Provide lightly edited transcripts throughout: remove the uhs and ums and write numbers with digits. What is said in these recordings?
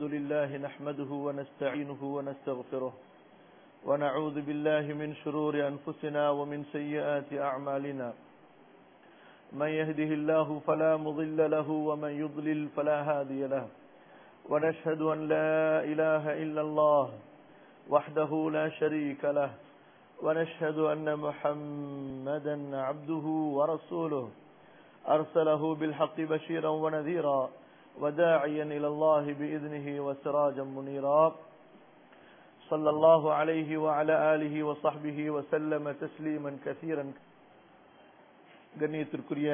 لله نحمده ونستعينه ونستغفره ونعوذ بالله من شرور أنفسنا ومن سيئات أعمالنا من يهده الله فلا مضل له ومن يضلل فلا هادي له ونشهد أن لا إله إلا الله وحده لا شريك له ونشهد أن محمدا عبده ورسوله أرسله بالحق بشيرا ونذيرا وداعيا إلى الله بإذنه وسراجا منيرا صلى الله عليه وعلى آله وصحبه وسلم تسليما كثيرا. கண்ணியத்திற்குரிய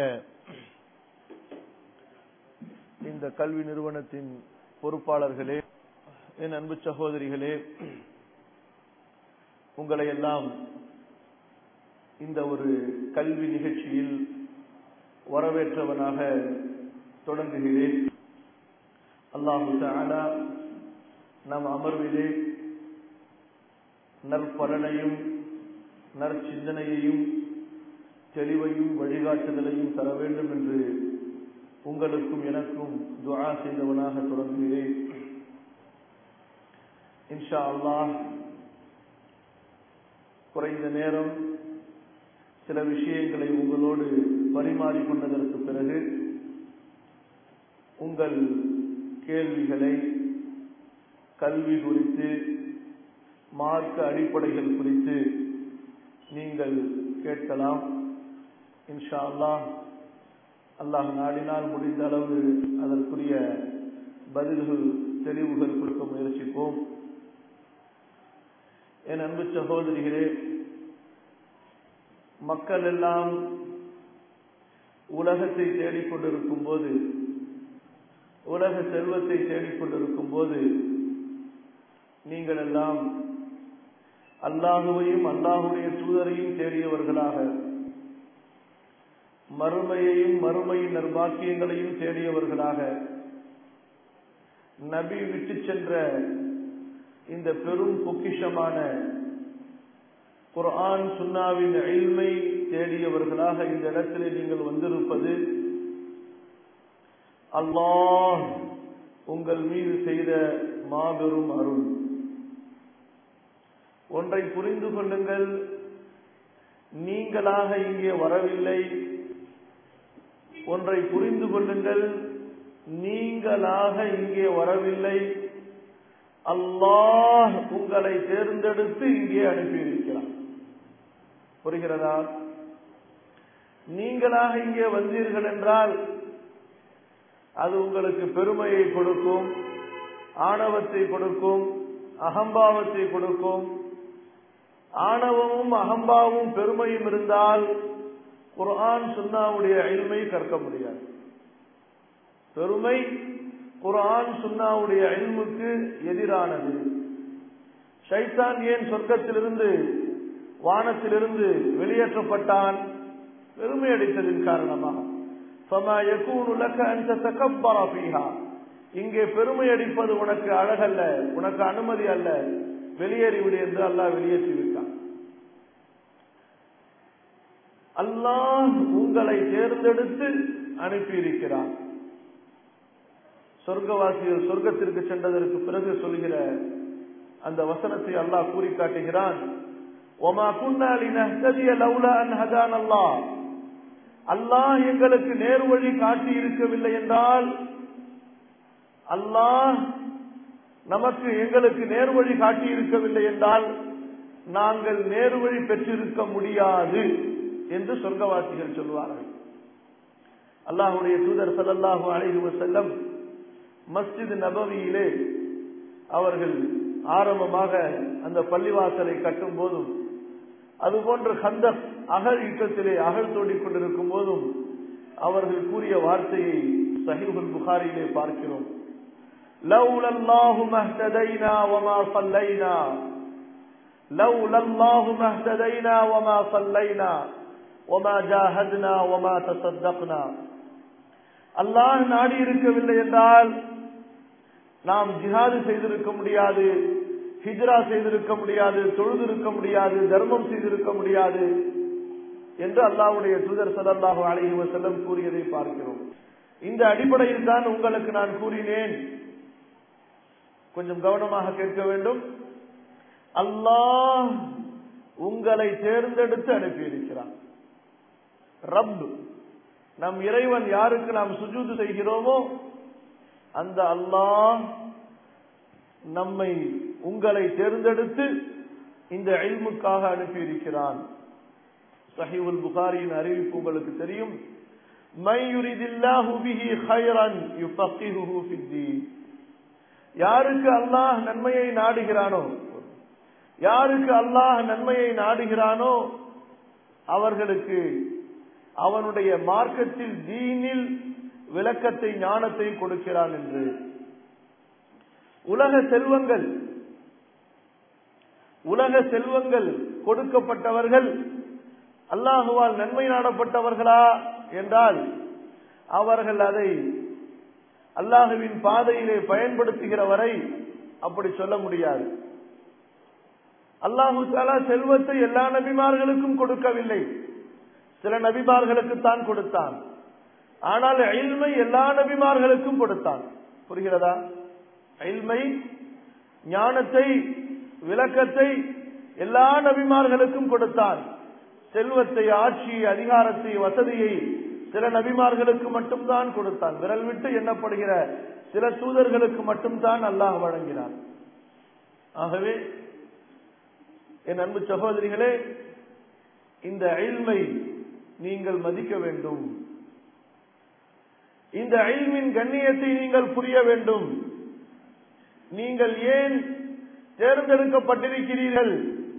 இந்த கல்வி நிறுவனத்தின் பொறுப்பாளர்களே, என் அன்பு சகோதரிகளே, உங்களை எல்லாம் இந்த ஒரு கல்வி நிகழ்ச்சியில் வரவேற்றவனாக தொடங்குகிறேன். அல்லாஹு தஆலா நம் அமர்விலே நற்பலனையும் நற்சிந்தனையையும் தெளிவையும் வழிகாட்டுதலையும் தர வேண்டும் என்று உங்களுக்கும் எனக்கும் துஆ செய்தவனாக தொடங்குகிறேன். இன்ஷா அல்லாஹ் குறைந்த நேரம் சில விஷயங்களை உங்களோடு பரிமாறிக்கொண்டதற்கு பிறகு உங்கள் கேள்விகளை கல்வி குறித்து மார்க்க அடிப்படைகள் குறித்து நீங்கள் கேட்கலாம். இன்ஷா அல்லாஹ் அல்லாஹ் நாடினால் முடிந்த அளவு அதற்குரிய பதில்கள் தெளிவுகள் கொடுக்க முயற்சிப்போம். என் அன்பு சகோதரிகளே, மக்கள் எல்லாம் உலகத்தை தேடிக்கொண்டிருக்கும் போது, உலக செல்வத்தை தேடிக்கொண்டிருக்கும் போது, நீங்கள் எல்லாம் அல்லாஹுவையும் அல்லாஹுடைய தூதரையும் தேடியவர்களாக, மறுமையையும் மறுமையின் நற்பாக்கியங்களையும் தேடியவர்களாக, நபி விட்டு சென்ற இந்த பெரும் பொக்கிஷமான குர்ஆன் சுன்னாவின் இல்மை தேடியவர்களாக இந்த இடத்திலே நீங்கள் வந்திருப்பது அல்லாஹ் உங்கள் மீது செய்த மாபெரும் அருள். ஒன்றை புரிந்து கொள்ளுங்கள், நீங்களாக இங்கே வரவில்லை. ஒன்றை புரிந்து கொள்ளுங்கள், நீங்களாக இங்கே வரவில்லை. அல்லாஹ் உங்களை தேர்ந்தெடுத்து இங்கே அனுப்பியிருக்கிறார். புரிகிறதா? நீங்களாக இங்கே வந்தீர்கள் என்றால் அது உங்களுக்கு பெருமையை கொடுக்கும், ஆணவத்தை கொடுக்கும், அகம்பாவத்தை கொடுக்கும். ஆணவமும் அகம்பாவும் பெருமையும் இருந்தால் குர்ஆன் சுன்னாவுடைய இல்மை கற்க முடியாது. பெருமை குர்ஆன் சுன்னாவுடைய இல்முக்கு எதிரானது. ஷைத்தான் ஏன் சொர்க்கத்திலிருந்து வானத்திலிருந்து வெளியேற்றப்பட்டான்? பெருமை அடித்ததின் காரணமாக. فَمَا يَكُونُ لَكَ أَن تَتَكَبَّرَ فِيهَا. இங்கே பெருமை அடிப்பது உனக்கு அழகல்ல, உனக்கு அனுமதி அல்ல, வெளியேறிவிடு என்று அல்லாஹ் வெளியேற்றி விட்டான். அல்லாஹ் உங்களை தேர்ந்தெடுத்து அனுப்பியிருக்கிறான். சொர்க்கவாசிகள் சொர்க்கத்திற்கு சென்றதற்கு பிறகு சொல்கிற அந்த வசனத்தை அல்லாஹ் கூறி காட்டுகிறான். وَمَا كُنَّا لِنَهْتَدِيَ لَوْلَا أَنْ هَدَانَا اللَّهُ. அல்லாஹ் எங்களுக்கு நேர்வழி காட்டி இருக்கவில்லை என்றால், அல்லாஹ் நமக்கு எங்களுக்கு நேர்வழி காட்டி இருக்கவில்லை என்றால் நாங்கள் நேர்வழி பெற்றிருக்க முடியாது என்று சொர்க்கவாசிகள் சொல்வார்கள். அல்லாஹ்வுடைய தூதர் ஸல்லல்லாஹு அலைஹி வஸல்லம் மஸ்ஜித் நபவியிலே அவர்கள் ஆரம்பமாக அந்த பள்ளிவாசலை கட்டும் போதும், அதுபோன்று கந்தக் அகழ் யுத்தத்திலே அகழ் தோண்டிக் கொண்டிருக்கும் போதும் அவர்கள் கூறிய வார்த்தையை சஹீஹுல் புகாரியிலே பார்க்கிறோம். لولا الله ما اهتدينا وما صلينا لولا الله ما اهتدينا وما صلينا وما جاهدنا وما تصدقنا. அல்லாஹ் நாடி இருக்கவில்லை என்றால் நாம் ஜிஹாது செய்திருக்க முடியாது, ஹிஜ்ரா செய்திருக்க முடியாது, தொழுதிருக்க முடியாது, தர்மம் செய்திருக்க முடியாது என்று அல்லாஹ்வுடைய தூதர் ஸல்லல்லாஹு அலைஹி வஸல்லம் கூறியதை பார்க்கிறோம். இந்த அடிப்படையில் தான் உங்களுக்கு நான் கூறினேன், கொஞ்சம் கவனமாக கேட்க வேண்டும். அல்லாஹ் உங்களை தேர்ந்தெடுத்து அனுப்பியிருக்கிறான். ரப், நம் இறைவன் யாருக்கு நாம் சுஜூது செய்கிறோமோ அந்த அல்லாஹ் நம்மை உங்களை தேர்ந்தெடுத்து இந்த இல்முக்காக அனுப்பியிருக்கிறான். ஸஹீஹுல் புகாரியின் அறிவிப்பு உங்களுக்கு தெரியும். மை யுரிதில்லாஹு பிஹி கைரன் யுஃபக்கிஹுஹு ஃபித்தீன். யாருக்கு அல்லாஹ் நன்மையை நாடுகிறானோ, யாருக்கு அல்லாஹ் நன்மையை நாடுகிறானோ அவர்களுக்கு அவனுடைய மார்க்கத்தில், தீனில் விளக்கத்தை, ஞானத்தை கொடுக்கிறான் என்று. உலக செல்வங்கள் கொடுக்கப்பட்டவர்கள் அல்லாஹுவால் நன்மை நாடப்பட்டவர்களா என்றால் அவர்கள் அதை அல்லாஹுவின் பாதையிலே பயன்படுத்துகிற வரை அப்படி சொல்ல முடியாது. அல்லாஹு தஆலா செல்வத்தை எல்லா நபிமார்களுக்கும் கொடுக்கவில்லை, சில நபிமார்களுக்கு தான் கொடுத்தான். ஆனால் இல்மை எல்லா நபிமார்களுக்கும் கொடுத்தான். புரிகிறதா? இல்மை, ஞானத்தை, விளக்கத்தை எல்லா நபிமார்களுக்கும் கொடுத்தான். செல்வத்தை, ஆட்சி, அதிகாரத்தை, வசதியை சில நபிமார்களுக்கு மட்டும்தான் கொடுத்தான். விரல் விட்டு எண்ணப்படுகிற சில தூதர்களுக்கு மட்டும்தான் அல்லாஹ் வழங்கினான். ஆகவே என் அன்பு சகோதரிகளே, இந்த இல்மை நீங்கள் மதிக்க வேண்டும். இந்த இல்மின் கண்ணியத்தை நீங்கள் புரிய வேண்டும். நீங்கள் ஏன் தேர்ந்தெடுக்கப்பட்டிருக்கிறீர்கள்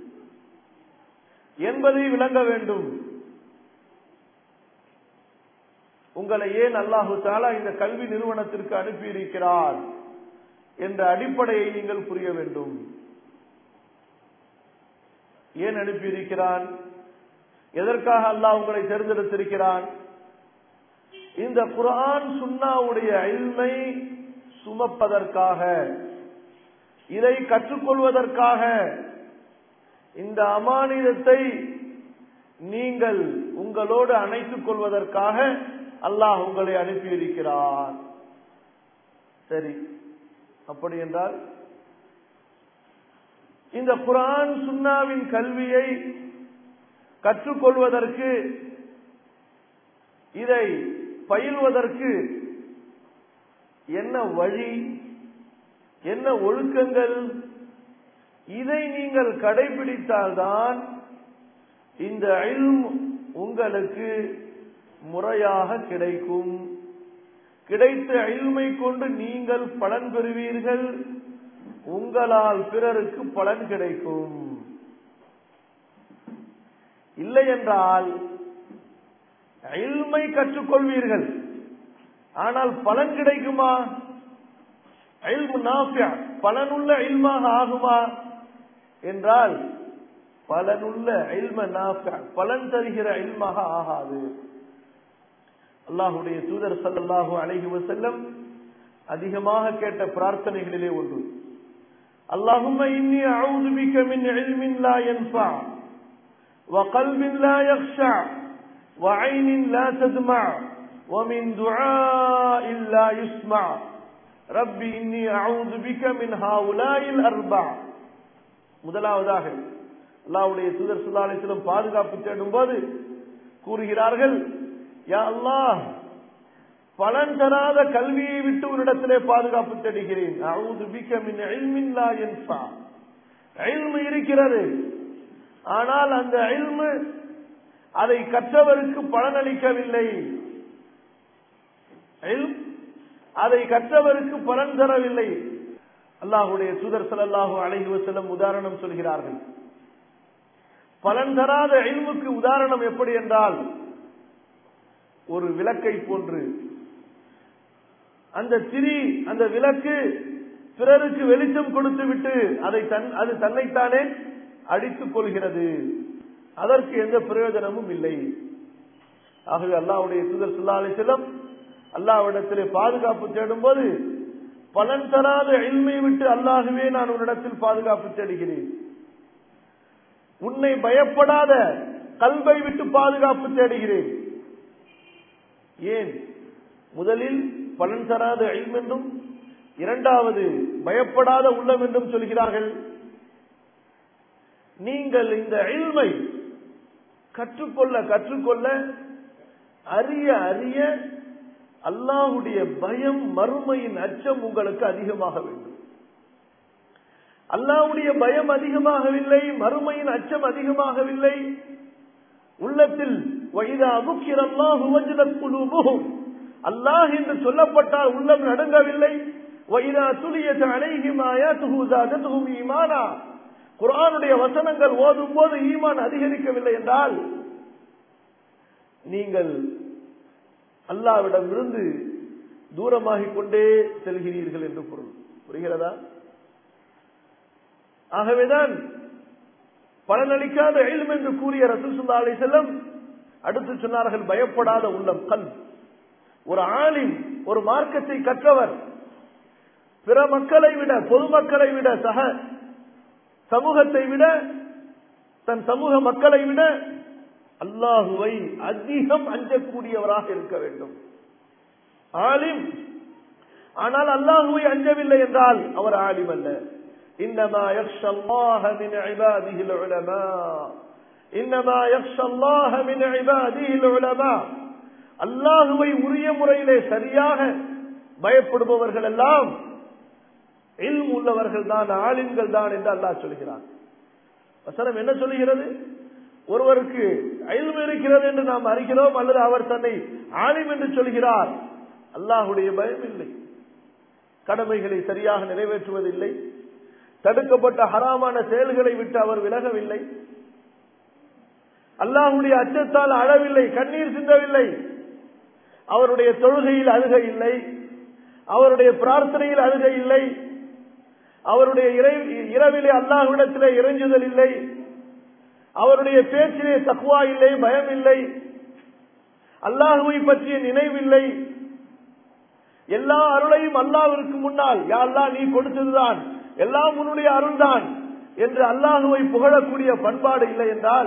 என்பதை விளங்க வேண்டும். உங்களை ஏன் அல்லாஹு தஆலா இந்த கல்வி நிறுவனத்திற்கு அனுப்பியிருக்கிறார் என்ற அடிப்படையை நீங்கள் புரிய வேண்டும். ஏன் அனுப்பியிருக்கிறான்? எதற்காக அல்லாஹ் உங்களை தேர்ந்தெடுத்திருக்கிறான்? இந்த குர்ஆன் சுன்னாவுடைய இல்மை சுமப்பதற்காக, இதை கற்றுக்கொள்வதற்காக, இந்த அமானிதத்தை நீங்கள் உங்களோடு அணைத்துக் கொள்வதற்காக அல்லாஹ் உங்களை அனுப்பியிருக்கிறார். சரி, அப்படி என்றால் இந்த குர்ஆன் சுன்னாவின் கல்வியை கற்றுக்கொள்வதற்கு, இதை பயில்வதற்கு என்ன வழி, என்ன ஒழுக்கங்கள், இதை நீங்கள் கடைபிடித்தால்தான் இந்த இல்ம் உங்களுக்கு முறையாக கிடைக்கும். கிடைத்த இல்மை கொண்டு நீங்கள் பலன் பெறுவீர்கள், உங்களால் பிறருக்கு பலன் கிடைக்கும். இல்லை என்றால் இல்மை கற்றுக்கொள்வீர்கள், ஆனால் பலன் கிடைக்குமா? இல்மு நாஃபிஅ, பலனுள்ள இல்மாக ஆகுமா என்றால் பலனுள்ள இல்ம நாஃபிஅ, பலன் தருகிற இல்மாக ஆகாது. அல்லாஹ்வுடைய தூதர் ஸல்லல்லாஹு அலைஹி வஸல்லம் அதிகமாக கேட்ட பிரார்த்தனைகளிலே ஒன்று, அல்லாஹும்ம இன்னி அஊது பிக மின் இல்மின் லா யன்ஃபஅ வ கல்பின் லா யக்ஷஅ வ ஐனின் லா தத்மஅ வ மின் துஆஇன் லா யுஸ்மஅ ரப்பி இன்னி அஊது பிக மின் ஹாஉலாஇல் அர்பஅ. முதலாவதாக அல்லாஹ்வுடைய தூதர் ஸல்லல்லாஹு அலைஹி வஸல்லம் பாதுகாப்பு தேடும் போது கூறுகிறார்கள், யா அல்லாஹ், பலன் தராத கல்வியை விட்டு உன்னிடத்திலே பாதுகாப்பு தேடுகிறேன். அஊது பிக மின் இல்மின் லா யன்ஃபஅ. இல்மு இருக்கிறது, ஆனால் அந்த இல்மு அதை கற்றவருக்கு பலனளிக்கவில்லை. அதை கற்றவருக்கு பலன் தரவில்லை. அல்லாஹ்வுடைய தூதர் ஸல்லல்லாஹு அலைஹி வஸல்லம் உதாரணம் சொல்கிறார்கள். பலன் தராத இல்முக்கு உதாரணம் எப்படி என்றால், ஒரு விளக்கை போன்று. அந்த திரி, அந்த விளக்கு பிறருக்கு வெளிச்சம் கொடுத்து விட்டு அது தன்னைத்தானே அடித்துக் கொள்கிறது, அதற்கு எந்த பிரயோஜனமும் இல்லை. ஆகவே அல்லாஹ்வுடைய தூதர் ஸல்லல்லாஹு அலைஹி வஸல்லம் அல்லாஹ்விடத்திலே பாதுகாப்பு தேடும் போது, பலன் தராத இல்மை விட்டு அல்லாஹ்வே நான் உன்னிடத்தில் பாதுகாப்பு தேடுகிறேன், உன்னை பயப்படாத கல்வை விட்டு பாதுகாப்பு தேடுகிறேன். ஏன்? முதலில் பலன் தராத இல்ம் என்றும், இரண்டாவது பயப்படாத உள்ளம் என்றும் சொல்கிறார்கள். நீங்கள் இந்த இல்மை கற்றுக்கொள்ள கற்றுக்கொள்ள அறிய அறிய அல்லாஹ்வுடைய பயம், மறுமையின் அச்சம் உங்களுக்கு அதிகமாக வேண்டும். அல்லாஹ்வுடைய பயம் அதிகமாகவில்லை, மறுமையின் அச்சம் அதிகமாகவில்லை. உள்ளத்தில் அல்லாஹ் என்று சொல்லப்பட்டால் உள்ளம் நடுங்கவில்லை. குர்ஆனுடைய வசனங்கள் ஓதும் போது ஈமான் அதிகரிக்கவில்லை என்றால் நீங்கள் அல்லாஹ்விடம் இருந்து தூரமாகிக் கொண்டே செல்கிறீர்கள் என்று பொருள். புரிகிறதா? ஆகவேதான் பலனளிக்காத இல்ம் என்று கூறிய ரசூல் ஸல்லல்லாஹு அலைஹி வஸல்லம் அடுத்து சொன்னார்கள், பயப்படாத உள்ளம் கல். ஒரு ஆலிம், ஒரு மார்க்கத்தை கற்றவர் பிற மக்களை விட, பொதுமக்களை விட, சமூகத்தை விட, தன் சமூக மக்களை விட அல்லாஹுவை அதிகம் அஞ்சக்கூடியவராக இருக்க வேண்டும். ஆலிம் ஆனால் அல்லாஹுவை அஞ்சவில்லை என்றால் அவர் ஆலிம் அல்ல. இன்னமா யக்ஷல்லாஹ மின் இபாதிஹில் உலமா, இன்னமா யக்ஷல்லாஹ மின் இபாதிஹில் உலமா. அல்லாஹுவை உரிய முறையிலே சரியாக பயப்படுபவர்கள் எல்லாம் இல்ம் உள்ளவர்கள் தான், ஆலிம்கள் தான் என்று அல்லாஹ் சொல்கிறான். வசனம் என்ன சொல்கிறது? ஒருவருக்கு இல்ம் இருக்கிறது என்று நாம் அறிகிறோம், அல்லது அவர் தன்னை ஆலிம் என்று சொல்கிறார். அல்லாஹ்வுடைய பயம் இல்லை, கடமைகளை சரியாக நிறைவேற்றுவதில்லை, தடுக்கப்பட்ட ஹராமான செயல்களை விட்டு அவர் விலகவில்லை, அல்லாஹ்வுடைய அச்சத்தால் அழவில்லை, கண்ணீர் சிந்தவில்லை, அவருடைய தொழுகையில் அழுகை இல்லை, அவருடைய பிரார்த்தனையில் அழுகை இல்லை, அவருடைய இரவிலே அல்லாஹ்விடத்திலே இறைஞ்சுதல் இல்லை, அவருடைய பேச்சிலே தக்வா இல்லை, பயம் இல்லை, அல்லாஹ்வை பற்றிய நினைவில்லை. எல்லா அருளையும் அல்லாஹ்விற்கு முன்னால், யா அல்லாஹ் நீ கொடுத்ததுதான், எல்லாம் உன்னுடைய அருள்தான் என்று அல்லாஹ்வை புகழக்கூடிய பண்பாடு இல்லை என்றால்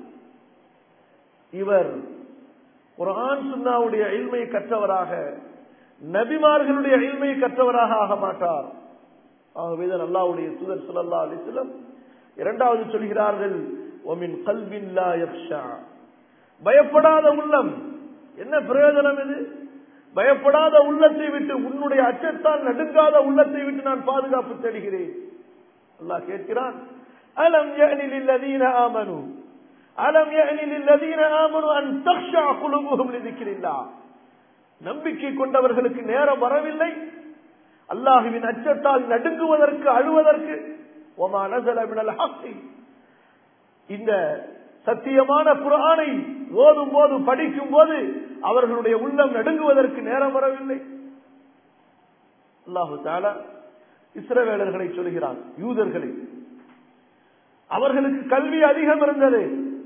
இவர் குர்ஆன் சுன்னாவுடைய இல்மை கற்றவராக, நபிமார்களுடைய இல்மை கற்றவராக ஆக மாட்டார். ஆகவேதான் அல்லாஹ்வுடைய தூதர் ஸல்லல்லாஹு அலைஹி வஸல்லம் இரண்டாவது சொல்கிறார்கள், வமின் கல்பின் லா யக்ஷா. பயப்படாத உள்ளம். என்ன பிரயோஜனம் இது? பயப்படாத உள்ளத்தை விட்டு, உன்னுடைய அச்சத்தால் நடுங்காத உள்ளத்தை விட்டு நான் பாதுகாப்பு தேடுகிறேன். அல்லாஹ் கேட்கிறான், அலம் யஅனி லில்லதீன ஆமனு அலம் யஅனி லில்லதீன ஆமனு அன் தக்ஷா குலூபுஹும் லிذிக்ரில்லாஹ். நம்பிக்கை கொண்டவர்களுக்கு நேரம் வரவில்லை அல்லாஹ்வின் அச்சத்தால் நடுங்குவதற்கு, அழுவதற்கு. வமா நஸல மினல் ஹக்கி. இந்த சத்தியமான குர்ஆனை ஓதும் போது, படிக்கும் போது அவர்களுடைய உள்ளம் நடுங்குவதற்கு நேரம் வரவில்லை. அல்லாஹு தஆலா இஸ்ரவேலர்களை சொல்கிறான், யூதர்களை. அவர்களுக்கு கல்வி அதிகம் இருந்தது,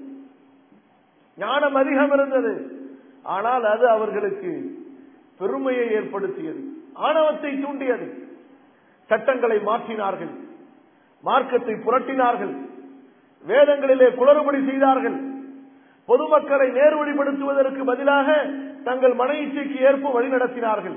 ஞானம் அதிகம் இருந்தது. ஆனால் அது அவர்களுக்கு பெருமையை ஏற்படுத்தியது, ஆணவத்தை தூண்டியது. சட்டங்களை மாற்றினார்கள், மார்க்கத்தை புரட்டினார்கள், வேதங்களிலே குளறுபடி செய்தார்கள். பொதுமக்களை நேர்வழிப்படுத்துவதற்கு பதிலாக தங்கள் மன இச்சைக்கு ஏற்ப வழிநடத்தினார்கள்.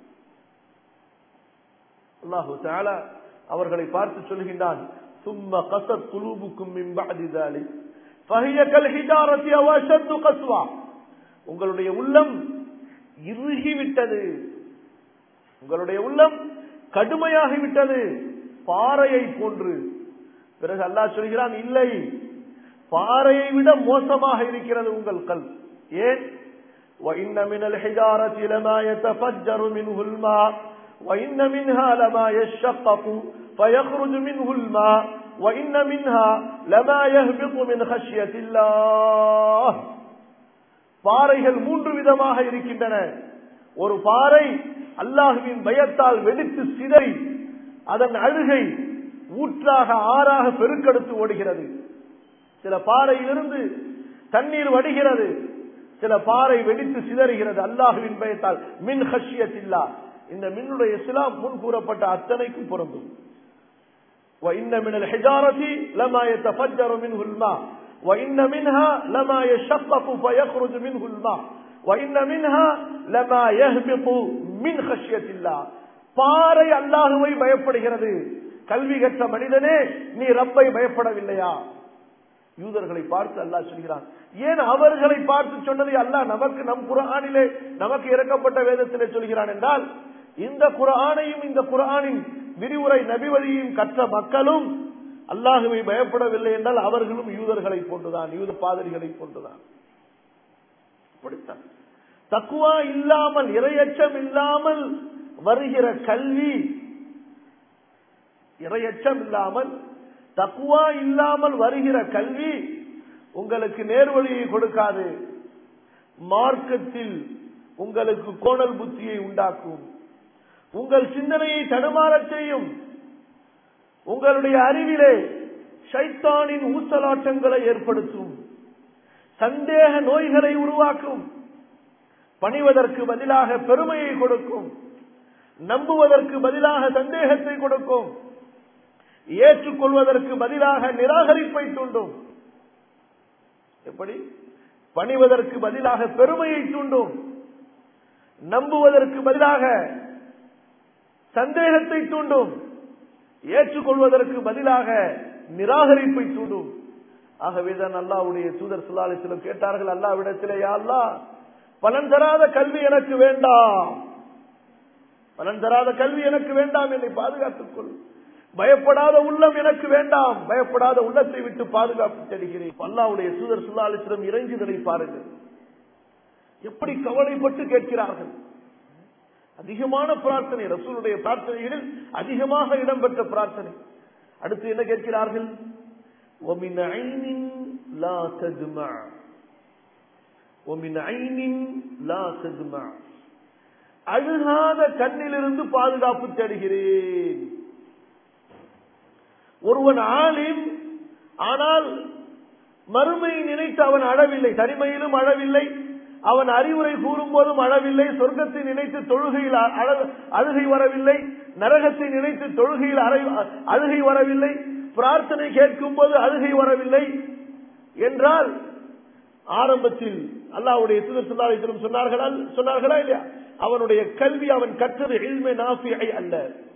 அல்லாஹு தஆலா அவர்களை பார்த்து சொல்கின்றான், சும்ம கஸத் குலூபுக்கும் மின் பஅதி ذلك فهي كالحجارة أو أشد قسوة. உங்களுடைய உள்ளம் இறுகிவிட்டது, உங்களுடைய உள்ளம் கடுமையாகிவிட்டது, பாறையை போன்று. பிறகு அல்லாஹ் சொல்கிறான், இல்லை, பாறையை விட மோசமாக இருக்கிறது உங்கள் கல்வி. ஏன்? وَإِنَّ مِنَ الْحِجَارَةِ لَمَا يَتَفَجَّرُ مِنْهُ الْمَاءُ وَإِنَّ مِنْهَا لَمَا يَشَّقَّقُ فَيَخْرُجُ مِنْهُ الْمَاءُ وَإِنَّ مِنْهَا لَمَا يَهْبِطُ مِنْ خَشْيَةِ اللَّهِ. பாறைகள் மூன்று விதமாக இருக்கின்றன. ஒரு பாறை அல்லாஹ்வின் பயத்தால் வெடித்து சிதறி அதன் அழுகை ஊற்றாக, ஆறாக பெருக்கெடுத்து ஓடுகிறது. சில பாறையிலிருந்து தண்ணீர் வடிகிறது, சில பாறை வெடித்து சிதறுகிறது அல்லாஹ்வின் பயத்தால். மின் ஹஷ்யத்தில்லாஹ். இந்த மின்னுடைய இஸ்லாம் முன் கூறப்பட்ட அத்தனைக்கும் பொருந்தும். وَإِنَّ مِنَ الْحِجَارَةِ لَمَا يَتَفَجَّرُ مِنْهُ الْمَاءُ وَإِنَّ مِنْهَا لَمَا يَشَّقَّقُ فَيَخْرُجُ مِنْهُ الْمَاءُ وَإِنَّ مِنْهَا لَمَا يَهْبِطُ مِنْ خَشْيَةِ اللَّهِ. பாறை அல்லாஹுவை பயப்படுகிறது. கல்வி கற்ற மனிதனே, நீ ரப்பை பயப்படவில்லையா? யூதர்களை பார்த்து அல்லாஹ் சொல்கிறான். ஏன் அவர்களை பார்த்து சொன்னதை அல்லாஹ் நமக்கு நம் குர்ஆனிலே நமக்கு இறக்கப்பட்ட வேதத்திலே சொல்கிறான் என்றால், இந்த குர்ஆனையும் இந்த குர்ஆனின் விரிவுரை நபிவழியையும் கற்ற மக்களும் அல்லாஹுவை பயப்படவில்லை என்றால் அவர்களும் யூதர்களை போன்றுதான், யூத பாதிரிகளை போன்றுதான். அப்படித்தான் தக்வா இல்லாமல், இறையச்சம் இல்லாமல் வருகிற கல்வி, இறையச்சம் இல்லாமல் தக்வா இல்லாமல் வருகிற கல்வி உங்களுக்கு நேர்வழியை கொடுக்காது. மார்க்கத்தில் உங்களுக்கு கோணல் புத்தியை உண்டாக்கும், உங்கள் சிந்தனையை தடுமாறச் செய்யும், உங்களுடைய அறிவிலே ஷைத்தானின் ஊசலாட்டங்களை ஏற்படுத்தும், சந்தேக நோய்களை உருவாக்கும், பணிவதற்கு பதிலாக பெருமையை கொடுக்கும், நம்புவதற்கு பதிலாக சந்தேகத்தை கொடுக்கும், ஏற்றுக்கொள்வதற்கு பதிலாக நிராகரிப்பை தூண்டும். எப்படி? பணிவதற்கு பதிலாக பெருமையை தூண்டும், நம்புவதற்கு பதிலாக சந்தேகத்தை தூண்டும், ஏற்றுக்கொள்வதற்கு பதிலாக நிராகரிப்பை தூண்டும். ஆகவேதான் அல்லாஹ்வுடைய தூதர் ஸல்லல்லாஹு அலைஹி வஸல்லம் கேட்டார்கள் அல்லாஹ்விடத்திலே, யா அல்லாஹ், பலன் தராத கல்வி எனக்கு வேண்டாம், பலன் தராத கல்வி எனக்கு வேண்டாம், என்னை பாதுகாத்துக் கொள். பயப்படாத உள்ளம் எனக்கு வேண்டாம், பயப்படாத உள்ளத்தை விட்டு பாதுகாப்பு தேடுகிறேன். அல்லாஹ்வுடைய தூதர் ஸல்லல்லாஹு அலைஹி வஸல்லம் இறைஞ்சுதலை பாருங்கள், எப்படி கவலைப்பட்டு கேட்கிறார்கள். அதிகமான பிரார்த்தனை, ரசூலுடைய பிரார்த்தனைகளில் அதிகமாக இடம்பெற்ற பிரார்த்தனை. அடுத்து என்ன கேட்கிறார்கள்? وَمِنْ عَيْنٍ لَا تَدْمَعْ وَمِنْ عَيْنٍ لَا تَدْمَعْ அழுகாத கண்ணிலிருந்து பாதுகாப்பு தேடுகிறேன். ஒருவன் ஆலிம், ஆனால் மறுமை நினைத்து அவன் அழவில்லை, தனிமையிலும் அழவில்லை, அவன் அறிவுரை கூறும் போதும் அழவில்லை, சொர்க்கத்தை நினைத்து தொழுகையில் அழுகை வரவில்லை, நரகத்தை நினைத்து தொழுகையில் அழுகை வரவில்லை, பிரார்த்தனை கேட்கும் போது அழுகை வரவில்லை என்றால், ஆரம்பத்தில் அல்லாஹ்வுடைய தூதர் ஸல்லல்லாஹு அலைஹி வஸல்லம் சொன்னார்களா இல்லையா? அவனுடைய கல்வி, அவன் கற்றது இல்மே நாஃபிஐ அல்ல.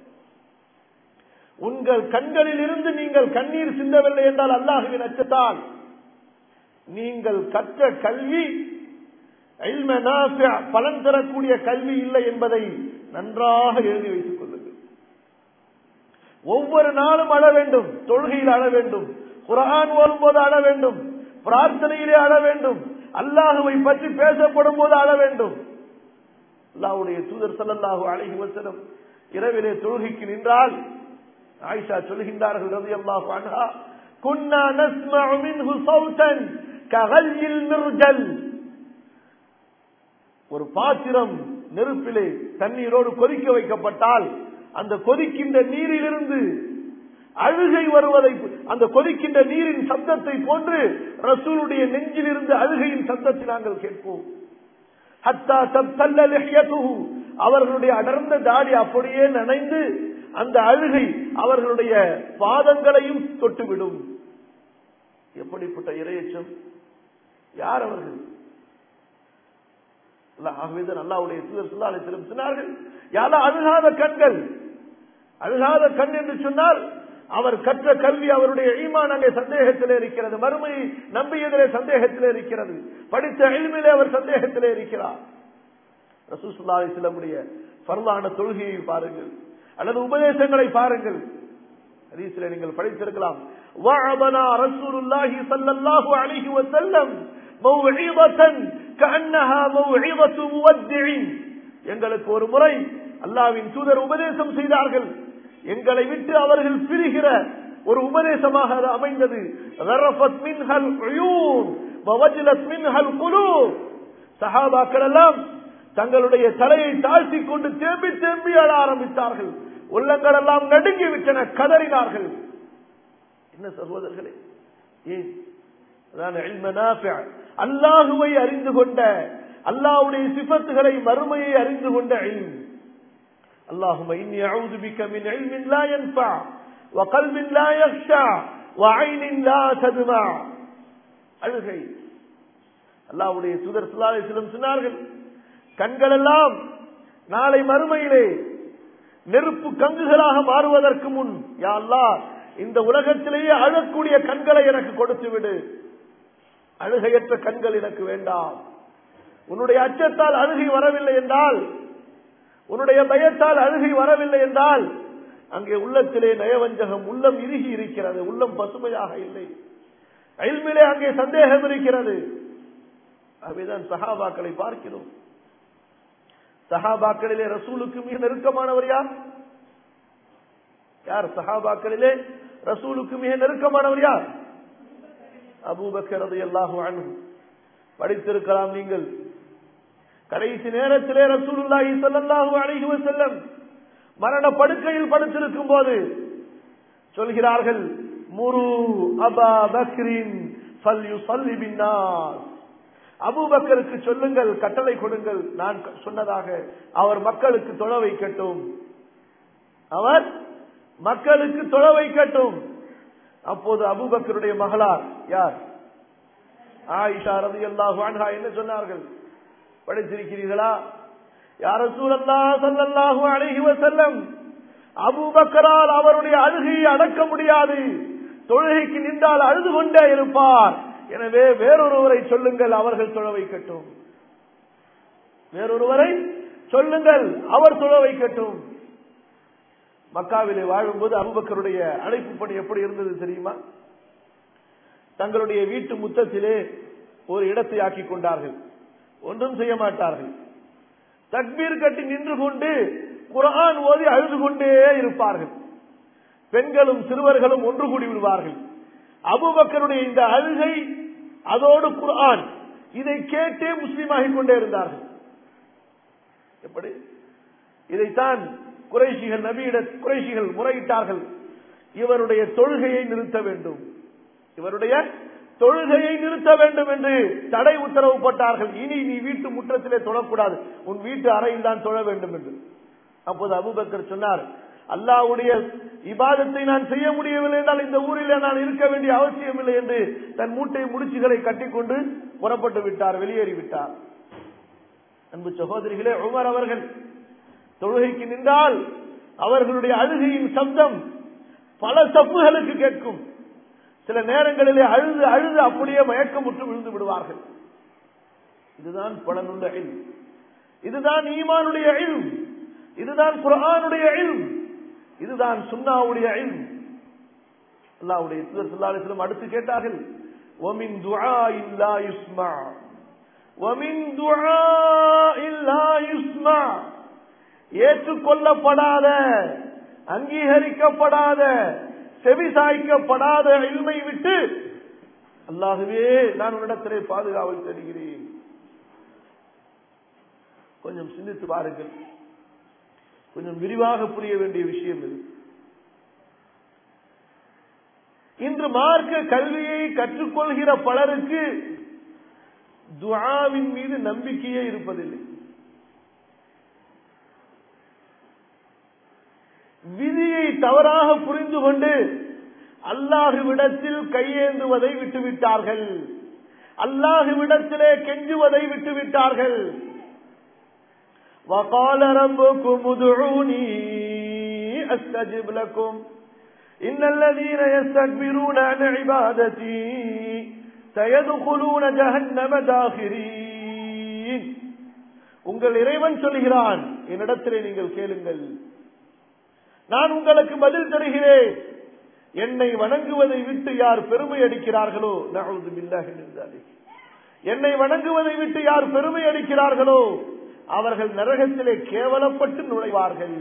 உங்கள் கண்களில் இருந்து நீங்கள் கண்ணீர் சிந்தவில்லை என்றால் அல்லாஹ்வின் அச்சத்தால் நீங்கள் கற்ற கல்வி இல்மே நாஃபி, பலன் தரக்கூடிய கல்வி இல்லை என்பதை நன்றாக எழுதி வைத்துக் கொள்ளுங்கள். ஒவ்வொரு நாளும் அழ வேண்டும், தொழுகையில் அழ வேண்டும், குர்ஆன் ஓதும்போது அழ வேண்டும், பிரார்த்தனையிலே அழ வேண்டும், அல்லாஹ்வை பற்றி பேசப்படும் போது அழ வேண்டும். அல்லாஹ்வுடைய தூதர் ஸல்லல்லாஹு அலைஹி வஸல்லம் இரவிலே தொழுகைக்கு நின்றால் ஆயிஷா சொல்கின்றார்கள் ரலியல்லாஹு அன்ஹா, குன்னா நஸ்மஉ மின்ஹு ஸௌதன் ககல்யில் மிர்ஜல். ஒரு பாத்திரம் நெருப்பிலே தண்ணீரோடு கொதிக்க வைக்கப்பட்டால் அந்த கொதிக்கின்ற நீரிலிருந்து அழுகை வருவதை, அந்த கொதிக்கின்ற நீரின் சப்தத்தை போன்று ரசூலுடைய நெஞ்சிலிருந்து அழுகையின் சப்தத்தை நாங்கள் கேட்போம். ஹத்தா தப்தல்ல லிஹ்யதுஹு, அவர்களுடைய அடர்ந்த தாடி அப்படியே நனைந்து அந்த அழுகை அவர்களுடைய பாதங்களையும் தொட்டுவிடும். எப்படிப்பட்ட இறையச்சம்! யார் அவர்கள்? அல்லாஹ்வுடைய தூதர் ஸல்லல்லாஹு அலைஹி வஸல்லம் சொன்னார்கள், யாரா அழுகாத கண்கள். அழுகாத கண் என்று சொன்னால் அவர் கற்ற கல்வி, அவருடைய ஈமான் அங்கே சந்தேகத்திலே இருக்கிறது, மறுமையை நம்பியதிலே சந்தேகத்திலே இருக்கிறது, படித்த இல்மிலே அவர் சந்தேகத்திலே இருக்கிறார். ரசூல் ஸல்லல்லாஹு அலைஹி வஸல்லமுடைய ஃபர்லான தொழுகையை பாருங்கள், அல்லது உபதேசங்களை பாருங்கள். ஹதீஸிலே நீங்கள் படித்திருக்கலாம், வஅபனா ரசூலுல்லாஹி ஸல்லல்லாஹு அலைஹி வஸல்லம் மௌஇதத்தன் கஅன்னஹா மௌஇதத்து முவத்திஇன். எங்களுக்கு ஒரு முறை அல்லாஹ்வின் தூதர் உபதேசம் செய்தார்கள், எங்களை விட்டு அவர்கள் பிரிகிற ஒரு உபதேசமாக அது அமைந்தது. ذرفت منها العيون ووجلت منها القلوب. சஹாபாக்கள் எல்லாம் தங்களுடைய தலையை தாழ்த்தி கொண்டு தேம்பி தேம்பி அழ ஆரம்பித்தார்கள், உள்ளங்கள் எல்லாம் நடுங்கி விட்டன, கதறினார்கள். என்ன சகோதரர்களே, ஏன்? அதான் இல்மு நாஃபி, அல்லாஹ்வை அறிந்து கொண்ட, அல்லாஹ்வுடைய சிஃபத்துகளை, மறுமையை அறிந்து கொண்ட இல்ம். اللهم إني أعوذ بك من علم لا ينفع وقلب لا يخشع وعين لا تدمع. அழுகை. அல்லாஹ்வுடைய தூதர் ஸல்லல்லாஹு அலைஹி வஸல்லம் சொன்னார்கள், கண்கள் எல்லாம் நாளை மறுமையிலே நெருப்பு கங்குகளாக மாறுவதற்கு முன், யா அல்லாஹ் இந்த உலகத்திலேயே அழக்கூடிய கண்களை எனக்கு கொடுத்து விடு, அழுகையற்ற கண்கள் எனக்கு வேண்டாம். உன்னுடைய அச்சத்தால் அழுகை வரவில்லை என்றால், உன்னுடைய பயத்தால் அழுகை வரவில்லை என்றால், அங்கே உள்ளத்திலே நயவஞ்சகம், உள்ளம் இறுகி இருக்கிறது, உள்ளம் பசுமையாக இல்லை, இல்மிலே அங்கே சந்தேகம் இருக்கிறது. அவைதான் சஹாபாக்களை பார்க்கிறோம். சஹாபாக்களிலே ரசூலுக்கு மிக நெருக்கமானவர் யார்? யார் சஹாபாக்களிலே ரசூலுக்கு மிக நெருக்கமானவர் யார்? அபூபக்கர் ரலியல்லாஹு அன்ஹு. படித்திருக்கலாம் நீங்கள். கடைசி நேரத்திலே ரசூலுல்லாஹி ஸல்லல்லாஹு அலைஹி வஸல்லம் மரண படுக்கையில் படுத்திருக்கும் போது சொல்கிறார்கள், முரு அபா பக்ரின் ஃபல்யுஸல்லி பின்னாஸ். அபூபக்கருக்கு சொல்லுங்கள், கட்டளை கொடுங்கள், நான் சொன்னதாக அவர் மக்களுக்கு தொழ வைக்கட்டும், அவர் மக்களுக்கு தொழ வைக்கட்டும். அப்போது அபூபக்கருடைய மகளார் யார்? ஆயிஷா ரலியல்லாஹு அன்ஹா என்ன சொன்னார்கள்? படித்திருக்கிறீர்களா? யா ரசூலல்லாஹ் ஸல்லல்லாஹு அலைஹி வஸல்லம், அபூபக்கரால் அவருடைய அழுகையை அடக்க முடியாது, தொழுகைக்கு நின்றால் அழுது கொண்டே இருப்பார், எனவே வேறொருவரை சொல்லுங்கள், அவர்கள் தொழ வைக்கட்டும், வேறொருவரை சொல்லுங்கள், அவர் தொழ வைக்கட்டும். மக்காவிலே வாழும்போது அபூபக்கருடைய அழைப்பு பணி எப்படி இருந்தது தெரியுமா? தங்களுடைய வீட்டு முத்தத்திலே ஒரு இடத்தை ஆக்கிக் கொண்டார்கள். ஒன்றும் செய்ய மாட்டார்கள். தக்பீர் கட்டி நின்று கொண்டு குர்ஆன் ஓதி அழுது கொண்டே இருப்பார்கள். பெண்களும் சிறுவர்களும் ஒன்று கூடி விடுவார்கள். அபூபக்கருடைய இந்த அழுகை, அதோடு குர்ஆன், இதை கேட்டே முஸ்லீமாகிக் கொண்டே இருந்தார்கள். எப்படி? இதைத்தான் குறைஷிகள் குறைஷிகள் முறையிட்டார்கள், இவருடைய தொழுகையை நிறுத்த வேண்டும், இவருடைய தொழுகையை நிறுத்த வேண்டும் என்று தடை உத்தரவு போட்டார்கள். இனி நீ வீட்டு முற்றத்திலே தொழக்கூடாது, உன் வீட்டு அறையில் தான் தொழ வேண்டும் என்று. அப்போது அபூபக்கர் சொன்னார், அல்லாஹ்வுடைய இபாதத்தை நான் செய்ய முடியவில்லை என்றால் இந்த ஊரிலே நான் இருக்க வேண்டிய அவசியம் இல்லை என்று தன் மூட்டை முடிச்சுகளை கட்டிக்கொண்டு புறப்பட்டு விட்டார், வெளியேறிவிட்டார். அன்பு சகோதரிகளே, உமர் அவர்கள் தொழுகைக்கு நின்றால் அவர்களுடைய அழுகையின் சப்தம் பல சப்புகளுக்கு கேட்கும். சில நேரங்களிலே அழுது அழுது அப்படியே மயக்கமுற்று விழுந்து விடுவார்கள். இதுதான் பலனுள்ள இல்ம், இதுதான் ஈமானுடைய இல்ம், இதுதான் குர்ஆனுடைய இல்ம், இதுதான் சுன்னாவுடைய இல்ம். அல்லாஹ்வுடைய தூதர் ஸல்லல்லாஹு அலைஹி வஸல்லம் அடுத்து கேட்டார்கள், வமின் துஆஇன் லா யுஸ்மா, வமின் துஆஇன் லா யுஸ்மா, ஏற்றுக்கொள்ளப்படாத, அங்கீகரிக்கப்படாத, செவிசாய்க்கப்படாத இல்மை விட்டு அல்லாஹ்வே நான் உன்னிடத்திலே பாதுகாவல் தருகிறேன். கொஞ்சம் சிந்தித்து பாருங்கள், கொஞ்சம் விரிவாக புரிய வேண்டிய விஷயம் இது. இன்று மார்க்க கல்வியை கற்றுக்கொள்கிற பலருக்கு துஆவின் மீது நம்பிக்கையே இருப்பதில்லை. விதியை தவறாக புரிந்து கொண்டு அல்லாஹ்விடத்தில் கையேந்துவதை விட்டுவிட்டார்கள், அல்லாஹ்விடத்திலே கெஞ்சுவதை விட்டுவிட்டார்கள். وَقَالَ رَبُّكُمُ ادْعُونِي أَسْتَجِبْ لَكُمْ إِنَّ الَّذِينَ يَسْتَكْبِرُونَ عَنْ عِبَادَتِي سَيَدْخُلُونَ جَهَنَّمَ دَاخِرِينَ. உங்கள் இறைவன் சொல்கிறான், என்னிடத்திலே நீங்கள் கேளுங்கள், நான் உங்களுக்கு பதில் தருகிறேன். என்னை வணங்குவதை விட்டு யார் பெருமை அடிக்கிறார்களோ, நஅூது பில்லாஹி மின் ஸாலிக், என்னை வணங்குவதை விட்டு யார் பெருமை அடிக்கிறார்களோ அவர்கள் நரகத்திலே கேவலப்பட்டு நுழைவார்கள்.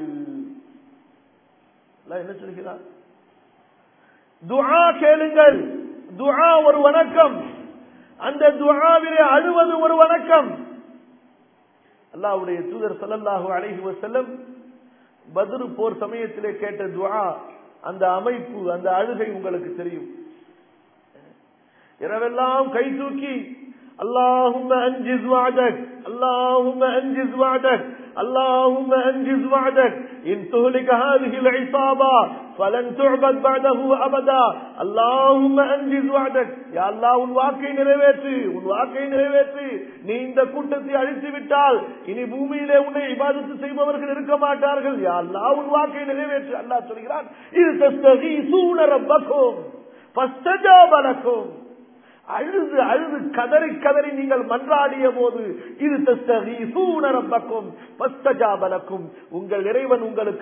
என்ன சொல்கிறார்? துஆ கேளுங்கள், துஆ ஒரு வணக்கம், அந்த துஆவிலே அழுவது ஒரு வணக்கம். அல்லாஹ்வுடைய தூதர் ஸல்லல்லாஹு அலைஹி வஸல்லம் பத்ர் போர் சமயத்திலே கேட்ட துஆ, அந்த அமைப்பு, அந்த அழுகை உங்களுக்கு தெரியும். இரவெல்லாம் கை தூக்கி அல்லாஹும்ம அன்ஜிஸ் வஅதக், அல்லாஹும்ம அன்ஜிஸ் வஅதக், اللهم انجز وعدك ان تهلك هذه العصابه فلن تعبد بعده ابدا اللهم انجز وعدك يا الله உன் வாக்கை நிறைவேற்று நீ இந்த கூட்டத்தை அழித்து விட்டால் இனி பூமியிலே உன்னை இபாதத் செய்பவர்கள் இருக்க மாட்டார்கள் யா அல்லாஹ் உன் வாக்கை நிறைவேற்று அல்லாஹ் சொல்கிறான் இது தஸ்தகீசூன ரப்பக்கும் ஃபஸ்தஜாப லக்கும் அழுது கதறி நீங்கள் மன்றாடிய போது இது தஸ்தகீசூன ரப்பக்கும் ஃபஸ்தஜாப லக்கும் உங்கள் இறைவன் உங்களுக்கு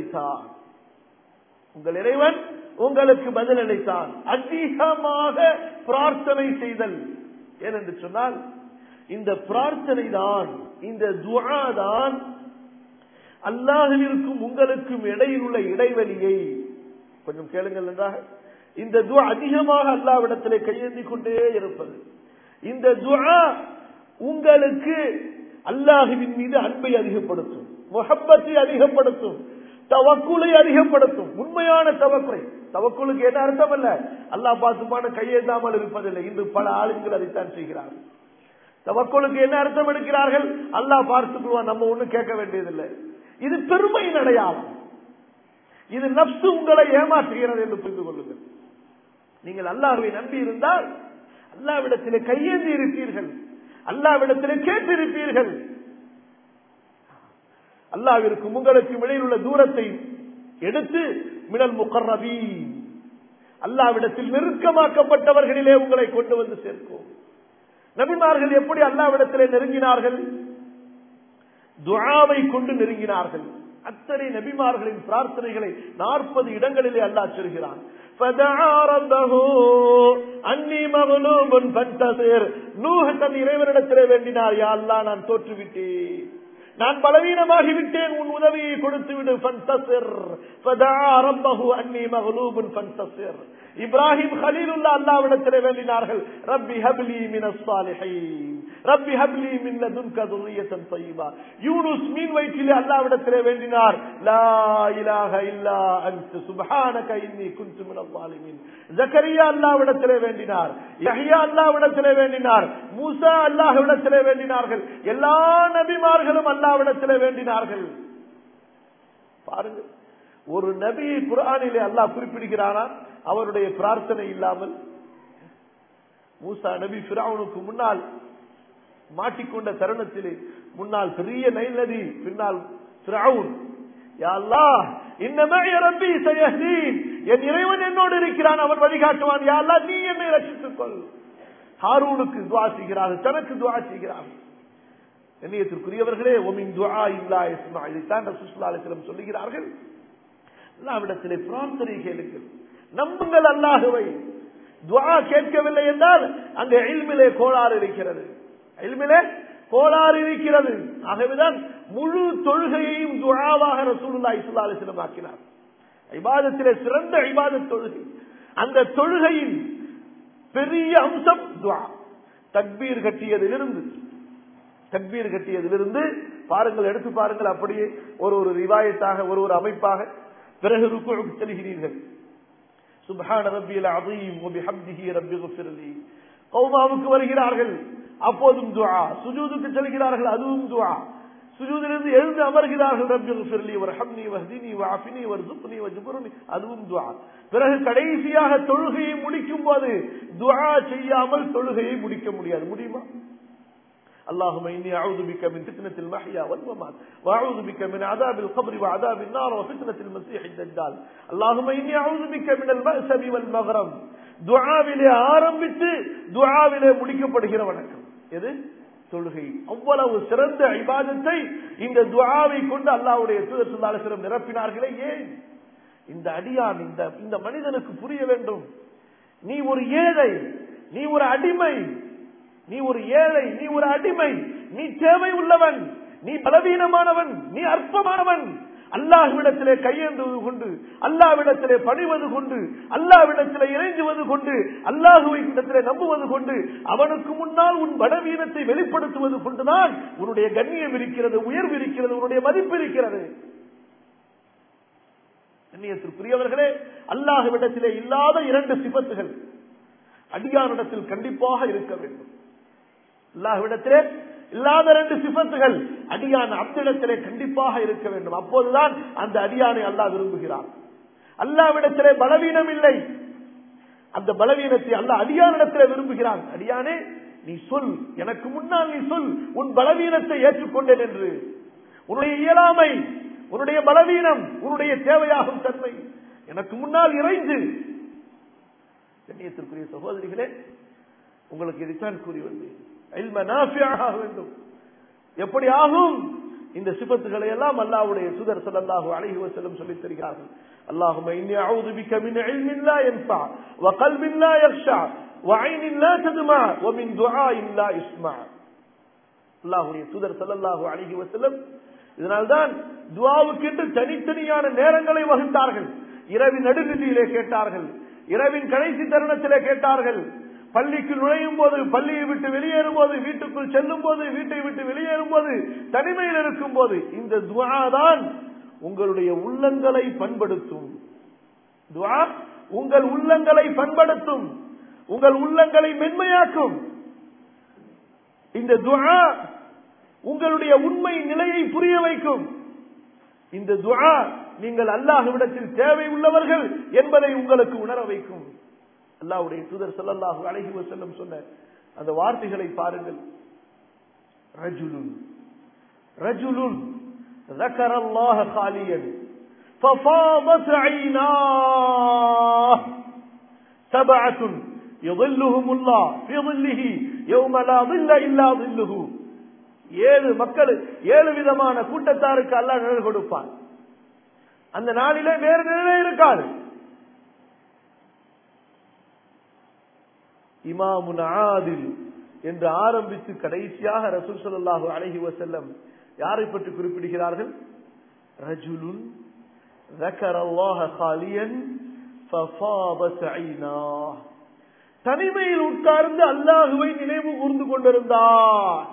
பதிலளித்தான் அதிகமாக பிரார்த்தனை செய்தல் ஏனென்று சொன்னால் இந்த பிரார்த்தனை தான் இந்த துஆ தான் அல்லாஹ்விற்கும் உங்களுக்கும் இடையில் உள்ள இடைவெளியை கொஞ்சம் கேளுங்கள் என்றாக இந்த துஆ அதிகமாக அல்லாஹ்விடத்திலே கையேந்தி கொண்டே இருப்பது இந்த துஆ உங்களுக்கு அல்லாஹ்வின் மீது அன்பை அதிகப்படுத்தும் முஹப்பத்தை அதிகப்படுத்தும் தவக்குலை அதிகப்படுத்தும் உண்மையான தவக்குலுக்கு என்ன அர்த்தம் அல்ல அல்லாஹ் பார்த்துமான கையேந்தாமல் இருப்பதில்லை இன்று பல ஆளுங்கள் அதைத்தான் செய்கிறார்கள் தவக்குலுக்கு என்ன அர்த்தம் எடுக்கிறார்கள் அல்லாஹ் பார்த்துக்குவான் நம்ம ஒண்ணும் கேட்க வேண்டியதில்லை இது பெருமையின் அடையாளம் இது நப்சு உங்களை ஏமாற்றுகிறது என்று புரிந்து கொள்ளுங்கள் நீங்கள் அல்லாஹ்வை நம்பி இருந்தால் அல்லாஹ்விடத்திலே கையேந்தி இருப்பீர்கள் அல்லாஹ்விடத்திலே கேட்டிருப்பீர்கள் அல்லாஹ்விற்கும் உங்களுக்கும் இடையில் உள்ள தூரத்தை எடுத்து மினல் முகர்ரபீன் அல்லாஹ்விடத்தில் நெருக்கமாக்கப்பட்டவர்களிலே உங்களை கொண்டு வந்து சேர்க்கும் நபிமார்கள் எப்படி அல்லாஹ்விடத்திலே நெருங்கினார்கள் துஆவை கொண்டு நெருங்கினார்கள் அத்தனை நபிமார்களின் பிரார்த்தனைகளை 40 இடங்களிலே அல்லாஹ் சொல்கிறான் நூஹ் தன் இறைவனிடத்திலே வேண்டினார் யா அல்லாஹ் நான் தோற்றுவிட்டேன் நான் பலவீனமாகிவிட்டேன் உன் உதவியை கொடுத்து விடு இப்ராஹிம் கலீலுல்லா அல்லாஹ்விடத்திலே வேண்டினார்கள் ரப்பி ஹப்லி மினஸ் ஸாலிஹீன் ரப்பி ஹப்லி மின் லதுன்க ذُرِّيَّةً طَيِّبَةً யூனுஸ் மீன் வயிற்றிலே அல்லாஹ்விடத்திலே வேண்டினார் லா இலாஹ இல்லா அன்த சுப்ஹானக இன்னி குன்து மினல் ஸாலிமீன் ஜக்கரியா அல்லாஹ்விடத்திலே வேண்டினார் யஹ்யா அல்லாஹ்விடத்திலே வேண்டினார் மூசா அல்லாஹ்விடத்திலே வேண்டினார்கள் எல்லா நபிமார்களும் அல்லாஹ்விடத்திலே வேண்டினார்கள் பாருங்க ஒரு நபியை குர்ஆனிலே அல்லாஹ் குறிப்பிடுகிறானா அவருடைய பிரார்த்தனை இல்லாமல் மூசா நபி ஃபிரௌனுக்கு முன்னால் மாட்டிக்கொண்ட தருணத்திலே முன்னால் பெரிய நைல் நதி பின்னால் ஃபிரௌன் யா அல்லாஹ் இன்னமா ரப்பி சயஹ்தீன் என் இறைவன் என்னோடு இருக்கிறான் அவன் வழிகாட்டுவான் யா அல்லாஹ் நீ என்னை ரட்சித்துக் கொள் ஹாரூனுக்கு துஆ செய்கிறார்கள் தனக்கு துஆ செய்கிறார்கள் கண்ணியத்திற்குரியவர்களே ஒமின் துஆ இல்லா யஸ்மா இதைத்தான் ரசூல் ஸல்லல்லாஹு அலைஹி வஸல்லம் சொல்கிறார்கள் அல்லாஹ்விடத்திலே பிரார்த்தனை கேளுங்கள் நம்புங்கள் அல்லாஹ்வை துஆ கேட்கவில்லை என்றால் அங்க இல்மிலே கோளாறு இருக்கிறது ஆகவேதான் முழு தொழுகையையும் துஆவாக ரசூலுல்லாஹி ஸல்லல்லாஹு அலைஹி வஸல்லம் ஆக்கினார் இபாதத்திலே சிறந்த இபாதத் தொழுகை அந்த தொழுகையின் பெரிய அம்சம் துஆ தக்பீர் கட்டியதிலிருந்து பாருங்கள் எடுத்து பாருங்கள் அப்படியே ஒரு ரிவாயத்தாக ஒரு அமைப்பாக பிறகு ருக்குஉக்கு செல்கிறீர்கள் சுப்ஹான ரப்பியல் அஸீம் வ பிஹம்திஹி ரப்பிக்ஃபிர்லி கௌமாவுக்கு வருகிறார்கள் அப்போதும் துஆ சுஜூதுக்கு செல்கிறார்கள் அதுவும் துஆ சுஜூதிலிருந்து எழுந்து அமர்கிறார்கள் ரப்பிக்ஃபிர்லி வர்ஹம்னி வஹ்தினி வஅஃபினி வர்ஸுக்னி வஜ்புர்னி அதுவும் துஆ பிறகு கடைசியாக தொழுகையை முடிக்கும் போது துஆ செய்யாமல் தொழுகையை முடிக்க முடியுமா اللهم إني أعوذ بك من فتنة المحيا والممات وأعوذ بك من عذاب القبر وعذاب النار وفتنة المسيح الدجال اللهم إني أعوذ بك من المأسم والمغرم துஆவிலே ஆரம்பித்து துஆவிலே முடிக்கப்படுகிற வணக்கம் எது தொழுகை அவ்வளவு சிறந்த இபாதத்தை இந்த துஆவை கொண்டு அல்லாஹ்வுடைய தூதர் ஸல்லல்லாஹு அலைஹி வஸல்லம் நிரப்பினார்களே ஏன் இந்த அடியான் இந்த மனிதனுக்கு புரிய வேண்டும் நீ ஒரு ஏழை நீ ஒரு அடிமை நீ ஒரு ஏழை நீ ஒரு அடிமை நீ தேவை உள்ளவன் நீ பலவீனமானவன் நீ அற்பமானவன் அல்லாஹ்விடத்திலே கையேந்துவது கொண்டு அல்லாஹ்விடத்திலே பணிவது கொண்டு அல்லாஹ்விடத்திலே இறைஞ்சுவது கொண்டு அல்லாஹ்விடத்திலே நம்புவது கொண்டு அவனுக்கு முன்னால் உன் பலவீனத்தை வெளிப்படுத்துவது கொண்டுதான் உன்னுடைய கண்ணியம் இருக்கிறது உயர்வு இருக்கிறது உன்னுடைய மதிப்பு இருக்கிறது கண்ணியத்திற்குரியவர்களே அல்லாஹ்விடத்திலே இல்லாத 2 சிபத்துகள் அடியானிடத்தில் கண்டிப்பாக இருக்க வேண்டும் அல்லாஹ்விடத்திலே இல்லாத 2 சிஃபத்துகள் அடியான் அப்திடத்திலே கண்டிப்பாக இருக்க வேண்டும். அப்போதுதான் அந்த அடியானை அல்லாஹ் விரும்புகிறான். அல்லாஹ்விடத்திலே பலவீனம் இல்லை, அந்த பலவீனத்தை அல்லாஹ் அடியானிடத்திலே விரும்புகிறான். அடியானே நீ சொல், எனக்கு முன்னால் நீ சொல் உன் பலவீனத்தை ஏற்றுக்கொண்டேன் என்று. உன்னுடைய இயலாமை, உன்னுடைய பலவீனம், உன்னுடைய தேவையாகும் தன்மை எனக்கு முன்னால் இறைந்து. கண்ணியத்திற்குரிய சகோதரிகளே, உங்களுக்கு இதைத்தான் கூறி வந்தேன், இல்ம நாஃபிஆக வேண்டும். எப்படி ஆகும்? இந்த சிஃபத்துகளை எல்லாம் அல்லாஹ்வுடைய தூதர் ஸல்லல்லாஹு அலைஹி வஸல்லம் சொல்லித் தருகிறார்கள். அல்லாஹும்ம இன்னி அஊது பிக மின் இல்மின் லா யன்ஃபா வ கல்பின் லா யக்ஷா வ ஐனின் லா தத்மா வ மின் துஆஇன் லா யஸ்மா. அல்லாஹ்வுடைய தூதர் ஸல்லல்லாஹு அலைஹி வஸல்லம் இதனால்தான் துஆவுக்கு தனித்தனியான நேரங்களை வகுத்தார்கள். இரவின் நடுநிலையிலே கேட்டார்கள், இரவின் கடைசி தருணத்திலே கேட்டார்கள், பள்ளிக்கு நுழையும் போது, பள்ளியை விட்டு வெளியேறும் போது, வீட்டுக்குள் செல்லும் போது, வீட்டை விட்டு வெளியேறும் போது, தனிமையில் இருக்கும் போது. இந்த துஆ தான் உங்களுடைய உள்ளங்களை பண்படுத்தும். துஆ உங்கள் உள்ளங்களை பண்படுத்தும், உங்கள் உள்ளங்களை மென்மையாக்கும். இந்த துஆ உங்களுடைய உண்மை நிலையை புரிய வைக்கும். இந்த துஆ நீங்கள் அல்லாஹ்விடத்தில் தேவை உள்ளவர்கள் என்பதை உங்களுக்கு உணர வைக்கும். அல்லாஹ்வுடைய தூதர் ஸல்லல்லாஹு அலைஹி வஸல்லம் சொன்ன அந்த வார்த்தைகளை பாருங்கள். ரஜுலுன் ரஜுலுன் ذكر الله خاليا ففاضت عيناه سبعة يظلهم الله في ظله يوم لا ظل إلا ظله. 7 மக்கள், 7 விதமான கூட்டத்தாருக்கு அல்லாஹ் நிழல் கொடுப்பான். அந்த நாளிலே வேறு நிழலே இருக்காது. இமாமுன் ஆதில் என்று ஆரம்பித்து கடைசியாக ரசூல் ஸல்லல்லாஹு அலைஹி வஸல்லம் யாரை பற்றி குறிப்பிடுகிறார்கள்? ரஜுலுன் ذكر الله خاليا ففاضت عيناه. தனிமையில் உட்கார்ந்து அல்லாஹ்வை நினைவு கூர்ந்து கொண்டிருந்தார்,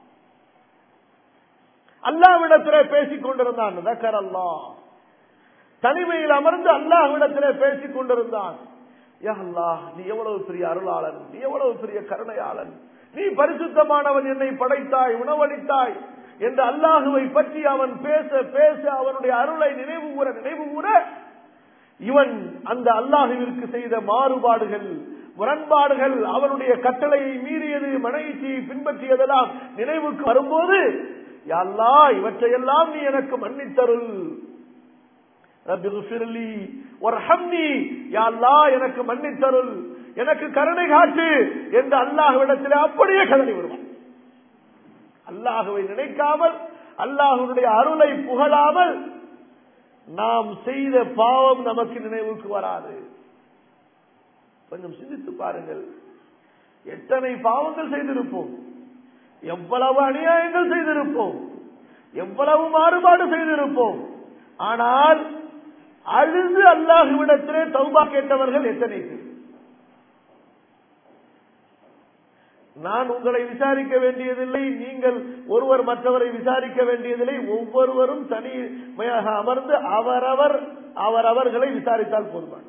அல்லாஹ்விடத்திலே பேசிக் கொண்டிருந்தான். ذكر الله, தனிமையில் அமர்ந்து அல்லாஹ்விடத்திலே பேசிக் கொண்டிருந்தான். யா அல்லாஹ், நீ எவ்வளவு பெரிய அருளாளன், நீ எவ்வளவு பெரிய கருணையாளன், நீ பரிசுத்தமானவன், என்னை படைத்தாய், உணவளித்தாய் என்று அல்லாஹுவை பற்றி அவன் பேச பேச அவனுடைய அருளை நினைவு கூற இவன் அந்த அல்லாஹுவிற்கு செய்த மாறுபாடுகள், முரண்பாடுகள், அவனுடைய கட்டளையை மீறியது, மனைவியை பின்பற்றியதெல்லாம் நினைவுக்கு வரும்போது, யா அல்லாஹ், இவற்றையெல்லாம் நீ எனக்கு மன்னித்தருள். ரப்பி குஃபிர்லி வர்ஹம்னி, யா அல்லாஹ் எனக்கு மன்னித்தருள், எனக்கு கருணை காட்டு என்று அல்லாஹ்விடத்தில் அப்படியே கதறி வருவான். அல்லாஹுவை நினைக்காமல், அல்லாஹ்வுடைய அருளை புகழாமல் நாம் செய்த பாவம் நமக்கு நினைவுக்கு வராது. கொஞ்சம் சிந்தித்து பாருங்கள், எத்தனை பாவங்கள் செய்திருப்போம், எவ்வளவு அநியாயங்கள் செய்திருப்போம், எவ்வளவு மாறுபாடு செய்திருப்போம். ஆனால் அழுது அல்லாஹ்விடத்திலே தௌபா கேட்டவர்கள் எத்தனை பேர்? நான் உங்களை விசாரிக்க வேண்டியதில்லை, நீங்கள் ஒருவர் மற்றவரை விசாரிக்க வேண்டியதில்லை. ஒவ்வொருவரும் தனியாக அமர்ந்து அவரவர்களை விசாரித்தால் போதுமான.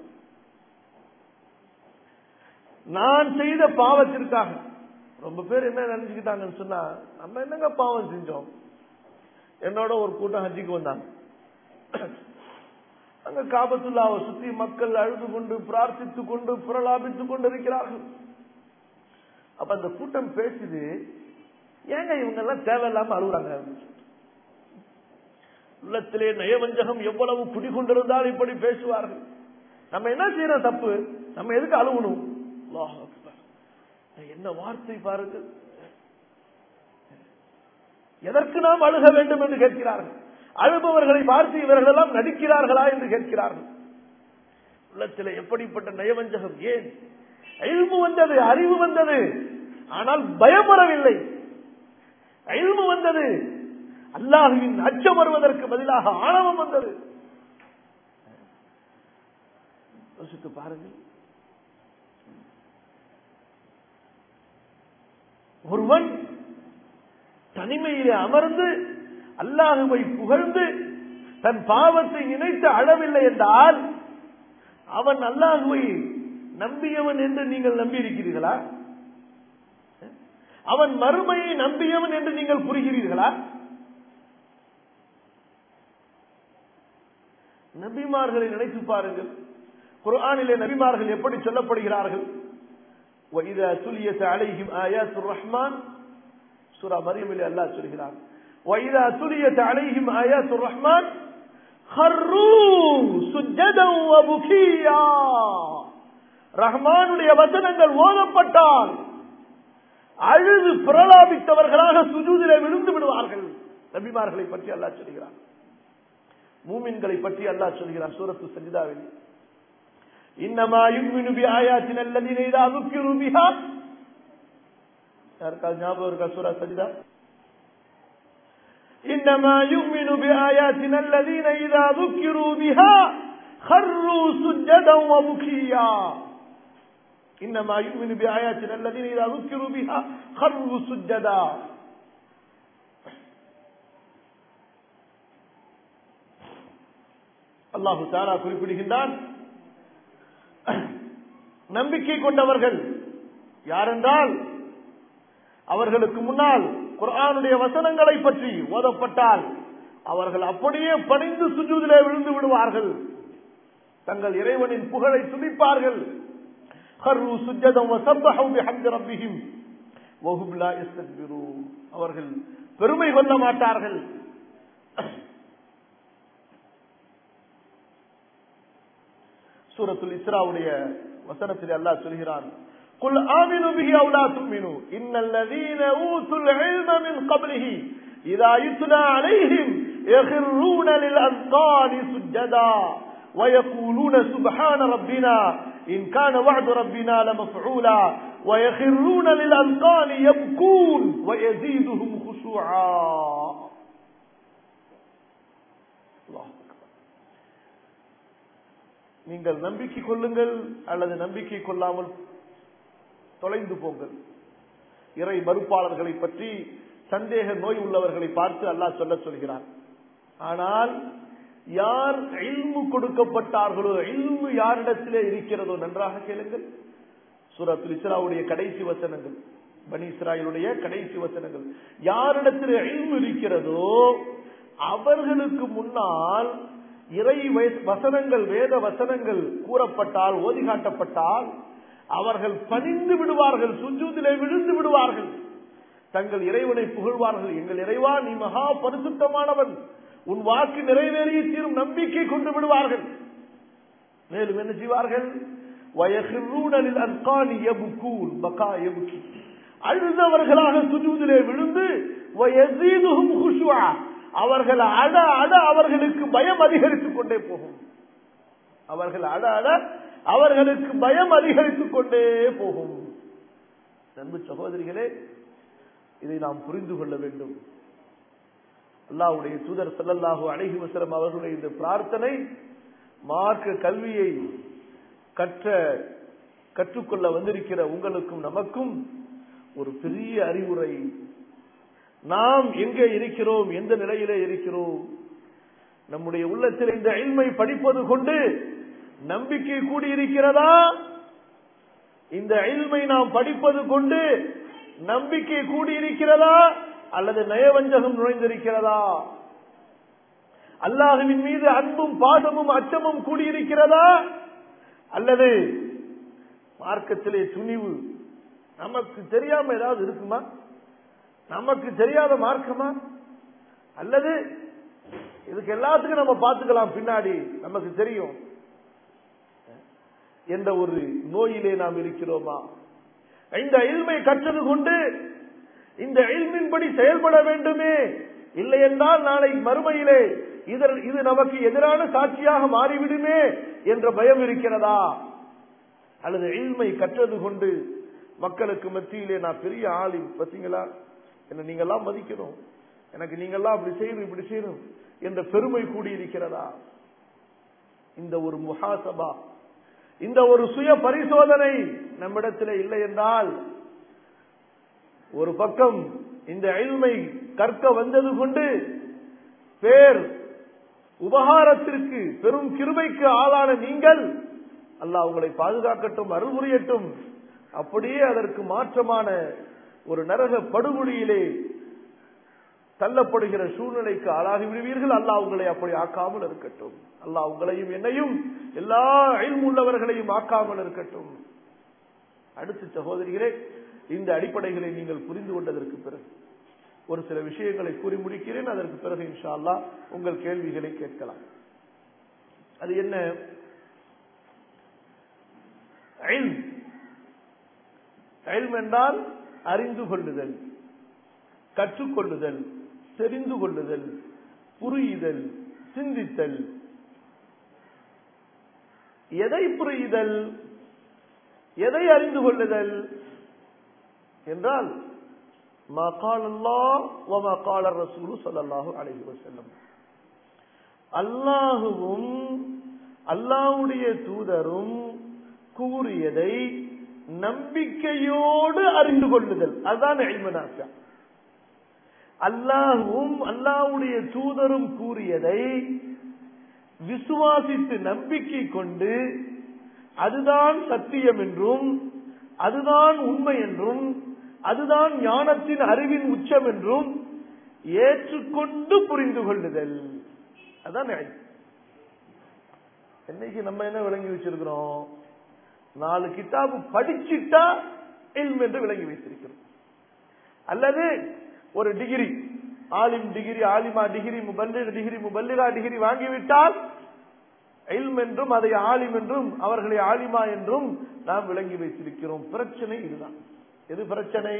நான் செய்த பாவத்திற்காக ரொம்ப பேர் என்ன நினைச்சுக்கிட்டாங்கன்னு சொன்னா, நம்ம என்னங்க பாவம் செஞ்சோம்? என்னோட ஒரு கூட்டம் ஹஜ்ஜிக்கு வந்தாங்க. அங்க காபத்துல்லாவை சுத்தி மக்கள் அழுது கொண்டு பிரார்த்தித்துக் கொண்டு பிரலாபித்துக் கொண்டு இருக்கிறார்கள். அப்ப அந்த கூட்டம் பேசுது, ஏங்க இவங்க எல்லாம் தேவையில்லாம அழுகுறாங்க? உள்ளத்திலே நயவஞ்சகம் எவ்வளவு குடிகொண்டிருந்தால் இப்படி பேசுவார்கள். நம்ம என்ன செய்யறோம் தப்பு? நம்ம எதுக்கு அழுகணும்? அல்லாஹ் அக்பர், என்ன வார்த்தை பாருங்கள். எதற்கு நாம் அழுக வேண்டும் என்று கேட்கிறார்கள். அழுபவர்களை பார்த்து இவர்கள் எல்லாம் நடிக்கிறார்களா என்று கேட்கிறார்கள். உள்ளத்திலே எப்படிப்பட்ட நயவஞ்சகம்! ஏன்? இல்மு வந்தது, அறிவு வந்தது, ஆனால் பயம் வரவில்லை. இல்மு வந்தது, அல்லாஹ்வின் அச்சம் வருவதற்கு பதிலாக ஆணவம் வந்தது. யோசித்து பாருங்கள். ஒருவன் தனிமையிலே அமர்ந்து அல்லாஹுவை புகழ்ந்து தன் பாவத்தை நினைத்து அழவில்லை என்றால் அவன் அல்லாஹுவை நம்பியவன் என்று நீங்கள் நம்பி இருக்கிறீர்களா? அவன் மறுமையை நம்பியவன் என்று நீங்கள் கூறுகிறீர்களா? நபிமார்களை நினைத்து பாருங்கள். குர்ஆனிலே நபிமார்கள் எப்படி சொல்லப்படுகிறார்கள்? وَإِذَا تُلِيَتْ عَلَيْهِمْ آيَاتُ الرَّحْمَنِ சூரா மர்யமிலே அல்லாஹ் சொல்கிறார், وَإِذَا تُلِيَتْ عَلَيْهِمْ آيَاتُ الرَّحْمَنِ خَرُّوا سُجَّدًا وَبُكِيًّا. ரஹ்மானுடைய வசனங்கள் ஓதப்பட்டால் அழுது பிரலாபித்தவர்களாக சுஜூதிலே விழுந்து விடுவார்கள். நபிமார்களை பற்றி அல்லாஹ் சொல்கிறார். மூமின்களை பற்றி அல்லாஹ் சொல்கிறார் சூரத்து சஜ்தாவில், இன்னமா யுமினு பிஆயாத்தினா அல்லதீன இதா ذுக்கிரு பிஹா. யாருக்காவது ஞாபகம் இருக்கா சூரா சஜ்தா? இன்னமா யுமினு பிஆயாத்தினா அல்லதீன இதா ذுக்கிரு பிஹா خروا سجدا وبكيا. இன்னமா யுமினு பிஆயாத்தினா அல்லதீன இதா ذுக்கிரு பிஹா خروا سجدا. அல்லாஹ் தஆலா குறிப்பிடுகின்றான், நம்பிக்கை கொண்டவர்கள் யாரென்றால் அவர்களுக்கு முன்னால் குர்ஆனுடைய வசனங்களை பற்றி ஓதப்பட்டால் அவர்கள் அப்படியே பணிந்து சுஜூதிலே விழுந்து விடுவார்கள். தங்கள் இறைவனின் புகழை துதிப்பார்கள். خروا سجدا وسبحوا بحمد ربهم وهم لا يستكبرون. அவர்கள் பெருமை கொள்ள மாட்டார்கள். சூரத்துல் இஸ்ராவுடைய வசனத்தில் அல்லாஹ் சொல்கிறான், குல் ஆமினு பிஹி அவ் லா துமினு இன்னல் லதீன ஊதுல் இல்ம மின் قبلஹி இதா யுத்லா அலைஹிம் யഖிரூன லில் அஸ்கானி சுஜ்ஜதா ويقولون سبحان ربنا إن كان وعد ربنا لمفعولا ويخرون للأذقان يبكون ويزيدهم خشوعا. நீங்கள் நம்பிக்கை கொள்ளுங்கள் அல்லது நம்பிக்கை கொள்ளாமல் தொலைந்து போங்கள். இறை மறுப்பாளர்களை பற்றி சந்தேக நோய் உள்ளவர்களை பார்த்து அல்லாஹ் சொல்கிறார். ஆனால் யார் இல்மு கொடுக்கப்பட்டார்களோ, இல்மு யாரிடத்திலே இருக்கிறதோ, நன்றாக கேளுங்கள். சூரத்துல் இஸ்ராவுடைய கடைசி வசனங்கள், பனி இஸ்ராயலுடைய கடைசி வசனங்கள். யாரிடத்திலே இல்மு இருக்கிறதோ அவர்களுக்கு முன்னால் இறை வசனங்கள், வேத வசனங்கள் கூறப்பட்டால், ஓதி காட்டப்பட்டால் அவர்கள் பணிந்து விடுவார்கள், சுஜூதிலே விழுந்து விடுவார்கள், தங்கள் இறைவனை புகழ்வார்கள். எங்கள் இறைவா, நீ மகா பரிசுத்தமானவன், உன் வாக்கு நிறைவேறிய தீரும் நம்பிக்கை கொண்டு விடுவார்கள். மேலும் என்ன செய்வார்கள்? அழுதவர்களாக சுஜூதிலே விழுந்து அவர்கள் அட அட அவர்களுக்கு பயம் அதிகரித்துக் கொண்டே போகும். அவர்கள் அட அட அவர்களுக்கு பயம் அதிகரித்துக் கொண்டே போகும். அன்பு சகோதரிகளே, இதை நாம் புரிந்து கொள்ள வேண்டும். அல்லாஹ்வுடைய தூதர் ஸல்லல்லாஹு அலைஹி வஸல்லம் அவர்களுடைய இந்த பிரார்த்தனை மார்க்க கல்வியை கற்றுக்கொள்ள வந்திருக்கிற உங்களுக்கும் நமக்கும் ஒரு பெரிய அறிவுரை. நாம் எங்கே இருக்கிறோம், எந்த நிலையிலே இருக்கிறோம்? நம்முடைய உள்ளத்தில் இந்த இல்மை படிப்பது கொண்டு நம்பிக்கை கூடியிருக்கிறதா? இந்த இல்மை நாம் படிப்பது கொண்டு நம்பிக்கை கூடியிருக்கிறதா அல்லது நயவஞ்சகம் நுழைந்திருக்கிறதா? அல்லாஹ்வின் மீது அன்பும் பாசமும் அச்சமும் கூடியிருக்கிறதா அல்லது மார்க்கத்திலே துணிவு? நமக்கு தெரியாம ஏதாவது இருக்குமா? நமக்கு தெரியாத மார்க்கமா? அல்லது இதுக்கு எல்லாத்துக்கும் நம்ம பார்த்துக்கலாம், பின்னாடி நமக்கு தெரியும் என்ற ஒரு நோயிலே நாம் இருக்கிறோமா? இந்த இல்மை கற்றது கொண்டு இந்த இல்மின்படி செயல்பட வேண்டுமே, இல்லை என்றால் நாளை மறுமையிலே இது நமக்கு எதிரான சாட்சியாக மாறிவிடுமே என்ற பயம் இருக்கிறதா? அல்லது இல்மை கற்றது கொண்டு மக்களுக்கு மத்தியிலே நான் பெரிய ஆளின், பார்த்தீங்களா, என்ன நீங்கெல்லாம் மதிக்கணும், எனக்கு நீங்கெல்லாம் அப்படி செய்யணும் இப்படி செய்யணும் என்ற பெருமை கூடியிருக்கிறதா? இந்த ஒரு முஹாசபா, இந்த ஒரு சுய பரிசோதனை நம்மிடத்தில் இல்லை என்றால், ஒரு பக்கம் இந்த இல்மை கற்க வந்தது கொண்டு பேர் உபகாரத்திற்கு பெரும் கிருபைக்கு ஆளான நீங்கள், அல்லாஹ் உங்களை பாதுகாக்கட்டும், அருள் புரியட்டும், அப்படியே அதற்கு மாற்றமான ஒரு நரக படுகொலியிலே தள்ளப்படுகிற சூழ்நிலைக்கு ஆளாகி விடுவீர்கள். அல்லாஹ் உங்களை அப்படி ஆக்காமல் இருக்கட்டும். அல்லாஹ் உங்களையும் என்னையும் எல்லா இல்ம் உள்ளவர்களையும் ஆக்காமல் இருக்கட்டும். அடுத்த சகோதரிகளே, இந்த அடிப்படைகளை நீங்கள் புரிந்து கொண்டதற்கு பிறகு ஒரு சில விஷயங்களை கூறி முடிக்கிறேன். அதற்கு பிறகு இன்ஷா அல்லாஹ் உங்கள் கேள்விகளை கேட்கலாம். அது என்ன? இல்ம் என்றால் அறிந்து கொள்ளுதல், கற்றுக்கொள்ளுதல், தெரிந்து கொள்ளுதல், புரியுதல், சிந்தித்தல். எதை புரியுதல், எதை அறிந்து கொள்ளுதல் என்றால் மா கால அல்லாஹ் வ மா கால ரசூல் ஸல்லல்லாஹு அலைஹி வஸல்லம், அல்லாஹ்வும் அல்லாஹ்வுடைய தூதரும் கூறியதை நம்பிக்கையோடு அறிந்து கொள்ளுதல். அதுதான் இல்மு நாஃபிஅ. அல்லாஹ்வும் அல்லாஹ்வுடைய தூதரும் கூறியதை விசுவாசித்து நம்பிக்கை கொண்டு அதுதான் சத்தியம் என்றும் அதுதான் உண்மை என்றும் அதுதான் ஞானத்தின் அறிவின் உச்சம் என்றும் ஏற்றுக்கொண்டு புரிந்து கொள்ளுதல். அதான் இன்னைக்கு நம்ம என்ன விளங்கி வச்சிருக்கிறோம்? 4 கிதாபு படிச்சுட்டா இல்ம் என்று விளங்கி வைத்திருக்கிறோம். அல்லது ஒரு டிகிரி, ஆலிம் டிகிரி, ஆலிமா டிகிரி, முபல்லிக் டிகிரி, முபல்லிகா டிகிரி வாங்கிவிட்டால் இல்ம் என்றும் அதை ஆலிம் என்றும் அவர்களை ஆலிமா என்றும் நாம் விளங்கி வைத்திருக்கிறோம். பிரச்சனை இதுதான். எது பிரச்சனை?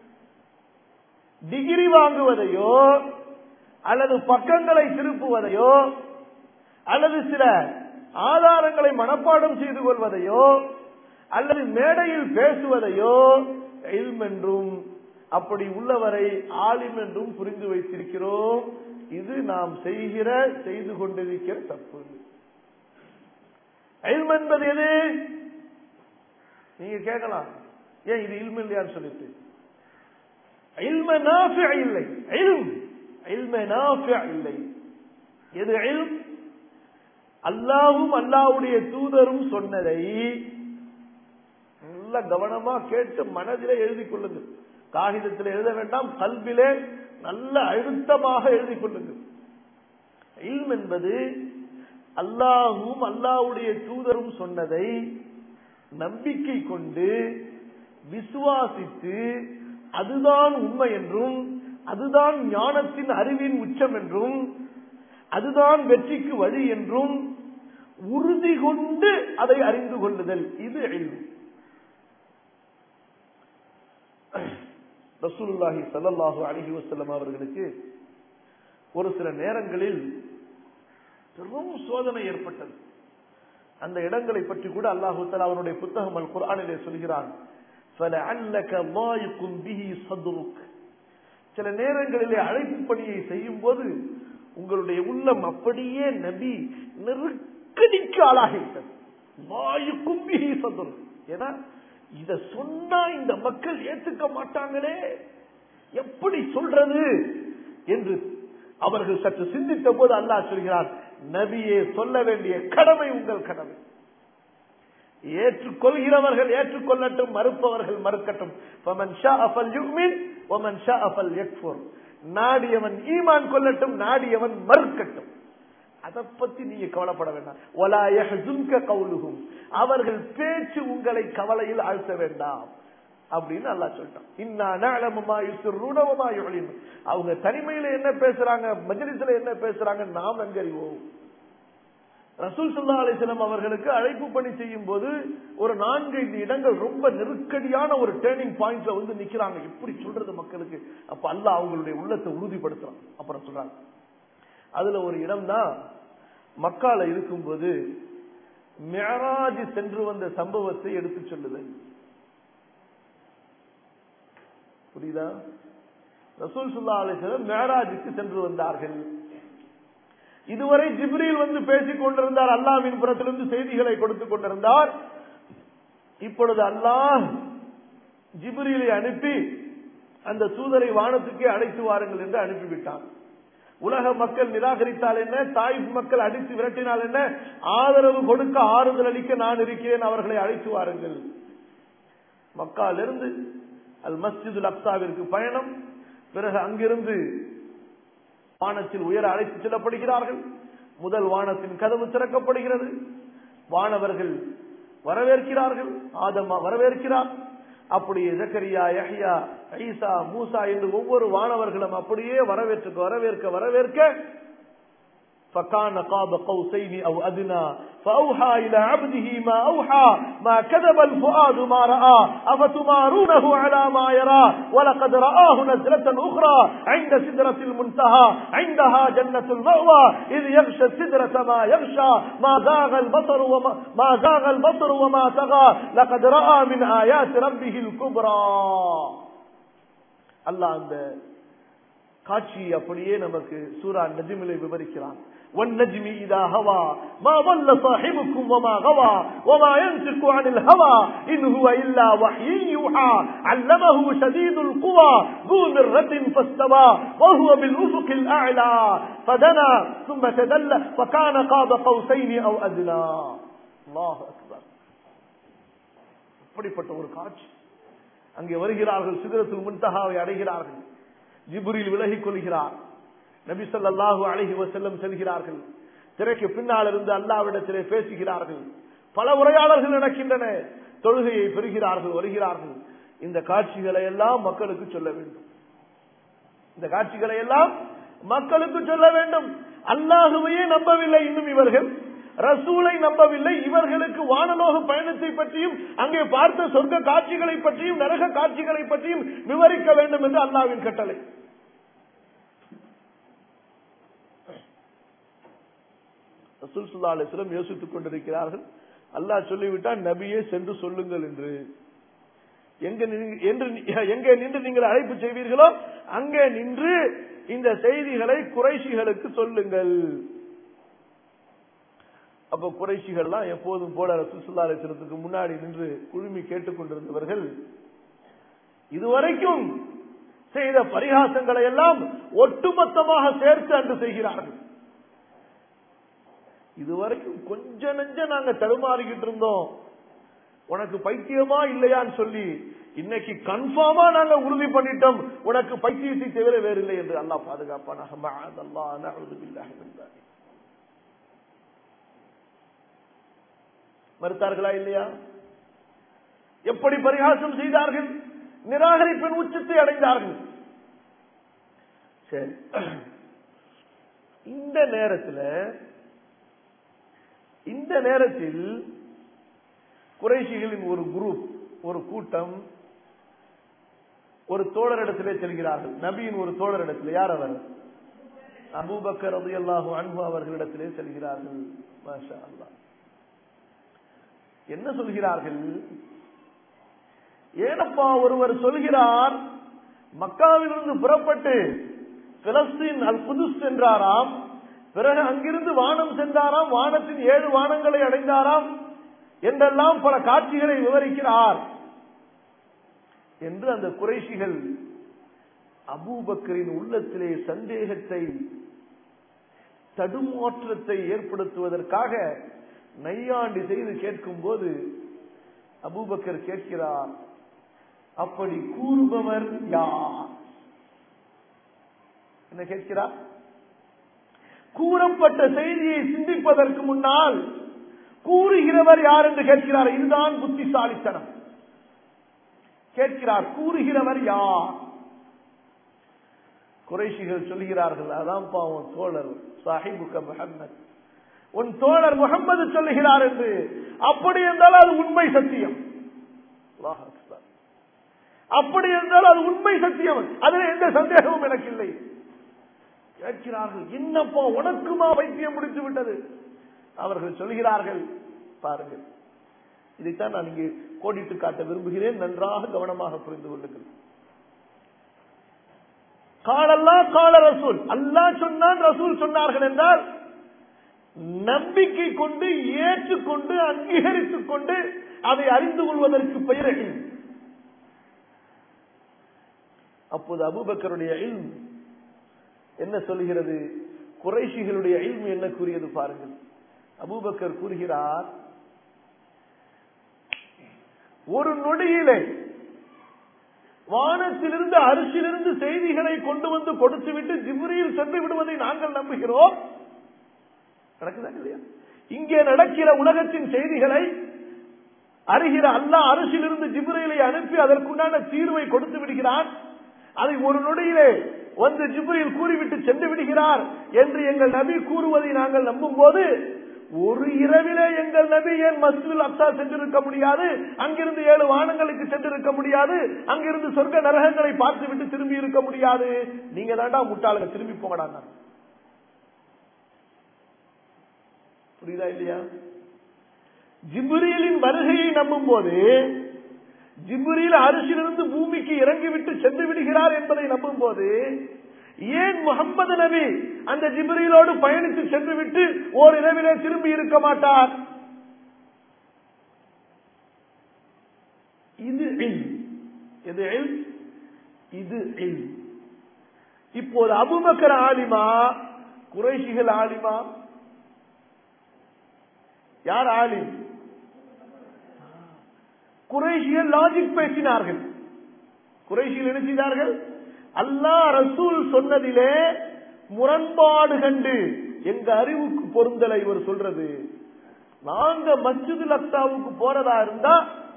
டிகிரி வாங்குவதையோ அல்லது பக்கங்களை திருப்புவதையோ அல்லது சில ஆதாரங்களை மனப்பாடம் செய்து கொள்வதையோ அல்லது மேடையில் பேசுவதையோ இல்ம் என்றும் அப்படி உள்ளவரை ஆலிம் என்றும் புரிந்து வைத்திருக்கிறோம். இது நாம் செய்து கொண்டிருக்கிற தப்பு. இல்ம் என்பது எது? நீங்க கேட்கலாம், ஏன் இது இல்ம் இல்லையான்னு சொல்லிட்டு. இல்ம நாஃபிஅ இல்லை, இல்ம நாஃபிஅ இல்லை. எது இல்ம்? அல்லாஹ்வும் அல்லாஹ்வுடைய தூதரும் சொன்னதை நல்ல கவனமா கேட்டு மனதிலே எழுதி கொள்ளுங்கள். காகிதத்தில் எழுத வேண்டாம், கல்விலே நல்ல அழுத்தமாக எழுதி கொள்ளுங்கள். இல்ம் என்பது அல்லாஹ்வும் அல்லாஹ்வுடைய தூதரும் சொன்னதை நம்பிக்கை கொண்டு விசுவாசித்து அதுதான் உண்மை என்றும் அதுதான் ஞானத்தின் அறிவின் உச்சம் என்றும் அதுதான் வெற்றிக்கு வழி என்றும் உறுதி கொண்டு அதை அறிந்து கொள்ளுதல். இது இல்ம். ரசூலுல்லாஹி ஸல்லல்லாஹு அலைஹி வஸல்லம் அவர்களுக்கு ஒரு சில நேரங்களில் பெரும் சோதனை ஏற்பட்டது. அந்த இடங்களை பற்றி கூட அல்லாஹ் தஆலா அவருடைய புத்தகம் அல் குர்ஆனிலே சொல்கிறான், فَلَعَلَّكَ ضَائِقٌ بِهِ صَدْرُكَ. சில நேரங்களிலே அழைப்பு பணியை செய்யும் போது உங்களுடைய உள்ளம் அப்படியே நபி நெருக்கடிக்கு ஆளாகிவிட்டது. ضَائِقٌ بِهِ صَدْرُكَ. ஏன்னா இத சொன்னா இந்த மக்கள் ஏற்றுக்க மாட்டாங்களே, எப்படி சொல்றது என்று அவர்கள் சற்று சிந்தித்த போது அல்லாஹ் சொல்கிறார், நபியே சொல்ல வேண்டிய கடமை உங்கள் கடமை. ஏற்றுக்கொள்கிறவர்கள் ஏற்றுக்கொள்ளட்டும், மறுப்பவர்கள் மறுக்கட்டும். فَمَنْ شَاءَ فَلْيُؤْمِنْ وَمَنْ شَاءَ فَلْيَكْفُرْ. நாடியவன் ஈமான் கொள்ளட்டும், நாடியவன் மறுக்கட்டும். அதை பத்தி நீங்க கவலைப்பட வேண்டாம். وَلَا يَحْزُنْكَ قَوْلُهُمْ. அவர்கள் பேச்சு உங்களை கவலையில் ஆழ்த்த வேண்டாம் அப்படின்னு அல்லாஹ் சொல்லிட்டான். இன்னா நஅலமு மா யுஸ்ருன வ மா யுலின். அவங்க தனிமையில என்ன பேசுறாங்க, மஜ்லிஸ்ல என்ன பேசுறாங்க நாம் நன்கறிவோம். ரசூல் ஸல்லல்லாஹு அலைஹி வஸல்லம் அவர்களுக்கு அழைப்பு பணி செய்யும் போது ஒரு 4-5 இடங்கள் ரொம்ப நெருக்கடியான ஒரு டேர்னிங் பாயிண்ட்ல வந்து நிக்கிறாங்க. எப்படி சொல்றது மக்களுக்கு? அப்ப அல்லாஹ் அவங்களுடைய உள்ளத்தை உறுதிப்படுத்துறான். அப்புறம் சொல்றாங்க, அதுல ஒரு இடம் தான் மக்கால இருக்கும்போது மிஅராஜ் சென்று வந்த சம்பவத்தை எடுத்து சொல்லுது. புரியுதா? ரசூல் ஸல்லல்லாஹு அலைஹி வஸல்லம் மிஅராஜுக்கு சென்று வந்தார்கள். இதுவரை ஜிப்ரீல் வந்து பேசிக் கொண்டிருந்தார், அல்லாஹ்வின் புறத்திலிருந்து செய்திகளை கொடுத்துக் கொண்டிருந்தார். இப்பொழுது அல்லாஹ் ஜிப்ரீலை அனுப்பி அந்த தூதரை வானத்துக்கே அழைத்து வாருங்கள் என்று அனுப்பிவிட்டார். உலக மக்கள் நிராகரித்தால் என்ன, தாயிப் மக்கள் அடித்து விரட்டினால் என்ன, ஆதரவு கொடுக்க ஆறுதல் அளிக்க நான் இருக்கிறேன், அவர்களை அழைத்து வாருங்கள். மக்காலிருந்து அல் மஸ்ஜிதுல் அக்ஸாவிற்கு பயணம். பிறகு அங்கிருந்து வானத்தில் உயர அழைத்து செல்லப்படுகிறார்கள். முதல் வானத்தின் கதவு திறக்கப்படுகிறது. வானவர்கள் வரவேற்கிறார்கள். ஆதம் வரவேற்கிறார். அப்படியே ஜக்கரியா, யஹ்யா, ஈசா, மூசா என்று ஒவ்வொரு வானவர்களும் அப்படியே வரவேற்க فكان قاب قوسين أو أدنى فأوحى إلى عبده ما أوحى ما كذب الفؤاد ما رأى أفتمارونه على ما يرى ولقد رآه نزلة أخرى عند سدرة المنتهى عندها جنة المأوى إذ يغشى السدرة ما يغشى ما زاغ البصر وما طغى لقد رأى من آيات ربه الكبرى. அல்லாஹ் அந்த காட்சி அப்படியே நமக்கு சூரா நஜ்மிலே விவரிக்கிறான். والنجم إذا هوى ما ضل صاحبكم وما غوى وما ينطق عن الهوى إن هو إلا وحي يوحى علمه شديد القوى ذو مرة فاستوى وهو بالأفق الأعلى فدنا ثم تدلى فكان قاب قوسين أو أدنى. الله أكبر. அப்படிப்பட்ட ஒரு காட்சி. அங்கே வருகிறார்கள். சிதறத்துல் முன்தஹாவை அடைகிறார்கள். ஜிப்ரீல் விலகிக் கொள்கிறார். நபி ஸல்லல்லாஹு அலைஹி வஸல்லம் செல்கிறார்கள். திரைக்கு பின்னால் இருந்து அல்லாஹ்விடத்திலே பேசுகிறார்கள். பல உரையாடல்கள் நடக்கின்றன. தொழுகையை பெறுகிறார்கள், வருகிறார்கள். இந்த காட்சிகளை எல்லாம் மக்களுக்கு சொல்ல வேண்டும். இந்த காட்சிகளை எல்லாம் மக்களுக்கு சொல்ல வேண்டும். அல்லாஹ்வையே நம்பவில்லை இன்னும் இவர்கள், ரசூலை நம்பவில்லை. இவர்களுக்கு வானலோக பயணத்தை பற்றியும் அங்கே பார்த்த சொர்க்க காட்சிகளை பற்றியும் நரக காட்சிகளை பற்றியும் விவரிக்க வேண்டும் என்று அல்லாஹ்வின் கட்டளை. ரசூல் ஸல்லல்லாஹு அலைஹி வஸல்லம் யோசித்துக் கொண்டிருக்கிறார்கள். அல்லாஹ் சொல்லிவிட்டால் நபியே சென்று சொல்லுங்கள் என்று. எங்கே நின்று நீங்கள் அழைப்பு செய்வீர்களோ அங்கே நின்று இந்த செய்திகளை குறைஷிகளுக்கு சொல்லுங்கள். அப்போ குறைஷிகள்லாம் எப்போதும் போல ரசூல் ஸல்லல்லாஹு அலைஹி வஸல்லத்துக்கு முன்னாடி நின்று குழுமி கேட்டுக் கொண்டிருந்தவர்கள் இதுவரைக்கும் செய்த பரிகாசங்களை எல்லாம் ஒட்டுமொத்தமாக சேர்த்து அன்று செய்கிறார்கள். இதுவரைக்கும் கொஞ்ச நெஞ்ச நாங்க தடுமாறிக்கிட்டு இருந்தோம், உனக்கு பைத்தியமா இல்லையான்னு சொல்லி இன்னைக்கு கன்ஃபார்மா நாங்க உறுதி பண்ணிட்டோம் உனக்கு பைத்தியத்தை தவிர வேறு இல்லை என்று. அல்லாஹ் பாதுகாப்பானாக. மஅதல்லாஹ் நஅூது பில்லாஹி மின் ذلك. மறுத்தார்களா இல்லையா? எப்படி பரிகாசம் செய்தார்கள், நிராகரிப்பின் உச்சத்தை அடைந்தார்கள். சரி, இந்த நேரத்தில் குறைஷிகளின் ஒரு குரூப், ஒரு கூட்டம் ஒரு தோழரிடத்திலே செல்கிறார்கள். நபியின் ஒரு தோழரிடத்தில். யார் அவர்? அபூபக்கர் ரலியல்லாஹு அன்ஹு அவர்களிடத்திலே செல்கிறார்கள். மாஷா அல்லாஹ். என்ன சொல்கிறார்கள்? ஏனப்பா ஒருவர் சொல்கிறார் மக்காவிலிருந்து புறப்பட்டு பிலஸ்தீன் அல் குதுஸ் சென்றாராம், பிறகு அங்கிருந்து வானம் சென்றாராம், வானத்தின் 7 வானங்களை அடைந்தாராம் என்றெல்லாம் பல காட்சிகளை விவரிக்கிறார் என்று அந்த குறைஷிகள் அபூபக்கரின் உள்ளத்திலே சந்தேகத்தை, தடுமாற்றத்தை ஏற்படுத்துவதற்காக நையாண்டி செய்து கேட்கும் போது அபூபக்கர் கேட்கிறார், அப்படி கூறுபவர் யார்? என்ன கேட்கிறார்? கூறப்பட்ட செய்தியை சிந்திப்பதற்கு முன்னால் கூறுகிறவர் யார் என்று கேட்கிறார். இதுதான் புத்திசாலித்தனம். கேட்கிறார், கூறுகிறவர் யார்? குறைஷிகள் சொல்கிறார்கள், அதான் பாவம் தோழர் சாஹிபுக்க முஹம்மது, உன் தோழர் முகம்மது சொல்லுகிறார் என்று. அப்படி என்றால் அது உண்மை சத்தியம். அப்படி என்றால் அது உண்மை சத்தியம், அதில் எந்த சந்தேகமும் எனக்கு இல்லை. கேட்கிறார்கள், என்னப்பா உனக்குமா வைத்தியம் முடித்து விட்டது? அவர்கள் சொல்கிறார்கள், பாருங்கள், இதைத்தான் நான் இங்கே கோடிட்டு காட்ட விரும்புகிறேன், நன்றாக கவனமாக புரிந்து கொள்ளுங்கள். காலல்லா கால ரசூல், அல்லாஹ் சொன்னான், ரசூல் சொன்னார்கள் என்றால் நம்பிக்கை கொண்டு ஏற்றுக்கொண்டு அங்கீகரித்துக் கொண்டு அதை அறிந்து கொள்வதற்கு பெயர் இல்ம். அப்போது அபூபக்கருடைய இல்ம் என்ன சொல்கிறது, குறைஷிகளுடைய இல்ம் என்ன கூறியது பாருங்கள். அபூபக்கர் கூறுகிறார், ஒரு நொடியிலே வானத்திலிருந்து அரிசியிலிருந்து செய்திகளை கொண்டு வந்து கொடுத்துவிட்டு ஜிப்ரீல் சென்று விடுவதை நாங்கள் நம்புகிறோம். நடக்குதா இல்லையா? இங்கே நடக்கிற உலகத்தின் செய்திகளை அறிகிற அல்லாஹ் அரிசியிலிருந்து ஜிப்ரீலை அனுப்பி அதற்குண்டான தீர்வை கொடுத்து விடுகிறான். அதை ஒரு நொடியிலே வந்து ஜிப்ரீல் கூறிவிட்டு சென்று விடுகிறார் என்று எங்கள் நபி கூறுவதை நாங்கள் நம்பும் போது, ஒரு இரவிலே எங்கள் நபி ஏன் மஸ்ஜிதுல் அக்ஸா சென்றிருக்க முடியாது? அங்கிருந்து 7 வானங்களுக்கு சென்றிருக்க முடியாது? அங்கிருந்து சொர்க்க நரகங்களை பார்த்து விட்டு திரும்பி இருக்க முடியாது? நீங்க தாண்டா முட்டாளுங்க, திரும்பி போங்கடா. புரியுதா இல்லையா? ஜிப்ரீலின் வருகையை நம்பும் போது, ஜிப்ரீல் அரிசியிலிருந்து பூமிக்கு இறங்கிவிட்டு சென்று விடுகிறார் என்பதை நம்பும் போது, ஏன் முகமது நபி அந்த ஜிப்ரீலோடு பயணித்து சென்று விட்டு ஓரிரவிலே திரும்பி இருக்க மாட்டார்? இது இப்போது அபூபக்கர் ஆலிமா, குறைஷிகள் ஆலிமா? யார் ஆலிம்? குறைஷிகள் லாஜிக் பேசினார்கள். குறைஷிகள் என்ன செய்தார்கள்? அல்லாஹ் ரசூல் சொன்னதிலே முரண்பாடு கண்டு, எங்க அறிவுக்கு பொருந்தலை இவர் சொல்றது, நாங்க மஸ்ஜிதுல் அக்ஸாவுக்கு போறதா இருந்தா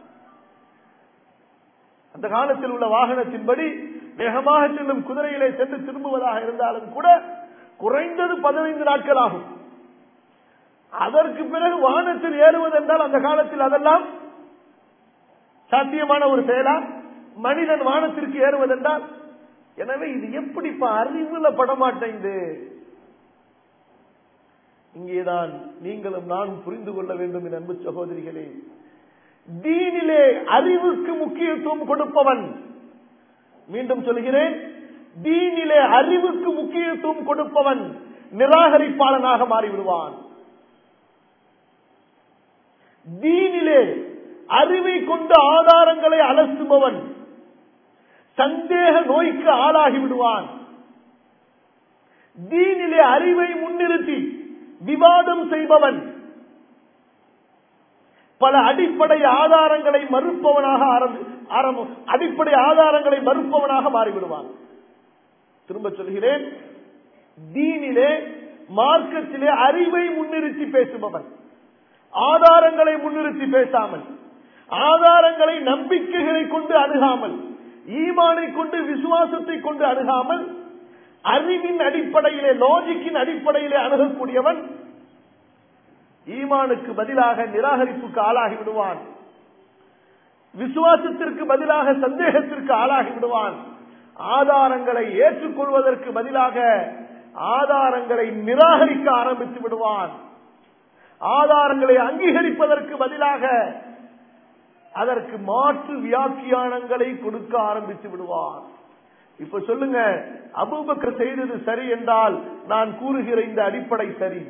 அந்த காலத்தில் உள்ள வாகனத்தின்படி வேகமாக செல்லும் குதிரையிலே சென்று திரும்புவதாக இருந்தாலும் கூட குறைந்தது 15 நாட்கள் ஆகும். அதற்கு பிறகு வானத்தில் ஏறுவது என்றால் அந்த காலத்தில் அதெல்லாம் சாத்தியமான ஒரு செயலா? மனிதன் வானத்திற்கு ஏறுவதென்றால், எனவே இது எப்படிப்பா அறிவுல படமாட்டேங்குது? இங்கேதான் நீங்களும் நானும் புரிந்து கொள்ள வேண்டும் என் அன்பு சகோதரிகளே. தீனிலே அறிவுக்கு முக்கியத்துவம் கொடுப்பவன், மீண்டும் சொல்கிறேன், தீனிலே அறிவுக்கு முக்கியத்துவம் கொடுப்பவன் நிராகரிப்பாளனாக மாறிவிடுவான். தீனிலே அறிவை கொண்டு ஆதாரங்களை அலசுபவன் சந்தேக நோய்க்கு ஆளாகி விடுவான். தீனிலே அறிவை முன்னிறுத்தி விவாதம் செய்பவன் பல அடிப்படை ஆதாரங்களை மறுப்பவனாக மாறிவிடுவான். திரும்ப சொல்கிறேன், தீனிலே மார்க்கத்திலே அறிவை முன்னிறுத்தி பேசுபவன், ஆதாரங்களை முன்னிறுத்தி பேசாமல், ஆதாரங்களை நம்பிக்கைகளை கொண்டு அணுகாமல், ஈமானை கொண்டு விசுவாசத்தை கொண்டு அணுகாமல், அறிவின் அடிப்படையிலே லாஜிக்கின் அடிப்படையிலே அணுகக்கூடியவன் ஈமானுக்கு பதிலாக நிராகரிப்புக்கு ஆளாகி விடுவான். விசுவாசத்திற்கு பதிலாக சந்தேகத்திற்கு ஆளாகி விடுவான். ஆதாரங்களை ஏற்றுக்கொள்வதற்கு பதிலாக ஆதாரங்களை நிராகரிக்க ஆரம்பித்து விடுவான். ஆதாரங்களை அங்கீகரிப்பதற்கு பதிலாக அதற்கு மாற்று வியாக்கியானங்களை கொடுக்க ஆரம்பித்து விடுவார். இப்ப சொல்லுங்க, அபூபக்கர் செய்தது சரி என்றால் நான் கூறுகிற இந்த அடிப்படை சரி.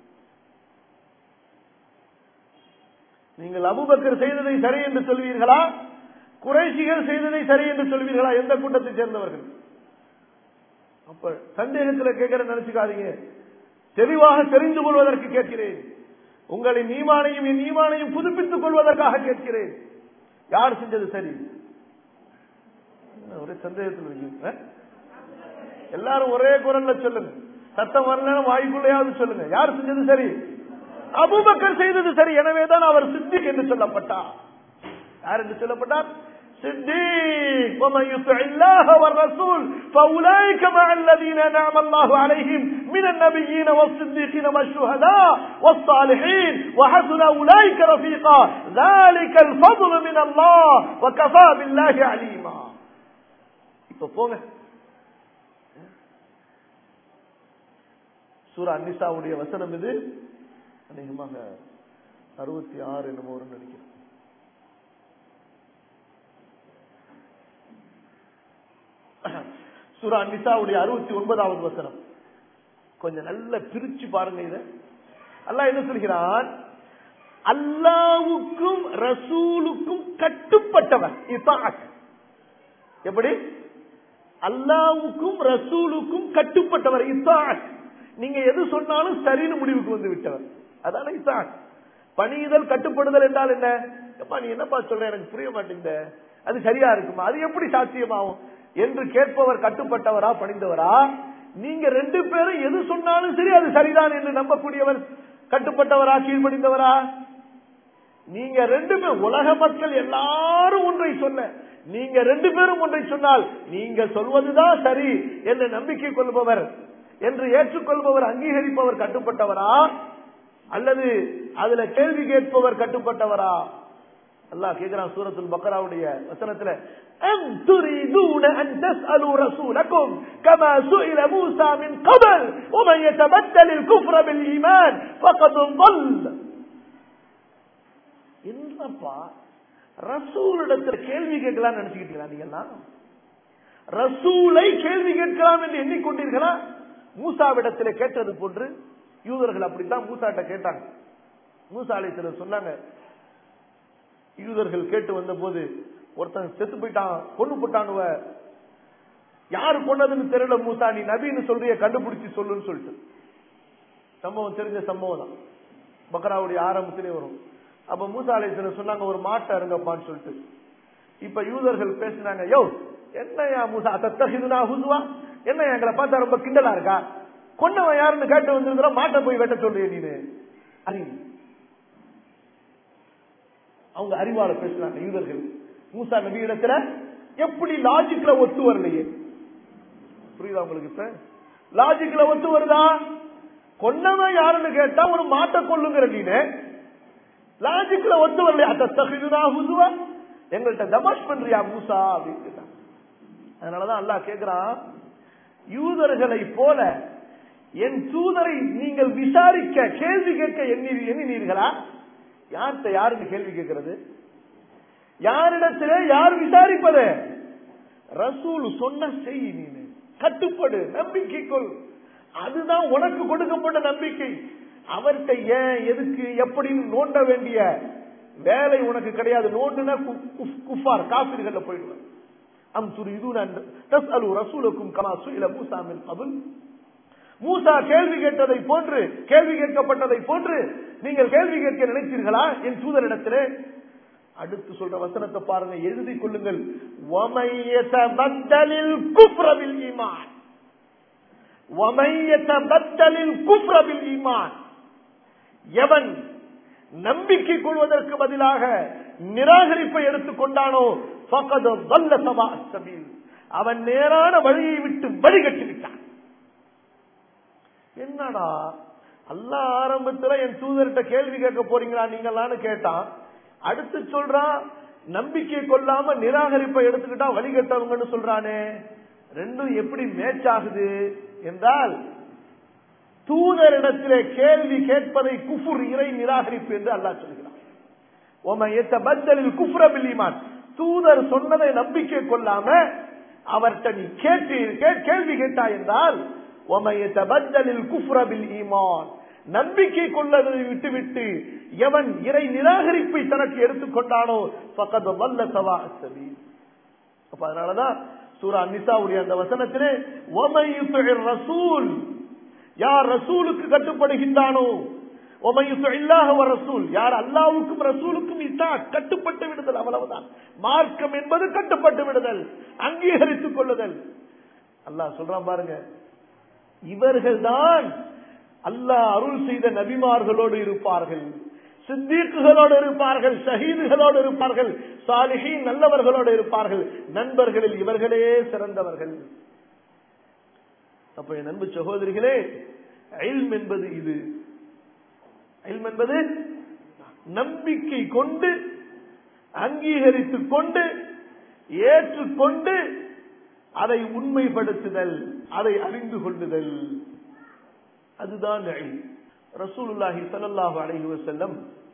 நீங்கள் அபூபக்கர் செய்ததை சரி என்று சொல்வீர்களா? குறைஷிகள் செய்ததை சரி என்று சொல்வீர்களா? எந்த கூட்டத்தை சேர்ந்தவர்கள்? அப்ப சந்தேகத்தில் கேட்கிற நினைச்சுக்காதீங்க, தெளிவாக தெரிந்து கொள்வதற்கு கேட்கிறேன். உங்களின் ஈமானையும் என் ஈமானையும் புதுப்பித்துக் கொள்வதற்காக கேட்கிறேன். யார் செஞ்சது சரி? ஒரே சந்தேகத்தில் எல்லாரும் ஒரே குரல்ல சொல்லுங்க, சத்தம் வரல வாய்க்குள்ளையாவது சொல்லுங்க. யார் செஞ்சது சரி? அபூபக்கர் செய்தது சரி. எனவேதான் அவர் சித்திக் என்று சொல்லப்பட்டார். யார் என்று சொல்லப்பட்டார்? صديق ومن يطع الله والرسول فاولئك مع الذين انعم الله عليهم من النبيين والصديقين والشهداء والصالحين وحسن اولئك رفيقا ذلك الفضل من الله وكفى بالله عليما. இப்போ போங்க, சூரா அன்-நிசாவுடைய வசனம் இது. அநேகமாக 66 என்னமோ ஒரு நினைக்கிறேன். சூரா அன்-நிசாவுடைய 69வது வசனம். கொஞ்சம் நல்ல பிரிச்சு பாருங்க. இத அல்லாஹ் என்ன சொல்கிறான்? அல்லாஹ்வுக்கும் ரசூலுக்கும் கட்டுப்பட்டவன். எப்படி? அல்லாஹ்வுக்கும் ரசூலுக்கும் கட்டுப்பட்டவர் இத்தாஅத். நீங்க எது சொன்னாலும் சரின்னு முடிவுக்கு வந்து விட்டவர். அதான இத்தாஅத். பணியுதல் கட்டுப்படுதல் என்றால் என்ன? நீ என்னப்பா சொல்ற, எனக்கு புரிய மாட்டேங்குது. அது சரியா இருக்குமா, அது எப்படி சாத்தியமாகும் என்று கேட்பவர் கட்டுப்பட்டவரா பணிந்தவரா? நீங்க ரெண்டு பேரும் எது சொன்னாலும் சரி அது சரிதான் என்று நம்பக்கூடியவர் கட்டுப்பட்டவரா கீழ்ப்படிந்தவரா? நீங்க ரெண்டு பேரும், உலக மக்கள் எல்லாரும் ஒன்றை சொல்ல, நீங்க ரெண்டு பேரும் ஒன்றை சொன்னால் நீங்க சொல்வதுதான் சரி என்று நம்பிக்கை கொள்பவர், என்று ஏற்றுக்கொள்பவர், அங்கீகரிப்பவர் கட்டுப்பட்டவரா அல்லது அதுல கேள்வி கேட்பவர் கட்டுப்பட்டவரா? அல்லாஹ் கேக்குறான் சூரத்துல் பக்ராவுடைய வசனத்துல, அம் துரிதூன அன் தஸ்அலு ரசூலக்கும் கமா சுஇல மூஸா மின் கபல் வமன் யதபத்தல் الكفر بالஈமான் ஃபகத் ضل. என்னப்பா ரசூலிடத்துல கேள்வி கேட்கலாம் நினைச்சுக்கிட்டீங்களா? நீங்க எல்லாம் ரசூலை கேள்வி கேட்கலாம் என்று எண்ணிக்கொண்டீர்களா? மூசாவிடத்துல கேட்டது போன்று யூதர்கள் அப்படித்தான் மூசாட்ட கேட்டாங்க. மூசா அலைஹிஸ்ஸலாம் சொன்னாங்க, யூதர்கள் கேட்டு வந்த போது, ஒருத்தன் செத்து போயிட்டான், கொண்டு போட்டானுவ, யாரு கொண்டதுன்னு தெரியல மூசா, நீ நபின்னு சொல்றிய, கண்டுபிடிச்சு சொல்லுன்னு சொல்லிட்டு. சம்பவம் தெரிஞ்ச சம்பவம் தான், பக்ராவுடைய ஆரம்பத்திலே வரும். அப்ப மூசா அலைஹிஸ்ஸலாம் சொன்னாங்க, ஒரு மாட்டை அருங்கப்பான்னு சொல்லிட்டு. இப்ப யூதர்கள் பேசினாங்க, யோ என்னையா மூசா தத்தஹிதுனா ஹுஸ்வா, என்ன எங்களை பார்த்தா ரொம்ப கிண்டலா இருக்கா, கொண்டவன் யாருன்னு கேட்டு வந்திருக்கிற, மாட்டை போய் வெட்ட சொல்றிய நீனு. அறிவு, அவங்க அறிவால பேசுறாங்க யூதர்கள். மூசா நபி இடத்துல எப்படி லாஜிக்ல ஒத்து வரலையே, புரியுதா உங்களுக்கு? இப்ப லாஜிக்ல ஒத்து வருதா? கொன்னவன் யாருன்னு கேட்டா ஒரு மாட்டை கொள்ளுங்கிற நீனு, லாஜிக்ல ஒத்து வரலையா? தத்தஹிதுனா ஹுஸ்வா, எங்கள்கிட்ட தமாஷ் பண்றியா மூசா அப்படின்னு கேட்டாங்க. அதனாலதான் அல்லாஹ் கேக்குறான், யூதர்களை போல என் தூதரை நீங்கள் விசாரிக்க கேள்வி கேட்க எண்ணினீர்களா? யார்கிட்ட யாருக்கு கேள்வி கேட்கிறது? யாரிடத்திலே யார் விசாரிப்பது? ரசூல் சொன்ன செய், நீ கட்டுப்படு, நம்பிக்கை கொள், அதுதான் உனக்கு கொடுக்கப்பட்ட நம்பிக்கை. அவர்கிட்ட ஏன் எதுக்கு எப்படி நோண்ட வேண்டிய வேலை உனக்கு கிடையாது. நோண்டுனா குஃபார் காஃபிர்கள்ல போயிடுவார். அம் துரிதூன தஸ்அலு ரசூலக்கும் கமா சுஇல மூஸா மின் கபல், மூசா கேள்வி கேட்டதை போன்று, கேள்வி கேட்கப்பட்டதை போன்று நீங்கள் கேள்வி கேட்க நினைத்தீர்களா என் தூதரிடத்திலே? அடுத்து சொல்ற வசனத்தை பாருங்க, எழுதி கொள்ளுங்கள். வமை யதபத்தலில் குஃப்ர பில் ஈமான், வமை யதபத்தலில் குஃப்ர பில் ஈமான், எவன் நம்பிக்கை கொள்வதற்கு பதிலாக நிராகரிப்பை எடுத்துக் கொண்டானோ ஃபகத் ضل سواء السبيل, அவன் நேரான வழியை விட்டு வழிகட்டி விட்டான். என்னடா அல்லாஹ் ஆரம்பத்துல என் தூதர்கிட்ட கேள்வி கேட்க போறீங்களா நீங்களான்னு கேட்டான். அடுத்து சொல்றான் நம்பிக்கை கொள்ளாம நிராகரிப்பை எடுத்துக்கிட்டா வழிகட்டவங்கன்னு சொல்றானே. ரெண்டும் எப்படி மேட்ச் ஆகுது என்றால், தூதரிடத்திலே கேள்வி கேட்பதை குஃபுர், இறை நிராகரிப்பு என்று அல்லாஹ் சொல்கிறான். வமன் யதபத்தலில் குஃப்ர பில் ஈமான், தூதர் சொன்னதை நம்பிக்கை கொள்ளாம அவர்கிட்ட நீ கேள்வி கேட்டாய் என்றால், வமன் யதபத்தலில் குஃப்ர பில் ஈமான், நம்பிக்கை கொள்ளதை விட்டுவிட்டு எவன் இறை நிராகரிப்பை தனக்கு எடுத்துக்கொண்டானோ ஃபகத் ضل سواء السبيل. அப்ப அதனாலதான் சூரா நிசாவுடைய அந்த வசனத்திலே வமன் யுத்திஇர் ரசூல், யார் ரசூலுக்கு கட்டுப்படுகின்றானோ, வமன் யுத்திஇல்லாஹ வ ரசூல், யார் அல்லாஹ்வுக்கும் ரசூலுக்கும் இத்தாஅத் கட்டுப்பட்டு விடுதல், அவ்வளவுதான். மார்க்கம் என்பது கட்டுப்பட்டு விடுதல், அங்கீகரித்துக் கொள்ளுதல். அல்லாஹ் சொல்றான் பாருங்க, இவர்கள்தான் அல்லாஹ் அருள் செய்த நபிமார்களோடு இருப்பார்கள், சித்தீக்குகளோடு இருப்பார்கள், ஷஹீதுகளோடு இருப்பார்கள், சாலிஹீன் நல்லவர்களோடு இருப்பார்கள், நண்பர்களில் இவர்களே சிறந்தவர்கள். அப்ப என் அன்பு சகோதரிகளே, இல்ம் என்பது இது. இல்ம் என்பது நம்பிக்கை கொண்டு, அங்கீகரித்துக் கொண்டு, ஏற்றுக்கொண்டு, அதை உண்மைப்படுத்துதல், அதை அறிந்து கொள்ளுதல், அதுதான் இல்ம். ரசூலுல்லாஹி ஸல்லல்லாஹு அலைஹி வஸல்லம்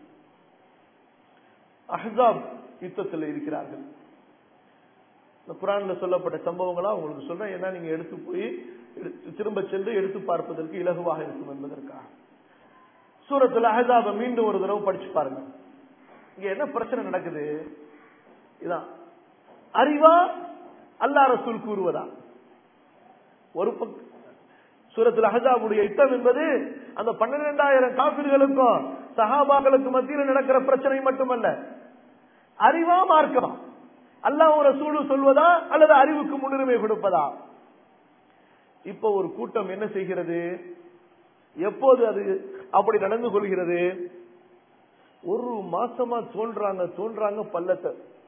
அஹ்ஸாப் யுத்தத்தில் இருக்கிறார்கள். இந்த குர்ஆன்ல சொல்லப்பட்ட சம்பவங்களா உங்களுக்கு சொல்றேன், ஏன்னா நீங்க எடுத்து போய் திரும்ப சென்று எடுத்து பார்ப்பதற்கு இலகுவாக இருக்கும் என்பதற்காக. சூரத்துல் அஹ்ஸாப மீண்டும் ஒரு தடவை படிச்சு பாருங்க. இங்க என்ன பிரச்சனை நடக்குது? இதான் அறிவா அல்லாஹ் ரசூல் கூறுவதா? ஒரு சூரத்துல் அஹ்ஸாபுடைய யுத்தம் என்பது அந்த 12,000 காஃபிர்களுக்கும் சஹாபாக்களுக்கு மத்தியில் நடக்கிற பிரச்சனை மட்டுமல்ல, அறிவா மார்க்கமா? அல்லாஹ் ரசூல் சொல்வதா அல்லது அறிவுக்கு முன்னுரிமை கொடுப்பதா? இப்ப ஒரு கூட்டம் என்ன செய்கிறது? எப்போது அது அப்படி நடந்து கொள்கிறது? ஒரு மாசமா தோன்றாங்க பள்ளத்தை.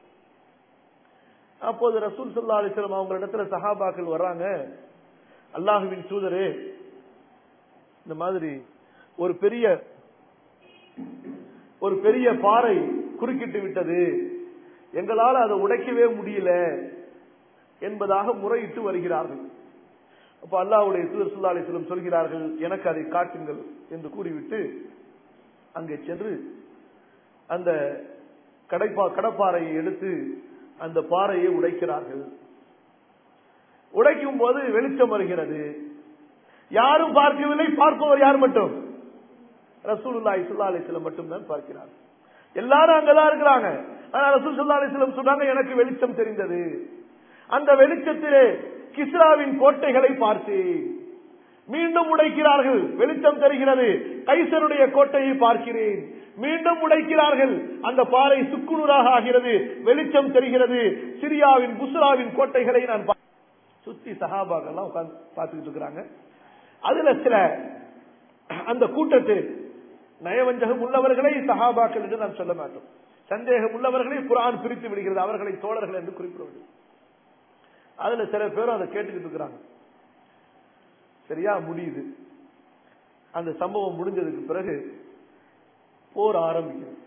அப்போது ரசூல் ஸல்லல்லாஹு அலைஹி வஸல்லம் அவங்க இடத்துல சஹாபாக்கள் வர்றாங்க, அல்லாஹ்வின் தூதரே, இந்த மாதிரி ஒரு பெரிய பாறை குறுக்கிட்டு விட்டது, எங்களால் அதை உடைக்கவே முடியல என்பதாக முறையிட்டு வருகிறார்கள். அப்ப அல்லாஹ்வுடைய தூதர் ஸல்லல்லாஹு அலைஹி வஸல்லம் சொல்கிறார்கள், எனக்கு அதை காட்டுங்கள் என்று கூறிவிட்டு அங்கே சென்று அந்த கடப்பாறையை எடுத்து அந்த பாறையை உடைக்கிறார்கள். உடைக்கும் போது வெளிச்சம் வருகிறது. யாரும் பார்க்கவில்லை, பார்ப்பவர் யார் மட்டும்? ரசூலுல்லாஹி ஸல்லல்லாஹு அலைஹி வஸல்லம் மட்டும் தான் பார்க்கிறார். எல்லாரும் அங்கதான் இருக்கிறாங்க. ஆனா ரசூல் ஸல்லல்லாஹு அலைஹி வஸல்லம் சொன்னாங்க, எனக்கு வெளிச்சம் தெரிந்தது. அந்த வெளிச்சத்திலே கிஸ்ராவின் கோட்டைகளை பார்த்தேன். மீண்டும் உடைக்கிறார்கள், வெளிச்சம் தெரிகிறது. கைசருடைய கோட்டையை பார்க்கிறேன், மீண்டும் உடைக்கிறார்கள், அந்த பாறை சுக்குநூறாக ஆகிறது, வெளிச்சம் தெரிகிறது. சிரியாவின் புஸ்ராவின் கோட்டைகளை நான் சுத்தி சஹாபாக்கெல்லாம் உட்கார்ந்து பார்த்துக்கிட்டு இருக்கிறாங்க. அதுல சில அந்த கூட்டத்தில் நயவஞ்சகம் உள்ளவர்களை சஹாபாக்கள் என்று நான் சொல்ல மாட்டோம். சந்தேகம் உள்ளவர்களை குர்ஆன் பிரித்து விடுகிறது, அவர்களை தோழர்கள் என்று குறிப்பிடுவது. அதுல சில பேரும் அதை கேட்டுக்கிட்டு இருக்கிறாங்க. சரியா முடியுது. அந்த சம்பவம் முடிஞ்சதுக்கு பிறகு போர் ஆரம்பிக்கிறது.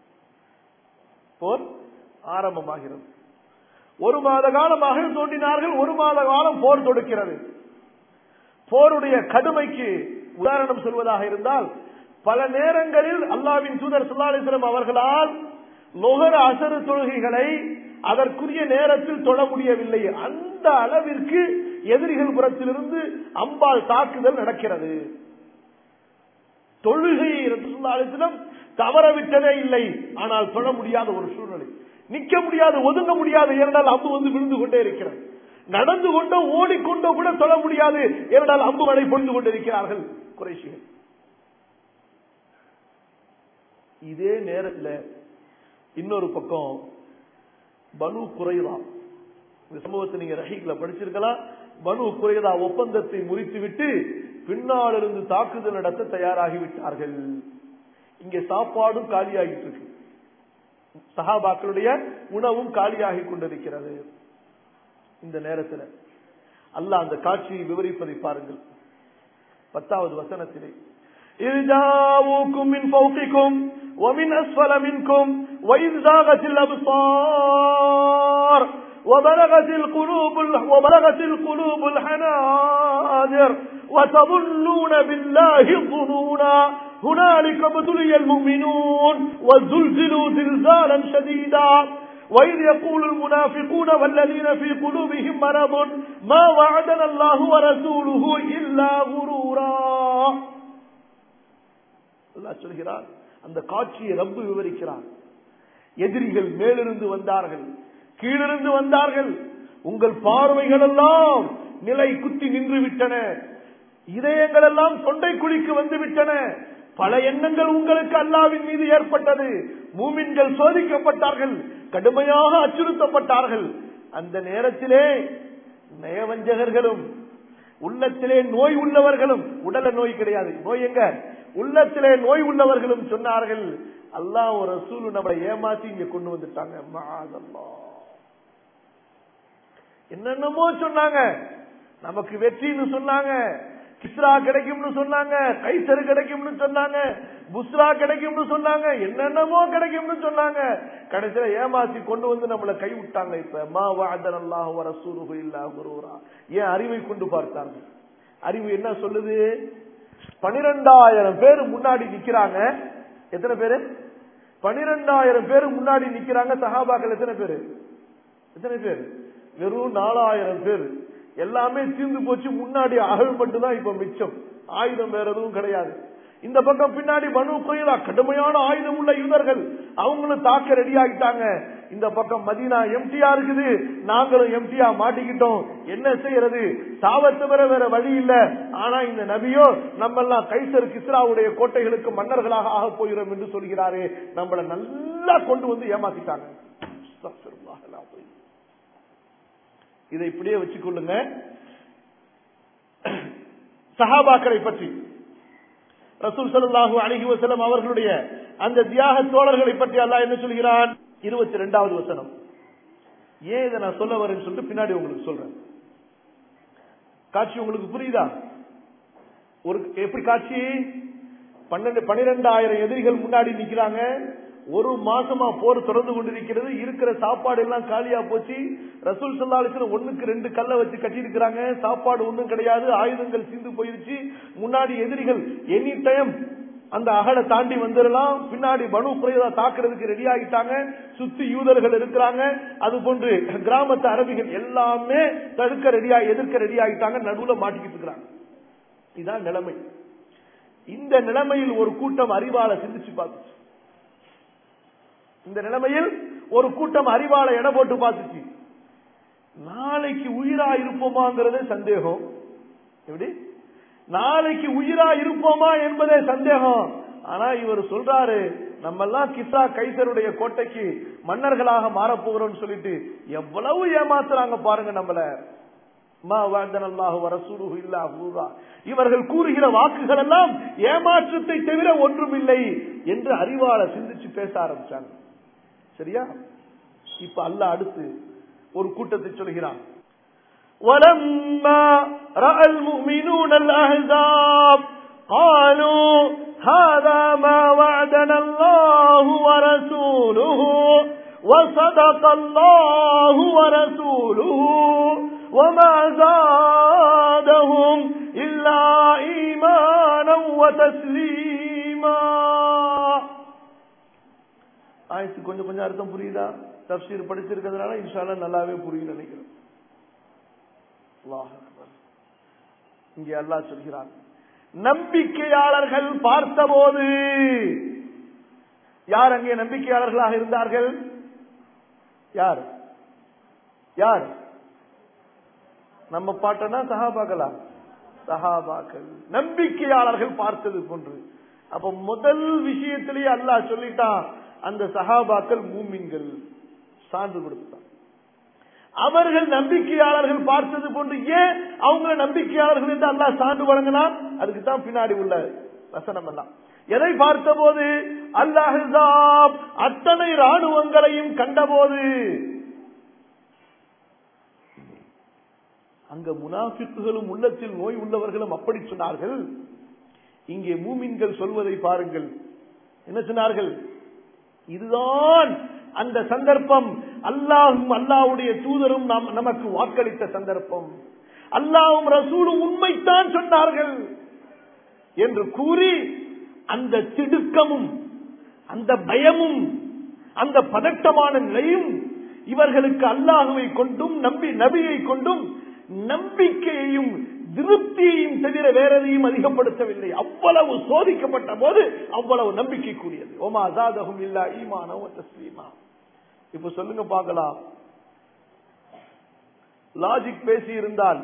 போர் ஆரம்பமாகிறது. 1 மாத காலமாக தோண்டினார்கள். 1 மாத காலம் போர் தொடுக்கிறது. போருடைய கடுமைக்கு உதாரணம் சொல்வதாக இருந்தால், பல நேரங்களில் அல்லாஹ்வின் தூதர் ஸல்லல்லாஹு அலைஹி வஸல்லம் அவர்களால் லொஹர் அஸர் தொழுகைகளை அதற்குரிய நேரத்தில் தொழ முடியவில்லை. அந்த அளவிற்கு எதிரிகள் புறத்திலிருந்து அம்பால் தாக்குதல் நடக்கிறது. தொழுகையை ரசூலுல்லாஹி அலைஹி வஸல்லம் தவறவிட்டதே இல்லை, ஆனால் தொழ முடியாத ஒரு சூழ்நிலை, நிக்க முடியாது, ஒதுங்க முடியாது. ஏனென்றால் அம்பு வந்து விழுந்து கொண்டே இருக்கிறது. நடந்து கொண்டோ ஓடிக்கொண்டோ கூட தொழ முடியாது, ஏனென்றால் அம்பு மழை பொழிந்து கொண்டிருக்கிறார்கள் குறைஷிகள். இதே நேரத்தில் இன்னொரு பக்கம் பனு குறைதா, இந்த சம்பவத்தை நீங்க ரஹீக்ல படிச்சிருக்கலாம். பனு குறைதா ஒப்பந்தத்தை முறித்துவிட்டு பின்னால் இருந்து தாக்குதல் நடத்த தயாராகிவிட்டார்கள். இங்கே சாப்பாடும் காலியாகிட்டு இருக்கு, சஹாபாக்களுடைய உணவும் காலியாகி கொண்டிருக்கிறது. இந்த நேரத்தில் அல்லாஹ் அந்த காட்சியை விவரிப்பதை பாருங்கள். 10வது வசனத்திலே, இர்ஜாவுக்கும் மின் ஃபௌகிக்கும் ومن أسفل منكم وإذ زاغت الأبصار وبلغت القلوب الحناجر وتظنون بالله الظنونا هنالك ابتلي المؤمنون وزلزلوا زلزالا شديدا وإذ يقول المنافقون والذين في قلوبهم مرض ما وعدنا الله ورسوله إلا غرورا. அல்லாஹ் சொல்கிறார், அந்த காட்சியை ரப்பு விவரிக்கிறார். எதிரிகள் மேலிருந்து வந்தார்கள், கீழிருந்து வந்தார்கள். உங்கள் பார்வைகள் எல்லாம் நிலை குத்தி நின்று விட்டன, இதயங்கள் எல்லாம் தொண்டை குழிக்கு வந்து விட்டன. பல எண்ணங்கள் உங்களுக்கு அல்லாஹ்வின் மீது ஏற்பட்டது. மூமின்கள் சோதிக்கப்பட்டார்கள், கடுமையாக அச்சுறுத்தப்பட்டார்கள். அந்த நேரத்திலே நயவஞ்சகர்களும் உள்ளத்திலே நோய் உள்ளவர்களும், உடல நோய் கிடையாது, நோய் எங்க? உள்ளத்திலே நோய் உள்ளவர்களும் சொன்னார்கள், அல்லாஹ் ஒரு ரசூல் நம்மளை ஏமாத்தி இங்க கொண்டு வந்துட்டாங்க. என்னென்னமோ சொன்னாங்க, நமக்கு வெற்றின்னு சொன்னாங்க, கிஸ்ரா கிடைக்கும்னு சொன்னாங்க, கைசரு கிடைக்கும்னு சொன்னாங்க, புஸ்ரா கிடைக்கும்னு சொன்னாங்க, என்னென்னமோ கிடைக்கும்னு சொன்னாங்க. கடைசியில ஏமாத்தி கொண்டு வந்து நம்மளை கை விட்டாங்க. இப்ப மா வஅதன அல்லாஹு வ ரசூலுஹு இல்லா குரூரா. ஏன் அறிவை கொண்டு பார்த்தாங்க. அறிவு என்ன சொல்லுது? 12,000 பேர் முன்னாடி நிக்கிறாங்க. எத்தனை பேரு? 12,000 பேர் முன்னாடி நிக்கிறாங்க. சஹாபாக்கள் எத்தனை பேரு? வெறும் 4,000 பேர். எல்லாமே தீர்ந்து போச்சு. முன்னாடி அகல் மட்டும் தான் இப்ப மிச்சம். ஆயுதம் வேற எதுவும் கிடையாது. இந்த பக்கம் பின்னாடி பனு குறைதா கடுமையான ஆயுதம் உள்ள யூதர்கள், அவங்களும் தாக்க ரெடி ஆகிட்டாங்க. இந்த பக்கம் மதீனா எம்டியா இருக்குது, நாங்களும் எம்டியா மாட்டிக்கிட்டோம். என்ன செய்யறது? சாவத்தை வேற வழி இல்ல. ஆனா இந்த நபியோ நம்ம எல்லாம் கைசர் கிஸ்ராவுடைய கோட்டைகளுக்கு மன்னர்களாக ஆக போகிறோம் என்று சொல்கிறாரே, நம்மளை நல்லா கொண்டு வந்து ஏமாத்திட்டாங்க. இதை இப்படியே வச்சுக்கொள்ளுங்க. சஹாபாக்களை பற்றி ரசூல் ஸல்லல்லாஹு அலைஹி வஸல்லம் அவர்களுடைய அந்த தியாக தோழர்களை பற்றி அல்லாஹ் என்ன சொல்கிறான்? 22வது வசனம். ஏன் இதை நான் சொல்ல வரேன்னு சொல்லிட்டு பின்னாடி உங்களுக்கு சொல்றேன். காட்சி உங்களுக்கு புரியுதா? ஒரு எப்படி காட்சி? 12,000 எதிரிகள் முன்னாடி நிக்கிறாங்க. ஒரு மாசமா போர் தொடர்ந்து கொண்டிருக்கிறது. இருக்கிற சாப்பாடு எல்லாம் காலியா போச்சு. ரசூல் ஸல்லல்லாஹு அலைஹி வஸல்லம் 1க்கு 2 கல்லை வச்சு கட்டி இருக்கிறாங்க. சாப்பாடு ஒண்ணும் கிடையாது. ஆயுதங்கள் சிந்து போயிருச்சு. முன்னாடி எதிரிகள் எனி டைம் அந்த அகலை தாண்டி வந்துடலாம். பின்னாடி பனு குறைதா தாக்குறதுக்கு ரெடி ஆகிட்டாங்க. சுத்தி யூதர்கள் இருக்கிறாங்க. அது போன்று கிராமத்து அரபிகள் எல்லாமே எதிர்க்க ரெடி ஆகிட்டாங்க. நடுவுல மாட்டிக்கிட்டு இருக்கிறாங்க. இதுதான் நிலைமை. இந்த நிலைமையில் ஒரு கூட்டம் அறிவால சிந்திச்சு பார்த்துச்சு. இந்த நிலைமையில் ஒரு கூட்டம் அறிவால எடை போட்டு பார்த்துச்சு. நாளைக்கு உயிரா இருப்போமாங்கிறதே சந்தேகம். எப்படி? நாளைக்கு உயிரா இருப்போமா என்பதே சந்தேகம். ஆனா இவர் சொல்றாரு, நம்ம எல்லாம் கிஸ்ரா கைசருடைய கோட்டைக்கு மன்னர்களாக மாறப்போகிறோம் சொல்லிட்டு எவ்வளவு ஏமாத்துறாங்க பாருங்க நம்மள. இவர்கள் கூறுகிற வாக்குகள் எல்லாம் ஏமாற்றத்தை தவிர ஒன்றுமில்லை என்று அறிவாள சிந்திச்சு பேச ஆரம்பிச்சாங்க. சரியா? இப்ப அல்லாஹ் அடுத்து ஒரு கூட்டத்தை சொல்கிறான். وَلَمَّا رَأَى الْمُؤْمِنُونَ الْأَحْزَابَ قَالُوا هَذَا مَا وَعَدَنَا اللَّهُ وَرَسُولُهُ وَصَدَقَ اللَّهُ وَرَسُولُهُ وَمَا زَادَهُمْ إِلَّا إِيمَانًا وَتَسْلِيمًا. ஆயத்து கொஞ்சம் அர்த்தம் புரியுதா? தஃப்சீர் படிச்சிருக்கிறதுனால இன்ஷா அல்லாஹ் நல்லாவே புரியும் நினைக்கிறேன். அல்லாஹ் அக்பர். இங்கே அல்லாஹ் சொல்கிறான், நம்பிக்கையாளர்கள் பார்த்தபோது. யார் அங்கே நம்பிக்கையாளர்களாக இருந்தார்கள்? யார் யார்? நம்ம பாட்டனா சஹாபாக்களா? சஹாபாக்கள் நம்பிக்கையாளர்கள் பார்த்தது போன்று. அப்ப முதல் விஷயத்திலேயே அல்லாஹ் சொல்லிட்டான், அந்த சஹாபாக்கள் மூமின்கள். சான்று கொடுத்தான். அவர்கள் நம்பிக்கையாளர்கள் பார்த்தது போன்று. ஏன் அவங்க நம்பிக்கையாளர்கள் என்று அல்லாஹ் சான்று வழங்கினான்? அதுக்கு தான் பின்னாடி உள்ள வசனம் எல்லாம். எதை பார்த்தபோது? அல்-அஹ்ஸாப் அத்தனை ராணுவங்களையும் கண்டபோது. அங்க முனாஃபிக்குகளும் உள்ளத்தில் நோய் உள்ளவர்களும் அப்படி சொன்னார்கள். இங்கே மூமின்கள் சொல்வதை பாருங்கள். என்ன சொன்னார்கள்? இதுதான் அந்த சந்தர்ப்பம். அல்லாஹும் அல்லாஹ்வுடைய தூதரும் நமக்கு வாக்களித்த சந்தர்ப்பம். அல்லாஹ்வும் ரசூலும் உண்மைத்தான் சொன்னார்கள் என்று கூறி அந்த திடுக்கமும் அந்த பயமும் அந்த பதட்டமான நிலையும் இவர்களுக்கு அல்லாஹுவை கொண்டும் நபியை கொண்டும் நம்பிக்கையையும் திருப்தியையும் தவிர வேற எதையும் அதிகப்படுத்தவில்லை. அவ்வளவு சோதிக்கப்பட்ட போது அவ்வளவு நம்பிக்கை கூடியது. ஓமா ஜாதஹும் இல்லா ஈமானா வ தஸ்லீமா. இப்ப சொல்லுங்க பார்க்கலாம், லாஜிக் பேசி இருந்தால்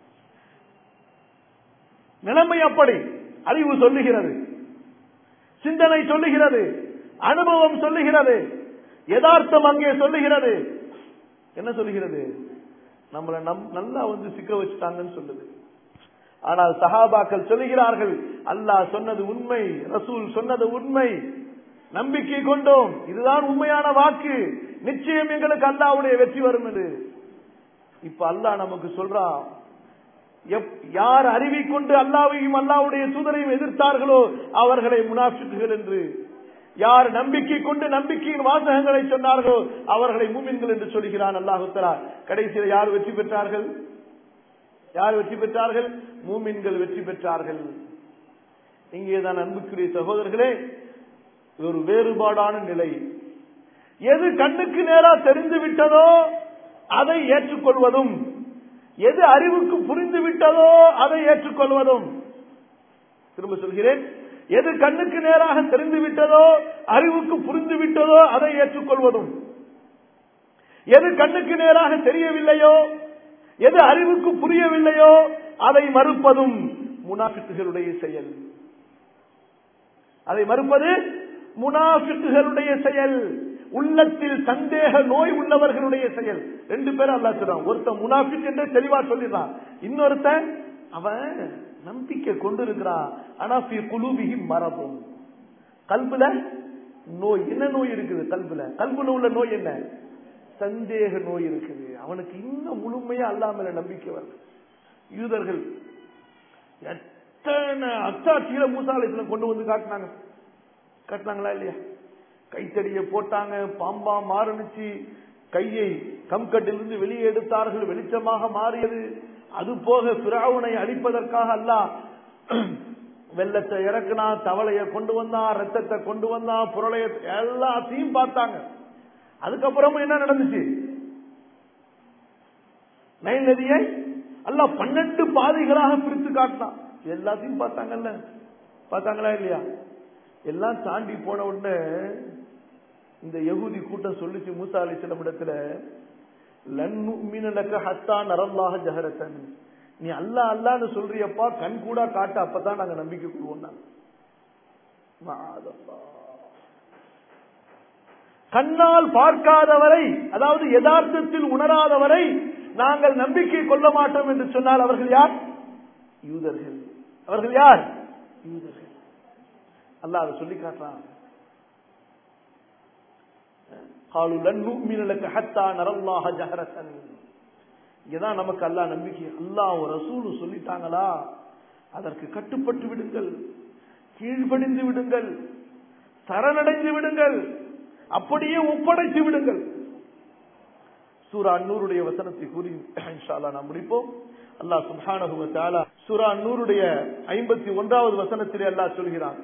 நிலைமை அப்படி. அறிவு சொல்லுகிறது, சிந்தனை சொல்லுகிறது, அனுபவம் சொல்லுகிறது, யதார்த்தம் அங்கே சொல்லுகிறது. என்ன சொல்லுகிறது? நம்மளை நல்லா சிக்க வச்சுட்டாங்கன்னு சொல்லுது. ஆனால் சஹாபாக்கள் சொல்லுகிறார்கள், அல்லாஹ் சொன்னது உண்மை, ரசூல் சொன்னது உண்மை, நம்பிக்கை கொண்டோம், இதுதான் உண்மையான வாக்கு, நிச்சயம் எங்களுக்கு அல்லாஹ்வுடைய வெற்றி வரும் என்று. இப்ப அல்லாஹ் நமக்கு சொல்றான், யார் அறிவிக்கொண்டு அல்லாஹ்வையும் அல்லாஹ்வுடைய தூதரையும் எதிர்த்தார்களோ அவர்களை முனாஃபிக்குகள் என்று, யார் நம்பிக்கை கொண்டு நம்பிக்கையின் வாசகங்களை சொன்னார்களோ அவர்களை மூமின்கள் என்று சொல்கிறான் அல்லாஹ் தஆலா. கடைசியில் யார் வெற்றி பெற்றார்கள்? யார் வெற்றி பெற்றார்கள்? மூமின்கள் வெற்றி பெற்றார்கள். இங்கேதான் அன்புக்குரிய சகோதரர்களே ஒரு வேறுபாடான நிலை. எது கண்ணுக்கு நேரா தெரிந்து விட்டதோ அதை ஏற்றுக்கொள்வதும், எது அறிவுக்கு புரிந்து விட்டதோ அதை ஏற்றுக்கொள்வதும். திரும்ப சொல்கிறேன், எது கண்ணுக்கு நேராக தெரிந்து விட்டதோ அறிவுக்கு புரிந்து விட்டதோ அதை ஏற்றுக்கொள்வதும், எது கண்ணுக்கு நேராக தெரியவில்லையோ எது அறிவுக்கு புரியவில்லையோ அதை மறுப்பதும் முனாஃபிக்குகளுடைய செயல். அதை மறுப்பது முனாஃபிக்குகளுடைய செயல். உள்ளத்தில் சந்தேக நோய் உள்ளவர்களுடைய செயல். ரெண்டு பேரும் அல்லாஹ் சொல்றான். ஒருத்தன் முனாஃபிக் என்று தெளிவா சொல்லிடுறான், இன்னொருத்தன் அவன் நம்பிக்கை கொண்டு இருக்கிறான், ஆனா ஃபீ குலூபிஹிம் மரதுன், கல்புல நோய். என்ன நோய் இருக்குது கல்புல? கல்புல உள்ள நோய் என்ன? சந்தேக நோய் இருக்குது. அவனுக்கு இன்னும் முழுமையா அல்லாஹ் மேல நம்பிக்கை வரல. யூதர்கள் எத்தனை அத்தாட்சிகளை மூசா அலைஹிஸ்ஸலாம் கொண்டு வந்து காட்டினாங்களா இல்லையா? கைத்தடியை போட்டாங்க, பாம்பா மாறுனுச்சு, கையை கம்கட்டிலிருந்து வெளியே எடுத்தார்கள், வெளிச்சமாக மாறியது. அது போக ஃபிரௌனை அழிப்பதற்காக அல்லாஹ் வெள்ளத்தை இறக்குனா, தவளையை கொண்டு வந்தான், ரத்தத்தை கொண்டு வந்தான், புரளைய எல்லாத்தையும் பார்த்தாங்க. அதுக்கப்புறமும் என்ன நடந்துச்சு? நைல் நதியை அல்லாஹ் 12 பாதைகளாக பிரித்து காட்டினான். எல்லாத்தையும் பார்த்தாங்கல்ல, பார்த்தாங்களா இல்லையா? எல்லாம் தாண்டி போன உடனே இந்த யஹூதி கூட்டம் சொல்லிச்சு மூசா அலைஹிஸ்ஸலாம் இடத்துல, லன் நுமின லக ஹத்தா நரல்லாஹ ஜஹரத்தன், நீ அல்லாஹ் அல்லாஹ்னு சொல்றியப்பா, கண் கூட காட்ட, அப்பதான் நாங்க நம்பிக்கை கொள்வோம். கண்ணால் பார்க்காதவரை, அதாவது யதார்த்தத்தில் உணராதவரை நாங்கள் நம்பிக்கை கொள்ள மாட்டோம் என்று சொன்னால் அவர்கள் யார்? யூதர்கள். அவர்கள் யார்? யூதர்கள். அல்லாஹ் அதை சொல்லி காட்டுறான். قالوا لن نؤمن لك حتى نرى الله جهرة. இங்கதான் நமக்கு அல்லாஹ் நம்பிக்கை. அல்லாஹ் ஒரு ரசூல் சொல்லிட்டாங்களா, அதற்கு கட்டுப்பட்டு விடுங்கள், கீழ்ப்படிந்து விடுங்கள், சரணடைந்து விடுங்கள், அப்படியே ஒப்படைத்து விடுங்கள். சூரா அன்-நூருடைய வசனத்தை கூறி இன்ஷா அல்லாஹ் நாம் முடிப்போம். அல்லாஹ் சுப்ஹானஹு வ தஆலா சூரா அன்-நூருடைய 51வது வசனத்திலே அல்லாஹ் சொல்கிறான்.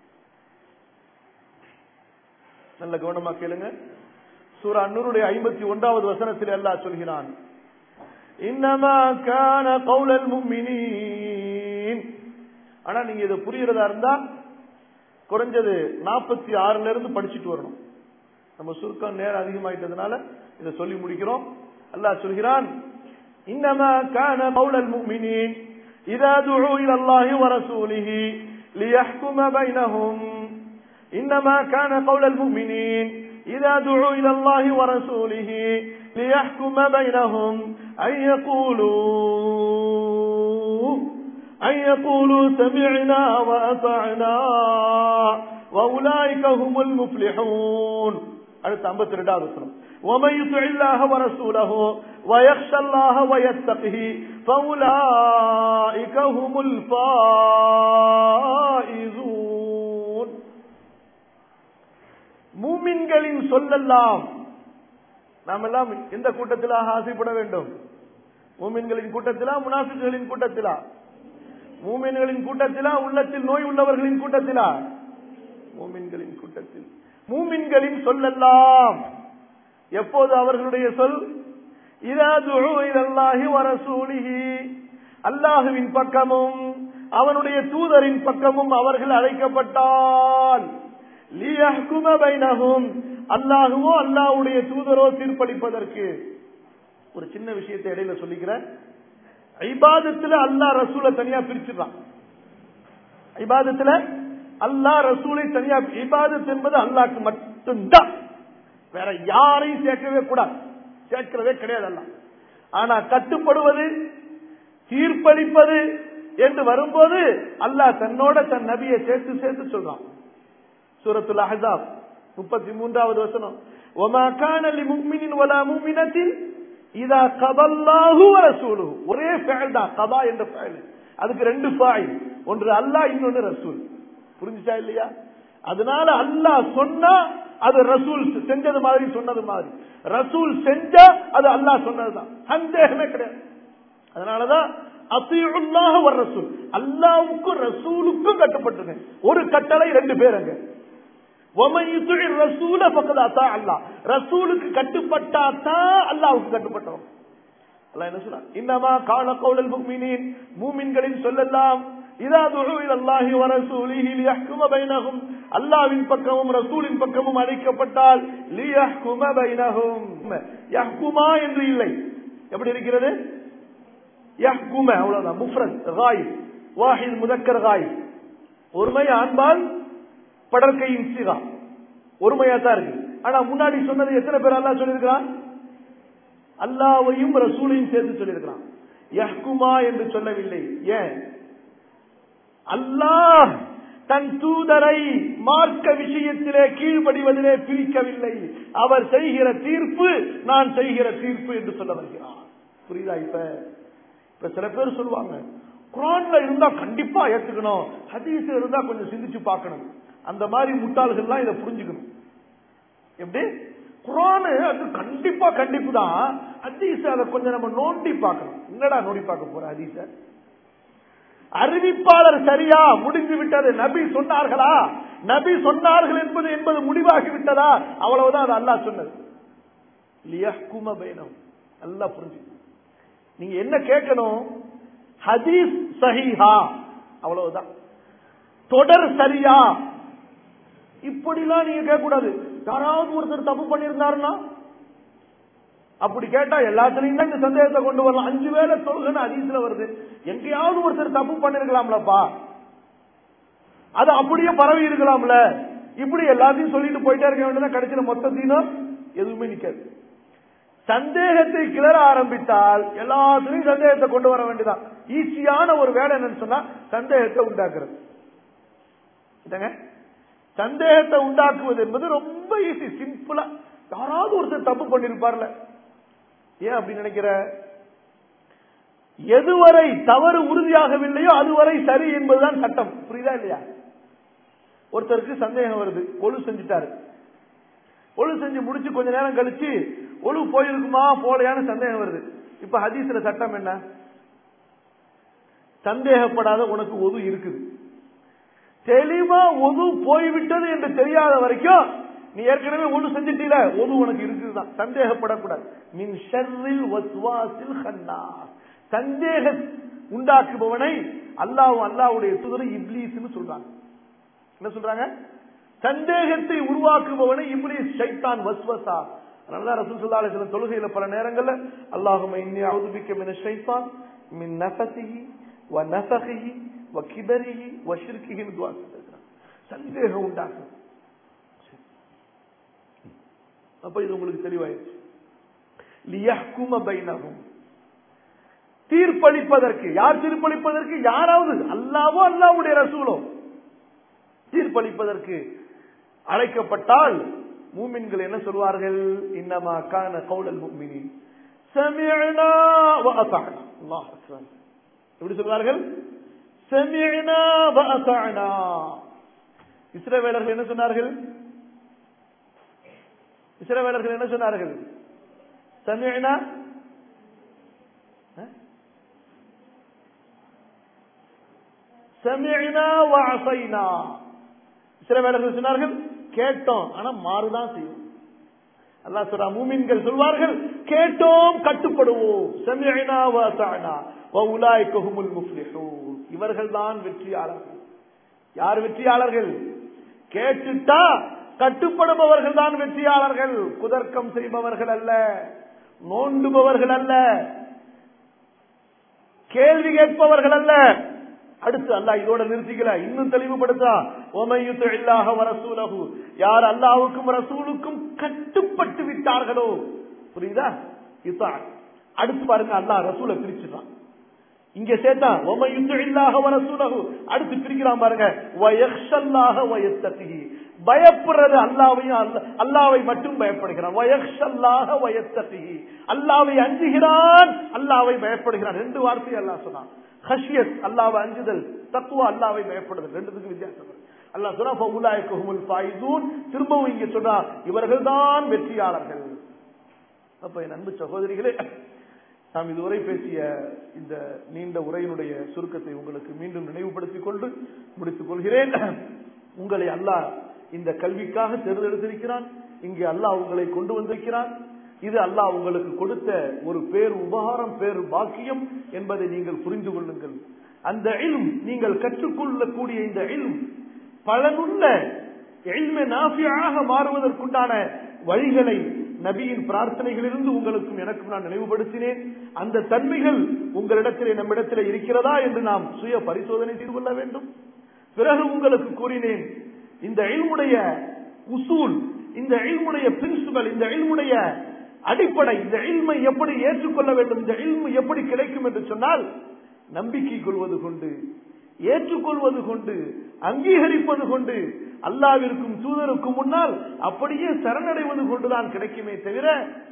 நல்ல கவனமா கேளுங்க. சூரா அன்-நூருடைய 51வது வசனத்திலே அல்லாஹ் சொல்கிறான், இன்னமா கான கௌலல் முஃமினீன். ஆனா நீங்க இத புரியறதா இருந்தா குறைஞ்சது 46ல இருந்து படிச்சிட்டு வரணும். நம்ம சுருக்கம் நேரம் அதிகமாயிட்டதுனால இத சொல்லி முடிக்கிறோம். அல்லாஹ் சொல்கிறான், இன்னமா கான கௌலல் முஃமினீன் இதா துஉ இலா அல்லாஹி வ ரசூலிஹி லியஹ்கும பைனஹும். இன்னமா கான கௌலல் முஃமினீன் இதா துஉ இலா அல்லாஹி வ ரசூலிஹி லியஹ்கும பைனஹும் أن يقولوا سمعنا وأطعنا وأولئك هم المفلحون. அடுத்து 52வது வசனம், ومن يطع الله ورسوله ويخشى الله ويتقه فأولئك هم الفائزون. மூமின்களின் சொல்லெல்லாம் நாம் எல்லாம் எந்த கூட்டத்தில் ஆசைப்பட வேண்டும்? மூமின்களின் கூட்டத்திலா, முனாஃபிக்குகளின் கூட்டத்திலா? மூமின்களின் கூட்டத்திலா, உள்ளத்தில் நோய் உள்ளவர்களின் கூட்டத்திலா? மூமின்களின் கூட்டத்தில். மூமின்களின் சொல்லெல்லாம் எப்போது அவர்களுடைய சொல்? இதா துஉ இலல்லாஹி வ ரசூலிஹி, அல்லாஹ்வின் பக்கமும் அவனுடைய தூதரின் பக்கமும் அவர்கள் அழைக்கப்பட்டால், லியஹ்கும பைனஹும், அல்லாஹ்வோ அல்லாஹ்வுடைய தூதரோ தீர்ப்பளிப்பதற்கு. ஒரு சின்ன விஷயத்தை இடையில சொல்லிக்கிறேன். இபாதத்துல அல்லாஹ் ரசூலை தனியா பிரிச்சிடலாம். இபாதத்துல அல்லாஹ் ரசூலை தனியா, இபாதத் என்பது அல்லாஹ்க்கு மட்டும்தான், வேற யாரையும் சேர்க்கவே கூடாது, சேர்க்கிறதே கிடையாது அல்லாஹ். ஆனா கட்டுப்படுவது, தீர்ப்பளிப்பது என்று வரும்போது அல்லாஹ் தன்னோட தன் நபியை சேர்த்து சேர்த்து சொல்றான். சூரத்துல் அஹ்ஸாப் 33வது வசனம், வமா கான லிமுஃமினின் வலா முஃமினத்தின் இதா கதல்லாஹு வ ரசூலுஹு. ஒரே ஃபஅல் தான், கதா என்ற ஃபஅல். அதுக்கு 2 ஃபாயில், ஒன்று அல்லாஹ், இன்னொன்று ரசூல். புரிஞ்சுச்சா இல்லையா? அதனால அல்லாஹ் சொன்னா அது ரசூல் செஞ்சது மாதிரி, சொன்னது மாதிரி. ரசூல் செஞ்சா அது அல்லாஹ் சொன்னதுதான், சந்தேகமே கிடையாது. அதனாலதான் அத்தீஉல்லாஹ வ ரசூல், அல்லாஹ்வுக்கும் ரசூலுக்கும் கட்டுப்பட்டுங்க. ஒரு கட்டளை, 2 பேர் அங்க. ரசூலுக்கு கட்டுப்பட்டாதான் அல்லாஹ்வுக்கு கட்டுப்பட்டவன். அல்லாஹ் என்ன சொல்றான்? இன்னமா கான கௌலல் முஃமினீன், மூமின்களின் சொல்லெல்லாம் இதா துஉ இலல்லாஹி வ ரசூலிஹி லியஹ்கும பைனஹும், அல்லாஹ்வின் பக்கமும் ரசூலின் பக்கமும் அழைக்கப்பட்டால், லியஹ்கும பைனஹும். யஹ்குமா என்று இல்லை, எப்படி இருக்கிறது? யஹ்கும, அவ்வளவுதான். முஃப்ரத் காயிப், வாஹித் முதக்கர் காயிப். ஒருமை ஆண்பால் படற்கையின் சீகா ஒருமையா தான் இருக்கு. ஆனா முன்னாடி சொன்னது எத்தனை பேர் அல்லாஹ் சொல்லியிருக்கிறான்? அல்லாஹ்வையும் ரசூலையும் சேர்த்து சொல்லியிருக்கிறான். யஹ்குமா என்று சொல்லவில்லை. ஏன்? அல்லாஹ் தன் தூதரை மார்க்க விஷயத்திலே கீழ்ப்படிவதிலே பிரிக்கவில்லை. அவர் செய்கிற தீர்ப்பு நான் செய்கிற தீர்ப்பு என்று சொல்ல வருகிறார். புரியுதா? இப்ப சில பேர் சொல்லுவாங்க, குர்ஆன்ல இருந்தா கண்டிப்பா ஏத்துக்கணும், ஹதீஸ்ல இருந்தா கொஞ்சம் சிந்திச்சு பார்க்கணும். அந்த மாதிரி முட்டாள்கள் எல்லாம் இதை புரிஞ்சுக்கணும். எப்படி? குர்ஆன் அது கண்டிப்பா கண்டிப்பு தான், ஹதீஸ் அதை கொஞ்சம் நம்ம நோண்டி பார்க்கணும். என்னடா நோண்டி பார்க்க போற ஹதீஸ? அறிவிப்பாளர் சரியா? முடிந்து விட்டது. நபி சொன்னார்களா? நபி சொன்னார்கள் என்பது முடிவாகி விட்டதா? அவ்வளவுதான். அது அல்லாஹ் சொன்னது. லியஹ்கும பைனஹும். அல்லாஹ் புரிஞ்சு. நீங்க என்ன கேட்கணும்? ஹதீஸ் சஹீஹா, அவ்வளவுதான். தொடர் சரியா? இப்படிலாம் நீங்க கேட்க கூடாது. யாராவது ஒருத்தர் தப்பு பண்ணியிருந்தாருன்னா அப்படி கேட்டா எல்லாத்திலையும் தான் இந்த சந்தேகத்தை கொண்டு வரலாம். 5 வேளை தொழுகைன்னு ஹதீஸ்ல வருது, எங்கேயாவது ஒருத்தர் தப்பு பண்ணிருக்கலாம்லப்பா, அது அப்படியே பரவி இருக்கலாம்ல, இப்படி எல்லாத்தையும் சொல்லிட்டு போயிட்டே இருக்க வேண்டியதான். கடைசியில மொத்தத்தையும் எதுவுமே நிக்காது. சந்தேகத்தை கிளற ஆரம்பித்தால் எல்லாத்திலையும் சந்தேகத்தை கொண்டு வர வேண்டியதான். ஈஸியான ஒரு வேலை என்னன்னு சொன்னா சந்தேகத்தை உண்டாக்குறது. சந்தேகத்தை உண்டாக்குவது என்பது ரொம்ப ஈஸி, சிம்பிளா. யாராவது ஒருத்தர் தப்பு பண்ணிருப்பார்ல, ஏன் அப்படி நினைக்கிற? எதுவரை தவறு உறுதியாகவில்லையோ அதுவரை சரி என்பதுதான் சட்டம். புரியுதா இல்லையா? ஒருத்தருக்கு சந்தேகம் வருது, ஒழு செஞ்சுட்டாரு. ஒழு செஞ்சு முடிச்சு கொஞ்ச நேரம் கழிச்சு ஒழு போயிருக்குமா போலையான சந்தேகம் வருது. இப்ப ஹதீஸ்ல சட்டம் என்ன? சந்தேகப்படாத உனக்கு ஒது இருக்குது. தெளிவா ஒது போய்விட்டது என்று தெரியாத வரைக்கும் நீ ஏற்கனவே ஒது செஞ்சிட்டீல, ஒது உனக்கு இருக்குதுதான். சந்தேகப்படக்கூடாது. மின் ஷர்ரில் வஸ்வாசில் கன்னாஸ். சந்தேக உண்டாக்குபவனை அல்லாஹ்வுடைய தூதர் இப்லீஸ்னு சொல்றாங்க. என்ன சொல்றாங்க? சந்தேகத்தை உருவாக்குபவனை இப்லீஸ், ஷைத்தான், வஸ்வசா. அதனாலதான் ரசூல் ஸல்லல்லாஹு அலைஹி வஸல்லம் தொழுகையில பல நேரங்கள்ல அல்லாஹும்ம இன்னி அஊது பிக்க மினஷ் ஷைத்தான் மின் நஃபஸிஹி வ நஃபஸிஹி வ கிபரிஹி வ ஷிர்கிஹி துஆ செய்றாங்க. சந்தேகம் உண்டாக்கு. அப்ப இது உங்களுக்கு தெளிவாயிடுச்சு. லியஹ்கும பைனஹும். தீர்ப்பளிப்பதற்கு. யார் தீர்ப்பளிப்பதற்கு? யாராவது, அல்லாஹ்வோ அல்லாஹ்வுடைய ரசூலோ தீர்ப்பளிப்பதற்கு அழைக்கப்பட்டால் மூமின்கள் என்ன சொல்வார்கள்? இன்னமா கான கௌலல் முஃமினீன் சமிஅனா வ அஸஅனா. அல்லாஹ் அக்பர். எப்படி சொல்வார்கள்? சமிஅனா வ அஸஅனா. இஸ்ரவேலர்கள் என்ன சொன்னார்கள்? இஸ்ரவேலர்கள் என்ன சொன்னார்கள்? சமிஅனா சமிஅனா வ அஸைனா. இஸ்ரவேலர்கள் சொன்னார்கள் கேட்டோம், ஆனா மாறுதான் செய்யும். அல்லாஹ் சொல்றான், மூமின்கள் சொல்வார்கள் கேட்டோம் கட்டுப்படுவோம். சமிஅனா வ அஸஅனா வ உலாயிக ஹுமுல் முஃப்லிஹூன். இவர்கள் தான் வெற்றியாளர்கள். யார் வெற்றியாளர்கள்? கேட்டுட்டா கட்டுப்படுபவர்கள் தான் வெற்றியாளர்கள். குதர்க்கம் செய்பவர்கள் அல்ல, நோண்டுபவர்கள் அல்ல, கேள்வி கேட்பவர்கள் அல்ல. அடுத்து அல்லாஹ் இதோட நிறுத்திக்கல, இன்னும் தெளிவுபடுத்தா. ஒமையுல்லாஹ வ ரசூலஹு. யார் அல்லாஹ்வுக்கும் ரசூலுக்கும் கட்டுப்பட்டு விட்டார்களோ, புரியுதா? இத்தா. அடுத்து பாருங்க, அல்லாஹ் ரசூலை பிரிச்சுட்டான். இங்க சேர்த்தா ஒமையுல்லாஹ வ ரசூலஹு, அடுத்து பிரிக்கிறான் பாருங்க. வ யக்ஷல்லாஹ வ யத்தகி. பயப்படுறது அல்லாஹ்வையும் அல்லாஹ்வை மட்டும் பயப்படுகிறான். வ யக்ஷல்லாஹ வ யத்தகி. அல்லாஹ்வை அஞ்சுகிறான், அல்லாஹ்வை பயப்படுகிறான். ரெண்டு வார்த்தை அல்லாஹ் சொன்னான். ஹஷியத் அல்லாஹ்வை அஞ்சுதல், தக்வா அல்லாஹ்வை பயப்படுதல். ரெண்டுத்துக்கு வித்தியாசம். அல்லாஹ் சொன்னா ஃபஉலாயிக ஹுமுல் ஃபாயிசூன். திரும்பவும் இங்க சொன்னா இவர்கள் தான் வெற்றியாளர்கள். அப்ப என் அன்பு சகோதரிகளே, நாம் இதுவரை பேசிய இந்த நீண்ட உரையினுடைய சுருக்கத்தை உங்களுக்கு மீண்டும் நினைவுபடுத்திக் கொண்டு முடித்துக் கொள்கிறேன். உங்களை அல்லாஹ் இந்த கல்விக்காக தேர்ந்தெடுத்திருக்கிறான். இங்கே அல்லாஹ் உங்களை கொண்டு வந்திருக்கிறான். இது அல்லாஹ் உங்களுக்கு கொடுத்த ஒரு பேர் உபகாரம், பேர் பாக்கியம் என்பதை நீங்கள் புரிந்து கொள்ளுங்கள். அந்த இல்ம், நீங்கள் கற்றுக்கொள்ளக்கூடிய இந்த இல்ம் பலனுள்ள இல்மே நாஃபியாக மாறுவதற்குண்டான வழிகளை நபியின் பிரார்த்தனைகளிலிருந்து உங்களுக்கும் எனக்கும் நான் நினைவுபடுத்தினேன். அந்த தன்மைகள் உங்களிடத்திலே நம்மிடத்திலே இருக்கிறதா என்று நாம் சுய பரிசோதனை செய்து கொள்ள வேண்டும். பிறகு உங்களுக்கு கூறினேன், இந்த இல்முடைய உசூல், இந்த இல்முடைய பிரின்சிபல், இந்த இல்முடைய அடிப்படை, இந்த இல்மை எப்படி ஏற்றுக்கொள்ள வேண்டும், இந்த இல்மு எப்படி கிடைக்கும் என்று சொன்னால் நம்பிக்கை கொள்வது கொண்டு, ஏற்றுக்கொள்வது கொண்டு, அங்கீகரிப்பது கொண்டு, அல்லாஹ்விற்கும் தூதருக்கும் முன்னால் அப்படியே சரணடைவது கொண்டுதான் கிடைக்குமே தவிர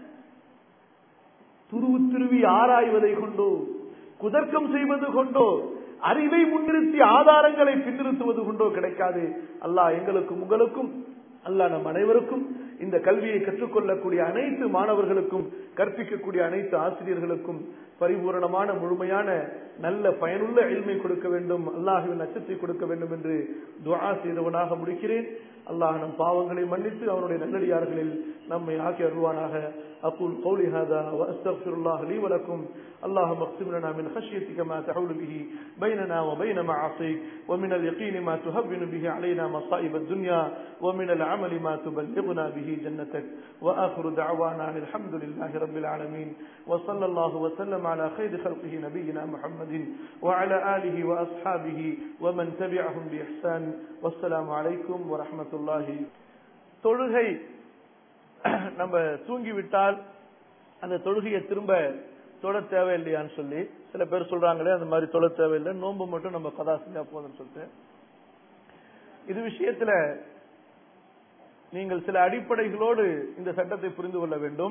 துருவி ஆராய்வதை கொண்டோ, குதர்க்கம் செய்வது கொண்டோ, அறிவை முன்னிறுத்தி ஆதாரங்களை பின்னிறுத்துவது கொண்டோ கிடைக்காது. அல்லாஹ் எங்களுக்கும் உங்களுக்கும், அல்லாஹ் நம் அனைவருக்கும் இந்த கல்வியை கற்றுக்கொள்ளக்கூடிய அனைத்து மாணவர்களுக்கும், கற்பிக்கக்கூடிய அனைத்து ஆசிரியர்களுக்கும் பரிபூரணமான முழுமையான நல்ல பயனுள்ள இல்மை கொடுக்க வேண்டும், அல்லாஹ்வின் அச்சத்தை கொடுக்க வேண்டும் என்று துஆ செய்தவனாக முடிக்கிறேன். அல்லாஹ் நம் பாவங்களை மன்னித்து அவனுடைய நல்லடியார்களில் நம்மை ஆக்கி அருள்வானாக. أقول قولي هذا وأستغفر الله لي ولكم. اللهم اقسم لنا من خشيتك ما تحول به بيننا وبين معاصيك، ومن اليقين ما تهون به علينا مصائب الدنيا، ومن العمل ما تبلغنا به جنتك. وآخر دعوانا أن الحمد لله رب العالمين، وصلى الله وسلم على خير خلقه نبينا محمد وعلى آله وأصحابه ومن تبعهم بإحسان. والسلام عليكم ورحمة الله. தொழுகை நம்ம தூங்கிவிட்டால் அந்த தொழுகையை திரும்ப தொழ தேவையில்லையான்னு சொல்லி சில பேர் சொல்றாங்களே, அந்த மாதிரி தொழ தேவையில்லை, நோன்பு மட்டும் நம்ம கதா செஞ்சா போதுன்னு சொல்லிட்டு, இது விஷயத்துல நீங்கள் சில அடிப்படைகளோடு இந்த சட்டத்தை புரிந்து கொள்ள வேண்டும்.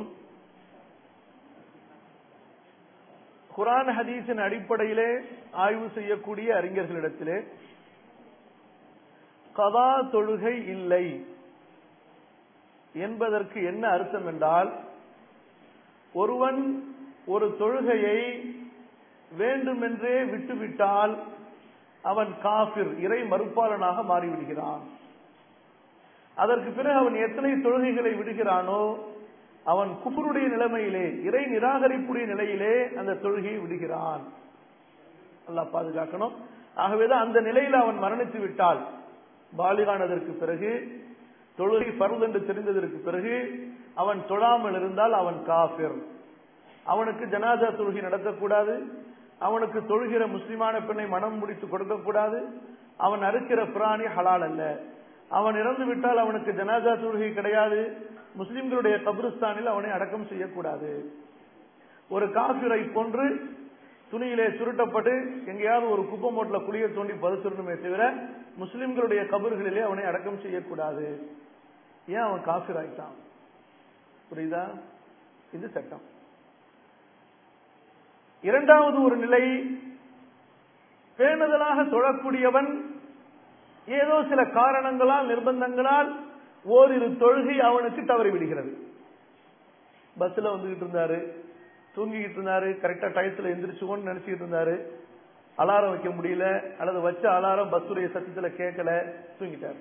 குர்ஆன் ஹதீஸின் அடிப்படையிலே ஆய்வு செய்யக்கூடிய அறிஞர்களிடத்திலே கதா தொழுகை இல்லை என்பதற்கு என்ன அர்த்தம் என்றால், ஒருவன் ஒரு தொழுகையை வேண்டுமென்றே விட்டுவிட்டால் அவன் காஃபிர், இறை மறுப்பாளனாக மாறிவிடுகிறான். அதற்கு பிறகு அவன் எத்தனை தொழுகைகளை விடுகிறானோ அவன் குஃபருடைய நிலைமையிலே, இறை நிராகரிப்புடைய நிலையிலே அந்த தொழுகையை விடுகிறான். அல்லாஹ் பாதுகாக்கணும். ஆகவேதான் அந்த நிலையில் அவன் மரணித்து விட்டால், பாலிகானதற்கு பிறகு, தொழுகை ஃபர்து என்று தெரிந்ததற்கு பிறகு அவன் தொழாமல் இருந்தால் அவன் காஃபிர். அவனுக்கு ஜனாசா தொழுகை நடத்தக்கூடாது, அவனுக்கு தொழுகிற முஸ்லிமான பெண்ணை மனம் முடித்து கொடுக்கக்கூடாது, அவன் அறுக்கிற பிராணி ஹலால் அல்ல, அவன் இறந்து விட்டால் அவனுக்கு ஜனாசா தொழுகை கிடையாது, முஸ்லிம்களுடைய கபிரிஸ்தானில் அவனை அடக்கம் செய்யக்கூடாது. ஒரு காஃபிரை போன்று துணியிலே சுருட்டப்பட்டு எங்கேயாவது ஒரு குப்பை மூட்டில் குழிய தோண்டி பதுச்சிடணுமே தவிர முஸ்லிம்களுடைய கபர்களிலே அவனை அடக்கம் செய்யக்கூடாது. ஏன்? அவன் காஃபிர் ஆயிட்டான். புரியுதா? இது சட்டம். இரண்டாவது ஒரு நிலை, பேணுதலாக தொழக்கூடியவன் ஏதோ சில காரணங்களால், நிர்பந்தங்களால் ஓரிரு தொழுகை அவனுக்கு தவறி விடுகிறது. பஸ்ல வந்துகிட்டு இருந்தாரு, தூங்கிக்கிட்டு இருந்தாரு, கரெக்டா டயத்துல எந்திரிச்சுக்கோன்னு நினைச்சுக்கிட்டு இருந்தாரு, அலாரம் வைக்க முடியல, அல்லது வச்ச அலாரம் பஸ்ஸுடைய சத்தத்துல கேட்கல, தூங்கிட்டாரு.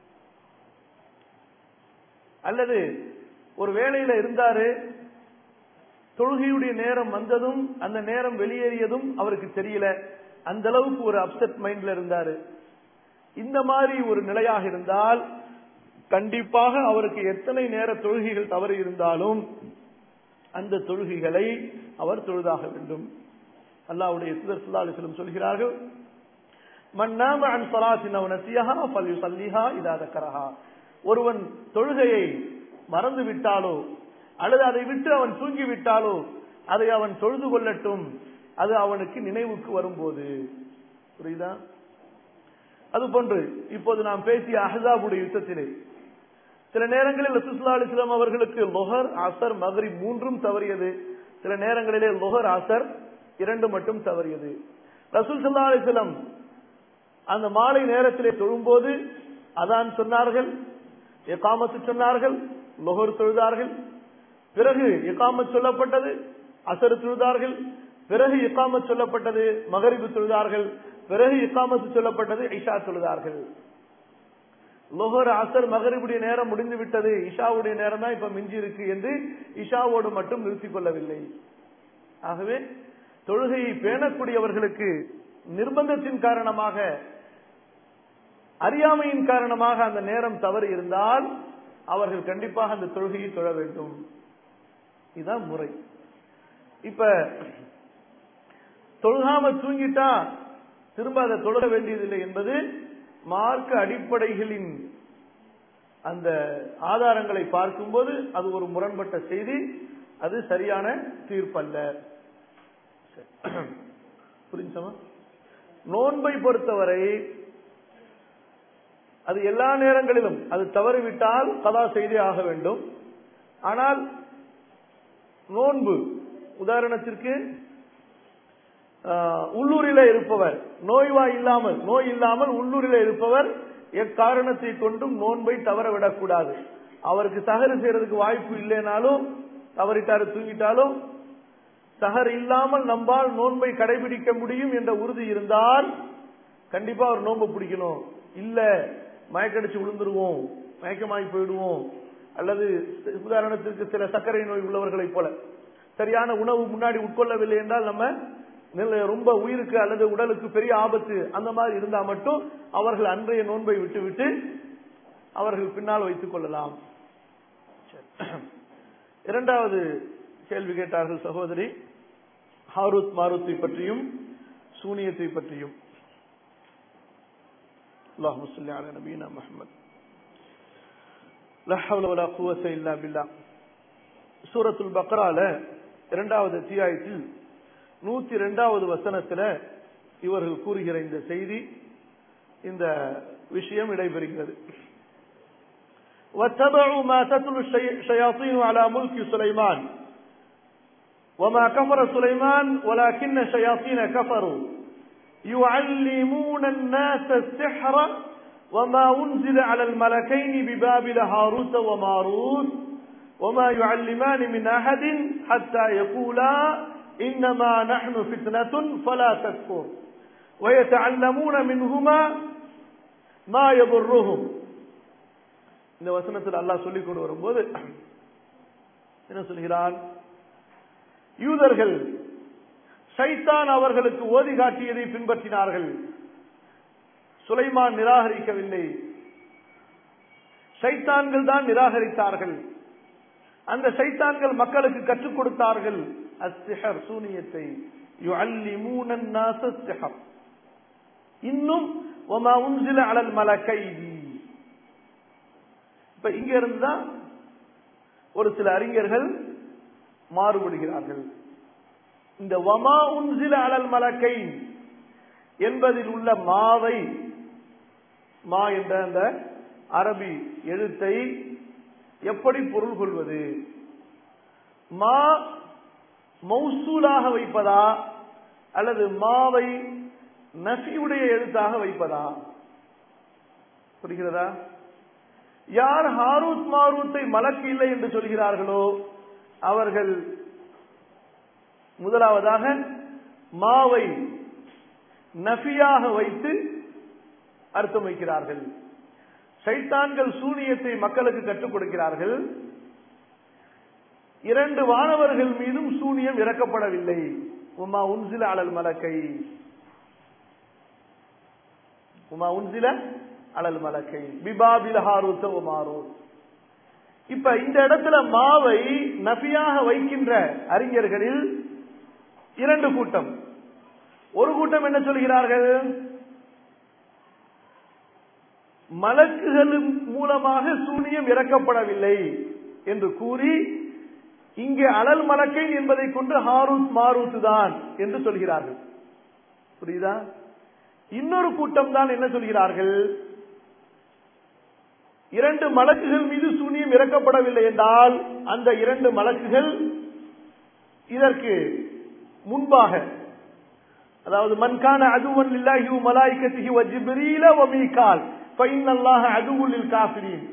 அல்லது ஒரு வேளையில இருந்தாரு, தொழுகையுடைய நேரம் வந்ததும் அந்த நேரம் வெளியேறியதும் அவருக்கு தெரியல, அந்த அளவுக்கு ஒரு அப்செட் மைண்ட்ல இருந்தாரு. இந்த மாதிரி ஒரு நிலையாக இருந்தால் கண்டிப்பாக அவருக்கு எத்தனை நேர தொழுகைகள் தவறு இருந்தாலும் அந்த தொழுகைகளை அவர் தொழுதாக வேண்டும். அல்லாஹ்வுடைய தூதர் ஸல்லல்லாஹு அலைஹி வஸல்லம் சொல்கிறார்கள், மன் நாம அன் ஸலாத்தின் அவ் நஸியஹா ஃபல்யுஸல்லிஹா இதா தக்கரஹா. ஒருவன் தொழுகையை மறந்து விட்டாலோ அல்லது அதை விட்டு அவன் தூங்கி விட்டாலோ அதை அவன் தொழுது கொள்ளட்டும், அது அவனுக்கு நினைவுக்கு வரும்போது. புரியுதா? அதுபோன்று இப்போது நாம் பேசிய அஹ்ஸாபுடைய யுத்தத்திலே சில நேரங்களில் ரசூல் ஸல்லல்லாஹு அலைஹி வஸல்லம் அவர்களுக்கு லுஹர், அஸர், மக்ரிப் மூன்றும் தவறியது. சில நேரங்களிலே லுஹர், அஸர் இரண்டு மட்டும் தவறியது. ரசூல் ஸல்லல்லாஹு அலைஹி வஸல்லம் அந்த மாலை நேரத்திலே தொழும்போது அதான் சொன்னார்கள், இகாமத்து சொன்னார்கள், லுஹர் தொழுதார்கள், பிறகு இகாமத் சொல்லப்பட்டது, அஸர் தொழுதார்கள், பிறகு இகாமத் சொல்லப்பட்டது, மக்ரிப் தொழுதார்கள், பிறகு இகாமத்து சொல்லப்பட்டது, இஷா தொழுதார்கள். லுஹர், அஸர், மக்ரிபுடைய நேரம் முடிந்து விட்டது, இஷாவுடைய நேரம் தான் இப்ப மிஞ்சி இருக்கு என்று இஷாவோடு மட்டும் நிறுத்திக் கொள்ளவில்லை. ஆகவே தொழுகையை பேணக்கூடியவர்களுக்கு நிர்பந்தத்தின் காரணமாக, அறியாமையின் காரணமாக அந்த நேரம் தவறு இருந்தால் அவர்கள் கண்டிப்பாக அந்த தொழுகையை தொழ வேண்டும். இதுதான் முறை. இப்ப தொழுகாம தூங்கிட்டா திரும்ப அதை தொழ வேண்டியதில்லை என்பது மார்க்க அடிப்படைகளின் அந்த ஆதாரங்களை பார்க்கும்போது அது ஒரு முரண்பட்ட செய்தி, அது சரியான தீர்ப்பல்ல. புரிஞ்சமா? நோன்பை பொறுத்தவரை அது எல்லா நேரங்களிலும் அது தவறிவிட்டால் கதா செய்தே ஆக வேண்டும். ஆனால் நோன்பு உதாரணத்திற்கு உள்ளூரில் இருப்பவர், நோய் இல்லாமல் உள்ளூரில் இருப்பவர் எக்காரணத்தை கொண்டும் நோன்பை தவற விடக்கூடாது. அவருக்கு சஹர் செய்யறதுக்கு வாய்ப்பு இல்லைனாலும், தவறிட்டாரு தூங்கிட்டாலும், சஹர் இல்லாமல் நம்பால் நோன்பை கடைபிடிக்க முடியும் என்ற உறுதி இருந்தால் கண்டிப்பா அவர் நோன்பு பிடிக்கணும். இல்ல மயக்கடிச்சு விழுந்துருவோம், மயக்கமாகி போயிடுவோம், அல்லது உதாரணத்திற்கு சில சர்க்கரை நோய் உள்ளவர்களை போல சரியான உணவு முன்னாடி உட்கொள்ளவில்லை என்றால் நம்ம ரொம்ப உயிருக்கு அல்லது உடலுக்கு பெரிய ஆபத்து, அந்த மாதிரி இருந்தா மட்டும் அவர்கள் அன்றைய நோன்பை விட்டுவிட்டு அவர்கள் பின்னால் வைத்துக் கொள்ளலாம். இரண்டாவது கேள்வி கேட்டார்கள் சகோதரி, ஹாரூத் மாரூத்தை பற்றியும் சூனியத்தை பற்றியும். அல்லாஹும்ம ஸல்லி அலா நபியினா முஹம்மத். லா ஹவ்ல வலா குவத்த இல்லா பில்லாஹ். சூரத்துல் பக்ரால இரண்டாவது அத்தியாயத்தில் 102வது வசனத்துல இவர்கள் கூறுகிற இந்த செய்தி, இந்த விஷயம் இடைபெறுகிறது. وَاتَّبَعُوا مَا تَتْلُو الشَّيَاطِينُ عَلَى مُلْكِ سُلَيْمَانَ وَمَا كَفَرَ سُلَيْمَانُ وَلَكِنَّ الشَّيَاطِينَ كَفَرُوا يُعَلِّمُونَ النَّاسَ السِّحْرَ وَمَا أُنْزِلَ عَلَى الْمَلَكَيْنِ بِبَابِلَ هَارُوتَ وَمَارُوتَ وَمَا يُعَلِّمَانِ مِنْ أَحَدٍ حَتَّى يَقُولَا إِنَّمَا نَحْنُ فِتْنَةٌ فَلَا تَكْفُرْ وَيَتَعَلَّمُونَ مِنْهُمَا مَا يَضُرُّهُمْ. இந்த வசனத்தில் அல்லாஹ் சொல்லிக் கொண்டு வரும்போது என்ன சொல்கிறான்? யூதர்கள் ஷைத்தான் அவர்களுக்கு ஓதி காட்டியதை பின்பற்றினார்கள். சுலைமான் நிராகரிக்கவில்லை, ஷைத்தான்கள் தான் நிராகரித்தார்கள். அந்த ஷைத்தான்கள் மக்களுக்கு கற்றுக் கொடுத்தார்கள் அஸ்ஸிஹர், சூனியத்தை. யுஅல்லிமூன الناس السحر. இன்னும் وما أنزل على الملكين. இப்ப இங்க இருந்துதான் ஒரு சில அறிஞர்கள் மாறுபடுகிறார்கள். இந்த வமா உன்சில அலல் மலக்கை என்பதில் உள்ள மாவை, மா என்ற அந்த அரபி எழுத்தை எப்படி பொருள் கொள்வது? மா மௌசூலாக வைப்பதா அல்லது மாவை நஃபியுடைய எழுத்தாக வைப்பதா? புரிகிறதா? யார் ஹாரூத் மாரூத்தை மலக்கு இல்லை என்று சொல்கிறார்களோ அவர்கள் முதலாவதாக மாவை நஃபியாக வைத்து அர்த்தம் வைக்கிறார்கள். ஷைத்தான்கள் சூனியத்தை மக்களுக்கு கற்றுக் கொடுக்கிறார்கள். 2 வானவர்கள் மீதும் சூனியம் இறக்கப்படவில்லை. உமா உன்சில அலல் மலக்கை, உமா உன்சில அலல் மலக்கை பிபாபில் ஹாரூத் வ மாரூத். இப்ப இந்த இடத்துல மாவை நஃபியாக வைக்கின்ற அறிஞர்களில் 2 கூட்டம். ஒரு கூட்டம் என்ன சொல்கிறார்கள்? மலக்குகளின் மூலமாக சூனியம் இறக்கப்படவில்லை என்று கூறி இங்கே அலல் மலக்கை என்பதை கொண்டு ஹாரூத் மாரூத் தான் என்று சொல்கிறார்கள். புரியுதா? இன்னொரு கூட்டம் தான் என்ன சொல்கிறார்கள்? 2 மலக்குகள் மீது சூனியம் இறக்கப்படவில்லை என்றால் அந்த 2 மலக்குகள் இதற்கு முன்பாக, அதாவது மன்கான அதுவன் லில்லாஹி வ மலாயிகத்திஹி வ ஜிப்ரீல வ மீகால் ஃபஇன்னல்லாஹ அதுவுல் லில் காஃபிரீன்.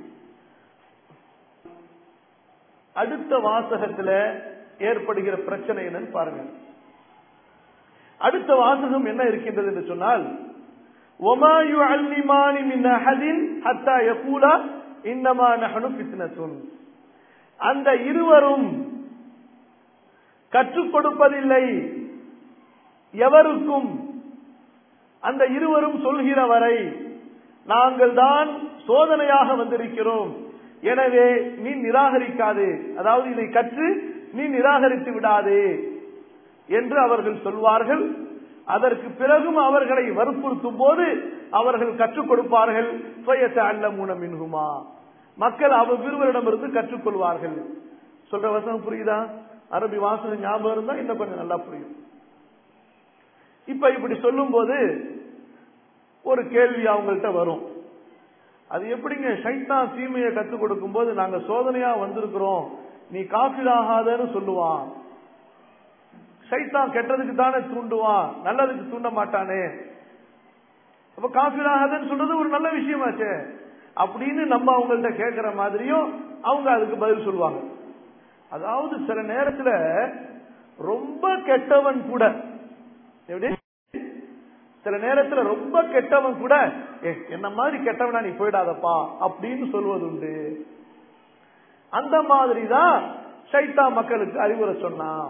அடுத்த வாசகத்தில் ஏற்படுகிற பிரச்சனை என்னன்னு பாருங்க. அடுத்த வாசகம் என்ன இருக்கின்றது என்று சொன்னால், وَمَا يُعَلِّمَانِ مِنْ أَحَدٍ حَتَّى يَقُولَا إِنَّمَا نَحْنُ فِتْنَةٌ. அந்த இருவரும் கற்றுக் கொடுப்பதில்லை எவருக்கும். அந்த இருவரும் சொல்கிற வரை நாங்கள் தான் சோதனையாக வந்திருக்கிறோம், எனவே நீ நிராகரிக்காதே, அதாவது இதை கற்று நீ நிராகரித்து விடாதே என்று அவர்கள் சொல்வார்கள். அதற்கு பிறகும் அவர்களை வற்புறுத்தும் போது அவர்கள் கற்றுக் கொடுப்பார்கள். ஃபயதஅல்லமூன மின்ஹுமா, மக்கள் அவ்விருவரிடமிருந்து கற்றுக்கொள்வார்கள். சொல்ற வசனம் புரியுதா? அரபி வாசகம் ஞாபகம் இருந்தா இன்னும் கொஞ்சம் நல்லா புரியும். இப்ப இப்படி சொல்லும் போது ஒரு கேள்வி அவங்கள்ட்ட வரும். அது எப்படிங்க ஷைத்தான் தீமையை கற்றுக் கொடுக்கும் போது நாங்க சோதனையா வந்திருக்கிறோம், நீ காஃபிராகாதன்னு சொல்லுவான். ஷைத்தான் கெட்டதுக்கு தானே தூண்டுவான், நல்லதுக்கு தூண்ட மாட்டானே. அப்ப காஃபிராகாதன்னு சொல்றது ஒரு நல்ல விஷயமாச்சே அப்படின்னு நம்ம அவங்கள்ட்ட கேட்கிற மாதிரியும் அவங்க அதுக்கு பதில் சொல்லுவாங்க. அதாவது சில நேரத்துல ரொம்ப கெட்டவன் கூட, எப்படி சில நேரத்துல ரொம்ப கெட்டவன் கூட என்ன மாதிரி கெட்டவனா நீ போயிடாதப்பா அப்படின்னு சொல்வது உண்டு. அந்த மாதிரிதான் ஷைத்தான் மக்களுக்கு அறிவுரை சொன்னான்.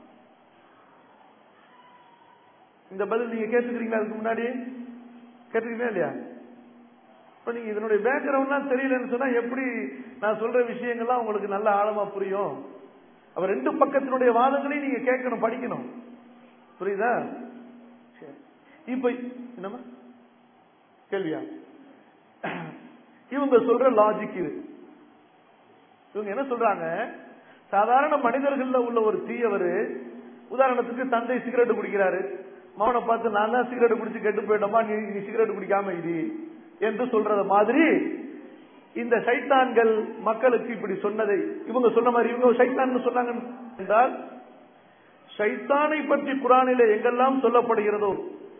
இந்த பதில் நீங்க கேட்டுக்கிறீங்களா? அதுக்கு முன்னாடி கேட்டுக்கிறீங்களா இல்லையா? இப்ப நீங்க இதனுடைய பேக்ரவுண்ட்லாம் தெரியலன்னு சொன்னா எப்படி நான் சொல்ற விஷயங்கள்லாம் உங்களுக்கு நல்ல ஆழமா புரியும்? அப்ப ரெண்டு பக்கத்தினுடைய வாதங்களையும் நீங்க கேட்கணும், படிக்கணும். புரியுதா? இப்ப என்னமா கேள்வியா? இவங்க சொல்ற லாஜிக் இது. இவங்க என்ன சொல்றாங்க, சாதாரண மனிதர்கள்ல உள்ள ஒரு தீயவர், உதாரணத்துக்கு தந்தை சிகரெட் குடிக்கிறாரு, மகனை பார்த்து நான் தான் சிகரெட் குடிச்சு கெட்டு போயிட்டோமா, நீ சிகரெட் குடிக்காம இது என்று சொல்றத மாதிரி இந்த சைத்தான்கள் மக்களுக்கு இப்படி சொன்னதை இவங்க சொன்ன மாதிரி இவங்க சைத்தான் சொன்னாங்க என்றால், சைத்தானை பற்றி குர்ஆனிலே எங்கெல்லாம் சொல்லப்படுகிறதோ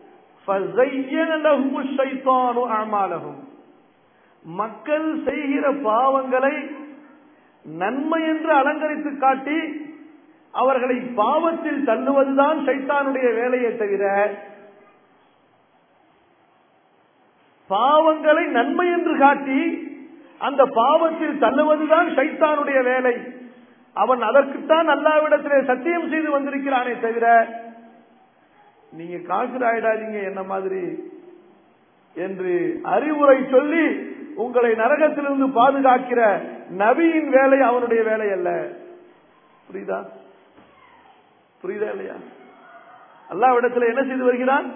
மக்கள் செய்கிற பாவங்களை நன்மை என்று அலங்கரித்து காட்டி அவர்களை பாவத்தில் தள்ளுவதுதான் சைத்தானுடைய வேலையை தவிர, பாவங்களை நன்மை என்று காட்டி அந்த பாவத்தில் தள்ளுவதுதான் சைத்தானுடைய வேலை. அவன் அதற்குத்தான் அல்லாஹ்விடத்திலே சத்தியம் செய்து வந்திருக்கிறானே தவிர, நீங்க காஃபிர் ஆயிடாதீங்க என்ன மாதிரி என்று அறிவுரை சொல்லி உங்களை நரகத்திலிருந்து பாதுகாக்கிற நபியின் வேலை அவனுடைய வேலை அல்ல. புரியுதா? புரியுதா இல்லையா? அல்லாஹ்விடத்தில் என்ன செய்து வருகிறான்?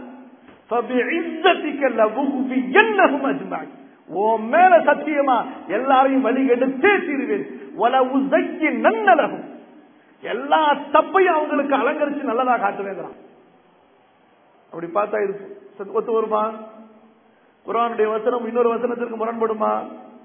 உன் மேல சத்தியமா எல்லாரையும் வழிகெடுத்தே தீருவேன், எல்லா தப்பையும் அவங்களுக்கு அலங்கரிச்சு நல்லதா காட்டுவேன். அப்படி பார்த்தா இது ஒத்து வருமா? குர்ஆனுடைய வசனம் இன்னொரு வசனத்திற்கு முரண்படுமா?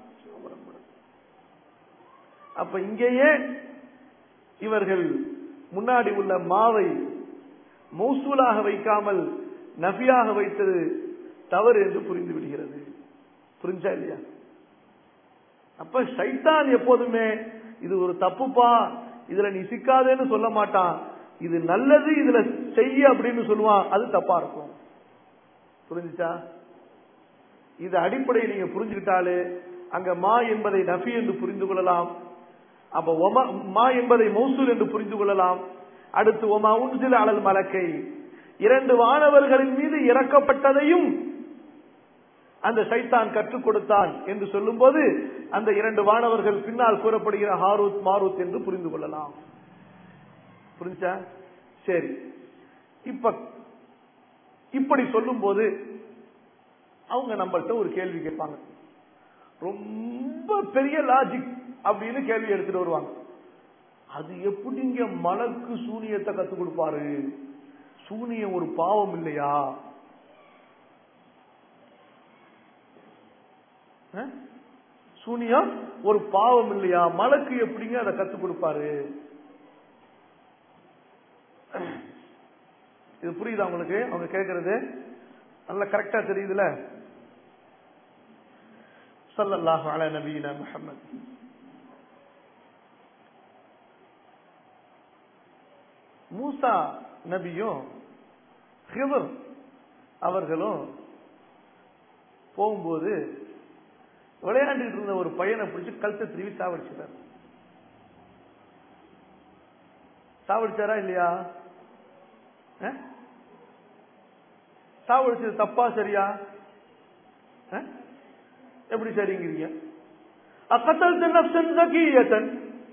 அப்ப இங்கேயே இவர்கள் முன்னாடி உள்ள மாவை மௌசூலாக வைக்காமல் நபியாக வைத்தது தவறு என்று புரிந்து விடுகிறது. புரிஞ்சா இல்லையா? அப்ப ஷைத்தான் எப்போதுமே இது ஒரு தப்புப்பா, இதுல நீ சிக்காதேன்னு சொல்ல மாட்டான், இது நல்லது இதுல செய்ய அப்படின்னு சொல்லுவான், அது தப்பா இருக்கும். புரிஞ்சுச்சா? இது அடிப்படையை நீங்க புரிஞ்சுக்கிட்டாலே அங்க மா என்பதை நஃபி என்று புரிந்து கொள்ளலாம். அப்ப மா என்பதை மௌசூல் என்று புரிந்து கொள்ளலாம். அடுத்து ஒமா உன்சில அலல் மலக்கை, இரண்டு வானவர்களின் மீது இறக்கப்பட்டதையும் அந்த சைத்தான் கற்றுக் கொடுத்தான் என்று சொல்லும் போது அந்த இரண்டு வானவர்கள் பின்னால் கூறப்படுகிற ஹாரூத் மாரூத் என்று புரிந்து கொள்ளலாம். புரிஞ்சா? சரி. இப்படி சொல்லும் போது அவங்க நம்மள்ட்ட ஒரு கேள்வி கேட்பாங்க, ரொம்ப பெரிய லாஜிக் அப்படின்னு கேள்வி எடுத்துட்டு வருவாங்க. அது எப்படிங்க மலக்கு சூனியத்தை கத்துக் கொடுப்பாரு? சூனியம் ஒரு பாவம் இல்லையா? சூனியம் ஒரு பாவம் இல்லையா? மலக்கு எப்படிங்க அதை கத்துக் கொடுப்பாரு? இது புரியுதா உங்களுக்கு? அவங்க கேட்கறது நல்ல கரெக்டா தெரியுதுல? ஸல்லல்லாஹு அலா நபியினா முஹம்மத். மூசா நபியும் ஹிதர் அவர்களும் போகும்போது விளையாண்டுட்டு இருந்த ஒரு பையனை பிடிச்சி கழுத்தை திருவி சாவடிச்சார். சாவடிச்சாரா இல்லையா? சாவடிச்சது தப்பா சரியா? எப்படி சரிங்கிறீங்க? அகத்தல் நஃப்ஸன் ஸகியத்தன்.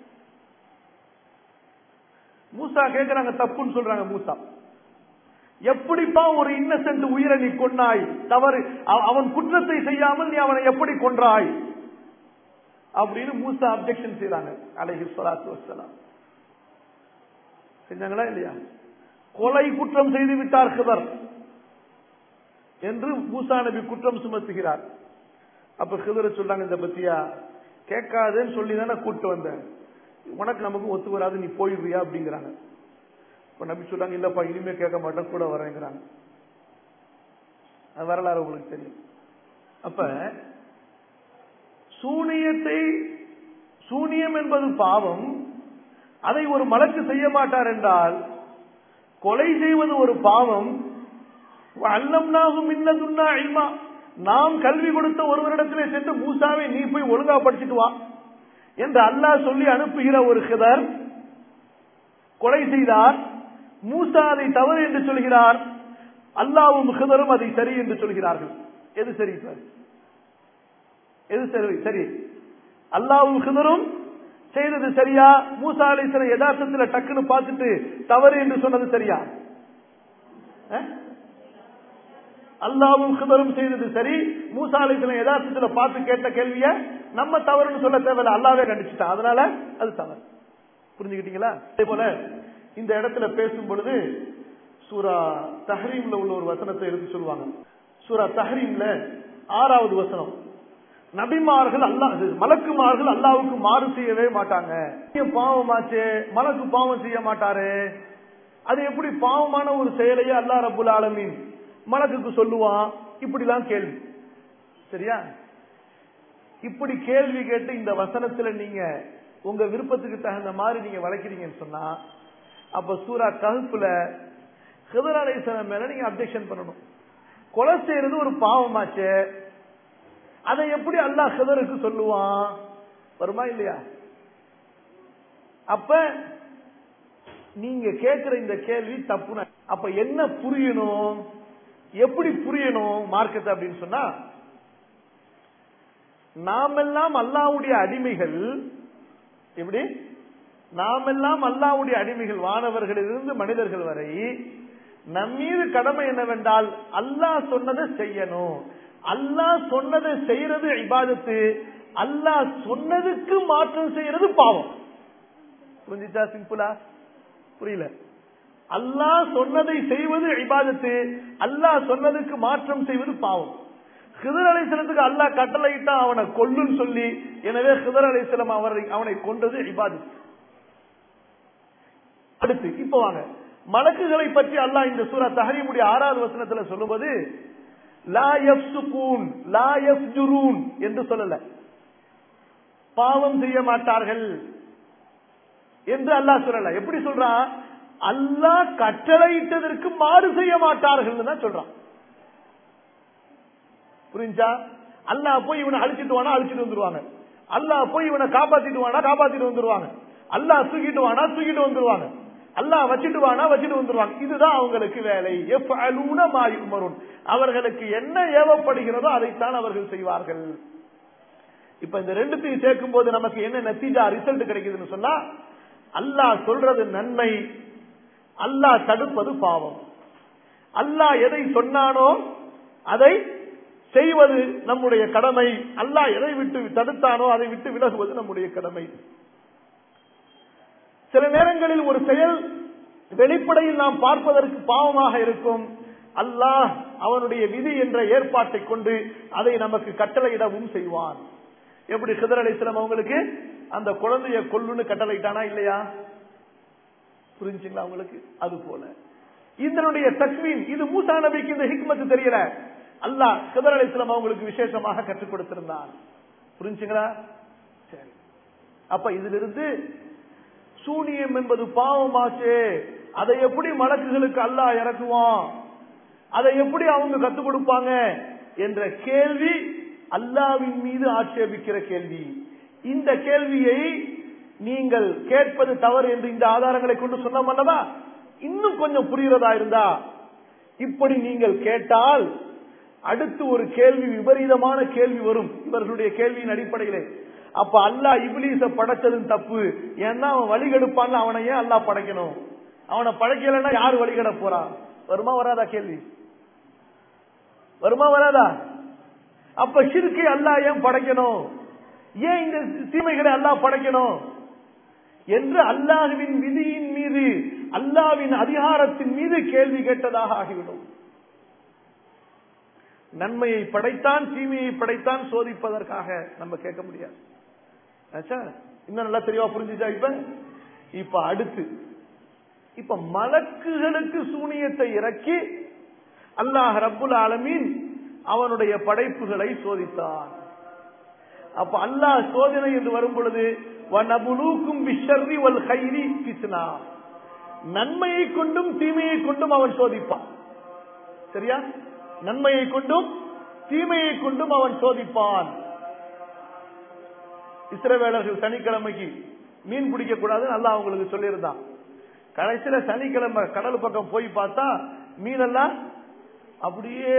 மூசா கேக்குறாங்க, தப்புன்னு சொல்றாங்க. மூசா, எப்படிப்பா ஒரு இன்னசென்ட் உயிரை நீ கொன்னாய்? தவறு, அவன் குற்றத்தை செய்யாமல் நீ அவனை எப்படி கொன்றாய்? அப்படின்னு மூசா அப்ஜெக்ஷன் செய்யறாங்க அலைஹி ஸலாத்து வஸ்ஸலாம். செஞ்சாங்களா இல்லையா? கொலை குற்றம் செய்து விட்டார் ஹிதர் என்று மூசா நபி குற்றம் சுமத்துகிறார். அப்ப ஹிதர் சொல்றாங்க, இந்த பத்தியா கேட்காதுன்னு சொல்லி தானே கூட்டு வந்தேன், உனக்கு நமக்கு ஒத்து வராது, நீ போயிடுறியா அப்படிங்கிறாங்க. இப்ப நபி சொல்றாங்க, இல்லப்பா இனிமே கேட்க மாட்டேன், கூட வரேங்கிறாங்க. அது வரலாறு உங்களுக்கு தெரியும். அப்ப சூனியம் என்பது பாவம், அதை ஒரு மலக்கு செய்ய மாட்டார் என்றால் கொலை செய்வது ஒரு பாவம். அல்லம்னாஹு மின் லதுன்னா இல்மா, நாம் கல்வி கொடுத்த ஒருவரிடத்திலே சென்று மூசாவை நீ போய் ஒழுங்கா படிச்சுட்டு வா என்று அல்லாஹ் சொல்லி அனுப்புகிற ஒரு ஹிதர் கொலை செய்தார். மூசா அதை தவறு என்று சொல்கிறார், அல்லாஹ்வும் ஹிதரும் அதை சரி என்று சொல்கிறார்கள். எது சரி? எது சரி? அல்லாஹ்வும் ஹிதரும் செய்தது சரியா, மூசா அலைஹிஸ்ஸலாம் யதார்த்தத்தில் டக்குன்னு பார்த்துட்டு தவறு என்று சொன்னது சரியா? அல்லாஹ்வும் ஹிதரும் செய்தது சரி, மூசா அலைஹிஸ்ஸலாம் யதார்த்தத்தில் பார்த்து கேட்ட கேள்விய நம்ம தவறுன்னு சொல்ல தேவையில்ல, அல்லாஹ்வே கண்டிச்சுட்டான், அதனால அது தவறு. புரிஞ்சுக்கிட்டீங்களா? அதே போல இந்த இடத்துல பேசும் பொழுது சூரா தஹ்ரீம்ல உள்ள ஒரு வசனத்தை எடுத்து சொல்லுவாங்க. சூரா தஹ்ரீம்ல 6வது வசனம், நபிமார்கள் மலக்குமார்கள் அல்லாஹ்வுக்கு மாறு செய்யவே மாட்டாங்க. பாவமாச்சே, மலக்கு பாவம் செய்ய மாட்டாரு, அது எப்படி பாவமான ஒரு செயலையே அல்லாஹ் ரப்புல் ஆலமீன் மலக்குக்கு சொல்லுவான்? இப்படிலாம் கேள்வி. சரியா? இப்படி கேள்வி கேட்டு இந்த வசனத்துல நீங்க உங்க விருப்பத்துக்கு தகுந்த மாதிரி நீங்க வளைக்கிறீங்கன்னு சொன்னா, அப்ப சூரா கஹ்ஃப்ல ஹிதர் அலைஹிஸ்ஸலாம் மேல நீங்க அப்ஜெக்ஷன் பண்ணணும். கொலை செய்யறது ஒரு பாவமாச்சே, அதை எப்படி அல்லாஹ் ஹிதருக்கு சொல்லுவான்? வருமா இல்லையா? அப்ப நீங்க கேட்கிற இந்த கேள்வி தப்பு. அப்ப என்ன புரியணும், எப்படி புரியணும் மார்க்கத்தை அப்படின்னு சொன்னா, நாமெல்லாம் அல்லாஹ்வுடைய அடிமைகள். எப்படி? நாமெல்லாம் அல்லாஹ்வுடைய அடிமைகள், வானவர்களிலிருந்து மனிதர்கள் வரை. நம்மீது கடமை என்னவென்றால் அல்லாஹ் சொன்னதை செய்யணும். அல்லாஹ் சொன்னதை செய்யறது இபாதத்து, அல்லாஹ் சொன்னதுக்கு மாற்றம் செய்யறது பாவம். புரிஞ்சுச்சா? சிம்பிளா? புரியல? அல்லாஹ் சொன்னதை செய்வது இபாதத்து, அல்லாஹ் சொன்னதுக்கு மாற்றம் செய்வது பாவம். ஹிதர் அலைஹிஸ்ஸலாத்துக்கு அல்லாஹ் கட்டளையிட்டா அவனை கொல்லுன்னு சொல்லி, எனவே ஹிதர் அலைஹிஸ்ஸலாம் அவனை கொன்றது இபாதத். அடுத்து இப்ப வாங்க, மலக்குகளை பற்றி அல்லாஹ் இந்த சூரா தஹ்ரீமுடைய 6வது வசனத்துல சொல்லும்போது லா யஃப்சுகூன் லா யஃப்ஜுரூன் என்று சொல்லல, பாவம் செய்ய மாட்டார்கள் என்று அல்லாஹ் சொல்லல. எப்படி சொல்றான்? அல்லாஹ் கட்டளையிட்டதற்கு மாறு செய்ய மாட்டார்கள் தான் சொல்றான். புரிஞ்சா? அல்லாஹ் போய் இவனை அழிச்சிட்டு வானா அழிச்சிட்டு வந்துருவாங்க, அல்லாஹ் போய் இவனை காப்பாத்திட்டு வானா காப்பாத்திட்டு வந்துருவாங்க, அல்லாஹ் தூக்கிட்டு வானா தூக்கிட்டு வந்துருவாங்க, அல்லாஹ் வச்சிட்டு வானா வச்சிட்டு வந்துருவாங்க. இதுதான் அவங்களுக்கு வேலை. யஃப்அலூன மா யுமரூன், அவர்களுக்கு என்ன ஏவப்படுகிறதோ அதைத்தான் அவர்கள் செய்வார்கள். இப்ப இந்த ரெண்டுத்தையும் சேர்க்கும் போது நமக்கு என்ன நத்தீஜா ரிசல்ட் கிடைக்குதுன்னு சொன்னா, அல்லாஹ் சொல்றது நன்மை, அல்லாஹ் தடுப்பது பாவம். அல்லாஹ் எதை சொன்னானோ அதை செய்வது நம்முடைய கடமை, அல்லாஹ் எதை விட்டு தடுத்தானோ அதை விட்டு விலகுவது நம்முடைய கடமை. சில நேரங்களில் ஒரு செயல் வெளிப்படையில் நாம் பார்ப்பதற்கு பாவமாக இருக்கும், அல்லாஹ் அவனுடைய விதி என்ற ஏற்பாட்டை கொண்டு அதை நமக்கு கட்டளையிடவும் செய்வான். எப்படி ஹிதர் அலைஹிஸ்ஸலாம் அவங்களுக்கு அந்த குழந்தைய கொல்லுன்னு கட்டளையிட்டானா இல்லையா? புரிஞ்சுங்களா உங்களுக்கு? அது போல இதனுடைய தக்வீன், இது மூசா நபிக்கு இந்த ஹிக்மத் தெரியல, அல்லாஹ் ஹிதர் அலைஹிஸ்ஸலாம் அவங்களுக்கு விசேஷமாக கற்றுக் கொடுத்திருந்தான். புரிஞ்சுங்களா? சரி. அப்ப இதிலிருந்து சூனியம் என்பது பாவமாச்சே, அதை எப்படி மலக்குகளுக்கு அல்லாஹ் இறக்குவான், அதை எப்படி அவங்க கத்துக் கொடுப்பாங்க என்ற கேள்வி அல்லாஹ்வின் மீது ஆட்சேபிக்கிற கேள்வி. இந்த கேள்வியை நீங்கள் கேட்பது தவறு என்று இந்த ஆதாரங்களை கொண்டு சொன்னோம் அல்லவா? இன்னும் கொஞ்சம் புரிகிறதா இருந்தா, இப்படி நீங்கள் கேட்டால் அடுத்து ஒரு கேள்வி, விபரீதமான கேள்வி வரும் இவர்களுடைய கேள்வியின் அடிப்படையிலே. அப்ப அல்லாஹ் இப்லீஸ படைச்சதும் தப்பு, ஏன்னா அவன் வழிகெடுப்பான், அவனை ஏன் அல்லாஹ் படைக்கணும்? அவனை படைக்கலன்னா யாரு வழிகெட போறா? வருமா வராதா கேள்வி? வருமா வராதா? அப்ப ஷிர்கை அல்லாஹ் ஏன் படைக்கணும்? ஏன் இந்த தீமைகளை அல்லாஹ் படைக்கணும் என்று அல்லாஹ்வின் விதியின் மீது, அல்லாஹ்வின் அதிகாரத்தின் மீது கேள்வி கேட்டதாக ஆகிவிடும். நன்மையை படைத்தான், தீமையை படைத்தான் சோதிப்பதற்காக நம்ம கேட்க முடியாது. இன்னும் நல்லா தெளிவா புரிஞ்சுச்சா? இப்ப அடுத்து இப்ப மலக்குகளுக்கு சூனியத்தை இறக்கி அல்லாஹ் ரப்புல் ஆலமீன் அவனுடைய படைப்புகளை சோதித்தான். அப்ப அல்லாஹ் சோதனை என்று வரும் பொழுது வனபுலூக்கும் பிஷ்ஷர்ரி வல் கைரி ஃபித்னா, நன்மையை கொண்டும் தீமையை கொண்டும் அவன் சோதிப்பான். சரியா? நன்மையை கொண்டும் தீமையை கொண்டும் அவன் சோதிப்பான். இஸ்ரவேலர்கள் சனிக்கிழமைக்கு மீன் பிடிக்க கூடாதுன்னு அல்லாஹ் அவங்களுக்கு சொல்லியிருந்தான். கடைசியில சனிக்கிழமை கடல் பக்கம் போய் பார்த்தா மீனெல்லாம் அப்படியே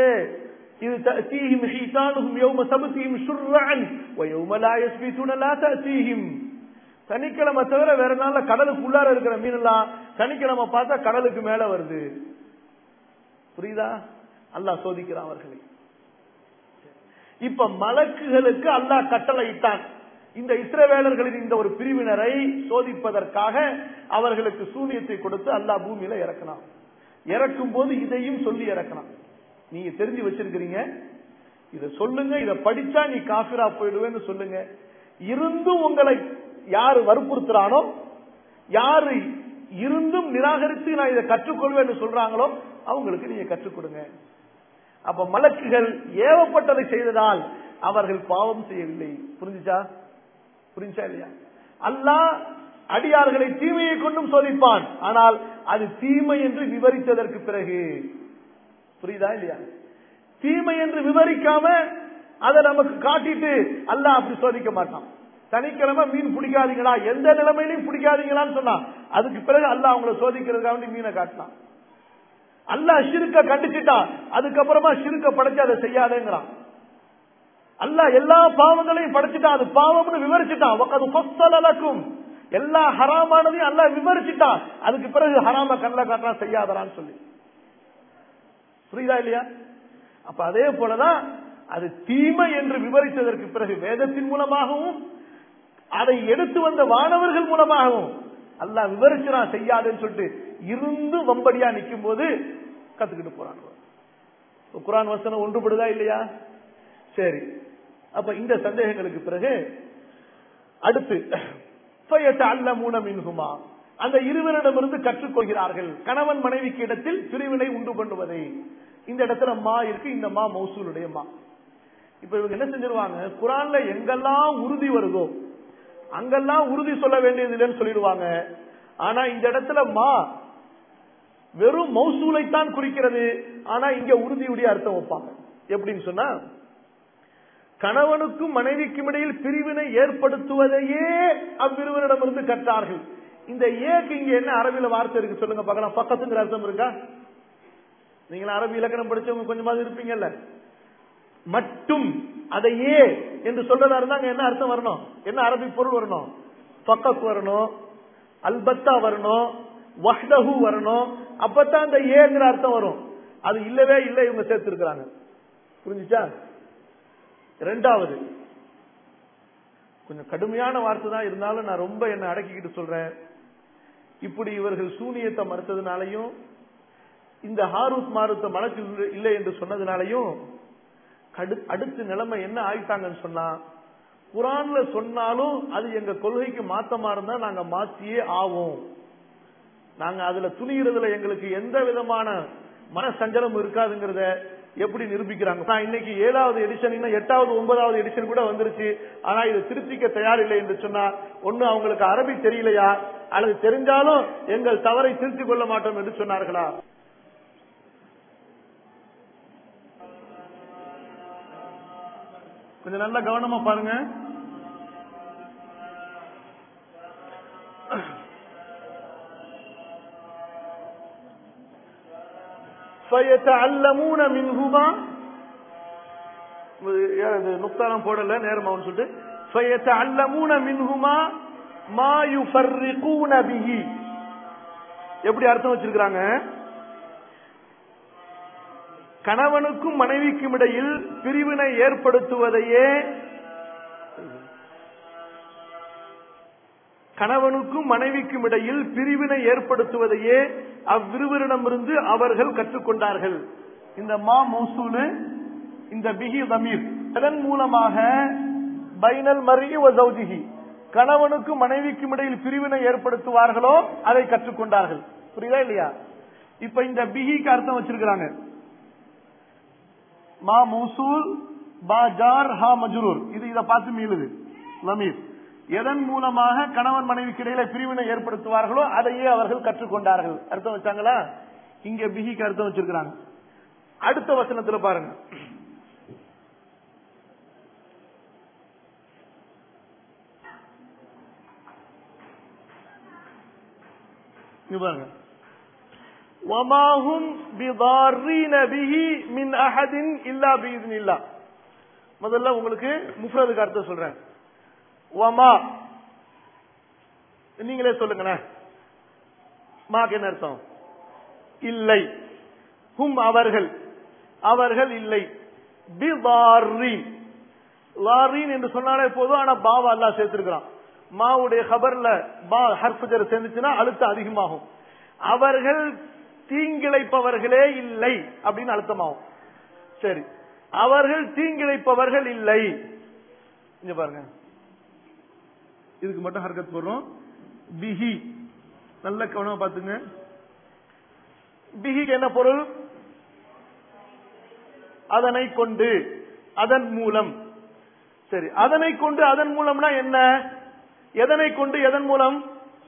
சனிக்கிழமை தவிர வேற நாள்ல கடலுக்குள்ளார இருக்கிற மீன் எல்லாம் சனிக்கிழமை பார்த்தா கடலுக்கு மேல வருது. புரியுதா? அல்லாஹ் சோதிக்கிறான் அவர்களை. இப்ப மலக்குகளுக்கு அல்லாஹ் கட்டளையிட்டான் இந்த இஸ்ரவேலர்களின் இந்த ஒரு பிரிவினரை சோதிப்பதற்காக அவர்களுக்கு சூனியத்தை கொடுத்து அல்லாஹ் பூமியில இறக்கினான். இறக்கும் போது இதையும் சொல்லி இறக்கினான். நீங்க தெரிஞ்சு வச்சிருக்கிறீங்க, இத சொல்லுங்க, இத படிச்சா நீ காஃபிரா போயிடுவேன்னு சொல்லுங்க. இருந்தும் உங்களை யாரு வற்புறுத்துறானோ, யாரு இருந்தும் நிராகரித்து நான் இதை கற்றுக்கொள்வேன்னு சொல்றாங்களோ அவங்களுக்கு நீங்க கற்றுக் கொடுங்க. அப்ப மலக்குகள் ஏவப்பட்டதை செய்ததால் அவர்கள் பாவம் செய்யவில்லை. புரிஞ்சுச்சா? புரிஞ்சா இல்லையா? அல்லாஹ் அடியார்களை தீமையை கொண்டும் சோதிப்பான், ஆனால் அது தீமை என்று விவரித்ததற்கு பிறகு. புரியுதா இல்லையா? தீமை என்று விவரிக்காம அதை நமக்கு காட்டிட்டு அல்லாஹ் அப்படி சோதிக்க மாட்டான். சனிக்கிழமை மீன் பிடிக்காதீங்களா, எந்த நிலைமையிலும் பிடிக்காதீங்களான்னு சொன்னா அதுக்கு பிறகு அல்லாஹ் அவங்களை சோதிக்கிறதுக்காக மீனை காட்டினான். அல்லாஹ் ஷிர்க்க கண்டிச்சுட்டா அதுக்கப்புறமா ஷிர்க்க படைச்சு அதை செய்யாதேங்கிறான். அல்லாஹ் எல்லா பாவங்களையும் படைச்சுட்டான், அது பாவம்னு விவரிச்சுட்டான். எல்லா ஹராமானதையும் அல்லாஹ் விவரிச்சுட்டான், அதுக்கு பிறகு ஹராம கண்ணில் காட்டலாம் செய்யாதரான்னு சொல்லி. புரியுதா இல்லையா? அப்ப அதே போலதான் அது தீமை என்று விவரித்ததற்கு பிறகு வேதத்தின் மூலமாகவும் அதை எடுத்து வந்த வானவர்கள் மூலமாகவும் அல்லாஹ் விவரிச்சுறான் செய்யாதுன்னு சொல்லிட்டு இருந்து வம்படியா நிற்கும் போது கத்துக்கிட்டு போறான். குர்ஆன் வசனம் ஒன்றுபடுதா இல்லையா? சரி, அப்ப இந்த சந்தேகங்களுக்கு பிறகு அடுத்து அந்த இருவரிடமிருந்து கற்றுக்கொள்கிறார்கள் கணவன் மனைவிக்கு இடத்தில் பிரிவினை உண்டு பண்ணுவதை. இந்த இடத்துல மா இருக்கு, இந்த மா மௌசூலுடைய மா. இப்ப இவங்க என்ன செஞ்சிருவாங்க, குர்ஆன்ல எங்கெல்லாம் உறுதி வருதோ அங்கெல்லாம் உறுதி சொல்ல வேண்டியது இல்லைன்னு சொல்லிடுவாங்க. ஆனா இந்த இடத்துல மா வெறும் மௌசூலைத்தான் குறிக்கிறது, ஆனா இங்க உறுதியுடைய அர்த்தம் வைப்பாங்க. எப்படின்னு சொன்னா, கணவனுக்கும் மனைவிக்கும் இடையில் பிரிவினை ஏற்படுத்துவதையே அவ்விருவரிடமிருந்து கற்றார்கள். இந்த ஏக்கு இங்க என்ன அரபியில வார்த்தை இருக்கு சொல்லுங்க பார்க்கலாம். பக்கத்துங்கிற அர்த்தம் இருக்கா? நீங்க அரபி இலக்கணம் படிச்சவங்க கொஞ்சமாவது இருப்பீங்கல்ல. மட்டும் அதையே என்று சொல்றதா இருந்தாங்க என்ன அர்த்தம் வரணும்? என்ன அரபி பொருள் வரணும்? பக்கத் வரணும், அல்பத்தா வரணும், வஹ்தஹு வரணும். அப்பதான் அந்த ஏங்கிற அர்த்தம் வரும். அது இல்லவே இல்லை, இவங்க சேர்த்து இருக்கிறாங்க. புரிஞ்சுச்சா? இரண்டாவது கொஞ்சம் கடுமையான வார்த்தை தான் இருந்தாலும் நான் ரொம்ப என்ன அடக்கிக்கிட்டு சொல்றேன். இப்படி இவர்கள் சூனியத்தை மறுத்ததுனாலையும் இந்த ஹாரூத் மாரூத் மலக்கு இல்லை என்று சொன்னதுனாலையும் அடுத்த நிலைமை என்ன ஆயிட்டாங்கன்னு சொன்னா, குர்ஆன்ல சொன்னாலும் அது எங்க கொள்கைக்கு மாத்தமா இருந்தா நாங்க மாத்தியே ஆவோம். நாங்க அதுல துணிகிறதுல எங்களுக்கு எந்த விதமான மனசஞ்சலம் இருக்காதுங்கிறத எப்படி நிரூபிக்கிறாங்க. இன்னைக்கு 7வது எடிஷன், இன்னும் 8வது 9வது எடிஷன் கூட வந்துருச்சு. ஆனா இதை திருத்திக்க தயார் இல்லை என்று சொன்னா, ஒண்ணு அவங்களுக்கு அரபி தெரியலையா, அல்லது தெரிஞ்சாலும் எங்கள் தவறை திருத்திக் கொள்ள மாட்டோம் என்று சொன்னார்களா? கொஞ்சம் நல்லா கவனமா பாருங்க. فَيَتَعَلَّمُونَ مِنْهُمَا நுக்தானம் போடல நேரம் அவன் சொல்லிட்டு فَيَتَعَلَّمُونَ مِنْهُمَا مَا يُفَرِّقُونَ بِهِ. எப்படி அர்த்தம் வச்சிருக்காங்க? கணவனுக்கும் மனைவிக்கும் இடையில் பிரிவினை ஏற்படுத்துவதையே கணவனுக்கும் மனைவிக்கும் இடையில் பிரிவினை ஏற்படுத்துவதையே அவ்விருவரிடமிருந்து அவர்கள் கற்றுக்கொண்டார்கள். இந்த மா மௌசூல், இந்த பிஹி தமீர், அதன் மூலமாக பைனல் மர்இ வ ஜௌஜிஹி, கணவனுக்கும் மனைவிக்கும் இடையில் பிரிவினை ஏற்படுத்துவார்களோ அதை கற்றுக்கொண்டார்கள். புரியுதா இல்லையா? இப்ப இந்த பிஹிக்கு அர்த்தம் வச்சிருக்கிறாங்க. மா மௌசூல் பா ஜார் ஹா மஜ்ரூர், இது இத பார்த்து மீளுது லமீர். எதன் மூலமாக கணவன் மனைவிக்கு இடையில பிரிவினை ஏற்படுத்துவார்களோ அதையே அவர்கள் கற்றுக்கொண்டார்கள். அர்த்தம் வச்சாங்களா? இங்க பிஹிக்கு அர்த்தம் வச்சிருக்கிறாங்க. அடுத்த வசனத்துல பாருங்க. பாருங்க, வமாஹும் பிதார்ரீன பிஹி மின் அஹதின் இல்லா பிஇذنில்லாஹ். முதல்ல உங்களுக்கு முஃப்ரதுக்கு அர்த்தம் சொல்றேன். வமா, நீங்களே சொல்லுங்களேன், மாக்கு என்ன அர்த்தம்? இல்லை. ஹும் அவர்கள், அவர்கள் இல்லை. பிதார்ரீன், லாரீன் என்று சொன்னாலே போதும். ஆனா பாவா அல்லாஹ் சேர்த்திருக்கிறான். மாவுடைய கபர்ல பா ஹர்ஃப் ஜர் சேர்ந்துச்சுன்னா அழுத்தம் அதிகமாகும். அவர்கள் தீங்கிழைப்பவர்களே இல்லை அப்படின்னு அழுத்தமாகும். சரி, அவர்கள் தீங்கிழைப்பவர்கள் இல்லை. இங்க பாருங்க, இதுக்கு மட்டும் ஹர்கத் போடுறோம். பிஹி, நல்ல கவனமா பாத்துங்க. பிஹிக்கு என்ன பொருள்? அதனை கொண்டு, அதன் மூலம். சரி, அதனை கொண்டு அதன் மூலம்னா என்ன? எதனை கொண்டு எதன் மூலம்?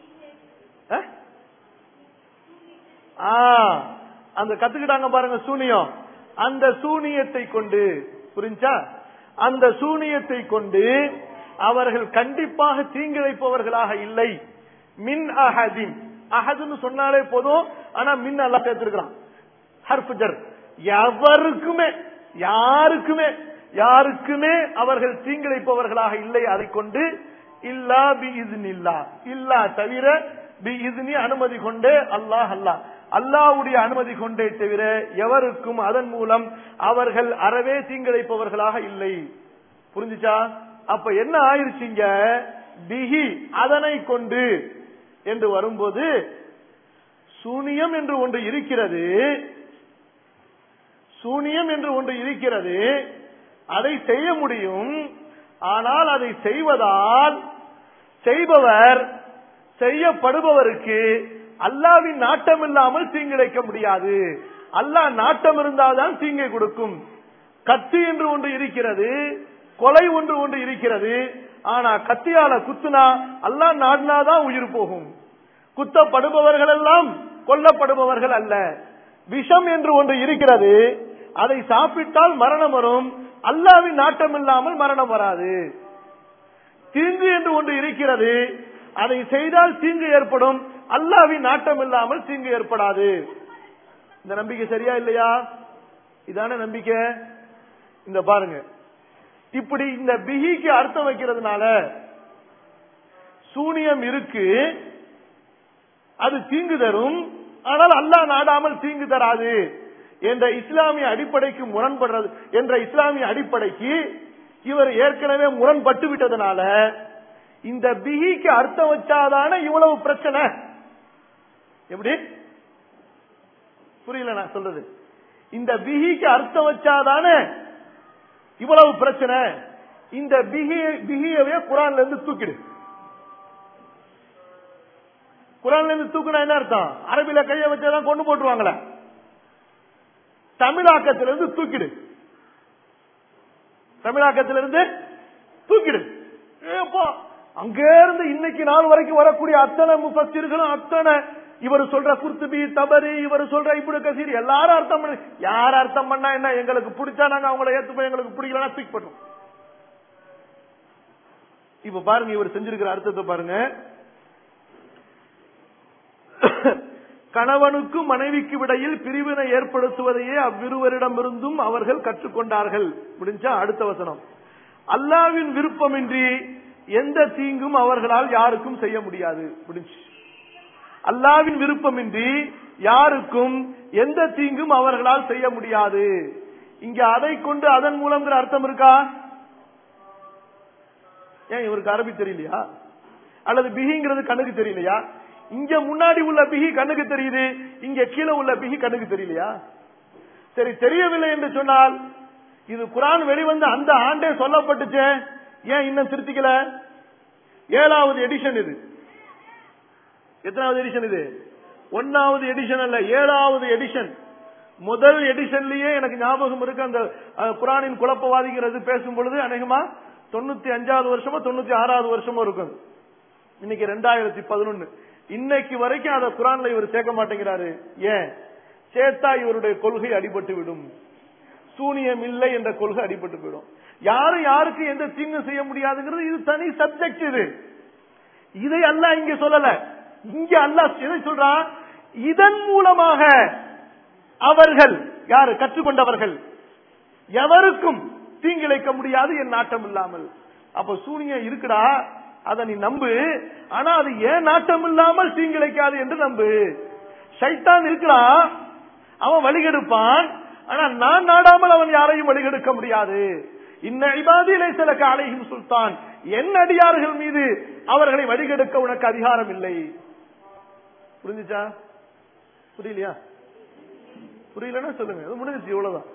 அந்த கத்துக்கிட்டாங்க பாருங்க சூனியம், அந்த சூனியத்தை கொண்டு. புரிஞ்சா? அந்த சூனியத்தை கொண்டு அவர்கள் கண்டிப்பாக தீங்கிழைப்பவர்களாக இல்லை. மின் அஹதின், அஹதுன்னு சொன்னாலே போதும். ஆனா மின் அல்லாஹ் சேர்த்திருக்கிறான் ஹர்ஃப் ஜர். எவருக்குமே, யாருக்குமே, யாருக்குமே அவர்கள் தீங்கிழைப்பவர்களாக இல்லை. அதை கொண்டு இல்லா பிஇذنில்லாஹ், இல்லா தவிர, பிஇذனி அனுமதி கொண்டே, அல்லாஹ் அல்லாஹ் அல்லாஹ்வுடைய அனுமதி கொண்டே தவிர எவருக்கும் அதன் மூலம் அவர்கள் அறவே தீங்கிழைப்பவர்களாக இல்லை. புரிஞ்சுச்சா? அப்ப என்ன ஆயிருச்சுங்க? பிஹி, அதனை கொண்டு என்று வரும்போது சூனியம் என்று ஒன்று இருக்கிறது. சூனியம் என்று ஒன்று இருக்கிறது, அதை செய்ய முடியும். ஆனால் அதை செய்வதால் செய்பவர், செய்யப்படுபவருக்கு அல்லாஹ்வின் நாட்டம் இல்லாமல் தீங்கிழைக்க முடியாது. அல்லாஹ் நாட்டம் இருந்தால்தான் தீங்கை கொடுக்கும். கத்தி என்று ஒன்று இருக்கிறது, கொலை ஒன்று இருக்கிறது. ஆனா கத்தியால குத்துனா அல்லாஹ் நாடினாதான் உயிர் போகும். குத்தப்படுபவர்கள் எல்லாம் கொல்லப்படுபவர்கள் அல்ல. விஷம் என்று ஒன்று இருக்கிறது, அதை சாப்பிட்டால் மரணம் வரும். அல்லாஹ்வின் நாட்டம் இல்லாமல் மரணம் வராது. தீங்கு என்று ஒன்று இருக்கிறது, அதை செய்தால் தீங்கு ஏற்படும். அல்லாஹ்வின் நாட்டம் இல்லாமல் தீங்கு ஏற்படாது. இந்த நம்பிக்கை சரியா இல்லையா? இதான நம்பிக்கை. இந்த பாருங்க, இப்படி இந்த பிஹிக்கு அர்த்தம் வைக்கிறதுனால சூனியம் இருக்கு, அது தீங்கு தரும். ஆனால் அல்லாஹ் நாடாமல் தீங்கு தராது என்ற இஸ்லாமிய அடிப்படைக்கு முரண்படுறது, என்ற இஸ்லாமிய அடிப்படைக்கு இவர் ஏற்கனவே முரண்பட்டு விட்டதனால இந்த பிஹிக்கு அர்த்தம் வச்சாதான இவ்வளவு பிரச்சனை. எப்படி? புரியல நான் சொல்றது. இந்த பிஹிக்கு அர்த்தம் வச்சாதானே இவ்வளவு பிரச்சனை. இந்த பிஹியவே குர்ஆன்ல இருந்து தூக்கிடு. குர்ஆன்ல இருந்து தூக்குனா என்ன அர்த்தம்? அரபில கைய வச்சாதான் கொண்டு போட்டுருவாங்களே. தமிழாக்கத்திலிருந்து தூக்கிடு, தமிழாக்கத்திலிருந்து தூக்கிடு. அங்கே இருந்து இன்னைக்கு நாள் வரைக்கும் வரக்கூடிய அத்தனை முஃபஸ்ஸிர்களும், அத்தனை இவர் சொல்ற குர்துபி, தபரி, இவர் சொல்ற இப்னு கஸீர், எல்லாரும் அர்த்தம் பண்ணி, யார் அர்த்தம் பண்ணா என்ன? எங்களுக்கு பிடிச்சா நாங்க அவங்களை ஏத்துப்போம், எங்களுக்கு பிடிக்கலன்னா தூக்கி போட்டோம். இப்ப பாருங்க, இவர் செஞ்சிருக்கிற அர்த்தத்தை பாருங்க. கணவனுக்கும் மனைவிக்கு இடையில் பிரிவினை ஏற்படுத்துவதையே அவ்விருவரிடமிருந்தும் அவர்கள் கற்றுக்கொண்டார்கள். முடிஞ்சா அடுத்த வசனம். அல்லாஹ்வின் விருப்பமின்றி எந்த தீங்கும் அவர்களால் யாருக்கும் செய்ய முடியாது. முடிஞ்சு. அல்லாஹ்வின் விருப்பமின்றி யாருக்கும் எந்த தீங்கும் அவர்களால் செய்ய முடியாது. இங்க அதை கொண்டு அதன் மூலம்ங்கிற அர்த்தம் இருக்கா? ஏன் இவருக்கு அரபி தெரியலையா? அல்லது பிஹிங்கிறது கண்ணுக்கு தெரியலையா? இங்க முன்னாடி உள்ள பிஹி கண்ணுக்கு தெரியுது, இங்க கீழே உள்ள பிஹி கண்ணுக்கு தெரியலையா? சரி, தெரியவில்லை என்று சொன்னால் இது குர்ஆன் வெளிவந்த அந்த ஆண்டே சொல்லப்பட்டுச்சு, ஏன் இன்னும் திருத்திக்கல? 7வது எடிஷன் இது. எத்தனாவது எடிஷன் இது? 1வது எடிஷன் அல்ல, 7வது எடிஷன். முதல் எடிஷன்லயே எனக்கு ஞாபகம் இருக்கு, அந்த குர்ஆனின் குழப்பவாதிங்கிறது பேசும் பொழுது அநேகமா 95வது வருஷமோ 96வது வருஷமோ இருக்கும். இன்னைக்கு 2011. இன்னைக்கு வரைக்கும் அதை குர்ஆன்ல இவர் சேர்க்க மாட்டேங்கிறாரு. ஏன் சேர்த்தா இவருடைய கொள்கை அடிபட்டு விடும், சூனியம் இல்லை என்ற கொள்கை அடிபட்டு போயிடும். யாரும் யாருக்கு எந்த தீங்கு செய்ய முடியாதுங்கிறது இது தனி சப்ஜெக்ட். இதை அல்லாஹ் இங்க சொல்லல. இங்க அல்லாஹ் எதை சொல்றான்? இதன் மூலமாக அவர்கள் யாரு கற்றுக்கொண்டவர்கள் எவருக்கும் தீங்கிழைக்க முடியாது என் நாட்டம் இல்லாமல். அப்ப சூனியம் இருக்குடா, அதை நீ நம்பு, ஆனா அது ஏன் நாட்டம் இல்லாமல் தீங்கிழைக்காது என்று நம்பு. ஷைத்தான் இருக்கிறான், அவன் வழிகெடுப்பான், ஆனா நான் நாடாமல் அவன் யாரையும் வழிகெடுக்க முடியாது. இன்ன இபாதி லைஸ லக அலைஹிம் சுல்தான், என் அடியார்கள் மீது அவர்களை வழிகெடுக்க உனக்கு அதிகாரம் இல்லை. புரிஞ்சுச்சா? புரியலையா? புரியலன்னா சொல்லுங்க, அது முடிஞ்சிச்சு, இவ்வளவுதான்.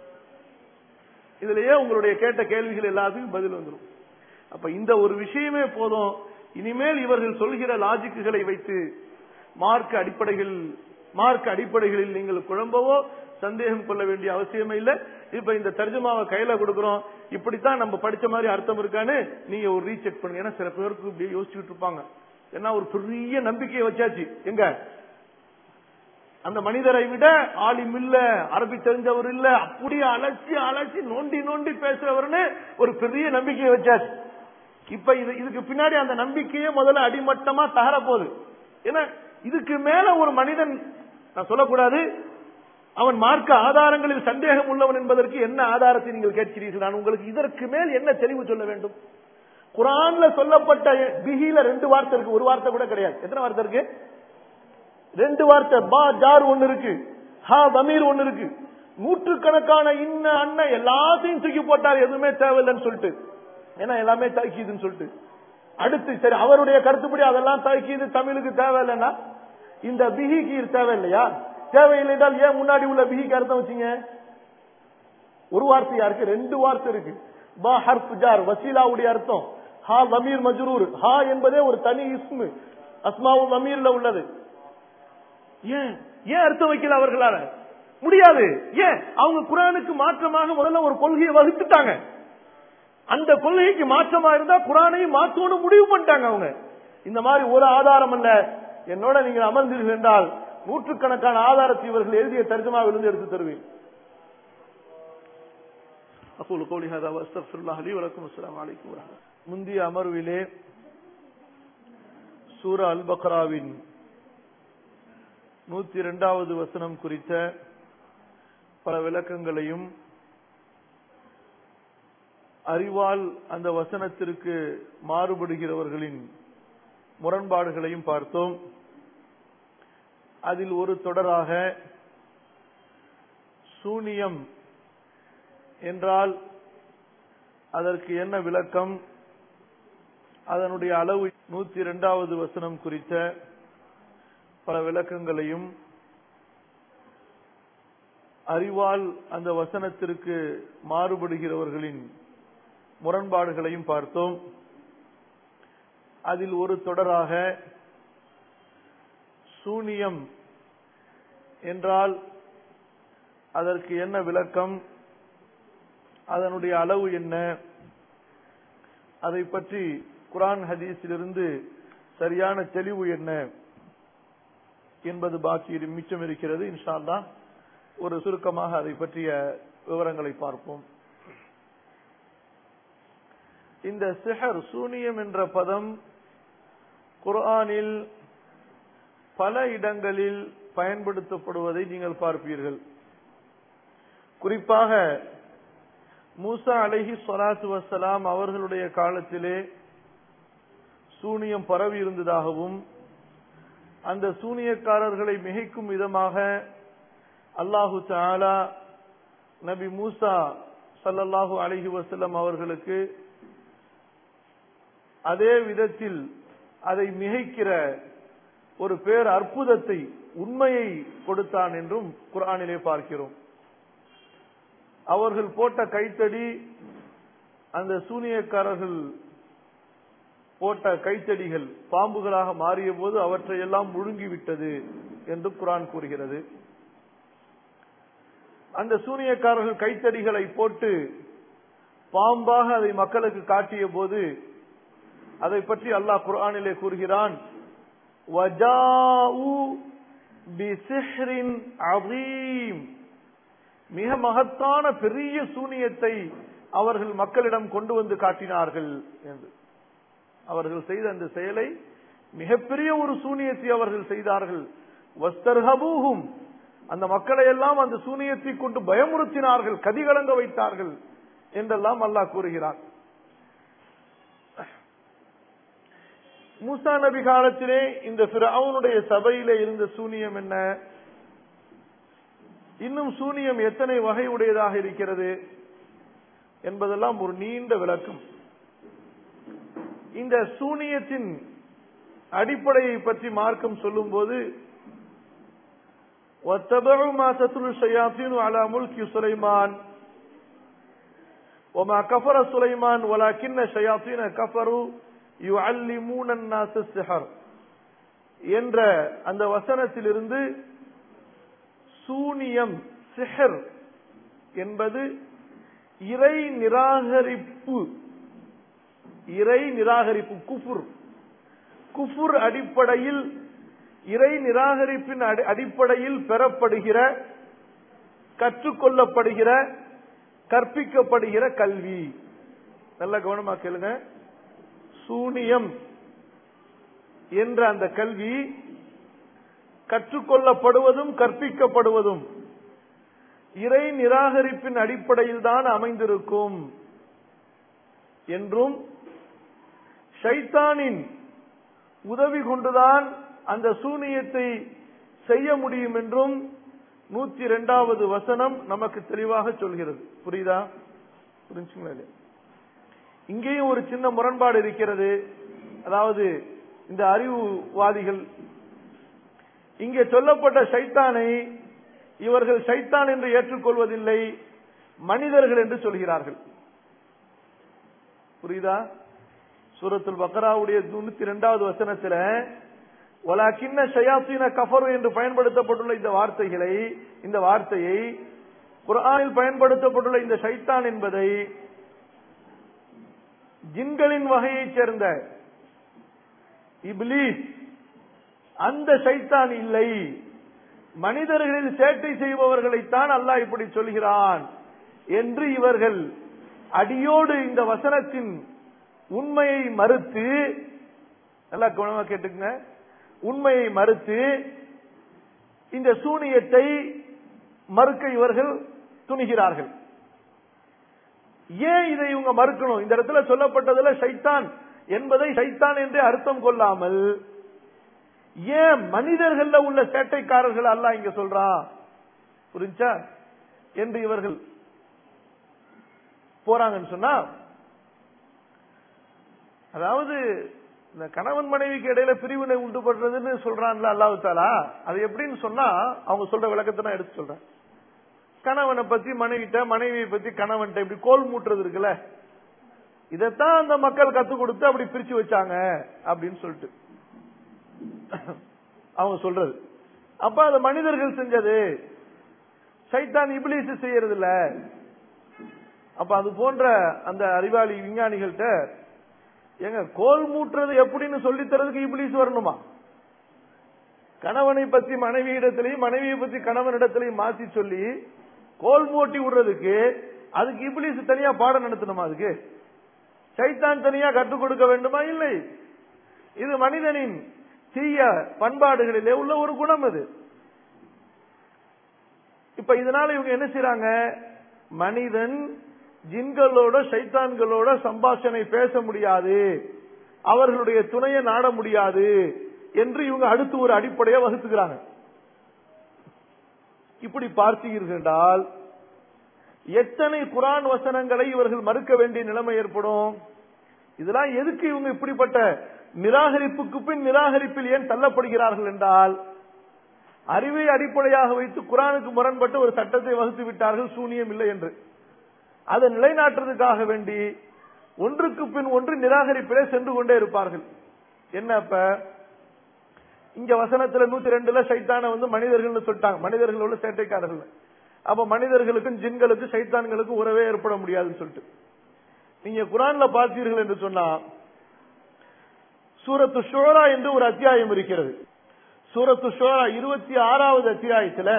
இதுலயே உங்களுடைய கேட்ட கேள்விகள் எல்லாத்துக்கும் பதில் வந்துடும். அப்ப இந்த ஒரு விஷயமே போதும். இனிமேல் இவர்கள் சொல்கிற லாஜிக்குகளை வைத்து மார்க்க அடிப்படைகளில் நீங்கள் குழம்பவோ சந்தேகம் கொள்ள வேண்டிய அவசியமே இல்லை. இப்ப இந்த தர்ஜுமாவை கையில கொடுக்கிறோம், இப்படித்தான் நம்ம படிச்ச மாதிரி அர்த்தம் இருக்கான்னு நீங்க ஒரு ரீசெக் பண்ணுங்க. ஏன்னா சில பேருக்கு இப்படியே யோசிச்சுட்டு இருப்பாங்க, ஏன்னா ஒரு பெரிய நம்பிக்கையை வச்சாச்சு. எங்க அந்த மனிதரை விட ஆலிம் இல்ல, அரபி தெரிஞ்சவர் இல்ல, அப்படியே அலசி நோண்டி பேசுறவர்னு ஒரு பெரிய நம்பிக்கையை வச்சாச்சு. இப்ப இதுக்கு பின்னாடி அந்த நம்பிக்கையே முதல்ல அடிமட்டமா தகர போகுது. ஏன்னா இதுக்கு மேல ஒரு மனிதன், நான் சொல்லக்கூடாது, அவன் மார்க்க ஆதாரங்களில் சந்தேகம் உள்ளவன் என்பதற்கு என்ன ஆதாரத்தை நீங்கள் கேட்கிறீர்கள்? நான் உங்களுக்கு இதற்கு மேல் என்ன தெளிவு சொல்ல வேண்டும்? குர்ஆன்ல சொல்லப்பட்ட பிஹில 2 வார்த்தை இருக்கு, ஒரு வார்த்தை கூட கிடையாது. எத்தனை வார்த்தை இருக்கு? 2 வார்த்தை. பா ஜார் ஒன்னு இருக்கு, ஹா தமீர் ஒன்னு இருக்கு. நூற்றுக்கணக்கான இன்ன அண்ணன் எல்லாத்தையும் தூக்கி போட்டார், எதுவுமே தேவையில்லைன்னு சொல்லிட்டு. ஏன்னா எல்லாமே தாக்கீதுன்னு சொல்லிட்டு. அடுத்து சரி, அவருடைய கருத்துப்படி அதெல்லாம் தாக்கீது தமிழுக்கு தேவையில்லைன்னா இந்த பிஹிக்கு தேவையில்லையா? தேவையில்லை என்றால் ஏன் முன்னாடி உள்ள பிஹிக்கு அர்த்தம் வச்சீங்க? ஒரு வார்த்தையா இருக்கு, 2 வார்த்தை இருக்கு. பா ஹர்ஃப் ஜார் வசீலாவுடைய அர்த்தம், ஹா தமீர் மஜ்ரூர். ஹா என்பதே ஒரு தனி இஸ்மு, அஸ்மாவுல் தமீர்ல உள்ளது. ஏன் அர்த்தம் வைக்கல அவர்களால? முடியாது. ஏன்? அவங்க குர்ஆனுக்கு மாற்றமாக முதல்ல ஒரு கொள்கையை வகுத்துட்டாங்க. அந்த கொள்கைக்கு மாற்றமா இருந்தா குர்ஆனையும் மாற்றணும் முடிவு பண்ணிட்டாங்க அவங்க. இந்த மாதிரி ஒரு ஆதாரம் அல்ல, என்னோட நீங்கள் அமர்ந்தீர்கள் என்றால் நூற்றுக்கணக்கான ஆதாரத்தை இவர்கள் எழுதிய தர்ஜுமாவிலிருந்து எடுத்து தருவேன். அகூலு கௌலி ஹாதா வ அஸ்தக்ஃபிருல்லாஹ் லி வ லக்கும். அஸ்ஸலாமு அலைக்கும் வ ரஹ்மத்துல்லாஹ். முந்திய அமர்விலே சூரா அல் பக்ராவின் 102வது வசனம் குறித்த பல விளக்கங்களையும், அறிவால் அந்த வசனத்திற்கு மாறுபடுகிறவர்களின் முரண்பாடுகளையும் பார்த்தோம். அதில் ஒரு தொடராக சூனியம் என்றால் அதற்கு என்ன விளக்கம், அதனுடைய அளவு 102வது வசனம் குறித்த பல விளக்கங்களையும், அறிவால் அந்த வசனத்திற்கு மாறுபடுகிறவர்களின் முரண்பாடுகளையும் பார்த்தோம். அதில் ஒரு தொடராக சூனியம் என்றால் அதற்கு என்ன விளக்கம், அதனுடைய அளவு என்ன, அதை பற்றி குர்ஆன் ஹதீஸிலிருந்து சரியான தெளிவு என்ன என்பது பாக்கி மிச்சம் இருக்கிறது. இன்ஷா அல்லாஹ் ஒரு சுருக்கமாக அதை பற்றிய விவரங்களை பார்ப்போம். இந்த சிஹர், சூனியம் என்ற பதம் குர்ஆனில் பல இடங்களில் பயன்படுத்தப்படுவதை நீங்கள் பார்ப்பீர்கள். குறிப்பாக மூசா அலைஹி ஸலாத்து வஸ்ஸலாம் அவர்களுடைய காலத்திலே சூனியம் பரவி இருந்ததாகவும், அந்த சூனியக்காரர்களை மிகைக்கும் விதமாக அல்லாஹு தஆலா நபி மூசா ஸல்லல்லாஹு அலைஹி வஸல்லம் அவர்களுக்கு அதே விதத்தில் அதை மிகைக்கிற ஒரு பேர் அற்புதத்தை, உண்மையை கொடுத்தான் என்றும் குர்ஆனிலே பார்க்கிறோம். அவர்கள் போட்ட கைத்தடி அந்த சூனியக்காரர்கள் போட்ட கைத்தடிகள் பாம்புகளாக மாறிய போது அவற்றையெல்லாம் முழுங்கிவிட்டது என்று குர்ஆன் கூறுகிறது. அந்த சூனியக்காரர்கள் கைத்தடிகளை போட்டு பாம்பாக அதை மக்களுக்கு காட்டிய போது அதை பற்றி அல்லாஹ் குர்ஆனிலே கூறுகிறான், வஜாஉ பிசிஹ்ரின் அதீம், மிக மகத்தான பெரிய சூனியத்தை அவர்கள் மக்களிடம் கொண்டு வந்து காட்டினார்கள் என்று. அவர்கள் செய்த அந்த செயலை, மிகப்பெரிய ஒரு சூனியத்தை அவர்கள் செய்தார்கள். வஸ்தர்ஹபூஹும், அந்த மக்களை எல்லாம் அந்த சூனியத்தை கொண்டு பயமுறுத்தினார்கள், கதிகலங்க வைத்தார்கள் என்றெல்லாம் அல்லாஹ் கூறுகிறான். மூசா நபி காலத்திலே இந்த ஃபிரௌனுடைய சபையிலே இருந்த சூனியம் என்ன, இன்னும் சூனியம் எத்தனை வகை உடையதாக இருக்கிறது என்பதெல்லாம் ஒரு நீண்ட விளக்கம். இந்த சூனியத்தின் அடிப்படையை பற்றி மார்க்கம் சொல்லும் போது, وَاتَّبَعُوا مَا تَتْلُو الشَّيَاطِينُ عَلَى مُلْكِ سُلَيْمَانَ وَمَا كَفَرَ سُلَيْمَانُ وَلَكِنَّ الشَّيَاطِينَ كَفَرُوا يُعَلِّمُونَ النَّاسَ السِّحْرَ என்ற அந்த வசனத்திலிருந்து சூனியம், சிஹர் என்பது இறை நிராகரிப்பு, குஃபுர் அடிப்படையில், இறை நிராகரிப்பின் அடிப்படையில் பெறப்படுகிற, கற்றுக்கொள்ளப்படுகிற, கற்பிக்கப்படுகிற கல்வி. நல்ல கவனமா கேளுங்க. சூனியம் என்ற அந்த கல்வி கற்றுக்கொள்ளப்படுவதும் கற்பிக்கப்படுவதும் இறை நிராகரிப்பின் அடிப்படையில் தான் அமைந்திருக்கும் என்றும், ஷைத்தானின் உதவி கொண்டுதான் அந்த சூனியத்தை செய்ய முடியும் என்றும் 102வது வசனம் நமக்கு தெளிவாக சொல்கிறது. புரியுதா? புரிஞ்சுங்களா? இங்கேயும் ஒரு சின்ன முரண்பாடு இருக்கிறது. அதாவது இந்த அறிவுவாதிகள் இங்கே சொல்லப்பட்ட ஷைத்தானை இவர்கள் ஷைத்தான் என்று ஏற்றுக்கொள்வதில்லை, மனிதர்கள் என்று சொல்கிறார்கள். புரியுதா? சூரத்துல் பக்ராவுடைய 102வது வசனத்துல வலாக்கின்ன ஷயாத்தீன கஃபரு என்று பயன்படுத்தப்பட்டுள்ள இந்த வார்த்தையை குர்ஆனில் பயன்படுத்தப்பட்டுள்ள இந்த ஷைத்தான் என்பதை ஜின்களின் வகையைச் சேர்ந்த இப்லீஸ், அந்த ஷைத்தான் இல்லை, மனிதர்களில் சேட்டை செய்பவர்களைத்தான் அல்லாஹ் இப்படி சொல்கிறான் என்று இவர்கள் அடியோடு இந்த வசனத்தின் உண்மையை மறுத்து, நல்லா கவனமா கேட்டுக்குங்க, உண்மையை மறுத்து இந்த சூனியத்தை மறுக்க இவர்கள் துணிகிறார்கள். ஏன் இதை இவங்க மறுக்கணும்? இந்த இடத்துல சொல்லப்பட்டதுல ஷைத்தான் என்பதை ஷைத்தான் என்றே அர்த்தம் கொள்ளாமல் ஏன் மனிதர்கள்ல உள்ள சேட்டைக்காரர்கள் அல்லாஹ் இங்க சொல்றான், புரிஞ்சா என்று இவர்கள் போறாங்கன்னு சொன்னா, அதாவது இந்த கணவன் மனைவிக்கு இடையில பிரிவினை உண்டு பண்றதுன்னு சொல்றான்ல அல்லாஹ் தஆலா, அது எப்படின்னு சொன்னா அவங்க சொல்ற விளக்கத்தை நான் எடுத்து சொல்றேன். கணவனை பத்தி மனைவிட்ட, மனைவியை பத்தி கணவன்கிட்ட இப்படி கோல் மூட்டுறது இருக்குல்ல, இதத்தான் அந்த மக்கள் கத்துக் கொடுத்து அப்படி பிரிச்சு வச்சாங்க அப்படின்னு சொல்லிட்டு அவங்க சொல்றது. அப்ப அது மனிதர்கள் செஞ்சது, ஷைத்தான் இப்லீஸ் செய்யறது இல்ல. அப்ப அது போன்ற அந்த அறிவாளி விஞ்ஞானிகள்கிட்ட எங்க கோல் மூட்டுறது எப்படின்னு சொல்லி தரதுக்கு இப்லீஸ் வரணுமா? கணவனை பத்தி மனைவியிடத்திலையும், மனைவியை பத்தி கணவனிடத்திலையும் மாத்தி சொல்லி கோல் மூட்டி விடுறதுக்கு அதுக்கு இப்லீஸ் தனியா பாடம் நடத்தணுமா? அதுக்கு ஷைத்தான் தனியா கற்றுக் கொடுக்க வேண்டுமா? இல்லை. இது மனிதனின் தீய பண்பாடுகளிலே உள்ள ஒரு குணம். அது இப்ப இதனால இவங்க என்ன செய்யறாங்க, மனிதன் ஜின்களோட ஷைத்தான்களோட சம்பாஷணை பேச முடியாது, அவர்களுடைய துணையை நாட முடியாது என்று இவங்க அடுத்து ஒரு அடிப்படையை வகுத்துக்கிறாங்க. இப்படி பார்த்தீர்கள் என்றால் எத்தனை குர்ஆன் வசனங்களை இவர்கள் மறுக்க வேண்டிய நிலைமை ஏற்படும். இதெல்லாம் எதுக்கு இவங்க இப்படிப்பட்ட நிராகரிப்புக்கு பின் நிராகரிப்பில் ஏன் தள்ளப்படுகிறார்கள் என்றால், அறிவை அடிப்படையாக வைத்து குர்ஆனுக்கு முரண்பட்டு ஒரு சட்டத்தை வகுத்து விட்டார்கள், சூனியம் இல்லை என்று. அதை நிலைநாட்டுறதுக்காக வேண்டி ஒன்றுக்கு பின் ஒன்று நிராகரிப்பிலே சென்று கொண்டே இருப்பார்கள். என்ன அப்ப இங்க வசனத்துல 102 சைத்தான மனிதர்கள் சொல்லிட்டாங்க, மனிதர்கள் உள்ள சேட்டைக்காரர்கள். அப்ப மனிதர்களுக்கும் ஜின்களுக்கும் சைத்தான்களுக்கும் உறவே ஏற்பட முடியாதுன்னு சொல்லிட்டு நீங்க குர்ஆன்ல பார்த்தீர்கள் என்று சொன்னா, சூரத்து ஷூரா என்று ஒரு அத்தியாயம் இருக்கிறது. சூரத்து ஷூரா 26வது அத்தியாயத்தில்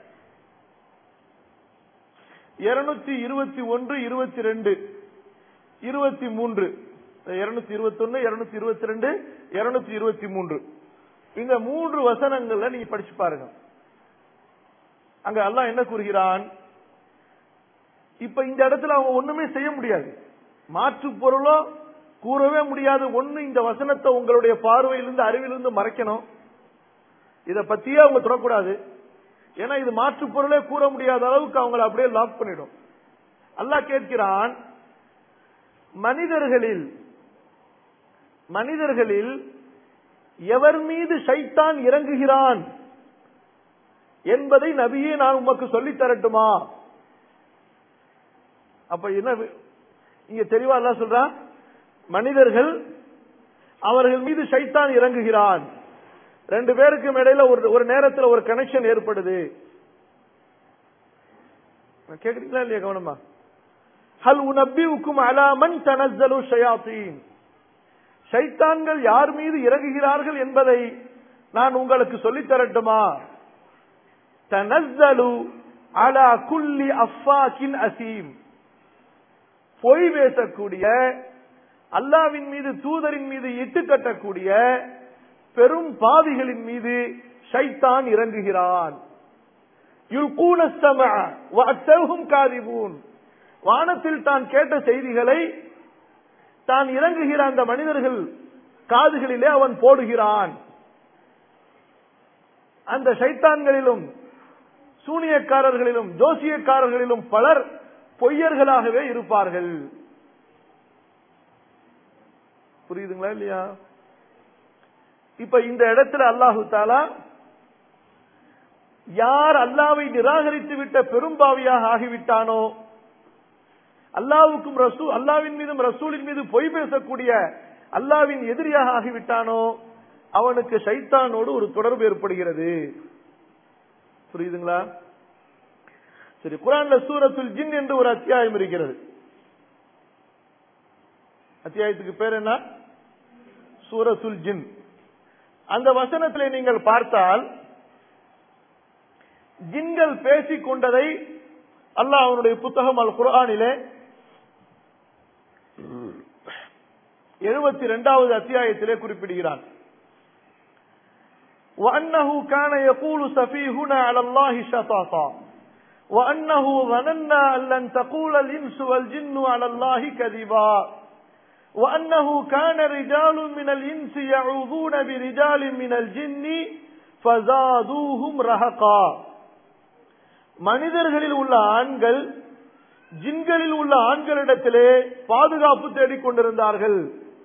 221, 22, 23, 221, 222, 223 இந்த 3 வசனங்கள்ல நீங்க படிச்சு பாருங்க. அங்க அல்லாஹ் என்ன கூறுகிறான்? இப்ப இந்த இடத்துல அவங்க ஒண்ணுமே செய்ய முடியாது, மாற்று பொருளோ கூறவே முடியாது. ஒண்ணு இந்த வசனத்தை உங்களுடைய பார்வையிலிருந்து அறிவிலிருந்து மறைக்கணும், இத பத்தியே அவங்க தொடக்கூடாது. ஏன்னா இது மாற்று பொருளே கூற முடியாத அளவுக்கு அவங்களை அப்படியே லாக் பண்ணிடும். அல்லாஹ் கேட்கிறான், மனிதர்களில் எவர் மீது ஷைத்தான் இறங்குகிறான் என்பதை நபியே நான் உமக்கு சொல்லித் தரட்டுமா? அப்ப என்ன இங்க தெளிவா அல்லாஹ் சொல்றான், மனிதர்கள் அவர்கள் மீது ஷைத்தான் இறங்குகிறான். 2 பேருக்கும் இடையில ஒரு நேரத்தில் ஒரு கனெக்ஷன் ஏற்படுது. கேக்குறீங்களா இல்லையா? கவனமா. ஹல் உனப்பியுக்கும் அலா மன் தனஸ்ஸலு ஷயாத்தீன், ஷைத்தான்கள் யார் மீது இறங்குகிறார்கள் என்பதை நான் உங்களுக்கு சொல்லித் தரட்டுமா? தனஸ்ஸலு அலா குல்லி அஃபாக்கின் அசீம், பொய் பேசக்கூடிய, அல்லாஹ்வின் மீது தூதரின் மீது இட்டு கட்டக்கூடிய பெரும் பாவிகளின் மீது ஷைத்தான் இறங்குகிறான். யுல்கூன ஸமஅ வ அக்ஸருஹும் காதிபூன், வானத்தில் தான் கேட்ட செய்திகளை தான் இறங்குகிற அந்த மனிதர்கள் காதுகளிலே அவன் போடுகிறான். அந்த ஷைத்தான்களிலும் சூனியக்காரர்களிலும் ஜோசியக்காரர்களிலும் பலர் பொய்யர்களாகவே இருப்பார்கள். புரியுதுங்களா இல்லையா? இப்ப இந்த இடத்துல அல்லாஹு தஆலா யார் அல்லாஹ்வை நிராகரித்து விட்ட பெரும்பாவியாக ஆகிவிட்டானோ, அல்லாஹ்வுக்கும் அல்லாஹ்வின் மீதும் ரசூலின் மீது பொய் பேசக்கூடிய அல்லாஹ்வின் எதிரியாக ஆகிவிட்டானோ, அவனுக்கு ஷைத்தானோடு ஒரு தொடர்பு ஏற்படுகிறது. புரியுதுங்களா? சரி, குர்ஆன்ல சூரத்துல் ஜின் என்று ஒரு அத்தியாயம் இருக்கிறது. அத்தியாயத்துக்கு பேர் என்ன? சூரத்துல் ஜின். அந்த வசனத்திலே நீங்கள் பார்த்தால் ஜின்கள் பேசிக் கொண்டதை அல்லாஹ் அவனுடைய புத்தகம் அல் குர்ஆனிலே 72வது அத்தியாயத்திலே குறிப்பிடுகிறான். وَأَنَّهُ كَانَ يَقُولُ سَفِيهُنَا عَلَى اللَّهِ شَطَاطًا وَأَنَّهُ ظَنَنَّا أَن لَّن تَقُولَ الْإِنسُ وَالْجِنُّ عَلَى اللَّهِ كَذِبًا وَأَنَّهُ كَانَ رِجَالٌ مِنَ الْإِنسِ يَعُوذُونَ بِرِجَالٍ مِنَ الْجِنِّ فَزَادُوهُمْ رَهَقًا. மனிதர்களில் உள்ள ஆண்கள் ஜின்களில் உள்ள ஆண்களிடத்திலே பாதுகாப்பு தேடிக் கொண்டிருந்தார்கள்.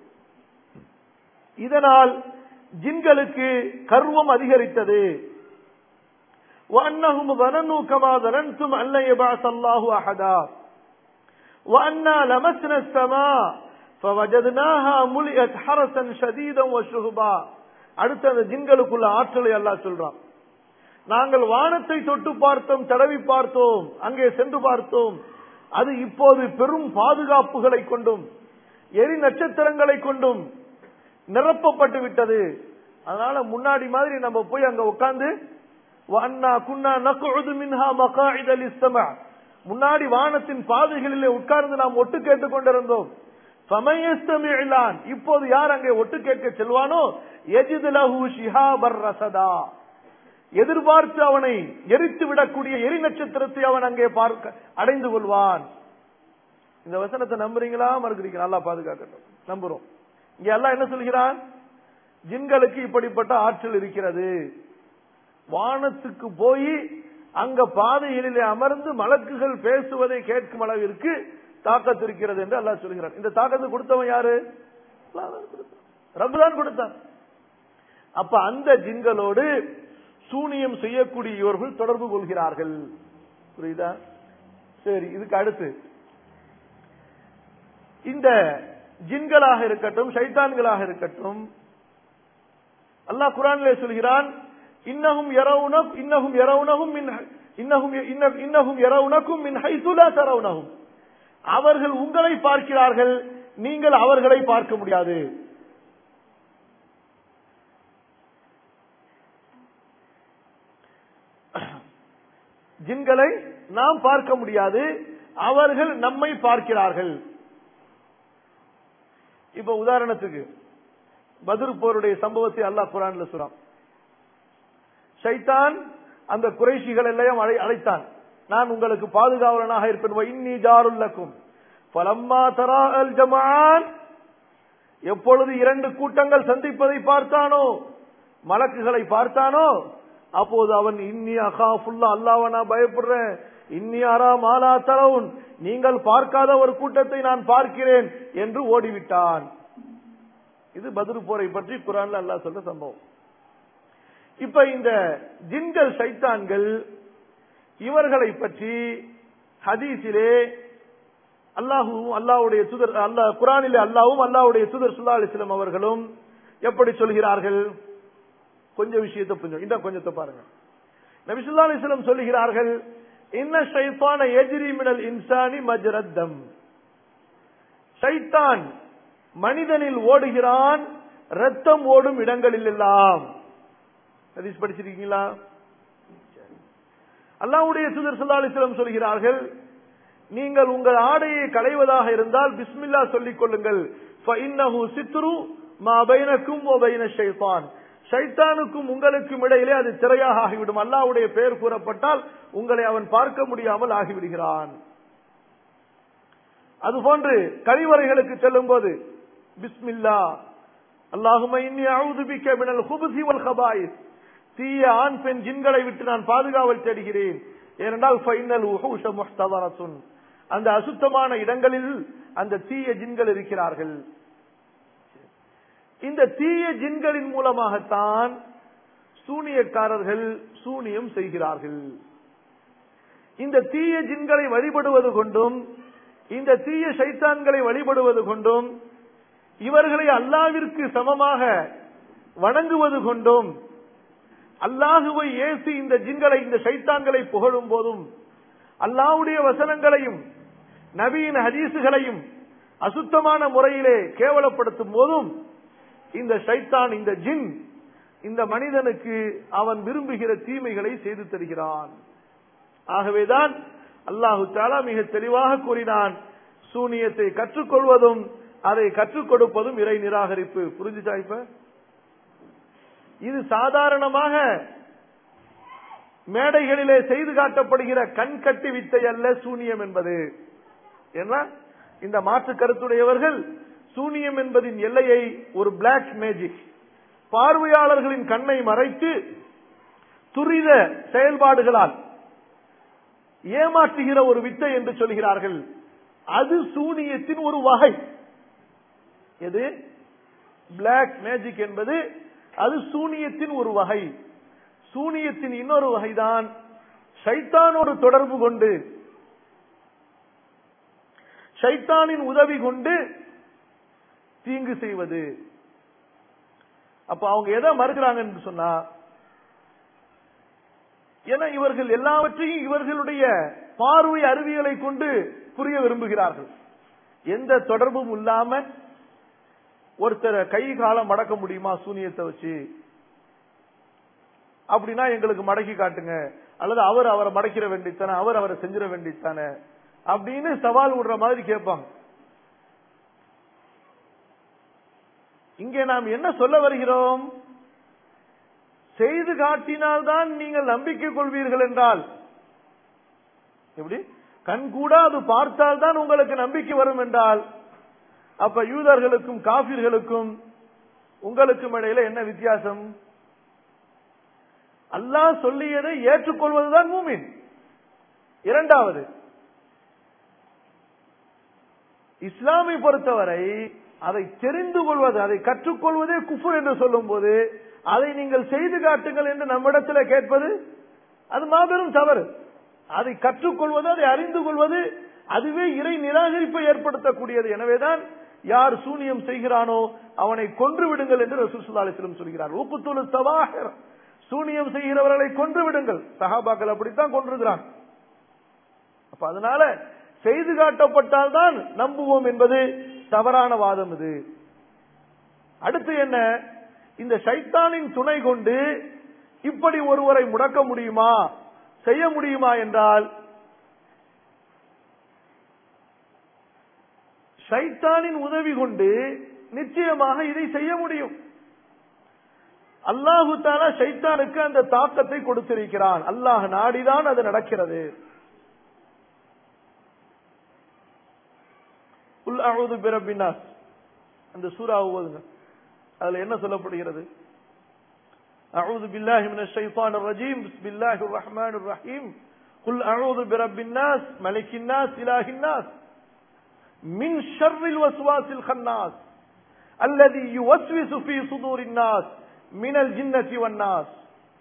இதனால் ஜின்களுக்கு கர்வம் அதிகரித்தது. وَأَنَّهُمْ ظَنَنُوا كَمَا ظَنَنْتُمْ أَن لَّن يَبْعَثَ اللَّهُ أَحَدًا وَأَنَّا لَمَسْنَا السَّمَاءَ فَوَجَدْنَاهَا مُلِئَتْ حَرَسًا شَدِيدًا وَشُهُبًا. அடுத்த அந்த ஜின்களுக்குள்ள ஆற்றலை அல்லாஹ் சொல்றான். நாங்கள் வானத்தை தொட்டு பார்த்தோம், தடவி பார்த்தோம், அங்கே சென்று பார்த்தோம், அது இப்போது பெரும் பாதுகாப்புகளை கொண்டும் எரி நட்சத்திரங்களை கொண்டும் நிரப்பப்பட்டு விட்டது. அதனால முன்னாடி மாதிரி நம்ம போய் அங்க உட்கார்ந்து முன்னாடி வானத்தின் பாதைகளிலே உட்கார்ந்து நாம் ஒட்டு கேட்டுக் கொண்டிருந்தோம். இப்போது யார் அங்கே ஒட்டு கேட்க செல்வானோ எதிர்பார்த்து அவனை எரித்து விடக்கூடிய எரி நட்சத்திரத்தை அவன் அங்கே அடைந்து கொள்வான். இந்த வசனத்தை நம்புறீங்களா மறுக்கிறீங்களா? அல்லாஹ் பாதுகாக்கட்டும். நம்புறோம். இங்க அல்லாஹ் என்ன சொல்கிறான்? ஜின்களுக்கு இப்படிப்பட்ட ஆற்றல் இருக்கிறது. வானத்துக்கு போய் அங்க பாதைகளிலே அமர்ந்து மலக்குகள் பேசுவதை கேட்கும் அளவிற்கு தாக்கத்து இருக்கிறது என்று அல்லாஹ் சொல்கிறான். இந்த தாக்கத்தை கொடுத்தவன் யாரு? ரப்பு தான் கொடுத்தார். அப்ப அந்த ஜின்களோடு சூனியம் செய்யக்கூடிய இவர்கள் தொடர்பு கொள்கிறார்கள். புரியுதா? சரி, இதுக்கு அடுத்து இந்த ஜின்களாக இருக்கட்டும், ஷைத்தான்களாக இருக்கட்டும், அல்லாஹ் குர்ஆனிலே சொல்கிறான், இன்னஹும் யரவுனகும் மின் ஹைது லா தரவுனஹும். அவர்கள் உங்களை பார்க்கிறார்கள், நீங்கள் அவர்களை பார்க்க முடியாது. ஜின்களை நாம் பார்க்க முடியாது, அவர்கள் நம்மை பார்க்கிறார்கள். இப்ப உதாரணத்துக்கு பத்ர் போருடைய சம்பவத்தை அல்லாஹ் குர்ஆன்ல சொல்றான். ஷைத்தான் அந்த குறைஷிகள் எல்லாம் அழைத்தான், நான் உங்களுக்கு பாதுகாவலனாக இருப்பேன், இன்னி ஜாருல் லக்கும் ஃபலம்மா தராஅல் ஜமான். எப்பொழுது இரண்டு கூட்டங்கள் சந்திப்பதை பார்த்தானோ, மலக்குகளை பார்த்தானோ, அப்போது அவன் இன்னி அகாஃபுல்லா, அல்லாஹ்வை நான் பயப்படுறேன், இன்னி அரா மாலா தரவுன், நீங்கள் பார்க்காத ஒரு கூட்டத்தை நான் பார்க்கிறேன் என்று ஓடிவிட்டான். இது பத்ர் போரை பற்றி குர்ஆன்ல அல்லாஹ் சொல்ற சம்பவம். இப்ப இந்த ஜின்கள் ஷைத்தான்கள் இவர்களை பற்றி ஹதீஸிலே அல்லாஹ்வுடைய தூதர் குர்ஆனிலே அல்லாஹ்வும் அல்லாஹ்வுடைய தூதர் ஸல்லல்லாஹு அலைஹி வஸல்லம் அவர்களும் எப்படி சொல்கிறார்கள்? கொஞ்சம் விஷயத்தை புரிஞ்சு இந்த கொஞ்சத்தை பாருங்க. நபி ஸல்லல்லாஹு அலைஹி வஸல்லம் சொல்கிறார்கள், இன்ன ஷைத்தான யஜ்ரி மினல் இன்சானி மஜ்ரத் தம். ஷைத்தான் மனிதனில் ஓடுகிறான், ரத்தம் ஓடும் இடங்களில் எல்லாம். ஹதீஸ் படிச்சிருக்கீங்களா? அல்லாஹ்வுடைய தூதர் ஸல்லல்லாஹு அலைஹி வஸல்லம் சொல்கிறார்கள், நீங்கள் உங்கள் ஆடையை களைவதாக இருந்தால் பிஸ்மில்லாஹ் சொல்லிக் கொள்ளுங்கள், ஃபஇன்னஹு சித்ரு மா பைனக்கும் வ பைன ஷைத்தான். ஷைத்தானுக்கும் உங்களுக்கும் இடையிலே அது திரையாக ஆகிவிடும். அல்லாஹ்வுடைய பெயர் கூறப்பட்டால் உங்களை அவன் பார்க்க முடியாமல் ஆகிவிடுகிறான். அதுபோன்று கழிவறைகளுக்கு செல்லும் போது பிஸ்மில்லாஹ் அல்லாஹும்ம இன்னி அஊது பிக்க மினல் குபுஸி வல் கபாயிஸ், தீய ஆண் பெண் ஜின்களை விட்டு நான் பாதுகாவல் தேடுகிறேன். ஏனென்றால் ஃபைனல் உஹூஷ முஹ்ததரத்துன், அந்த அசுத்தமான இடங்களில் அந்த தீய ஜின்கள் இருக்கிறார்கள். இந்த தீய ஜின்களின் மூலமாகத்தான் சூனியக்காரர்கள் சூனியம் செய்கிறார்கள். இந்த தீய ஜின்களை வழிபடுவது கொண்டும், இந்த தீய ஷைத்தான்களை வழிபடுவது கொண்டும், இவர்களை அல்லாஹ்விற்கு சமமாக வணங்குவது கொண்டும், அல்லாஹுவை ஏசி இந்த ஜின்களை இந்த ஷைத்தான்களை புகழும் போதும், அல்லாஹ்வுடைய வசனங்களையும் நபியின் ஹதீசுகளையும் அசுத்தமான முறையிலே கேவலப்படுத்தும் போதும் இந்த ஷைத்தான், இந்த ஜின், இந்த மனிதனுக்கு அவன் விரும்புகிற தீமைகளை செய்து தருகிறான். ஆகவேதான் அல்லாஹு தஆலா மிக தெளிவாக கூறினான், சூனியத்தை கற்றுக்கொள்வதும் அதை கற்றுக் கொடுப்பதும் இறை நிராகரிப்பு. புரிஞ்சுச்சா? இப்ப இது சாதாரணமாக மேடைகளிலே செய்து காட்டப்படுகிற கண்கட்டி வித்தை அல்ல சூனியம் என்பது. ஏன்னா இந்த மாற்று கருத்துடையவர்கள் சூனியம் என்பதின் எல்லையை ஒரு பிளாக் மேஜிக், பார்வையாளர்களின் கண்ணை மறைத்து துரித செயல்பாடுகளால் ஏமாற்றுகிற ஒரு வித்தை என்று சொல்கிறார்கள். அது சூனியத்தின் ஒரு வகை. எது? பிளாக் மேஜிக் என்பது அது சூனியத்தின் ஒரு வகை. சூனியத்தின் இன்னொரு வகைதான் ஷைத்தானோடு தொடர்பு கொண்டு, ஷைத்தானின் உதவி கொண்டு தீங்கு செய்வது. அப்ப அவங்க எதை மறுக்கிறாங்கன்னு சொன்னா, ஏன்னா இவர்கள் எல்லாவற்றையும் இவர்களுடைய பார்வை அறிவியலை கொண்டு புரிய விரும்புகிறார்கள். எந்த தொடர்பும் இல்லாம ஒருத்தர் கை காலம் மடக்க முடியுமா சூனியத்தை வச்சு? அப்படின்னா எங்களுக்கு மடக்கி காட்டுங்க, அல்லது அவரை மடக்கிற வேண்டித்தானே, அவரை செஞ்சிட வேண்டித்தானே அப்படின்னு சவால் விடுற மாதிரி கேட்பாங்க. இங்கே நாம் என்ன சொல்ல வருகிறோம்? செய்து காட்டினால்தான் நீங்கள் நம்பிக்கை கொள்வீர்கள் என்றால் எப்படி? கண் கூட அது பார்த்தால்தான் உங்களுக்கு நம்பிக்கை வரும் என்றால், அப்ப யூதர்களுக்கும் காபிர்களுக்கும் உங்களுக்கும் இடையில என்ன வித்தியாசம்? அல்லாஹ் சொல்லியதை ஏற்றுக்கொள்வதுதான் மூமின். இரண்டாவது, இஸ்லாமை பொறுத்தவரை அதை தெரிந்து கொள்வது, அதை கற்றுக்கொள்வதே குஃப்ர் என்று சொல்லும் போது அதை நீங்கள் செய்து காட்டுங்கள் என்று நம்மிடத்தில் கேட்பது அது மாபெரும் தவறு. அதை கற்றுக்கொள்வது, அதை அறிந்து கொள்வது, அதுவே இறை நிராகரிப்பை ஏற்படுத்தக்கூடியது. எனவேதான் யார் சூனியம் செய்கிறானோ அவனை கொன்று விடுங்கள் என்று ரசூல் ஸல்லல்லாஹு அலைஹி வஸல்லம் சொல்கிறார். உக்துலு ஸவாஹிர், சூனியம் செய்கிறவர்களை கொன்று விடுங்கள். சஹாபாக்கள் அப்படித்தான் கொன்றுகிறான். அப்ப அதனால செய்து காட்டப்பட்டால் தான் நம்புவோம் என்பது தவறான வாதம். இது அடுத்து என்ன, இந்த ஷைத்தானின் துணை கொண்டு இப்படி ஒருவரை முடக்க முடியுமா, செய்ய முடியுமா என்றால், ஷைத்தானின் உதவி கொண்டு நிச்சயமாக இதை செய்ய முடியும். அல்லாஹு தஆலா ஷைத்தானுக்கு அந்த தாக்கத்தை கொடுத்திருக்கிறான். அல்லாஹ் நாடிதான் அது நடக்கிறது. குல் அஊது பிரப்பின் நாஸ் அந்த சூரா ஓதுங்க. அதுல என்ன சொல்லப்படுகிறது? அஊது பில்லாஹி மினஷ் ஷைத்தானிர் ரஜீம், பிஸ்மில்லாஹிர் ரஹ்மானிர் ரஹீம், குல் அஊது பிரப்பின் நாஸ் மலிக்கின் நாஸ் இலாஹின் நாஸ் மின் ஷர்ரில் வஸ்வாஸில் கன்னாஸ் அல்லதி யுவஸ்விசு ஃபீ சுதூரின் நாஸ் மினல் ஜின்னதி வன் நாஸ்.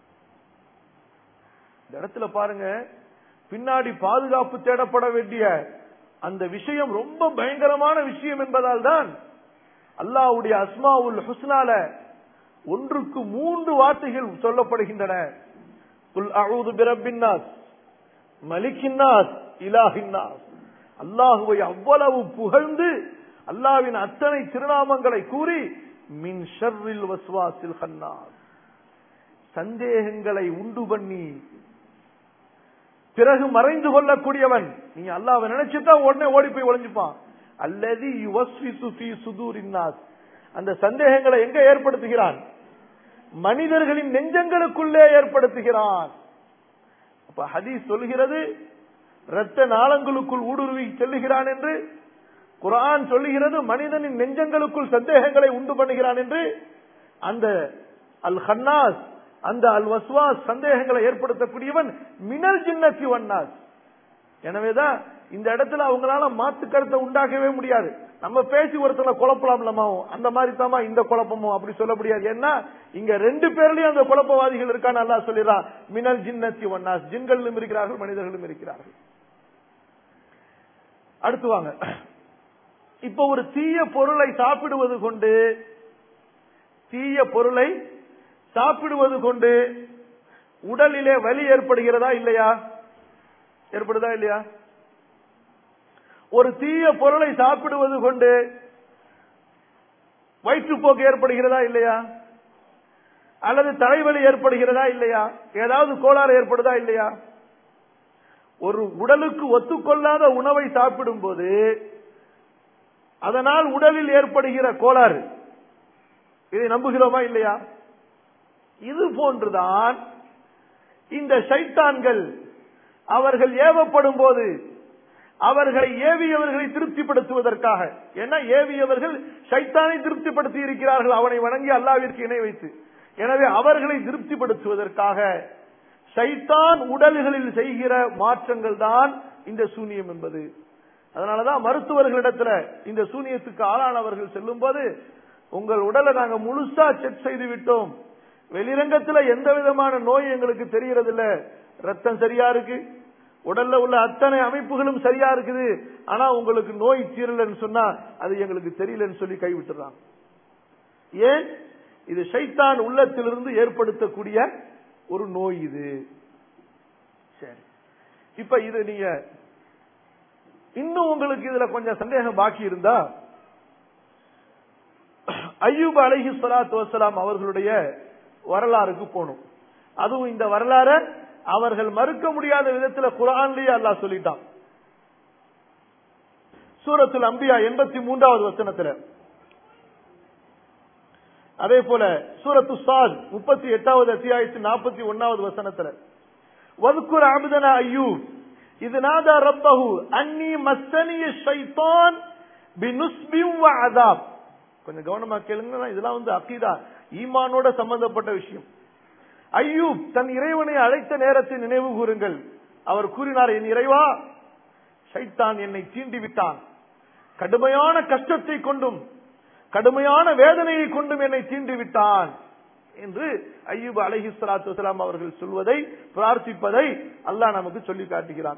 இந்த இடத்துல பாருங்க, பின்னாடி பாதுகாப்பு தேடப்பட வேண்டிய அந்த விஷயம் ரொம்ப பயங்கரமான விஷயம் என்பதால் தான் அல்லாஹ்வுடைய அஸ்மாவுல் ஹுஸ்னால ஒன்றுக்கு 3 வார்த்தைகள் சொல்லப்படுகின்றன. குல் அஊது பிரப்பின் நாஸ் மலிக்கின் நாஸ் இலாஹின் நாஸ். அல்லாஹ்வை அவ்வளவு புகழ்ந்து அல்லாஹ்வின் அத்தனை திருநாமங்களை கூறி மின் ஷர்ரில் வஸ்வாஸில் கன்னாஸ், சந்தேகங்களை உண்டு பண்ணி பிறகு மறைந்து கொள்ளக்கூடியவன். நீ அல்லாஹ்வை நினைச்சுட்டா உடனே ஓடி போய் ஒளிஞ்சுப்பான். அல்லதி யுவஸ்விசு ஃபீ சுதூரின் நாஸ், அந்த சந்தேகங்களை எங்க ஏற்படுத்துகிறான்? மனிதர்களின் நெஞ்சங்களுக்குள்ளே ஏற்படுத்துகிறான். அப்ப ஹதீஸ் சொல்கிறது இரத்த நாளங்களுக்குள் ஊடுருவி செல்லுகிறான் என்று, குர்ஆன் சொல்லுகிறது மனிதனின் நெஞ்சங்களுக்குள் சந்தேகங்களை உண்டு பண்ணுகிறான் என்று. அந்த அல் ஹன்னாஸ், அந்த அல் வஸ்வாஸ், சந்தேகங்களை ஏற்படுத்தக்கூடியவன் மினல் ஜின்னத்தி வன்னாஸ். எனவேதான் இந்த இடத்துல அவங்களால மாத்து கருத்தை உண்டாக்கவே முடியாது. நம்ம பேசி ஒருத்தனை குழப்பலாம்லமா, அந்த மாதிரி தாமா இந்த குழப்பமும் அப்படி சொல்ல முடியாது. ஏன்னா இங்க 2 பேர்லயும் அந்த குழப்பவாதிகள் இருக்கான்னு அல்லாஹ் சொல்லிடுறான். மினல் ஜின்னத்தி வன்னாஸ், ஜின்களும் இருக்கிறார்கள் மனிதர்களும் இருக்கிறார்கள். அடுத்து வாங்க, இப்ப ஒரு தீய பொருளை சாப்பிடுவது கொண்டு, தீய பொருளை சாப்பிடுவது கொண்டு உடலிலே வலி ஏற்படுகிறதா இல்லையா? ஏற்படுதா இல்லையா? ஒரு தீய பொருளை சாப்பிடுவது கொண்டு வயிற்றுப்போக்கு ஏற்படுகிறதா இல்லையா? அல்லது தலைவலி ஏற்படுகிறதா இல்லையா? ஏதாவது கோளாறு ஏற்படுதா இல்லையா? ஒரு உடலுக்கு ஒத்துக்கொள்ளாத உணவை சாப்பிடும் போது அதனால் உடலில் ஏற்படுகிற கோளாறு, இதை நம்புகிறோமா இல்லையா? இது போன்றுதான் இந்த ஷைத்தான்கள் அவர்கள் ஏவப்படும் போது அவர்களை ஏவியவர்களை திருப்திப்படுத்துவதற்காக, ஏன்னா ஏவியவர்கள் ஷைத்தானை திருப்திப்படுத்தி இருக்கிறார்கள் அவனை வணங்கி அல்லாஹ்விற்கு இணை வைத்து. எனவே அவர்களை திருப்திப்படுத்துவதற்காக ஷைத்தான் உடல்களில் செய்கிற மாற்றங்கள் தான் இந்த சூனியம் என்பது. அதனாலதான் மருத்துவர்களிடத்துல இந்த சூனியத்துக்கு ஆளானவர்கள் செல்லும் போது, உங்கள் உடலை நாங்க முழுசா செக் செய்து விட்டோம், வெளிரங்கத்துல எந்த விதமான நோய் எங்களுக்கு தெரியறது இல்ல, ரத்தம் சரியா இருக்கு, உடல்ல உள்ள அத்தனை அமைப்புகளும் சரியா இருக்குது, ஆனா உங்களுக்கு நோய் தீரலன்னு சொன்னா அது எங்களுக்கு தெரியலன்னு சொல்லி கைவிட்டுறாங்க. ஏன்? இது ஷைத்தான் உள்ளத்திலிருந்து ஏற்படுத்தக்கூடிய ஒரு நோய் இது. சரி, இப்ப இது நீங்க இன்னும் உங்களுக்கு இதுல கொஞ்சம் சந்தேகம் பாக்கி இருந்தா, அய்யூப் அலைஹிஸ்ஸலாத்து வஸ்ஸலாம் அவர்களுடைய வரலாறுக்கு போகணும். அதுவும் இந்த வரலாறு அவர்கள் மறுக்க முடியாத விதத்துல குர்ஆன்லயே அல்லாஹ் சொல்லிட்டான். சூரத்துல் அம்பியா 83வது வசனத்துல, அதே போல சூரத்து ஸாத் 38வது அத்தியாயத்தின் 41வது வசனத்துல, வذ்குர் அப்தனா அய்யூப் இத் நாதா ரப்பஹு அன்னி மஸ்ஸனிய ஷைத்தான் பினுஸ்பி வ அஸாப். கொஞ்சம் கவனமா கேளுங்க, இதெல்லாம் அகீதா, ஈமானோட சம்பந்தப்பட்ட விஷயம். அய்யூப் தன் இறைவனை அழைத்த நேரத்தை நினைவு கூறுங்கள். அவர் கூறினார், என் இறைவா, ஷைத்தான் என்னை தீண்டி விட்டான், கடுமையான கஷ்டத்தை கொண்டும் கடுமையான வேதனையை கொண்டும் என்னை தீண்டி விட்டான் என்று அய்யூப் அலைஹிஸ்ஸலாத்து வஸலாம் அவர்கள் சொல்வதை, பிரார்த்திப்பதை அல்லாஹ் நமக்கு சொல்லி காட்டுகிறான்.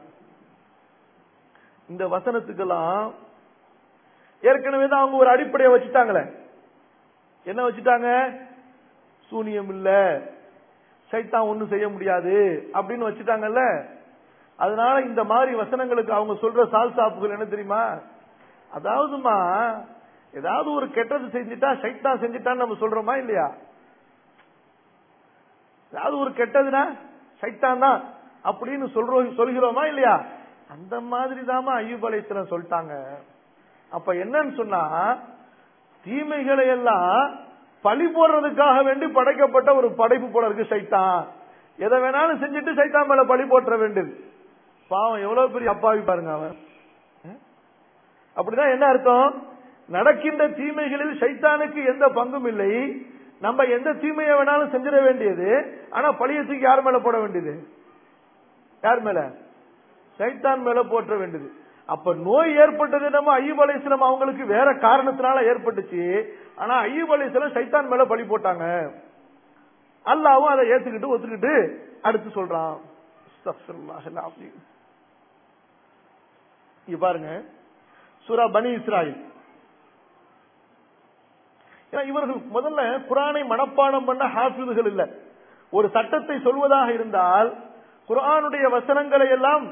இந்த வசனத்துக்கெல்லாம் ஏற்கனவே தான் அவங்க ஒரு அடிப்படையை வச்சுட்டாங்களே. என்ன வச்சுட்டாங்க? சூனியம் இல்ல, சைத்தான் ஒண்ணும் செய்ய முடியாது அப்படின்னு வச்சுட்டாங்கல்ல. அதனால இந்த மாதிரி வசனங்களுக்கு அவங்க சொல்ற சால்சாப்புகள் என்ன தெரியுமா? அதாவதுமா ஏதாவது ஒரு கெட்டது செஞ்சுட்டா சைத்தான் செஞ்சுட்டான்னு நம்ம சொல்றோமா இல்லையா? ஏதாவது ஒரு கெட்டதுன்னா சைத்தான் தான் அப்படின்னு சொல்கிறோமா இல்லையா? அந்த மாதிரி தாமா அய்யூப் அலைஹிஸ்ஸலாம் சொல்லிட்டாங்க. அப்ப என்னன்னு சொன்னா, தீமைகளை எல்லாம் பழி போடுறதுக்காக வேண்டி படைக்கப்பட்ட ஒரு படைப்பு போல இருக்கு சைத்தான். எதை வேணாலும் செஞ்சுட்டு சைத்தான் மேல பழி போற்ற வேண்டியது. பாவம் எவ்வளவு பெரிய அப்பாவி பாருங்க அவன். அப்படிதான் என்ன அர்த்தம்? நடக்கின்ற தீமைகளில் சைத்தானுக்கு எந்த பங்கும் இல்லை. நம்ம எந்த தீமையை வேணாலும் செஞ்சிட வேண்டியது. ஆனா பழியத்துக்கு யார் மேல போட வேண்டியது? யார் மேல? சைத்தான் மேல போற்ற வேண்டியது. அப்ப நோய் ஏற்பட்டது நம்ம அய்யூப் அலைஹிஸ்ஸலாம் அவங்களுக்கு வேற காரணத்தினால ஏற்பட்டுச்சு. ஆனா அய்யூப் அலைஹிஸ்ஸலாம் சைத்தான் மேல பழி போட்டாங்க. அல்லாஹ்வும் அதை ஏத்துக்கிட்டு ஒத்துக்கிட்டு அடுத்து சொல்றான். அஸ்தக்ஃபிருல்லாஹல் அஸீம். இங்க பாருங்க, சூரா பனி இஸ்ராயில். இவர்கள் முதல்ல குர்ஆனை மனப்பாடம் பண்ண ஹாஃபிதுகள் இல்ல. ஒரு சட்டத்தை சொல்வதாக இருந்தால் குர்ஆனுடைய வசனங்களை எல்லாம்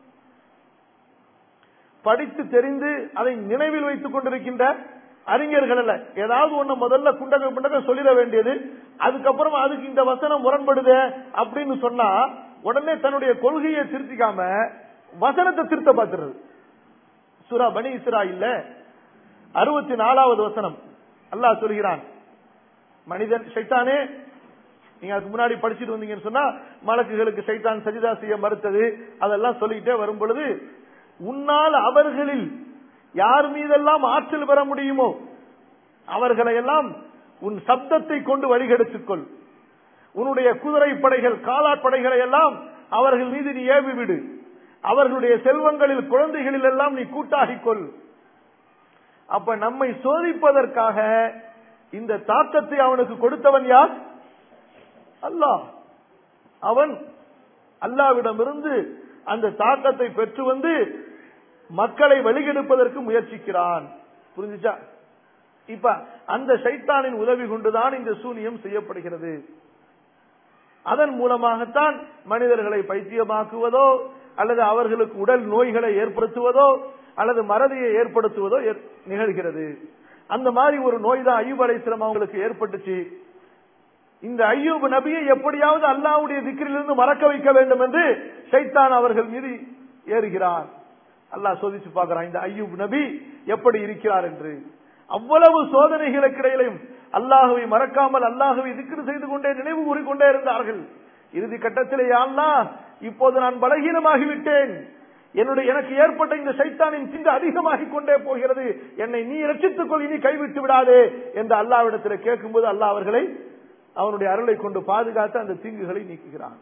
படித்து தெரிந்து அதை நினைவில் வைத்துக் கொண்டிருக்கின்ற அறிஞர்கள் அல்ல. ஏதாவது ஒண்ணு முதல்ல குண்டக சொல்லிட வேண்டியது. அதுக்கப்புறம் அதுக்கு இந்த வசனம் முரண்படுது அப்படின்னு சொன்னா உடனே தன்னுடைய கொள்கையை திருத்திக்காம வசனத்தை திருத்த பார்த்துறது. சூரா பனி இஸ்ராயில்ல 64வது வசனம் அல்லாஹ் சொல்கிறான், மனிதன் ஷைத்தானே, நீங்க அதுக்கு முன்னாடி படிச்சுட்டு வந்தீங்கன்னு சொன்னா மலக்குகளுக்கு ஷைத்தான் சஜிதா செய்ய மறுத்தது அதெல்லாம் சொல்லிக்கிட்டே வரும் பொழுது, உன்னால் அவர்களில் யார் மீதெல்லாம் ஆற்றல் பெற முடியுமோ அவர்களை எல்லாம் உன் சப்தத்தை கொண்டு வழிகெடுத்துக்கொள். உன்னுடைய குதிரை படைகள் காலாட்படைகளை எல்லாம் அவர்கள் மீது நீ ஏவி விடு. அவர்களுடைய செல்வங்களில் குழந்தைகளில் எல்லாம் நீ கூட்டாகிக்கொள். அப்ப நம்மை சோதிப்பதற்காக இந்த தாக்கத்தை அவனுக்கு கொடுத்தவன் யார்? அல்லாஹ். அவன் அல்லாஹ்விடமிருந்து அந்த தாக்கத்தை பெற்று வந்து மக்களை வழிகெடுப்பதற்கு முயற்சிக்கிறான். புரிஞ்சுச்சா? இப்ப அந்த ஷைத்தானின் உதவி கொண்டுதான் இந்த சூனியம் செய்யப்படுகிறது. அதன் மூலமாகத்தான் மனிதர்களை பைத்தியமாக்குவதோ அல்லது அவர்களுக்கு உடல் நோய்களை ஏற்படுத்துவதோ அல்லது மறதியை ஏற்படுத்துவதோ நிகழ்கிறது. அந்த மாதிரி ஒரு நோய் தான் அய்யூப் அலைஹிஸ்ஸலாம் அவங்களுக்கு ஏற்பட்டுச்சு. இந்த அய்யூப் நபியை எப்படியாவது அல்லாஹ்வுடைய திக்ரிலிருந்து மறக்க வைக்க வேண்டும் என்று ஷைத்தான் அவர்கள் மீது ஏறுகிறான். அல்லாஹ் சோதிச்சு பார்க்கிறான் இந்த அய்யூப் நபி எப்படி இருக்கிறார் என்று. அவ்வளவு சோதனைகளுக்கு இடையிலும் அல்லாஹ்வை மறக்காமல் அல்லாஹ்வை திக்ர் செய்து கொண்டே நினைவு கூறிக்கொண்டே இருந்தார்கள். இறுதி கட்டத்திலே யா அல்லாஹ், இப்போது நான் பலகீனமாகிவிட்டேன், எனக்கு ஏற்பட்ட இந்த ஷைத்தானின் தீங்கு அதிகமாகிக் கொண்டே போகிறது, என்னை நீ ரட்சித்துக் கொள், இனி கைவிட்டு விடாதே என்று அல்லாஹ்விடத்தில் கேட்கும்போது அல்லாஹ் அவர்களை அவனுடைய அருளை கொண்டு பாதுகாத்து அந்த தீங்குகளை நீக்குகிறான்.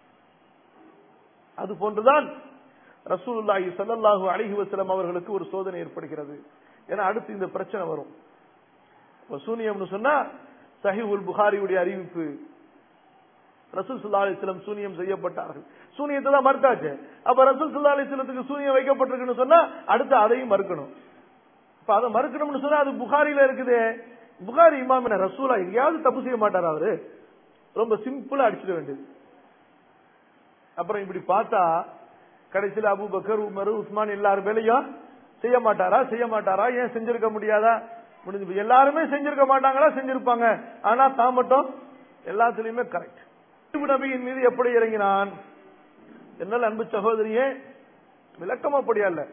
அது போன்றுதான் ரசூலுல்லாஹி ஸல்லல்லாஹு அலைஹி வஸல்லம் அவர்களுக்கு ஒரு சோதனை ஏற்படுகிறது. ஏன்னா அடுத்து இந்த பிரச்சனை வரும். சூனியம்னு சொன்னா சஹீஹுல் புகாரியுடைய அறிவிப்பு, ரசூல் ஸல்லல்லாஹு அலைஹி வஸல்லம் சூனியம் செய்யப்பட்டார்கள். சூனியத்தை தான் மறுத்தாச்சு. அப்ப ரசூல் ஸல்லல்லாஹு அலைஹி வஸல்லத்துக்கு சூனியம் வைக்கப்பட்டிருக்குன்னு சொன்னா அடுத்து அதையும் மறுக்கணும். இப்ப அதை மறுக்கணும்னு சொன்னா அது புகாரில இருக்குது. புகாரி இமாம் என்ன ரசூலா எங்கேயாவது தப்பு செய்ய மாட்டாரா? அவரு ரொம்ப சிம்பிளா அடிச்சிட வேண்டியது. அப்புறம் இப்படி பார்த்தா கடைசியில் அபூபக்கர், உமர், உஸ்மான் எல்லாரும் வேலையும் செய்ய மாட்டாரா? ஏன் செஞ்சிருக்க முடியாதா? முடிஞ்சு எல்லாருமே செஞ்சிருக்க மாட்டாங்களா? செஞ்சிருப்பாங்க. ஆனா தான் மட்டும் எல்லாத்துலயுமே கரெக்ட். நபியின் மீது எப்படி இறங்கினான்? என்னால் அன்பு சகோதரியே, விளக்கம் அப்படியா இல்ல.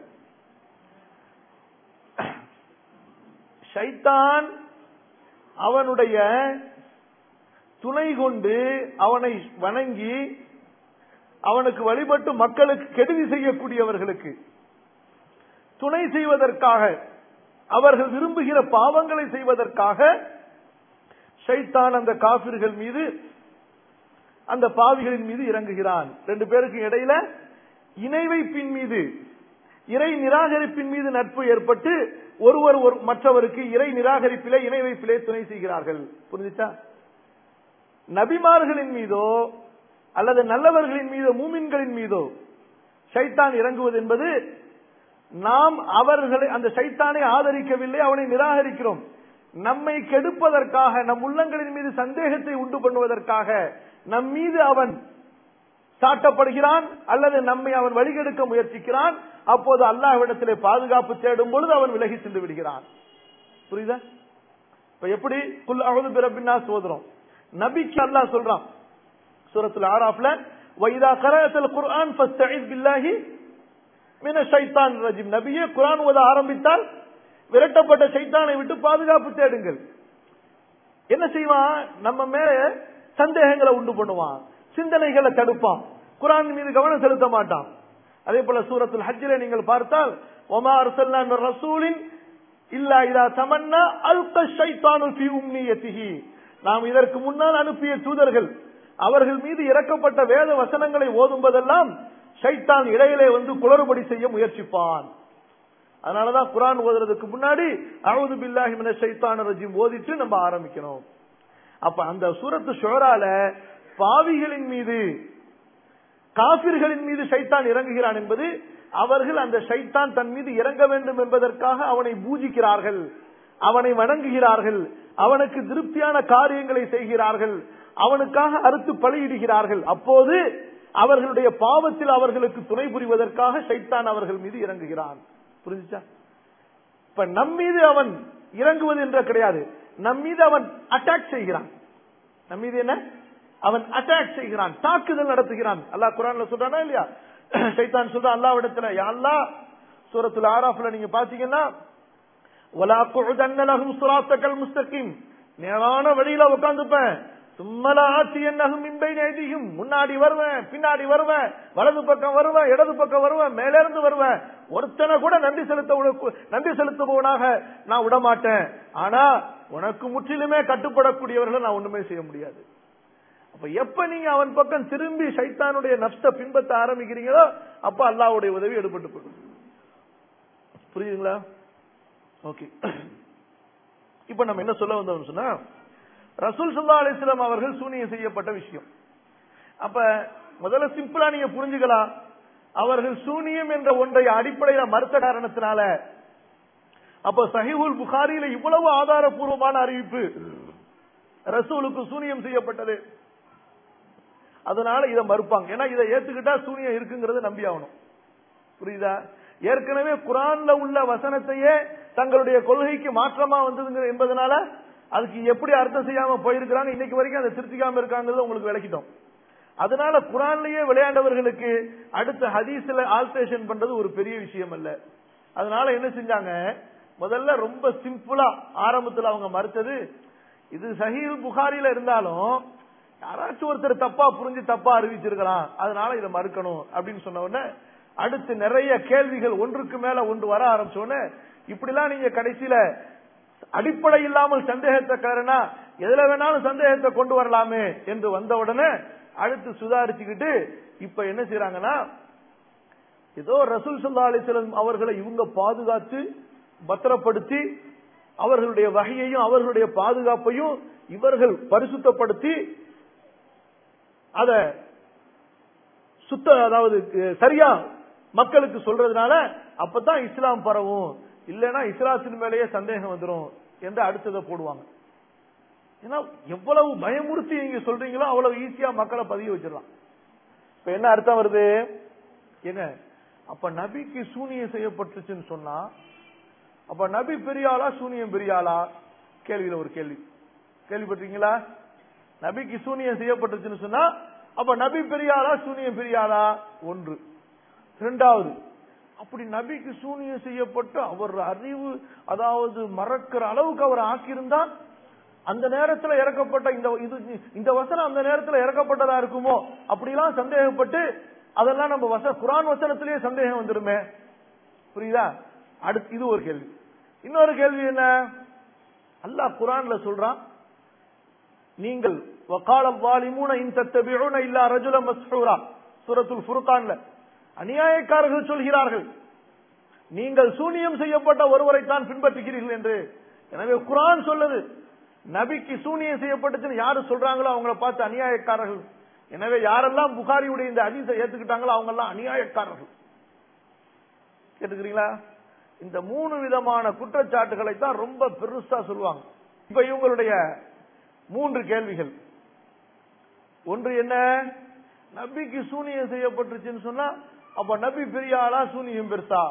ஷைத்தான் அவனுடைய துணை கொண்டு அவனை வணங்கி அவனுக்கு வழிபட்டு மக்களுக்கு கெடுதி செய்யக்கூடியவர்களுக்கு துணை செய்வதற்காக, அவர்கள் விரும்புகிற பாவங்களை செய்வதற்காக ஷைத்தான் அந்த காபிர்கள் மீது, அந்த பாவிகளின் மீது இறங்குகிறான். ரெண்டு பேருக்கு இடையில இணை வைப்பின் மீது இறை நிராகரிப்பின் மீது நட்பு ஏற்பட்டு ஒருவர் மற்றவருக்கு இறை நிராகரிப்பிலே இணை வைப்பிலே துணை செய்கிறார்கள். புரிஞ்சுச்சா? நபிமார்களின் மீதோ அல்லது நல்லவர்களின் மீதோ மூமின்களின் மீதோ ஷைத்தான் இறங்குவது என்பது நாம் அவர்களை அந்த ஷைத்தானை ஆதரிக்கவில்லை, அவனை நிராகரிக்கிறோம். நம்மை கெடுப்பதற்காக, நம் உள்ளங்களின் மீது சந்தேகத்தை உண்டு பண்ணுவதற்காக நம் மீது அவன் சாட்டப்படுகிறான் அல்லது நம்மை அவன் வழிகெடுக்க முயற்சிக்கிறான். அப்போது அல்லாஹ்விடத்திலே பாதுகாப்பு தேடும் பொழுது அவன் விலகி சென்று விடுகிறான். புரியுதா? இப்ப எப்படி குல் அஊது பிரப்பின் நாஸ் ஓதுறோம், நபிக்கு அல்லாஹ் சொல்றான் சூரத்துல் ஆராஃப்ல, வைதா கரஅத்தல் குர்ஆன் ஃபஸ்தஇஸ் பில்லாஹி மினஷ் ஷைத்தானிர் ரஜீம். நபியே, குர்ஆன் ஓத ஆரம்பித்தால் விரட்டப்பட்ட ஷைத்தானை விட்டு பாதுகாப்பு தேடுங்கள். என்ன செய்வான்? நம்ம மேல சந்தேகங்களை உண்டு பண்ணுவான், சிந்தனைகளை தடுப்பான், குர்ஆன் மீது கவனம் செலுத்த மாட்டான். அதே போல சூரத்துல் ஹஜ்ஜிலே நீங்கள் பார்த்தால், வமா அர்சல்னா மிர் ரசூலின் இல்லா இதா தமன்னா அல்க ஷைத்தானு ஃபீ உம்னியத்திஹி. நாம் இதற்கு முன்னால் அனுப்பிய தூதர்கள் அவர்கள் மீது இறக்கப்பட்ட வேத வசனங்களை ஓதும்போதெல்லாம் ஷைத்தான் இடையிலே வந்து குளறுபடி செய்ய முயற்சிப்பான். அதனாலதான் குர்ஆன் ஓதுறதுக்கு முன்னாடி அஊது பில்லாஹி மினஷ் ஷைத்தானிர் ரஜீம் ஓதிட்டு நம்ம ஆரம்பிக்கணும். அப்ப அந்த சூரத்து ஷூரால பாவிகளின் மீது, காபிர்களின் மீது ஷைத்தான் இறங்குகிறான் என்பது அவர்கள் அந்த ஷைத்தான் தன் மீது இறங்க வேண்டும் என்பதற்காக அவனை பூஜிக்கிறார்கள், அவனை வணங்குகிறார்கள், அவனுக்கு திருப்தியான காரியங்களை செய்கிறார்கள், அவனுக்காக அறுத்து பலியிடுகிறார்கள். அப்போது அவர்களுடைய பாவத்தில் அவர்களுக்கு துணை புரிவதற்காக ஷைத்தான் அவர்கள் மீது இறங்குகிறான். புரிஞ்சுச்சா? இப்ப நம் மீது அவன் இறங்குவது என்ற கிடையாது, நம் மீது அவன் அட்டாக் செய்கிறான். நம் மீது என்ன? அவன் அட்டாக் செய்கிறான், தாக்குதல் நடத்துகிறான். அல்லாஹ் குர்ஆன்ல சொல்றானா இல்லையா? ஷைத்தான் சொல்றான் அல்லாஹ்விடத்துல, யா அல்லாஹ், சூரத்துல் ஆராஃப்ல நீங்க பாத்தீங்கன்னா, வலா குஉதன்ன லஹும் ஸிராத்தல் முஸ்தகீம், நேரான வழியில உட்கார்ந்துப்பேன், சும்மலா ஆத்தியன்னஹும் மின் பைனி ஐதிஹிம், முன்னாடி வருவேன், பின்னாடி வருவேன், வலது பக்கம் வருவேன், இடது பக்கம் வருவேன், மேல இருந்து வருவேன், ஒருத்தனை கூட நன்றி செலுத்துபவனாக நான் விட மாட்டேன். ஆனா உனக்கு முற்றிலுமே கட்டுப்படக்கூடியவர்களை நான் ஒண்ணுமே செய்ய முடியாது. அப்ப எப்ப நீங்க அவன் பக்கம் திரும்பி ஷைத்தானுடைய நஃப்ஸ பின்பற்ற ஆரம்பிக்கிறீங்களோ அப்ப அல்லாஹ்வுடைய உதவி எடுபட்டு போகும். புரியுதுங்களா? ஓகே. இப்ப நம்ம என்ன சொல்ல வந்தோம்னு சொன்னா, ரசூல் ஸல்லல்லாஹு அலைஹி வஸல்லம் அவர்கள் சூனியம் செய்யப்பட்ட விஷயம். அப்ப முதல்ல சிம்பிளா நீங்க புரிஞ்சுக்கலாம், அவர்கள் சூனியம் என்ற ஒன்றை அடிப்படையில மறுத்த காரணத்தினால அப்ப சஹீஹுல் புகாரியில இவ்வளவு ஆதாரபூர்வமான அறிவிப்பு, ரசூலுக்கு சூனியம் செய்யப்பட்டது, அதனால இதை மறுப்பாங்க. ஏன்னா இதை ஏத்துக்கிட்டா சூனியம் இருக்குங்கிறத நம்பி ஆகணும். புரியுதா? ஏற்கனவே குர்ஆன்ல உள்ள வசனத்தையே தங்களுடைய கொள்கைக்கு மாற்றமா வந்ததுங்க என்பதனால அதுக்கு எப்படி அர்த்தம் செய்யாம போயிருக்கிறாங்க, இன்னைக்கு வரைக்கும் அதை திருத்திக்காம இருக்காங்கிறத உங்களுக்கு விளக்கிட்டோம். அதனால குர்ஆன்லயே விளையாண்டவர்களுக்கு அடுத்த ஹதீஸ்ல ஆல்டரேஷன் பண்றது ஒரு பெரிய விஷயம் அல்ல. அதனால என்ன செஞ்சாங்க, முதல்ல ரொம்ப சிம்பிளா ஆரம்பத்துல அவங்க மறுத்தது, இது சஹீஹ் புகாரில இருந்தாலும் யாராச்சும் ஒருத்தர் தப்பா புரிஞ்சு தப்பா அறிவிச்சிருக்கலாம், அதனால இதை மறுக்கணும் அப்படின்னு சொன்ன உடனே அடுத்து நிறைய கேள்விகள் ஒன்றுக்கு மேல ஒன்று வர ஆரம்பிச்ச உடனே, இப்படிலாம் நீங்க கடைசியில அடிப்படை இல்லாமல் சந்தேகத்தை காரணா எதுல வேணாலும் சந்தேகத்தை கொண்டு வரலாமே என்று வந்த உடனே அடுத்து சுதாரிச்சுக்கிட்டு இப்ப என்ன செய்யறாங்கன்னா, ஏதோ ரசூல் ஸல்லல்லாஹு அலைஹி வஸல்லம் அவர்களை இவங்க பாதுகாத்து பத்திரப்படுத்தி அவர்களுடைய வஹையையும் அவர்களுடைய பாதுகாப்பையும் இவர்கள் பரிசுத்தப்படுத்தி அத அதாவது சரியா மக்களுக்கு சொல்றதுனால அப்பதான் இஸ்லாம் பரவும், இல்லைன்னா இஸ்லாத்தின் மேலேயே சந்தேகம் வந்துடும் என்று அடுத்ததை போடுவாங்க. ஏன்னா எவ்வளவு பயமுறுத்தி நீங்க சொல்றீங்களோ அவ்வளவு ஈஸியா மக்களை பதிய வச்சிடலாம். இப்ப என்ன அர்த்தம் வருது? ஏங்க, அப்ப நபிக்கு சூனியம் செய்யப்பட்டுச்சுன்னு சொன்னா அப்ப நபி பெரியாளா சூனியம் பெரியாளா? கேள்வியில ஒரு கேள்வி கேள்விப்பட்டீங்களா? நபிக்கு சூனியம் செய்யப்பட்டுச்சுன்னு சொன்னா அப்ப நபி பெரியாளா சூனியம் பெரியாளா? ஒன்று. இரண்டாவது, அப்படி நபிக்கு சூனியம் செய்யப்பட்டு அவர் அறிவு அதாவது மறக்கிற அளவுக்கு அவர் ஆக்கியிருந்தா அந்த நேரத்தில் இறக்கப்பட்ட இந்த வசனம் அந்த நேரத்தில் இறக்கப்பட்டதா இருக்குமோ அப்படிலாம் சந்தேகப்பட்டு அதெல்லாம் நம்ம குர்ஆன் வசனத்திலேயே சந்தேகம் வந்துருமே. புரியுதா? அடுத்து இது ஒரு கேள்வி. இன்னொரு கேள்வி என்ன, அல்லாஹ் குர்ஆன்ல சொல்றான், நீங்கள் வகால ظالمون ان تتبعون الا رجلا مسحورا, சூரத்துல் ஃபுர்கான்ல அநியாயக்காரர்கள் சொல்கிறார்கள், நீங்கள் சூனியம் செய்யப்பட்ட ஒருவரைத்தான் பின்பற்றுகிறீர்கள் என்று. எனவே குர்ஆன் சொல்லுது, நபிக்கு சூனியம் செய்யப்பட்டுச்சுன்னு யாரு சொல்றாங்களோ அவங்கள பார்த்து அநியாயக்காரர்கள். எனவே யாரெல்லாம் புகாரியுடைய இந்த ஹதீஸை ஏத்துக்கிட்டாங்களோ அவங்க எல்லாம் அநியாயக்காரர்கள். கேட்டுக்கிறீங்களா? இந்த 3 விதமான குற்றச்சாட்டுகளை தான் ரொம்ப பெருசா சொல்லுவாங்க. இப்ப இவங்களுடைய 3 கேள்விகள். ஒன்று என்ன, நபிக்கு சூனியம் செய்யப்பட்டுச்சுன்னு சொன்னா அப்ப நபி பெரிய ஆளா சூனியம் பெருசா?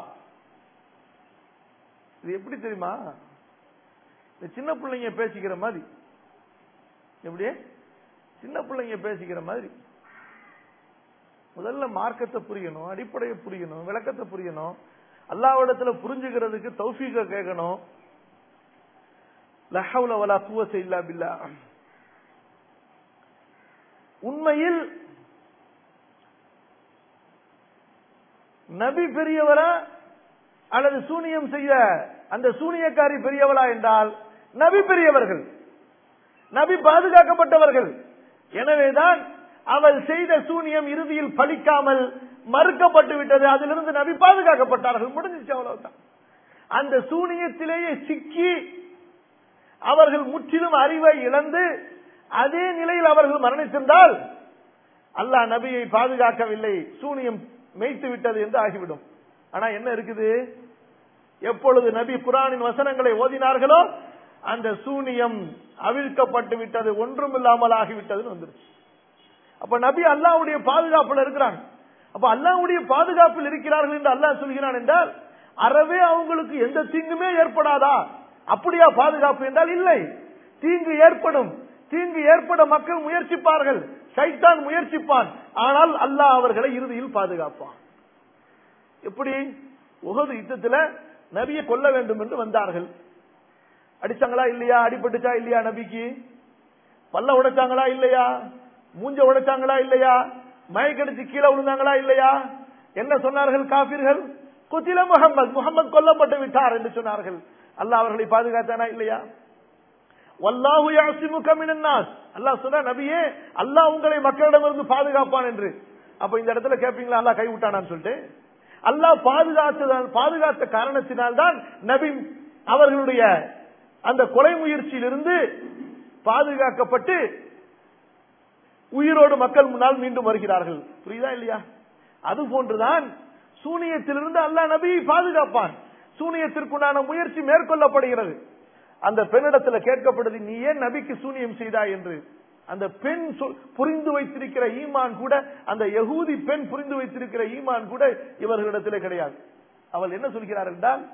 இது எப்படி தெரியுமா? சின்ன பிள்ளைங்க பேசிக்கிற மாதிரி. எப்படி சின்ன பிள்ளைங்க பேசிக்கிற மாதிரி. முதல்ல மார்க்கத்தை புரியணும், அடிப்படையை புரியணும், விளக்கத்தை புரியணும், அல்லாஹ்விடத்துல புரிஞ்சுக்கிறதுக்கு தௌஃபீக கேட்கணும். லா ஹவ்ல வலா குவத்த இல்லா பில்லாஹ். உண்மையில் நபி பெரியவரா அல்லது சூனியம் செய்ய அந்த சூனியக்காரி பெரியவளா என்றால் நபி பெரியவர்கள், நபி பாதுகாக்கப்பட்டவர்கள். எனவேதான் அவள் செய்த சூனியம் இறுதியில் பலிக்காமல் மறுக்கப்பட்டு விட்டது. அதிலிருந்து நபி பாதுகாக்கப்பட்டார்கள். முடிஞ்சிச்சு, அவ்வளவுதான். அந்த சூனியத்திலேயே சிக்கி அவர்கள் முற்றிலும் அறிவை இழந்து அதே நிலையில் அவர்கள் மரணித்திருந்தால் அல்லாஹ் நபியை பாதுகாக்கவில்லை, சூனியம் மெய்த்து விட்டது என்று ஆகிவிடும். ஆனா என்ன இருக்குது, எப்பொழுது நபி குர்ஆனின் வசனங்களை ஓதினார்களோ அந்த சூனியம் அவிழ்க்கப்பட்டு விட்டது, ஒன்றுமில்லாமல் ஆகிவிட்டதுன்னு வந்துருச்சு. அப்ப நபி அல்லாஹ்வுடைய பாதுகாப்புல இருக்கிறாங்க. அப்ப அல்லாஹ்வுடைய பாதுகாப்பில் இருக்கிறார்கள் என்று அல்லாஹ் சொல்கிறான் என்றால் அறவே அவங்களுக்கு எந்த தீங்குமே ஏற்படாதா? அப்படியா பாதுகாப்பு என்றால் இல்லை, தீங்கு ஏற்படும். தீங்கு ஏற்பட மக்கள் முயற்சிப்பார்கள், ஷைத்தான் முயற்சிப்பான். ஆனால் அல்லாஹ் அவர்களை இறுதியில் பாதுகாப்பான். எப்படி? உஹது யுத்தத்துல நபியை கொல்ல வேண்டும் என்று வந்தார்கள். அடிச்சாங்களா இல்லையா? அடிபட்டுச்சா இல்லையா? நபிக்கு பல்ல உடைச்சாங்களா இல்லையா? மூஞ்ச உடைச்சாங்களா இல்லையா? மயக்கடிச்சு கீழே விழுந்தாங்களா இல்லையா? என்ன சொன்னார்கள் காபிர்கள்? குத்தில முஹம்மது, முஹம்மது கொல்லப்பட்டு விட்டார் என்று சொன்னார்கள். அல்லாஹ் அவர்களை பாதுகாத்தானா இல்லையா? வல்லாஹு யஅஸிமுக மினன் நாஸ். அல்லாஹ் சொன்னா நபியே அல்லாஹ் உங்களை மக்களிடமிருந்து பாதுகாப்பான் என்று. அப்ப இந்த இடத்துல கேட்பீங்களா அல்லாஹ் கைவிட்டானான்னு சொல்லிட்டு? அல்லாஹ் பாதுகாத்த காரணத்தினால்தான் நபி அவர்களுடைய அந்த கொலை முயற்சியிலிருந்து பாதுகாக்கப்பட்டு உயிரோடு மக்கள் முன்னால் மீண்டும் வருகிறார்கள். புரியுதா இல்லையா? அது போன்றுதான் சூனியத்திலிருந்து அல்லாஹ் நபியை பாதுகாப்பான். சூனியத்திற்குண்டான முயற்சி மேற்கொள்ளப்படுகிறது. அந்த பெண்ணிடத்துல கேட்கப்படுது, நீ ஏன் நபிக்கு சூனியம் செய்தாய் என்று. அந்த பெண் புரிந்து வைத்திருக்கிற ஈமான் கூட, அந்த யகூதி பெண் புரிந்து வைத்திருக்கிற ஈமான் கூட இவர்களிடத்திலே கிடையாது. அவள் என்ன சொல்கிறார் என்றால்,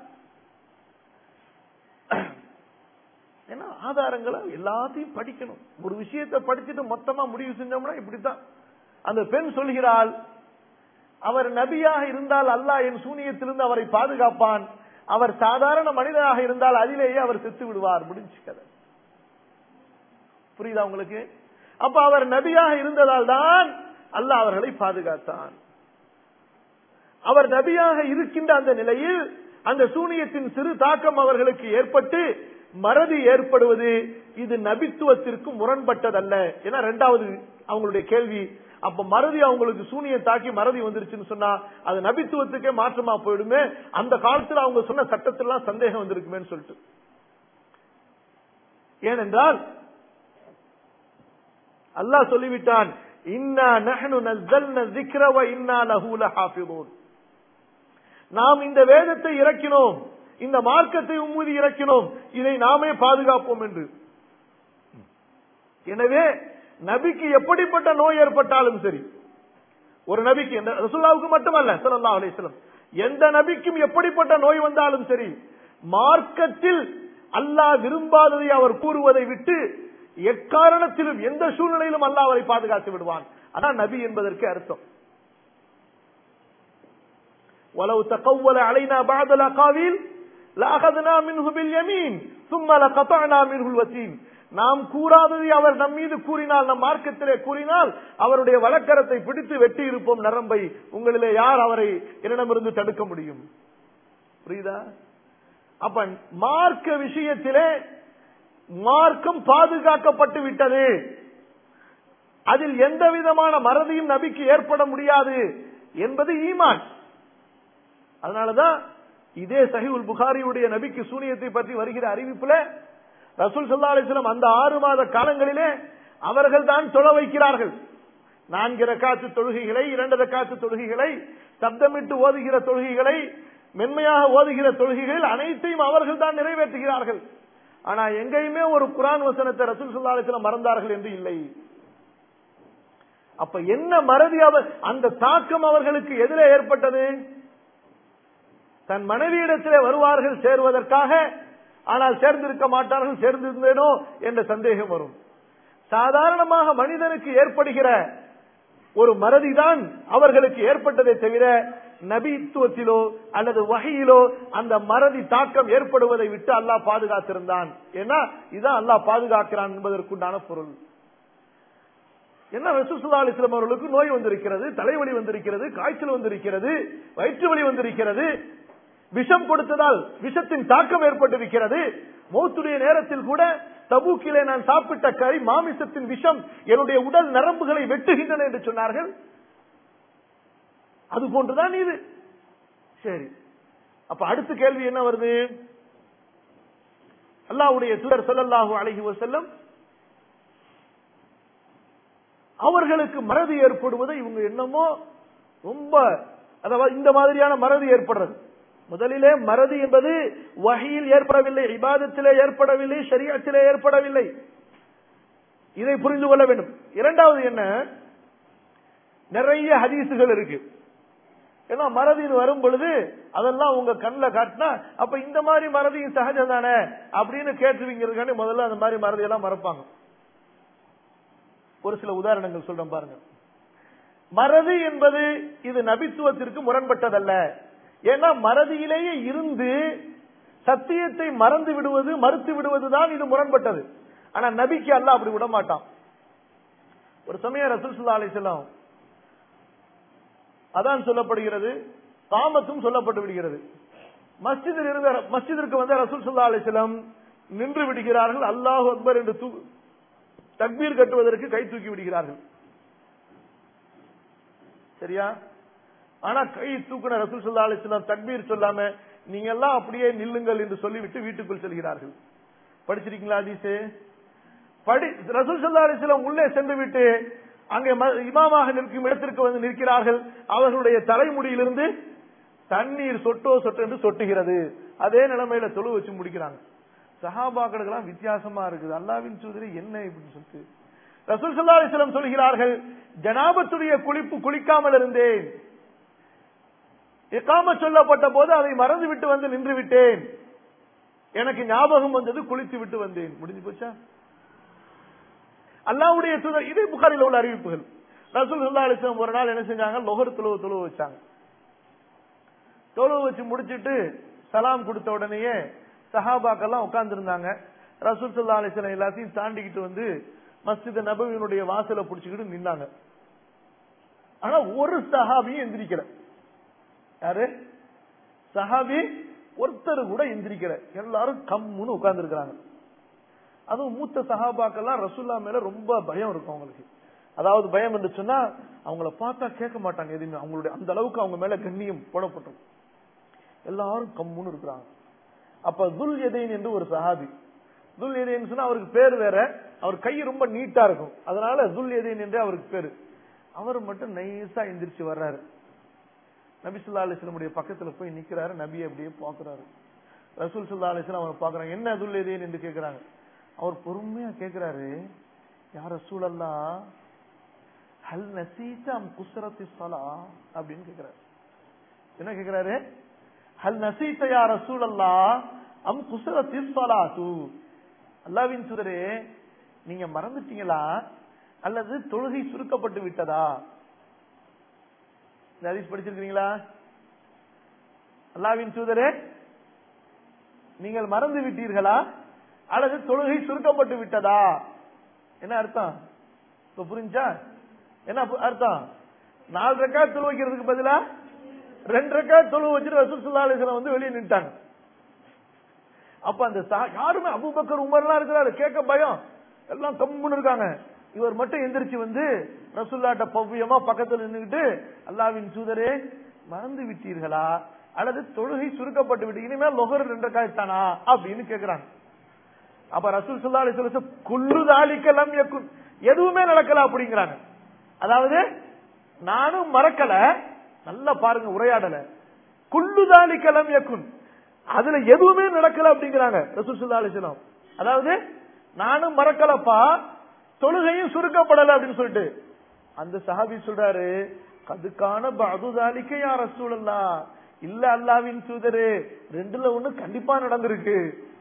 ஏன்னா ஆதாரங்களை எல்லாத்தையும் படிக்கணும். ஒரு விஷயத்தை படிச்சுட்டு மொத்தமா முடிவு செஞ்சோம்னா இப்படித்தான். அந்த பெண் சொல்கிறாள், அவர் நபியாக இருந்தால் அல்லாஹ் என் சூனியத்திலிருந்து அவரை பாதுகாப்பான், அவர் சாதாரண மனிதனாக இருந்தால் அதிலேயே அவர் செத்து விடுவார். முடிஞ்சு கதை. புரியுதா உங்களுக்கு? அப்ப அவர் நபியாக இருந்ததால் தான் அல்லாஹ் அவர்களை பாதுகாத்தான். அவர் நபியாக இருக்கின்ற அந்த நிலையில் அந்த சூனியத்தின் சிறு தாக்கம் அவர்களுக்கு ஏற்பட்டு மறதி ஏற்படுவது இது நபித்துவத்திற்கு முரண்பட்டதல்ல. ஏன்னா 2வது அவங்களுடைய கேள்வி, அப்ப மறதி அவங்களுக்கு சூனியம் தாக்கி மறதி வந்துருச்சுன்னு சொன்னா அது நபித்துவத்துக்கே மாற்றமா போயிடுமே, அந்த காலத்துல அவங்க சொன்ன சட்டத்திலாம் சந்தேகம் வந்திருக்குமே சொல்லிட்டு. ஏனென்றால் அல்லாஹ் சொல்லிவிட்டான், இன்னா நஹ்னு நஸ்ஸல்னா ذிக்ர வ இன்னா லஹு லஹாஃபிதூன். நாம் இந்த வேதத்தை இறக்கினோம், இந்த மார்க்கத்தை உம்மீது இறக்கினோம், இதை நாமே பாதுகாப்போம் என்று. எனவே நபிக்கு எப்படிப்பட்ட நோய் ஏற்பட்டாலும் சரி, ஒரு நபிக்கு, ரசூலுல்லாஹ்வுக்கு மட்டுமல்ல ஸல்லல்லாஹு அலைஹி வஸல்லம், எந்த நபிக்கும் எப்படிப்பட்ட நோய் வந்தாலும் சரி, மார்க்கத்தில் அல்லாஹ் விரும்பாததை அவர் கூறுவதை விட்டு எக்காரணத்திலும் எந்த சூழ்நிலையிலும் அல்லாஹ் அவரை பாதுகாத்து விடுவான். அதான் நபி என்பதற்கு அர்த்தம். வலவ் தகவ்வல அலைனா பஅத லகாவில் லஅഖذனா மின்ஹு பில் யமீன் ثم لقطعنا منه الوتين. நாம் கூறாததை அவர் நம் மீது கூறினால், நம் மார்க்கத்திலே கூறினால் அவருடைய வலக்கரத்தை பிடித்து வெட்டி இருப்போம் நரம்பை. உங்களிலே யார் அவரை என்னிடமிருந்து தடுக்க முடியும்? புரியுதா? அப்ப மார்க்க விஷயத்திலே மார்க்கம் பாதுகாக்கப்பட்டு விட்டது, அதில் எந்த விதமான மறதியும் நபிக்கு ஏற்பட முடியாது என்பது ஈமான். அதனாலதான் இதே சஹீஹுல் புகாரியுடைய நபிக்கு சூனியத்தை பற்றி வருகிற அறிவிப்புல ரசூல் ஸல்லல்லாஹு அலைஹி வஸல்லம் அந்த 6 மாத காலங்களிலே அவர்கள் தான் தொழ வைக்கிறார்கள். 4 ரக்காத்து தொழுகைகளை, 2 ரக்காத்து தொழுகைகளை, சப்தமிட்டு ஓதுகிற தொழுகைகளை, மென்மையாக ஓதுகிற தொழுகைகள் அனைத்தையும் அவர்கள் தான் நிறைவேற்றுகிறார்கள். ஆனா எங்கேயுமே ஒரு குர்ஆன் வசனத்தை ரசூல் ஸல்லல்லாஹு அலைஹி வஸல்லம் மறந்தார்கள் என்று இல்லை. அப்ப என்ன மறதி, அந்த தாக்கம் அவர்களுக்கு எதிரே ஏற்பட்டது? தன் மனைவியிடத்திலே வருவார்கள் சேருவதற்காக, ஆனால் சேர்ந்திருக்க மாட்டார்கள், சேர்ந்திருந்தேனோ என்ற சந்தேகம் வரும். சாதாரணமாக மனிதனுக்கு ஏற்படுகிற ஒரு மறதிதான் அவர்களுக்கு ஏற்பட்டதை தவிர நபித்துவத்திலோ அல்லது வஹீயிலோ அந்த மறதி தாக்கம் ஏற்படுவதை விட்டு அல்லாஹ் பாதுகாத்திருந்தான். ஏன்னா இதுதான் அல்லாஹ் பாதுகாக்கிறான் என்பதற்குண்டான பொருள். என்ன, ரசூல் ஸல்லல்லாஹு அலைஹி வஸல்லம் அவர்களுக்கு நோய் வந்திருக்கிறது, தலைவலி வந்திருக்கிறது, காய்ச்சல் வந்திருக்கிறது, வயிற்று வலி வந்திருக்கிறது, விஷம் கொடுத்ததால் விஷத்தின் தாக்கம் ஏற்பட்டிருக்கிறது. மௌத்துடைய நேரத்தில் கூட தபூக்கிலே நான் சாப்பிட்ட கறி மாமிசத்தின் விஷம் என்னுடைய உடல் நரம்புகளை வெட்டுகின்றன என்று சொன்னார்கள். அது போன்றுதான் இது. சரி, அப்ப அடுத்த கேள்வி என்ன வருது? அல்லாஹ்வுடைய தூதர் ஸல்லல்லாஹு அலைஹி வஸல்லம் அவர்களுக்கு மறதி ஏற்படுவதை இவங்க என்னமோ ரொம்ப, அதாவது இந்த மாதிரியான மறதி ஏற்படுறது. முதலிலே மறதி என்பது வஹீயில் ஏற்படவில்லை, இபாதத்திலே ஏற்படவில்லை, ஷரீஅத்திலே ஏற்படவில்லை. இதை புரிந்து கொள்ள வேண்டும். இரண்டாவது என்ன, நிறைய ஹதீசுகள் இருக்கு. ஏன்னா மறதி வரும் பொழுது அதெல்லாம் உங்க கண்ணில் காட்டினா அப்ப இந்த மாதிரி மறதியும் சகஜம் தானே அப்படின்னு கேட்டுவீங்க. முதல்ல அந்த மாதிரி மறதி எல்லாம் மறப்பாங்க. ஒரு சில உதாரணங்கள் சொல்றேன் பாருங்க. மறதி என்பது இது நபித்துவத்திற்கு முரண்பட்டதல்ல. ஏன்னா மறதியிலேயே இருந்து சத்தியத்தை மறந்து விடுவது, மறுத்து விடுவதுதான் இது முரண்பட்டது. ஆனா நபிக்கு அல்லாஹ் அப்படி விட மாட்டான். ஒரு சமயம் ரசூல் ஸல்லல்லாஹு அலைஹி வஸல்லம் அதான் சொல்லப்படுகிறது, காமத்தும் சொல்லப்பட்டு விடுகிறது. மஸ்ஜிதிற்கு வந்த ரசூல் ஸல்லல்லாஹு அலைஹி வஸல்லம் நின்று விடுகிறார்கள். அல்லாஹு அக்பர் என்று தக்பீர் கட்டுவதற்கு கை தூக்கி விடுகிறார்கள். சரியா? ஆனா கை தூக்கின ரசூல் ஸல்லல்லாஹு அலைஹி வஸல்லம் தக்பீர் சொல்லாம நீங்க எல்லாம் அப்படியே நில்லுங்கள் என்று சொல்லிவிட்டு வீட்டுக்குள் செல்கிறார்கள். படிச்சிருக்கீங்களா ஹதீஸ்? ரசூல் ஸல்லல்லாஹு அலைஹி வஸல்லம் உள்ளே சென்று விட்டு அங்கே இமாமாக நிற்கும் இடத்திற்கு வந்து நிற்கிறார்கள். அவர்களுடைய தலைமுடியிலிருந்து தண்ணீர் சொட்டோ சொட்டு என்று சொட்டுகிறது. அதே நிலைமையில தொழு வச்சு முடிக்கிறாங்க. சஹாபாக்களுக்கெல்லாம் வித்தியாசமா இருக்குது. அல்லாஹ்வின் தூதரே என்ன இப்படி சொல்லிட்டு ரசூல் ஸல்லல்லாஹு அலைஹி வஸல்லம் சொல்கிறார்கள், ஜனாபத்துடைய குளிக்காமல் இருந்தேன், இகாமத் சொல்லப்பட்ட போது அதை மறந்து விட்டு வந்து நின்று விட்டேன், எனக்கு ஞாபகம் வந்தது, குளித்து விட்டு வந்தேன். முடிஞ்சு போச்சா? அல்லாஹ்வுடைய தூதர், இதே புகாரில உள்ள அறிவிப்புகள். ரசூல் ஸல்லல்லாஹு அலைஹி வஸல்லம் ஒரு நாள் என்ன செஞ்சாங்க, லொஹர் தொழுவு வச்சாங்க. தொழுவு வச்சு முடிச்சிட்டு சலாம் கொடுத்த உடனேயே சஹாபாக்கெல்லாம் உட்கார்ந்து இருந்தாங்க. ரசூல் ஸல்லல்லாஹு அலைஹி வஸல்லம் எல்லாத்தையும் தாண்டிக்கிட்டு வந்து மஸ்ஜித் நபவியினுடைய வாசலை புடிச்சுக்கிட்டு நின்னாங்க. ஆனா ஒரு சஹாபியும் எந்திரிக்கல. யாரு? சஹாபி ஒருத்தர் கூட எந்திரிக்கல. எல்லாரும் கம்முன்னு உட்கார்ந்து இருக்காங்க. அதுவும் மூத்த சஹாபாக்கெல்லாம் ரசூலுல்லாஹ் மேல ரொம்ப பயம் இருக்கும் அவங்களுக்கு. அதாவது பயம் என்று சொன்னா அவங்கள பார்த்தா கேட்க மாட்டாங்க எதுவுமே. அவங்களுடைய அந்த அளவுக்கு அவங்க மேல கண்ணியம் போடப்பட்டிருக்கும். எல்லாரும் கம்முன்னு இருக்கிறாங்க. அப்ப துல் யதைன் என்று ஒரு சஹாபி, துல் யதைன் சொன்னா அவருக்கு பேர் வேற, அவர் கை ரொம்ப நீட்டா இருக்கும், அதனால துல் யதைன் என்று அவருக்கு பேரு. அவர் மட்டும் நைஸா எந்திரிச்சு வர்றாரு. நபி ஸல்லல்லாஹு அலைஹி வஸல்லம் பக்கத்துல போய் நிக்கிறாரு. நபியை அப்படியே பாக்குறாரு. ரசூல் ஸல்லல்லாஹு அலைஹி வஸல்லம் அவர் பாக்குறாங்க. என்ன துல் யதைன் என்று கேக்குறாங்க. அவர் பொறுமையா கேக்குறாரு, யா ரசூலல்லாஹ் ஹல் நஸீத அம் குஸ்ரத்தி ஸலா அப்படின்னு கேக்குறாரு. என்ன கேக்குறாரு? ஹல் நஸீத யா ரசூலல்லாஹ் அம் குஸ்ரத்தி ஸலாத்து, அல்லாஹ்வின் தூதரே நீங்க மறந்துட்டீங்களா அல்லது தொழுகை சுருக்கப்பட்டு விட்டதா? இந்த ஹதீஸ் படிச்சிருக்கீங்களா? அல்லாஹ்வின் தூதரே நீங்கள் மறந்து விட்டீர்களா அல்லது தொழுகை சுருக்கப்பட்டு விட்டதா? என்ன அர்த்தம்? இப்ப புரிஞ்சா? என்ன அர்த்தம்? 4 ரக்காத் தொழு வைக்கிறதுக்கு பதிலா 2 ரக்காத் தொழு வச்சுட்டு ரசூல் ஸல்லல்லாஹு அலைஹி வஸல்லம் வந்து வெளியே நின்னுட்டாங்க. அப்ப அந்த யாருமே அபூபக்கர் உமர்லாம் இருக்கிறாரு, கேட்க பயம், எல்லாம் கம்முன்னு இருக்காங்க. இவர் மட்டும் எந்திரிச்சு வந்து ரசூலுல்லாஹ்ட்ட பவ்யமா பக்கத்துல நின்னுக்கிட்டு, அல்லாஹ்வின் தூதரே மறந்து விட்டீர்களா அல்லது தொழுகை சுருக்கப்பட்டு விட்டு இனிமேல் லொஹர் 2 ரக்காத் தானா அப்படின்னு கேக்குறாங்க. அப்ப ரசூல் ஸல்லல்லாஹு அலைஹி வஸல்லம் குல்லு ذلك لم يكن, எதுவுமே நடக்கல அப்படிங்கிறாங்க. அதாவது நானும் மறக்கல, நல்லா பாருங்க உரையாடல, குல்லு ذلك لم يكن, அதுல எதுவுமே நடக்கல அப்படிங்கிறாங்க ரசூல் ஸல்லல்லாஹு அலைஹி வஸல்லம். அதாவது நானும் மறக்கலப்பா, தொழுகையும் சுருக்கப்படல அப்படின்னு சொல்லிட்டு அந்த சஹாபி சொல்றாரு, கதுக்கான பஅது ذلك யா ரசூலல்லாஹ், இல்ல அல்லாஹ்வின் தூதரே, 2ல 1 கண்டிப்பா நடந்திருக்கு,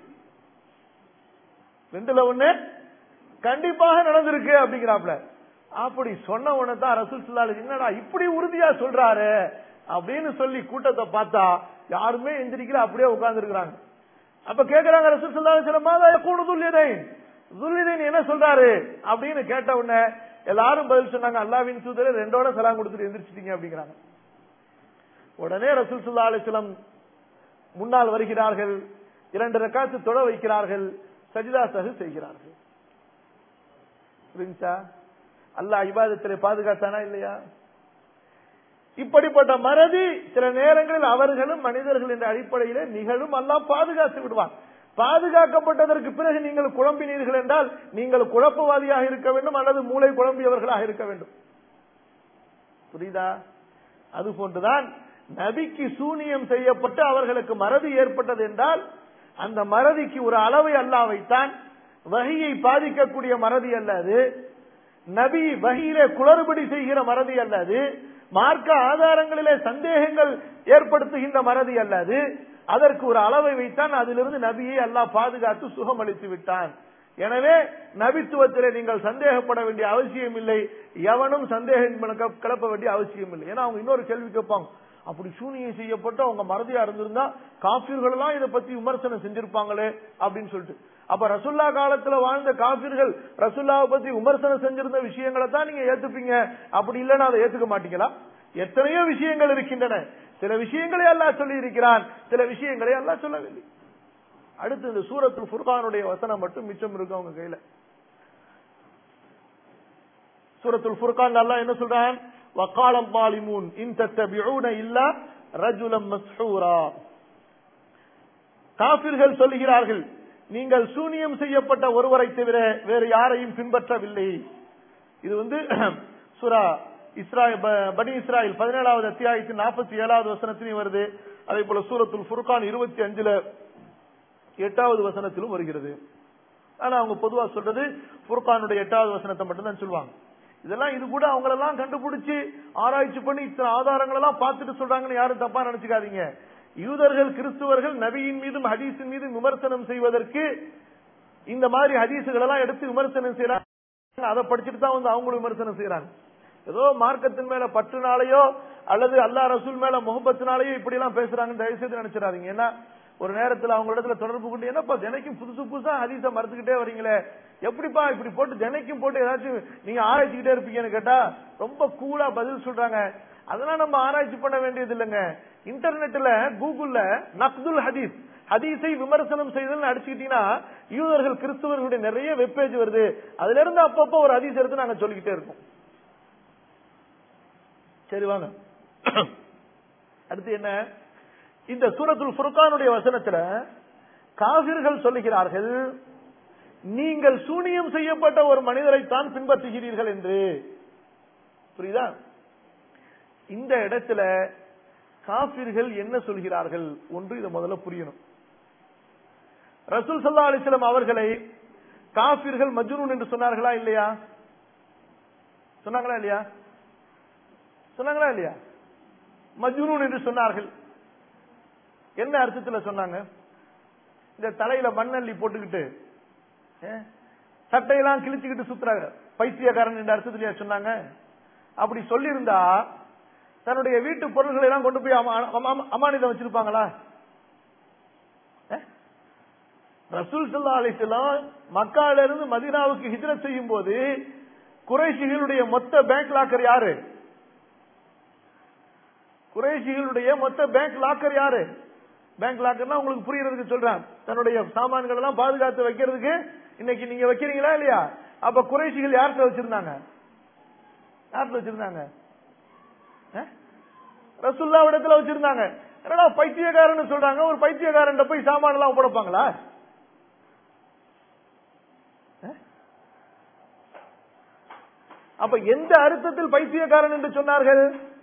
2ல 1 கண்டிப்பாக நடந்திருக்கு அப்படிங்கிறாப்ல. அப்படி சொன்ன உடனே தான் ரசூல் ஸல்லல்லாஹு அலைஹி வஸல்லம் என்னடா இப்படி உறுதியா சொல்றாரு அப்படின்னு சொல்லி கூட்டத்தை பார்த்தா யாருமே எந்திரிக்கல, அப்படியே உட்கார்ந்து இருக்கிறாங்க. அப்ப கேக்குறாங்க ரசூல் ஸல்லல்லாஹு அலைஹி வஸல்லம், மாதா யகூலு துல்யதைன் என்ன சொல்றாரு அப்படின்னு கேட்ட உடனே எல்லாரும் பதில் சொன்னாங்க, அல்லாஹ்வின் தூதரே 2ஓட சலாம் கொடுத்துட்டு எந்திரிச்சிட்டீங்க அப்படிங்கிறாங்க. உடனே ரசூல் ஸல்லல்லாஹு அலைஹி வஸல்லம் முன்னால் வருகிறார்கள், 2 ரக்காத்து தொழ வைக்கிறார்கள், சஜிதா சஹு செய்கிறார்கள். புரிஞ்சா? அல்லாஹ் இபாதத்திலே பாதுகாத்தானா இல்லையா? இப்படிப்பட்ட மறதி சில நேரங்களில் அவர்களும் மனிதர்கள் என்ற அடிப்படையிலே நிகழும், அல்லாஹ் பாதுகாத்து விடுவான். பாதுகாக்கப்பட்டதற்கு பிறகு நீங்கள் குழம்பினீர்கள் என்றால் நீங்கள் குழப்பவாதியாக இருக்க வேண்டும் அல்லது மூளை குழம்பியவர்களாக இருக்க வேண்டும். புரியுதா? அது போன்றுதான் நபிக்கு சூனியம் செய்யப்பட்டு அவர்களுக்கு மறதி ஏற்பட்டது என்றால் அந்த மறதிக்கு ஒரு அளவை அல்லாஹ் வைத்தான். வஹியை பாதிக்கக்கூடிய மறதி அல்ல அது, நபி வஹியிலே குளறுபடி செய்கிற மறதி அல்ல அது, மார்க்க ஆதாரங்களிலே சந்தேகங்கள் ஏற்படுத்துகின்ற மறதி அல்ல அது. அதற்கு ஒரு அளவை வைத்தான், அதிலிருந்து நபியை அல்லாஹ் பாதுகாத்து சுகமளித்து விட்டான். எனவே நபித்துவத்திலே நீங்கள் சந்தேகப்பட வேண்டிய அவசியம் இல்லை, எவனும் சந்தேகம் கிளப்ப வேண்டிய அவசியம் இல்லை. ஏன்னா அவங்க இன்னொரு கேள்வி கேட்பாங்க, அப்படி சூனியம் செய்யப்பட்டு அவங்க மறதியா இருந்திருந்தா காஃபிர்கள் எல்லாம் இதை பத்தி விமர்சனம் செஞ்சிருப்பாங்களே அப்படின்னு சொல்லிட்டு. அப்ப ரசூல்லா காலத்துல வாழ்ந்த காஃபிர்கள் ரசூல்லாவை பத்தி விமர்சனம் செஞ்சிருந்த விஷயங்களை தான் நீங்க ஏத்துப்பீங்க, அப்படி இல்லைன்னா அதை ஏத்துக்க மாட்டீங்களா? எத்தனையோ விஷயங்கள் இருக்கின்றன. சில விஷயங்களை அல்லாஹ் சொல்லி இருக்கிறான், சில விஷயங்களை அல்லாஹ் சொல்லவில்லை. அடுத்து இந்த சூரத்துல் ஃபுர்கானுடைய வசனம் மட்டும் மிச்சம் இருக்கு அவங்க கையில. சூரத்துல் ஃபுர்கான் அல்லாஹ் என்ன சொல்றான்? وقال الظالمون ان تتبعون الا رجلا مسحورا. காஃபிர்கள் சொல்கிறார்கள், நீங்கள் சூனியம் செய்யப்பட்ட ஒருவரை தவிர வேறு யாரையும் பின்பற்றவில்லை. இது சூரா பனி இஸ்ராயில் 17வது அத்தியாயத்தின் 47வது வசனத்திலும் வருது. அதே போல சூரத்துல் ஃபுர்கான் 25ல 8வது வசனத்திலும் வருகிறது. ஆனா அவங்க பொதுவா சொல்றது ஃபுர்கானுடைய 8வது வசனத்தை மட்டும் தான் சொல்லுவாங்க. இதெல்லாம் இது கூட அவங்களெல்லாம் கண்டுபிடிச்சு ஆராய்ச்சி பண்ணி இத்தனை ஆதாரங்கள் எல்லாம் பார்த்துட்டு சொல்றாங்கன்னு யாரும் தப்பா நினைச்சுக்காதீங்க. யூதர்கள் கிறிஸ்துவர்கள் நபியின் மீதும் ஹதீஸின் மீதும் விமர்சனம் செய்வதற்கு இந்த மாதிரி ஹதீசுகள் எல்லாம் எடுத்து விமர்சனம் செய்யறாங்க. அதை படிச்சுட்டு தான் அவங்களும் விமர்சனம் செய்யறாங்க. ஏதோ மார்க்கத்தின் மேல பற்றுனாலேயோ அல்லது அல்லாஹ் ரசூல் மேல முகப்பத்தினாலேயோ இப்படி எல்லாம் பேசுறாங்கன்னு தயவு செய்து நினைச்சிடாதீங்க. ஏன்னா ஒரு நேரத்தில் அவங்க இடத்துல தொடர்பு கொண்டு, என்னப்பா தினைக்கும் புதுசு புதுசா ஹதீஸ மறுத்துக்கிட்டே வரீங்களே, எப்படிப்பா இப்படி போட்டு தினைக்கும் போட்டு ஏதாச்சும் நீங்க ஆராய்ச்சிக்கிட்டே இருப்பீங்கன்னு கேட்டா ரொம்ப கூலா பதில் சொல்றாங்க. அதெல்லாம் நம்ம ஆராய்ச்சி பண்ண வேண்டியது இல்லைங்க. இன்டர்நெட்ல கூகுள்ல நக்துல் ஹதீஸ், ஹதீஸை விமர்சனம் செய்தல் அடிச்சுக்கிட்டீங்கன்னா யூதர்கள் கிறிஸ்துவர்களுடைய நிறைய வெப்பேஜ் வருது. அதுல இருந்து அப்பப்போ ஒரு ஹதீஸ் எடுத்து நாங்க சொல்லிக்கிட்டே இருக்கோம். சரி வாங்க, அடுத்து என்ன? இந்த சூரத்துல் ஃபுர்கானுடைய வசனத்துல காஃபிர்கள் சொல்லுகிறார்கள், நீங்கள் சூனியம் செய்யப்பட்ட ஒரு மனிதரை தான் பின்பற்றுகிறீர்கள் என்று. புரியுதா? இந்த இடத்துல காஃபிர்கள் என்ன சொல்கிறார்கள் ஒன்று இதை முதல்ல புரியணும். ரசூல் ஸல்லல்லாஹு அலைஹி வஸல்லம் அவர்களை காஃபிர்கள் மஜ்னூன் என்று சொன்னார்களா இல்லையா? சொன்னாங்களா இல்லையா? சொன்னாங்களா இல்லையா? மஜ்னூன் என்று சொன்னார்கள். என்ன அர்த்தத்தில் சொன்னாங்க? இந்த தலையில மண்ணள்ளி போட்டுக்கிட்டு சட்டையெல்லாம் கிழிச்சுக்கிட்டு சுத்துறாங்க பைத்தியக்காரன் என்ற அர்த்தத்திலேயே சொன்னாங்க. அப்படி சொல்லி இருந்தா தன்னுடைய வீட்டு பொருள்களை எல்லாம் கொண்டு போய் அமானிதம் வச்சிருப்பாங்களா? ரசூல் ஸல்லல்லாஹு அலைஹி வஸல்லம் மக்கால இருந்து மதீனாவுக்கு ஹிஜ்ரத் செய்யும் போது குறைஷிகளுடைய மொத்த பேங்க் லாக்கர் யாரு? குறைஷிகளுடைய மொத்த பேங்க் லாக்கர் யாரு? பேங்க் லாக்கர்னா உங்களுக்கு புரியறதுக்கு சொல்றேன், தன்னுடைய சாமான்கள் எல்லாம் பாதுகாத்து வைக்கிறதுக்கு இன்னைக்கு நீங்க வைக்கிறீங்களா இல்லையா? அப்ப குறைஷிகள் யார்கிட்ட வச்சிருந்தாங்க? யார்கிட்ட வச்சிருந்தாங்க? ரசூலுல்லாஹ் இடத்துல வச்சிருந்தாங்க. என்னடா பைத்தியக்காரன் சொல்றாங்க, ஒரு பைத்தியக்காரன் போய் சாமான எல்லாம் ஒப்படைப்பாங்களா? அப்ப எந்த அர்த்தத்தில் பைத்தியக்காரன் என்று சொன்னார்கள்?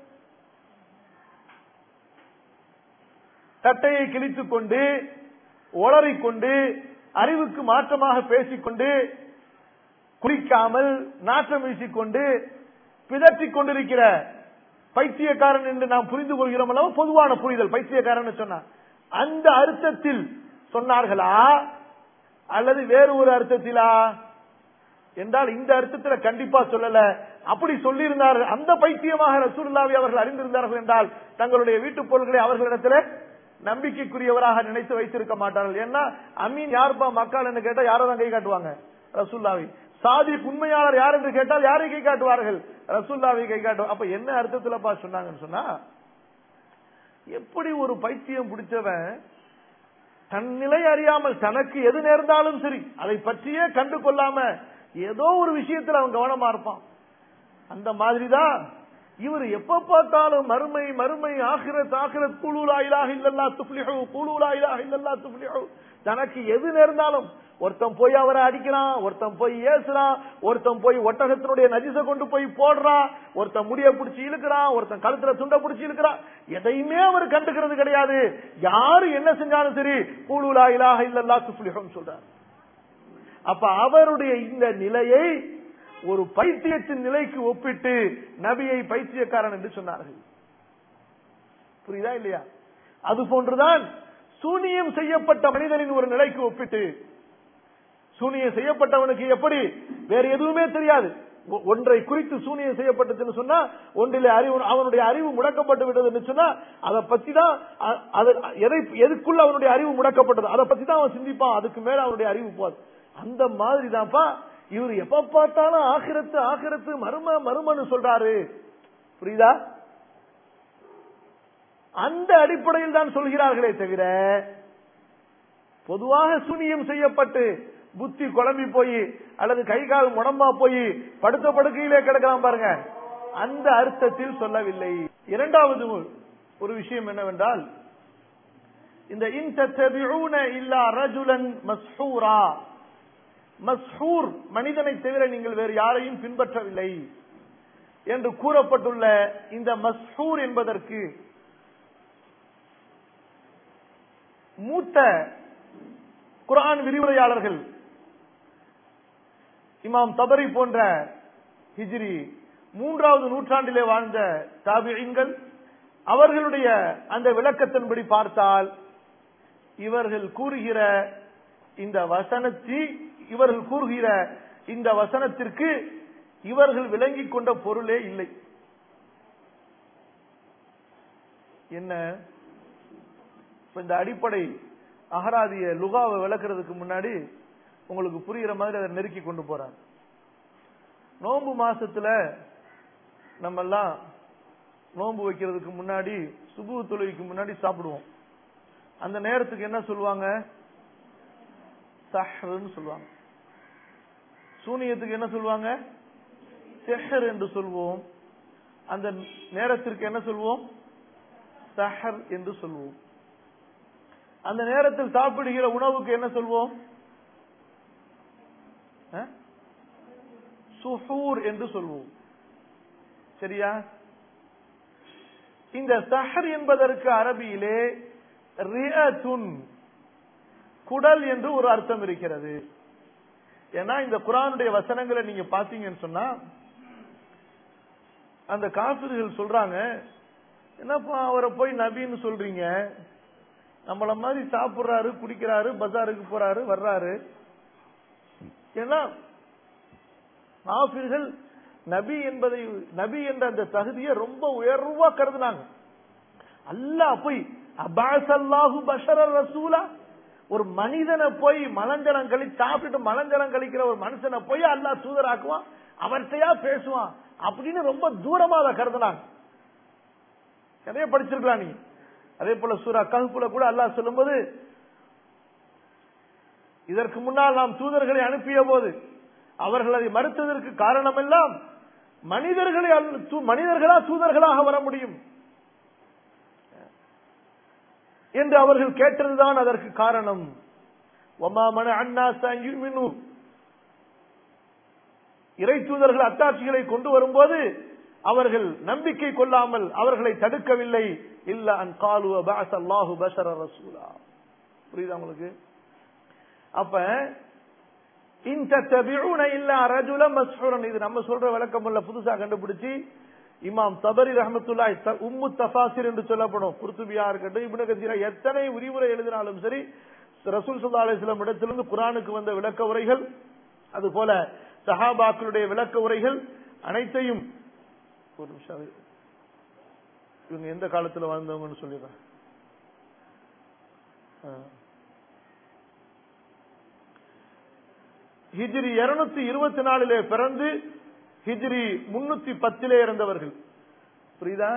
தட்டையை கிழித்துக் கொண்டு, ஒளறிக்கொண்டு, அறிவுக்கு மாற்றமாக பேசிக்கொண்டு, குளிக்காமல் நாற்றம் வீசிக்கொண்டு பிதற்றிக் கொண்டிருக்கிற பைத்தியக்காரன் என்று நாம் புரிந்து கொள்கிறோம் அல்லவா? பொதுவான புரிதல் பைத்தியக்காரன் சொன்னா அந்த அர்த்தத்தில் சொன்னார்களா அல்லது வேறு ஒரு அர்த்தத்திலா என்றால் இந்த அர்த்தத்தில் கண்டிப்பா சொல்லல. அப்படி சொல்லியிருந்தார்கள், அந்த பைத்தியமாக ரசூலுல்லாஹி அவர்கள் அறிந்திருந்தார்கள் என்றால் தங்களுடைய வீட்டுப் பொருட்களை அவர்களிடத்தில் நம்பிக்கைக்குரியவராக நினைத்து வைத்திருக்க மாட்டார்கள். ஏன்னா அமீன் யாருப்பா மக்கள் என்று கேட்டால் யாரதான் கை காட்டுவாங்க? ரசூலுல்லாஹி. சாதிக் உண்மையாளர் யார் என்று கேட்டால் யாரை கை காட்டுவார்கள்? ரசூலுல்லாஹி கை காட்டுவாங்க. அப்ப என்ன அர்த்தத்திலப்பா சொன்னாங்கன்னு சொன்னா, எப்படி ஒரு பைத்தியம் பிடிச்சவன் தன் நிலை அறியாமல் தனக்கு எது நேர்ந்தாலும் சரி அதை பற்றியே கண்டு கொள்ளாம ஏதோ ஒரு விஷயத்தில் அவன் கவனமா இருப்பான். அந்த மாதிரிதான் இவர் எப்ப பார்த்தாலும் மறுமை மறுமை ஆகிரத் ஆகிரத் கூலூலா இலாஹ இல்லல்லாஹ் துஃப்லிஹு கூலூலா இலாஹ இல்லல்லாஹ் துஃப்லிஹு. தனக்கு எது நேர்ந்தாலும் ஒருத்தன் போய் அவரை அடிக்கிறான், ஒருத்தன் போய் ஏசுறான், ஒருத்தன் போய் ஒட்டகத்தினுடைய நஜிசை கொண்டு போய் போடுறான், ஒருத்தன் முடிய பிடிச்சி இழுக்கிறான், ஒருத்தன் கழுத்துல துண்டை பிடிச்சி இழுக்கிறான். எதையுமே அவர் கண்டுக்கிறது கிடையாது. யாரு என்ன செஞ்சாலும் சரி கூலூலா இலாஹ இல்லல்லாஹ் துஃப்லிஹுன்னு சொல்றார். அப்ப அவருடைய இந்த நிலையை ஒரு பைத்தியத்தின் நிலைக்கு ஒப்பிட்டு நபியை பைத்தியக்காரன் என்று சொன்னார்கள். புரியுதா இல்லையா? அது போன்றுதான் சூனியம் செய்யப்பட்ட மனிதனின் ஒரு நிலைக்கு ஒப்பிட்டு, சூனியம் செய்யப்பட்டவனுக்கு எப்படி வேற எதுவுமே தெரியாது, ஒன்றை குறித்து சூனியம் செய்யப்பட்டதுன்னு சொன்னா ஒன்றிலே அறிவு அவனுடைய அறிவு முடக்கப்பட்டு விட்டதுன்னு சொன்னா அதை பத்தி தான் எதுக்குள்ள அவனுடைய அறிவு முடக்கப்பட்டது அதை பத்தி தான் அவன் சிந்திப்பான். அதுக்கு மேல அவனுடைய அறிவு போது. அந்த மாதிரி தான்ப்பா இவர் எப்ப பார்த்தாலும் ஆகிரத்து ஆகிரத்து மர்ம மர்மன்னு சொல்றாரு. புரியுதா? அந்த அடிப்படையில் தான் சொல்கிறார்களே தவிர பொதுவாக சூனியம் செய்யப்பட்டு புத்தி குழம்பி போய் அல்லது கை கால் முடம்பா போய் படுத்த படுக்கையிலே கிடக்கலாம் பாருங்க, அந்த அர்த்தத்தில் சொல்லவில்லை. இரண்டாவது ஒரு விஷயம் என்னவென்றால், இந்த இன் தத்தபிஊன இல்லா ரஜுலன் மஸ்ஹூரா, மஸ்ஹூர் மனிதனை தவிர நீங்கள் வேறு யாரையும் பின்பற்றவில்லை என்று கூறப்பட்டுள்ள இந்த மஸ்ஹூர் என்பதற்கு மூத்த குர்ஆன் விரிவுரையாளர்கள் இமாம் தபரி போன்ற ஹிஜ்ரி 3வது நூற்றாண்டிலே வாழ்ந்த தாபிஈன்கள் அவர்களுடைய அந்த விளக்கத்தின்படி பார்த்தால் இவர்கள் கூறுகிற இந்த வசனத்திற்கு இவர்கள் விளங்கிக் கொண்ட பொருளே இல்லை. என்ன? இந்த அடிப்படை அகராதிய லுகாவை விளக்குறதுக்கு முன்னாடி உங்களுக்கு புரிகிற மாதிரி அதை நெருக்கி கொண்டு போறாங்க. நோன்பு மாசத்துல நம்ம எல்லாம் நோன்பு வைக்கிறதுக்கு முன்னாடி சுபு தொழுகைக்கு முன்னாடி சாப்பிடுவோம். அந்த நேரத்துக்கு என்ன சொல்லுவாங்க? சஹ்ர்னு சொல்லுவாங்க. சூனியத்துக்கு என்ன சொல்லுவாங்க? சிஹ்ர் என்று சொல்வோம். அந்த நேரத்திற்கு என்ன சொல்வோம்? சஹர் என்று சொல்வோம். அந்த நேரத்தில் சாப்பிடுகிற உணவுக்கு என்ன சொல்வோம்? சுஹூர் என்று சொல்வோம். சரியா? இந்த சஹர் என்பதற்கு அரபியிலே ரிஅத்துன் குடல் என்று ஒரு அர்த்தம் இருக்கிறது. ஏன்னா இந்த குர்ஆனுடைய வசனங்களை நீங்க பாத்தீங்கன்னு சொன்னா அந்த காஃபிர்கள் சொல்றாங்க, என்னப்பா அவரை போய் நபின்னு சொல்றீங்க, நம்மள மாதிரி சாப்பிடுறாரு குடிக்கிறாரு பஜாருக்கு போறாரு வர்றாரு. ஏன்னா காஃபிர்கள் நபி என்ற அந்த தகுதியை ரொம்ப உயர்வா கருதுனாங்க. அல்லாஹ் போய் அபாஸல்லாஹு பஷரர் ரசூலா, ஒரு மனிதனை போய் மலஞ்சலம் சாப்பிட்டு மலஞ்சலம் கழிக்கிற ஒரு மனுஷனை போய் அல்லாஹ் தூதராக்குவான், அவர்கிட்டயா பேசுவான் அப்படின்னு ரொம்ப தூரமா அதை கருதுனாங்க. நிறைய படிச்சிருக்கலாம் நீ. அதே போல சூரா கஹ்ஃப்ல கூட அல்லாஹ் சொல்லும்போது, இதற்கு முன்னால் நாம் தூதர்களை அனுப்பிய போது அவர்கள் அதை மறுத்ததற்கு காரணம் எல்லாம் மனிதர்களா தூதர்களாக வர முடியும். என்று அவர்கள் கேட்டதுதான் அதற்கு காரணம். வமா மனஅன்னா ஸயுமினு, இறை தூதர்கள் அத்தாட்சிகளை கொண்டு வரும்போது அவர்கள் நம்பிக்கை கொள்ளாமல் அவர்களை தடுக்கவில்லை. இல்ல அன் காலு பஅஸல்லாஹு பஷர ரசூலா. புரியுதா உங்களுக்கு? அப்ப இன் தத்தபிஊன இல்லா ரஜுலன் மஸ்ஹூரன், இது நம்ம சொல்ற விளக்கம் இல்ல, புதுசா கண்டுபிடிச்சி இமாம் தபரி ரஹ்மத்துல்லாஹி உம்மு தஃபாசிர் என்று சொல்லப்படும், குர்துபியா இருக்கட்டும், இப்னு கஸீரா எத்தனை விரிவுரை எழுதினாலும் சரி, ரசூல் ஸல்லல்லாஹு அலைஹி வஸல்லம் இடத்திலிருந்து குர்ஆனுக்கு வந்த விளக்க உரைகள், அதுபோல சஹாபாக்களுடைய விளக்க உரைகள் அனைத்தையும், ஒரு நிமிஷம், இவங்க எந்த காலத்துல வாழ்ந்தவங்கன்னு சொல்லிடுறேன். ஹிஜ்ரி 224 பிறந்து ஹிஜ்ரி 310 இறந்தவர்கள். புரியுதா?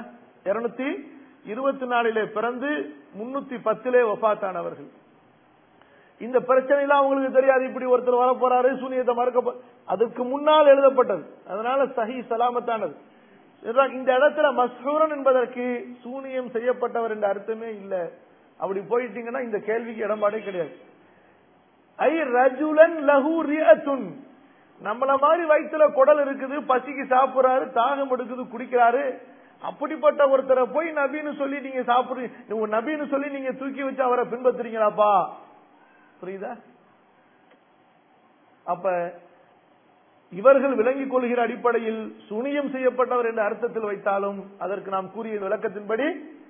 224 பிறந்து 310 வஃபாத்தானவர்கள். இந்த பிரச்சனை எல்லாம் அவங்களுக்கு தெரியாது. இப்படி ஒருத்தர் வர போறாரு, சூனியத்தை மறக்க, அதுக்கு முன்னால் எழுதப்பட்டது, அதனால சஹி சலாமத்தானது. இந்த இடத்துல மஸ்ஹூரன் என்பதற்கு சூனியம் செய்யப்பட்டவர் என்ற அர்த்தமே இல்ல. அப்படி போயிட்டீங்கன்னா இந்த கேள்விக்கு இடம்பாடே கிடையாது. ஐ ரஜுலன் லஹு ரிஅத்துன், நம்மள மாதிரி வயிற்றுல குடல் இருக்குது, பசிக்கு சாப்பிடுறாரு, தாகம் எடுக்குது, குடிக்கிறாரு, அப்படிப்பட்ட ஒருத்தரை போய் நபின்னு சொல்லி நீங்க சாப்பிடுறீங்க, நபின்னு சொல்லி நீங்க தூக்கி வச்சு அவரை பின்பற்றுறீங்களாப்பா? புரியுதா? அப்ப இவர்கள் விளங்கிக் கொள்கிற அடிப்படையில் சூனியம் செய்யப்பட்டவர் என்ற அர்த்தத்தில் வைத்தாலும் அதற்கு நாம் கூறிய விளக்கத்தின்படி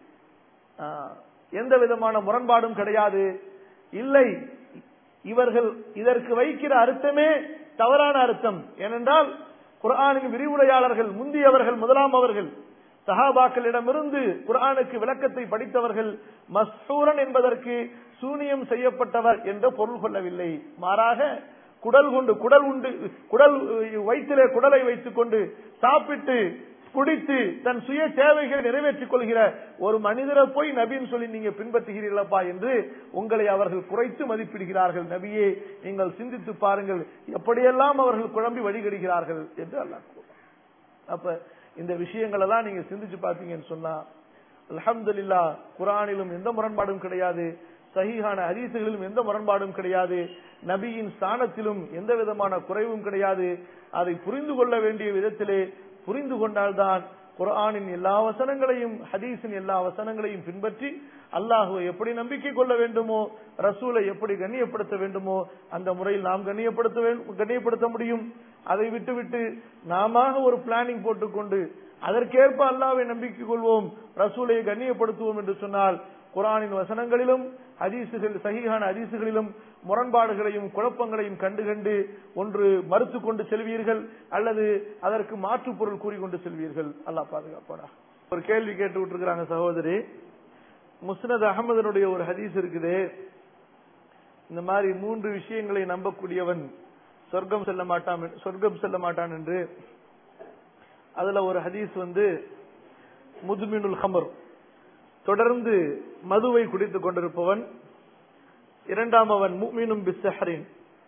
எந்த விதமான முரண்பாடும் கிடையாது. இல்லை, இவர்கள் இதற்கு வைக்கிற அர்த்தமே தவறான அர்த்தம். ஏனென்றால் குர்ஆனின் விரிவுரையாளர்கள் முந்தியவர்கள், முதலாம் அவர்கள் சஹாபாக்களிடமிருந்து குர்ஆனுக்கு விளக்கத்தை படித்தவர்கள் மஸ்ஹூரன் என்பதற்கு சூனியம் செய்யப்பட்டவர் என்ற பொருள் கொள்ளவில்லை. மாறாக குடல் வயிற்றிலே குடலை வைத்துக் கொண்டு சாப்பிட்டு குடித்து தன் சுய தேவைகளை நிறைவேற்றிக் கொள்கிற ஒரு மனிதரை போய் நபின்னு சொல்லி நீங்க பின்பற்றுகிறீர்களப்பா என்று உங்களை அவர்கள் குறைத்து மதிப்பிடுகிறார்கள். நபியே, நீங்கள் சிந்தித்து பாருங்கள், எப்படியெல்லாம் அவர்கள் குழம்பி வழிகடுகிறார்கள் என்று அல்லாஹ் கூறுகிறார். அப்ப இந்த விஷயங்கள் எல்லாம் நீங்க சிந்திச்சு பார்த்தீங்கன்னு சொன்னா அல்ஹம்துலில்லாஹ், குர்ஆனிலும் எந்த முரண்பாடும் கிடையாது, சஹீஹான ஹதீஸுகளிலும் எந்த முரண்பாடும் கிடையாது, நபியின் ஸ்தானத்திலும் எந்த விதமான குறைவும் கிடையாது. அதை புரிந்து கொள்ள வேண்டிய விதத்திலே புரிந்து கொண்டால்தான் குர்ஆனின் எல்லா வசனங்களையும் ஹதீஸின் எல்லா வசனங்களையும் பின்பற்றி அல்லாஹ்வை எப்படி நம்பிக்கை கொள்ள வேண்டுமோ, ரசூலை எப்படி கண்ணியப்படுத்த வேண்டுமோ அந்த முறையில் நாம் கண்ணியப்படுத்த முடியும். அதை விட்டுவிட்டு நாம ஒரு பிளானிங் போட்டுக்கொண்டு அதற்கேற்ப அல்லாஹ்வை நம்பிக்கை கொள்வோம், ரசூலை கண்ணியப்படுத்துவோம் என்று சொன்னால் குர்ஆனின் வசனங்களிலும் சஹீஹான ஹதீஸுகளிலும் முரண்பாடுகளையும் குழப்பங்களையும் கண்டு ஒன்று மறுத்து கொண்டு செல்வீர்கள், அல்லது அதற்கு மாற்று பொருள் கூறிக்கொண்டு செல்வீர்கள். அல்லாஹ் பாதுகாப்பானா. ஒரு கேள்வி கேட்டு விட்டுருக்காங்க சகோதரி. முஸ்னத் அஹமதனுடைய ஒரு ஹதீஸ் இருக்குது, இந்த மாதிரி 3 விஷயங்களை நம்பக்கூடியவன் சொர்க்கம் செல்ல மாட்டான் என்று. அதுல ஒரு ஹதீஸ் முதுமினுல் ஹமர், தொடர்ந்து மதுவை குடித்துக் கொண்டிருப்பவன். இரண்டாம் அவன் முஃமினும் பிஸ்ஸஹரின்,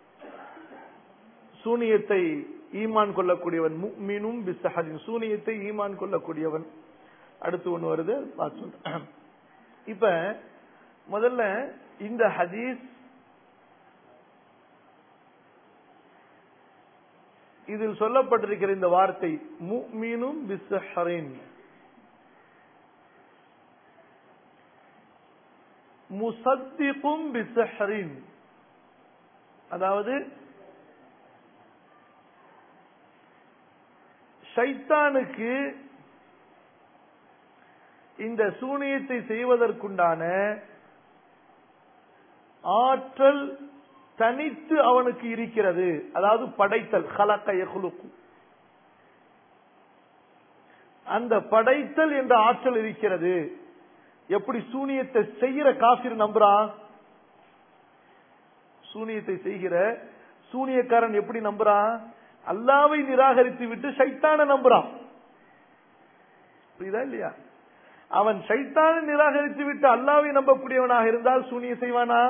சூனியத்தை ஈமான் கொள்ளக்கூடியவன். முஃமினும் பிஸ்ஸஹரின், சூனியத்தை ஈமான் கொள்ளக்கூடியவன். அடுத்து ஒன்று வருது, பார்த்து. இப்ப முதல்ல இந்த ஹதீஸ், இதில் சொல்லப்பட்டிருக்கிற இந்த வார்த்தை முஃமினும் பிஸ்ஸஹரின், முசத்திகும் பிஸ்ஸஹரின், அதாவது ஷைத்தானுக்கு இந்த சூனியத்தை செய்வதற்குண்டான ஆற்றல் தனித்து அவனுக்கு இருக்கிறது. அதாவது படைத்தல், ஹலக யஹ்லுகு, அந்த படைத்தல் என்ற ஆற்றல் இருக்கிறது. எப்படி சூனியத்தை செய்கிற காஃபிர் நம்புறான், சூனியத்தை செய்கிற சூனியக்காரன் எப்படி நம்புறான், அல்லாவை நிராகரித்து விட்டு ஷைத்தானை நம்புறான். புரியுதா இல்லையா? அவன் ஷைத்தானை நிராகரித்து விட்டு அல்லாவை நம்பக்கூடியவனாக இருந்தால் சூனியம் செய்வானா?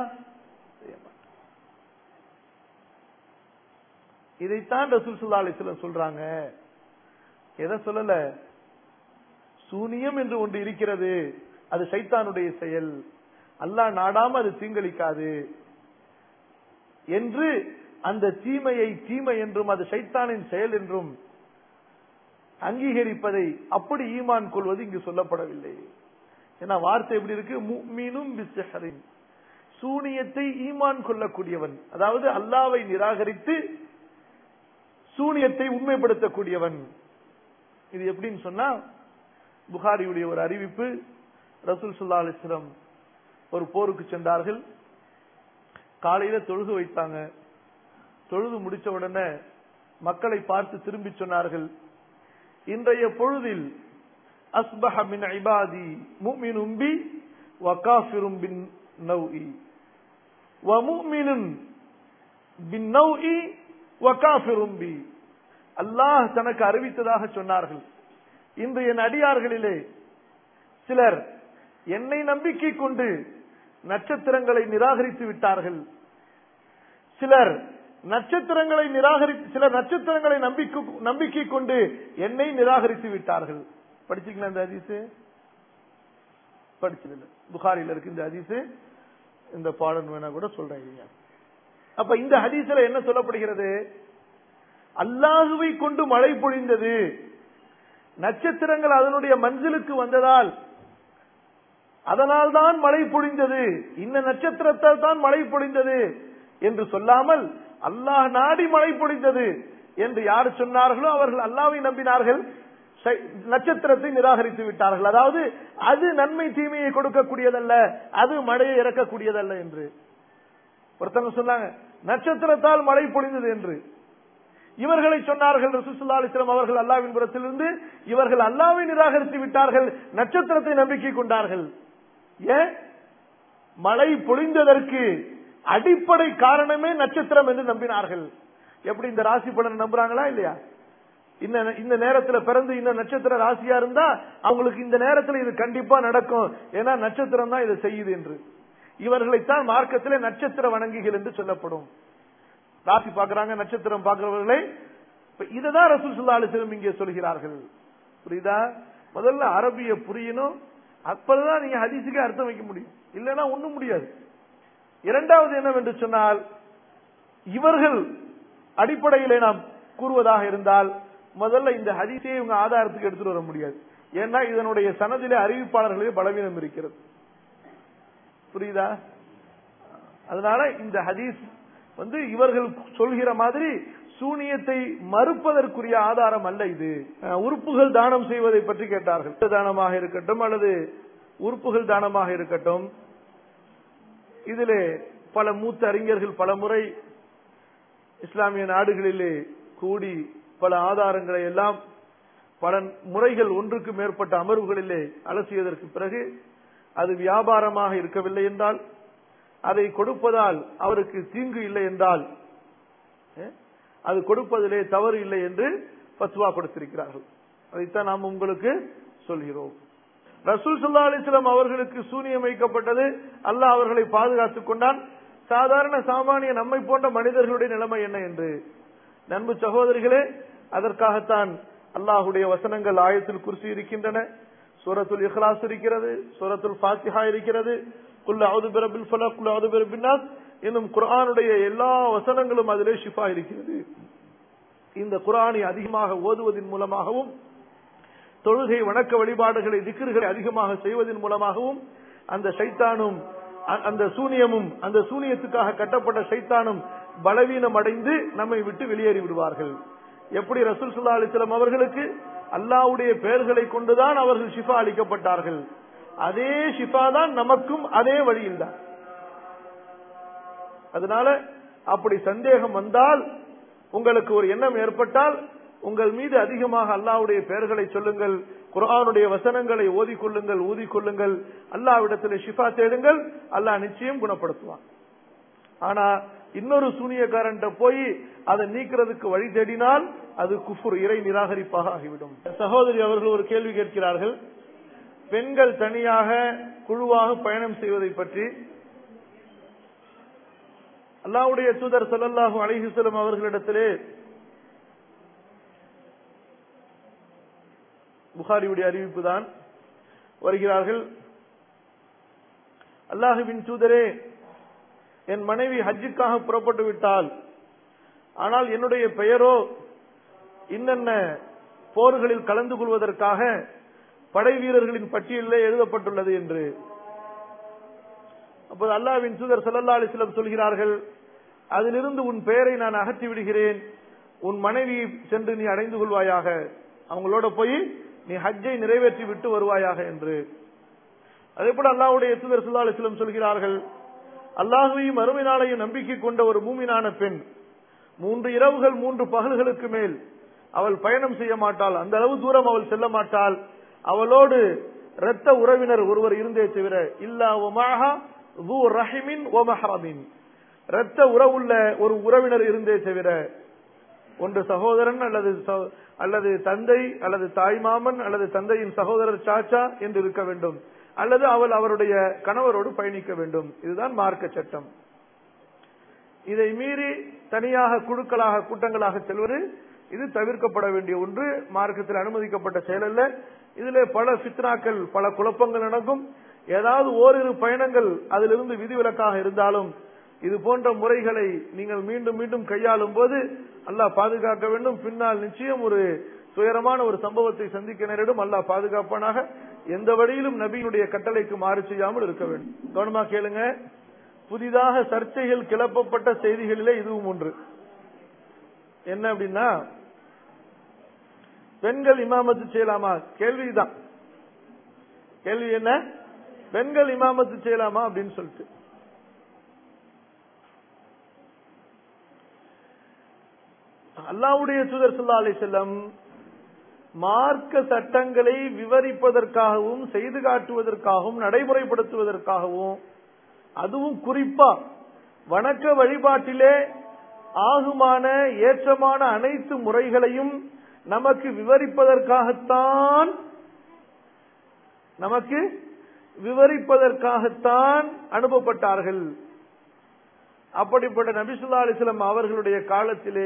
இதைத்தான் ரசூல் ஸல்லல்லாஹு அலைஹி வஸல்லம் சொல்றாங்க. எதை சொல்லல, சூனியம் என்று ஒன்று இருக்கிறது, அது ஷைத்தானுடைய செயல். அல்லாஹ் நாடாம அது தீங்களிக்காது என்று அந்த தீமையை தீமை என்றும் அது ஷைத்தானின் செயல் என்றும் அங்கீகரிப்பதை அப்படி ஈமான் கொள்வது இங்கு சொல்லப்படவில்லை. ஏன்னா வார்த்தை எப்படி இருக்கு, முஃமினும் பிஸ்ஸஹரின், சூனியத்தை ஈமான் கொள்ளக்கூடியவன், அதாவது அல்லாஹ்வை நிராகரித்து சூனியத்தை உண்மைப்படுத்தக்கூடியவன். இது எப்படின்னு சொன்னா, புகாரியுடைய ஒரு அறிவிப்பு, ரசூல் ஸல்லல்லாஹு அலைஹி வஸல்லம் ஒரு போருக்கு சென்றார்கள். காலையில தொழுது வைத்தாங்க. தொழுது முடிச்ச உடனே மக்களை பார்த்து திரும்பி சொன்னார்கள், இன்றைய பொழுதில் அஸ்பஹ மின் இபாதி முஃமினும் பி வ காஃபிரும் பின் நௌஇ வ முஃமினுன் பின் நௌஇ வ காஃபிரும் பி. அல்லாஹ் தனக்கு அறிவித்ததாக சொன்னார்கள், இன்று என் அடியார்களிலே சிலர் என்னை நம்பிக்கை கொண்டு நட்சத்திரங்களை நிராகரித்து விட்டார்கள், சிலர் நட்சத்திரங்களை நம்பிக்கை கொண்டு என்னை நிராகரித்து விட்டார்கள். படிச்சீங்களா இந்த ஹதீஸ்? படிச்சதில்லை. புகாரில இருக்கு இந்த ஹதீஸ். இந்த பாடம் வேணா கூட சொல்றேன். அப்ப இந்த ஹதீஸ்ல என்ன சொல்லப்படுகிறது, அல்லாஹுவை கொண்டு மழை பொழிந்தது, நட்சத்திரங்கள் அதனுடைய மஞ்சளுக்கு வந்ததால் அதனால் தான் மழை பொழிந்தது, இந்த நட்சத்திரத்தால் தான் மழை பொழிந்தது என்று சொல்லாமல் அல்லாஹ் நாடி மழை பொழிந்தது என்று யார் சொன்னார்களோ அவர்கள் அல்லாஹ்வை நம்பினார்கள், நட்சத்திரத்தை நிராகரித்து விட்டார்கள். அதாவது அது நன்மை தீமையை கொடுக்கக்கூடியதல்ல, அது மழையை இறக்கக்கூடியதல்ல என்று. ஒருத்தங்க சொன்னாங்க நட்சத்திரத்தால் மழை பொழிந்தது என்று. இவர்களை சொன்னார்கள் ரசூல் ஸல்லல்லாஹு அலைஹி வஸல்லம் அவர்கள் அல்லாஹ்வின் புறத்திலிருந்து, இவர்கள் அல்லாஹ்வை நிராகரித்து விட்டார்கள், நட்சத்திரத்தை நம்பிக்கை கொண்டார்கள். ஏன்? மழை பொழிந்ததற்கு அடிப்படை காரணமே நட்சத்திரம் என்று நம்பினார்கள். எப்படி இந்த ராசி பலனை நம்புறாங்களா இல்லையா? இந்த நேரத்துல பிறந்து இந்த நட்சத்திர ராசியா இருந்தா அவங்களுக்கு இந்த நேரத்துல இது கண்டிப்பா நடக்கும், ஏன்னா நட்சத்திரம் தான் இதை செய்யுது என்று. இவர்களைத்தான் மார்க்கத்திலே நட்சத்திர வணங்கிகள் என்று சொல்லப்படும். ராசி பாக்குறாங்க, நட்சத்திரம் பாக்குறவர்களை. இததான் ரசூல் ஸல்லல்லாஹு அலைஹி வஸல்லம் இங்கே சொல்கிறார்கள். புரியுதா? முதல்ல அரபிய புரியணும், அப்பதான் நீங்க ஹதீஸுக்கு அர்த்தம் வைக்க முடியும், இல்லைன்னா ஒண்ணும் முடியாது. இரண்டாவது என்னவென்று சொன்னால், இவர்கள் அடிப்படையிலே நாம் கூறுவதாக இருந்தால் முதல்ல இந்த ஹதீஸை இவங்க ஆதாரத்துக்கு எடுத்துட்டு வர முடியாது. ஏன்னா இதனுடைய சனதிலே அறிவிப்பாளர்களே பலவீனம் இருக்கிறது. புரியுதா? அதனால இந்த ஹதீஸ் இவர்கள் சொல்கிற மாதிரி சூனியத்தை மறுப்பதற்குரிய ஆதாரம் அல்ல இது. உறுப்புகள் தானம் செய்வதை பற்றி கேட்டார்கள். தானமாக இருக்கட்டும் அல்லது உறுப்புகள் தானமாக இருக்கட்டும், இதிலே பல மூத்த அறிஞர்கள் பல முறை இஸ்லாமிய நாடுகளிலே கூடி பல ஆதாரங்களை எல்லாம் பல முறைகள் ஒன்றுக்கு மேற்பட்ட அமர்வுகளிலே அலசியதற்கு பிறகு அது வியாபாரமாக இருக்கவில்லை என்றால், அதை கொடுப்பதால் அவருக்கு தீங்கு இல்லை என்றால், அது கொடுப்பதிலே தவறு இல்லை என்று ஃபத்வா கொடுத்திருக்கிறார்கள். அதைத்தான் நாம் உங்களுக்கு சொல்கிறோம். ரசூல் ஸல்லல்லாஹு அலைஹி வஸல்லம் அவர்களுக்கு சூனியம் வைக்கப்பட்டது, அல்லாஹ் அவர்களை பாதுகாத்துக் கொண்டான். சாதாரண சாமானிய நம்மை போன்ற மனிதர்களுடைய நிலைமை என்ன என்று நண்பு சகோதரிகளே, அதற்காகத்தான் அல்லாஹுடைய வசனங்கள் ஆயத்துல் குர்சி இருக்கின்றன, சூரத்துல் இக்லாஸ் இருக்கிறது, சூரத்துல் ஃபாத்திஹா இருக்கிறது, குல் அஊது பிரப்பில் ஃபலக், குல் அஊது பிரப்பின் நாஸ், இன்னும் குர்ஆனுடைய எல்லா வசனங்களும் அதிலே ஷிஃபா இருக்கிறது. இந்த குர்ஆனை அதிகமாக ஓதுவதன் மூலமாகவும் தொழுகை வணக்க வழிபாடுகளை திக்ருகளை அதிகமாக செய்வதன் மூலமாகவும் அந்த ஷைத்தானும் அந்த சூனியமும் அந்த சூனியத்துக்காக கட்டப்பட்ட ஷைத்தானும் பலவீனம் அடைந்து நம்மை விட்டு வெளியேறி விடுவார்கள். எப்படி ரசூல் ஸல்லல்லாஹு அலைஹி வஸல்லம் அவர்களுக்கு அல்லாஹ்வுடைய பெயர்களை கொண்டுதான் அவர்கள் ஷிஃபா அளிக்கப்பட்டார்கள், அதே ஷிஃபா தான் நமக்கும் அதே வழியில் தான். அதனால அப்படி சந்தேகம் வந்தால், உங்களுக்கு ஒரு எண்ணம் ஏற்பட்டால், உங்கள் மீது அதிகமாக அல்லாஹ்வுடைய பெயர்களை சொல்லுங்கள், குர்ஆனுடைய வசனங்களை ஓதிக்கொள்ளுங்கள், ஊதிக்கொள்ளுங்கள், அல்லாஹ்விடத்திலே ஷிஃபா தேடுங்கள், அல்லாஹ் நிச்சயம் குணப்படுத்துவான். ஆனா இன்னொரு சூனியக்காரன் போய் அதை நீக்கிறதுக்கு வழி தேடினால் அது குஃப்ர், இறை நிராகரிப்பாக ஆகிவிடும். சகோதரி அவர்கள் ஒரு கேள்வி கேட்கிறார்கள், பெண்கள் தனியாக குழுவாக பயணம் செய்வதை பற்றி. அல்லாஹ்வுடைய தூதர் ஸல்லல்லாஹு அலைஹி வஸல்லம் அவர்களிடத்திலே புகாரியுடைய அறிவிப்பு தான் வருகிறார்கள், அல்லாஹுவின் தூதரே, என் மனைவி ஹஜ்ஜுக்காக புறப்பட்டு விட்டால், ஆனால் என்னுடைய பெயரோ இன்னென்ன போர்களில் கலந்து கொள்வதற்காக படை வீரர்களின் பட்டியலிலே எழுதப்பட்டுள்ளது என்று. அப்போது அல்லாஹ்வின் தூதர் ஸல்லல்லாஹு அலைஹி வஸல்லம் சொல்கிறார்கள், அதிலிருந்து உன் பெயரை நான் அகற்றி விடுகிறேன், உன் மனைவியை சென்று நீ அடைந்து கொள்வாயாக, அவங்களோட போய் நீ ஹஜ்ஜை நிறைவேற்றி விட்டு வருவாயாக என்று. அதே போல அல்லாஹ்வுடைய தூதர் ஸல்லல்லாஹு அலைஹி வஸல்லம் சொல்கிறார்கள், அல்லாஹ்வையும் மறுமை நாளையும் நம்பிக்கை கொண்ட ஒரு மூமினான பெண் 3 இரவுகள் 3 பகல்களுக்கு மேல் அவள் பயணம் செய்ய மாட்டாள், அந்த அளவு தூரம் அவள் செல்ல மாட்டாள். அவளோடு இரத்த உறவினர் ஒருவர் இருந்தே தவிர, இல்லா வமாஹா து ரஹிமின் வ மஹ்ரமின், இரத்த உறவுள்ள ஒரு உறவினர் இருந்தே தவிர, ஒன்று சகோதரன் அல்லது தந்தை அல்லது தாய்மாமன் அல்லது தந்தையின் சகோதரர் சாச்சா என்று இருக்க வேண்டும், அல்லது அவள் அவருடைய கணவரோடு பயணிக்க வேண்டும். இதுதான் மார்க்க சட்டம். இதை மீறி தனியாக குழுக்களாக கூட்டங்களாக செல்வது இது தவிர்க்கப்பட வேண்டிய ஒன்று, மார்க்கத்தில் அனுமதிக்கப்பட்ட செயல் அல்ல. இதிலே பல ஃபித்னாக்கள், பல குழப்பங்கள் நடக்கும். ஏதாவது ஓரிரு பயணங்கள் அதிலிருந்து விதிவிலக்காக இருந்தாலும் இது போன்ற முறைகளை நீங்கள் மீண்டும் மீண்டும் கையாளும் போது அல்லாஹ் பாதுகாக்க வேண்டும். பின்னால் நிச்சயம் ஒரு துயரமான ஒரு சம்பவத்தை சந்திக்க நேரிடும். அல்லாஹ் பாதுகாப்பானாக. எந்த வழியிலும் நபியினுடைய கட்டளைக்கு மாறு செய்யாமல் இருக்க வேண்டும். கவனமா கேளுங்க. புதிதாக சர்ச்சைகள் கிளப்பப்பட்ட செய்திகளிலே இதுவும் ஒன்று. என்ன அப்படின்னா, பெண்கள் இமாமத்து செய்யலாமா? கேள்விதான். கேள்வி என்ன? பெண்கள் இமாமத்து செய்யலாமா அப்படின்னு சொல்லிட்டு. அல்லாஹ்வுடைய தூதர் ஸல்லல்லாஹு அலைஹி வஸல்லம் மார்க்க சட்டங்களை விவரிப்பதற்காகவும் செய்து காட்டுவதற்காகவும் நடைமுறைப்படுத்துவதற்காகவும், அதுவும் குறிப்பா வணக்க வழிபாட்டிலே ஆகுமான ஏற்றமான அனைத்து முறைகளையும் நமக்கு விவரிப்பதற்காகத்தான் அனுப்பப்பட்டார்கள். அப்படிப்பட்ட நபி ஸல்லல்லாஹு அலைஹி வஸல்லம் அவர்களுடைய காலத்திலே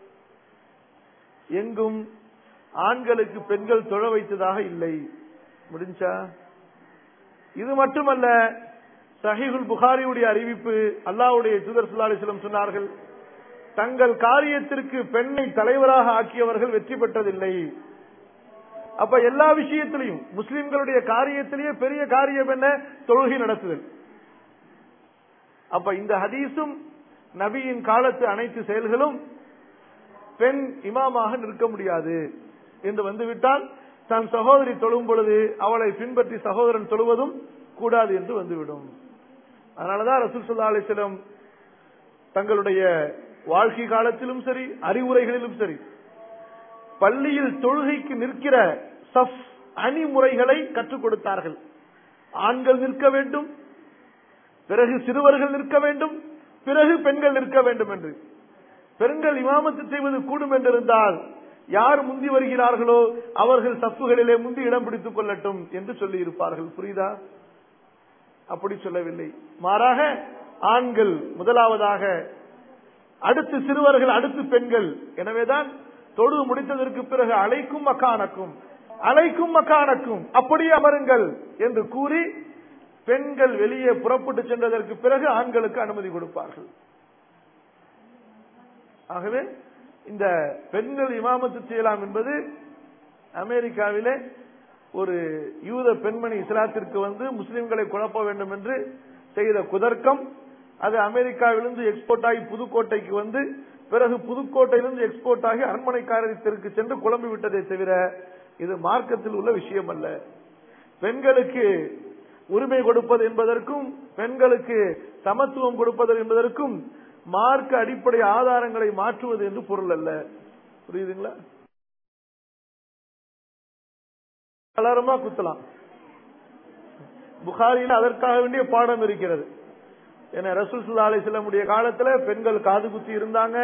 எங்கும் ஆண்களுக்கு பெண்கள் தொழ வைத்ததாக இல்லை. முடிஞ்சா? இது மட்டுமல்ல, சஹீஹுல் புகாரியுடைய அறிவிப்பு, அல்லாஹ்வுடைய தூதர் ஸல்லல்லாஹு அலைஹி வஸல்லம் சொன்னார்கள், தங்கள் காரியத்திற்கு பெண்ணை தலைவராக ஆக்கியவர்கள் வெற்றி பெற்றதில்லை. அப்ப எல்லா விஷயத்திலையும் முஸ்லிம்களுடைய காரியத்திலேயே பெரிய காரியம் என்ன? தொழுகை நடத்துதல். அப்ப இந்த ஹதீஸும் நபியின் காலத்து அனைத்து செயல்களும் பெண் இமாமாக நிற்க முடியாது என்று வந்துவிட்டால், தன் சகோதரி தொழும் பொழுது அவளை பின்பற்றி சகோதரன் தொழுவதும் கூடாது என்று வந்துவிடும். அதனாலதான் ரசூல் ஸல்லல்லாஹு அலைஹி வஸல்லம் தங்களுடைய வாழ்க்கை காலத்திலும் சரி, அறிவுரைகளிலும் சரி, பள்ளியில் தொழுகைக்கு நிற்கிற சஃப் அணிமுறைகளை கற்றுக் கொடுத்தார்கள். ஆண்கள் நிற்க வேண்டும், பிறகு சிறுவர்கள் நிற்க வேண்டும், பிறகு பெண்கள் நிற்க வேண்டும் என்று. பெண்கள் இமாமத்து செய்வது கூடும் என்றிருந்தால் யார் முந்தி வருகிறார்களோ அவர்கள் சஃப்புகளிலே முந்தி இடம் பிடித்துக் கொள்ளட்டும் என்று சொல்லி இருப்பார்கள். புரியுதா? அப்படி சொல்லவில்லை. மாறாக ஆண்கள் முதலாவதாக, அடுத்து சிறுவர்கள், அடுத்து பெண்கள். எனவேதான் தொழுது முடித்ததற்கு பிறகு அலைக்கும் மக்கானக்கும் அப்படியே அமருங்கள் என்று கூறி பெண்கள் வெளியே புறப்பட்டு சென்றதற்கு பிறகு ஆண்களுக்கு அனுமதி கொடுப்பார்கள். ஆகவே இந்த பெண்கள் இமாமத்து செய்யலாம் என்பது அமெரிக்காவிலே ஒரு யூத பெண்மணி இஸ்லாத்திற்கு வந்து முஸ்லிம்களை குழப்ப வேண்டும் என்று செய்த குதர்க்கம். அது அமெரிக்காவிலிருந்து எக்ஸ்போர்ட் ஆகி புதுக்கோட்டைக்கு வந்து, பிறகு புதுக்கோட்டையிலிருந்து எக்ஸ்போர்ட் ஆகி அரண்மனை காரியத்திற்கு சென்று குழம்பி விட்டதை தவிர இது மார்க்கத்தில் உள்ள விஷயம் அல்ல. பெண்களுக்கு உரிமை கொடுப்பது என்பதற்கும் பெண்களுக்கு சமத்துவம் கொடுப்பது என்பதற்கும் மார்க்க அடிப்படை ஆதாரங்களை மாற்றுவது என்று பொருள் அல்ல. புரியுதுங்களா? அலாரமா குத்தலாம். புகாரியில் அதற்காக வேண்டிய பாடம் இருக்கிறது. ஏன்னா ரசூல் ஸல்லல்லாஹு அலைஹி வஸல்லம் உடைய காலத்துல பெண்கள் காது குத்தி இருந்தாங்க,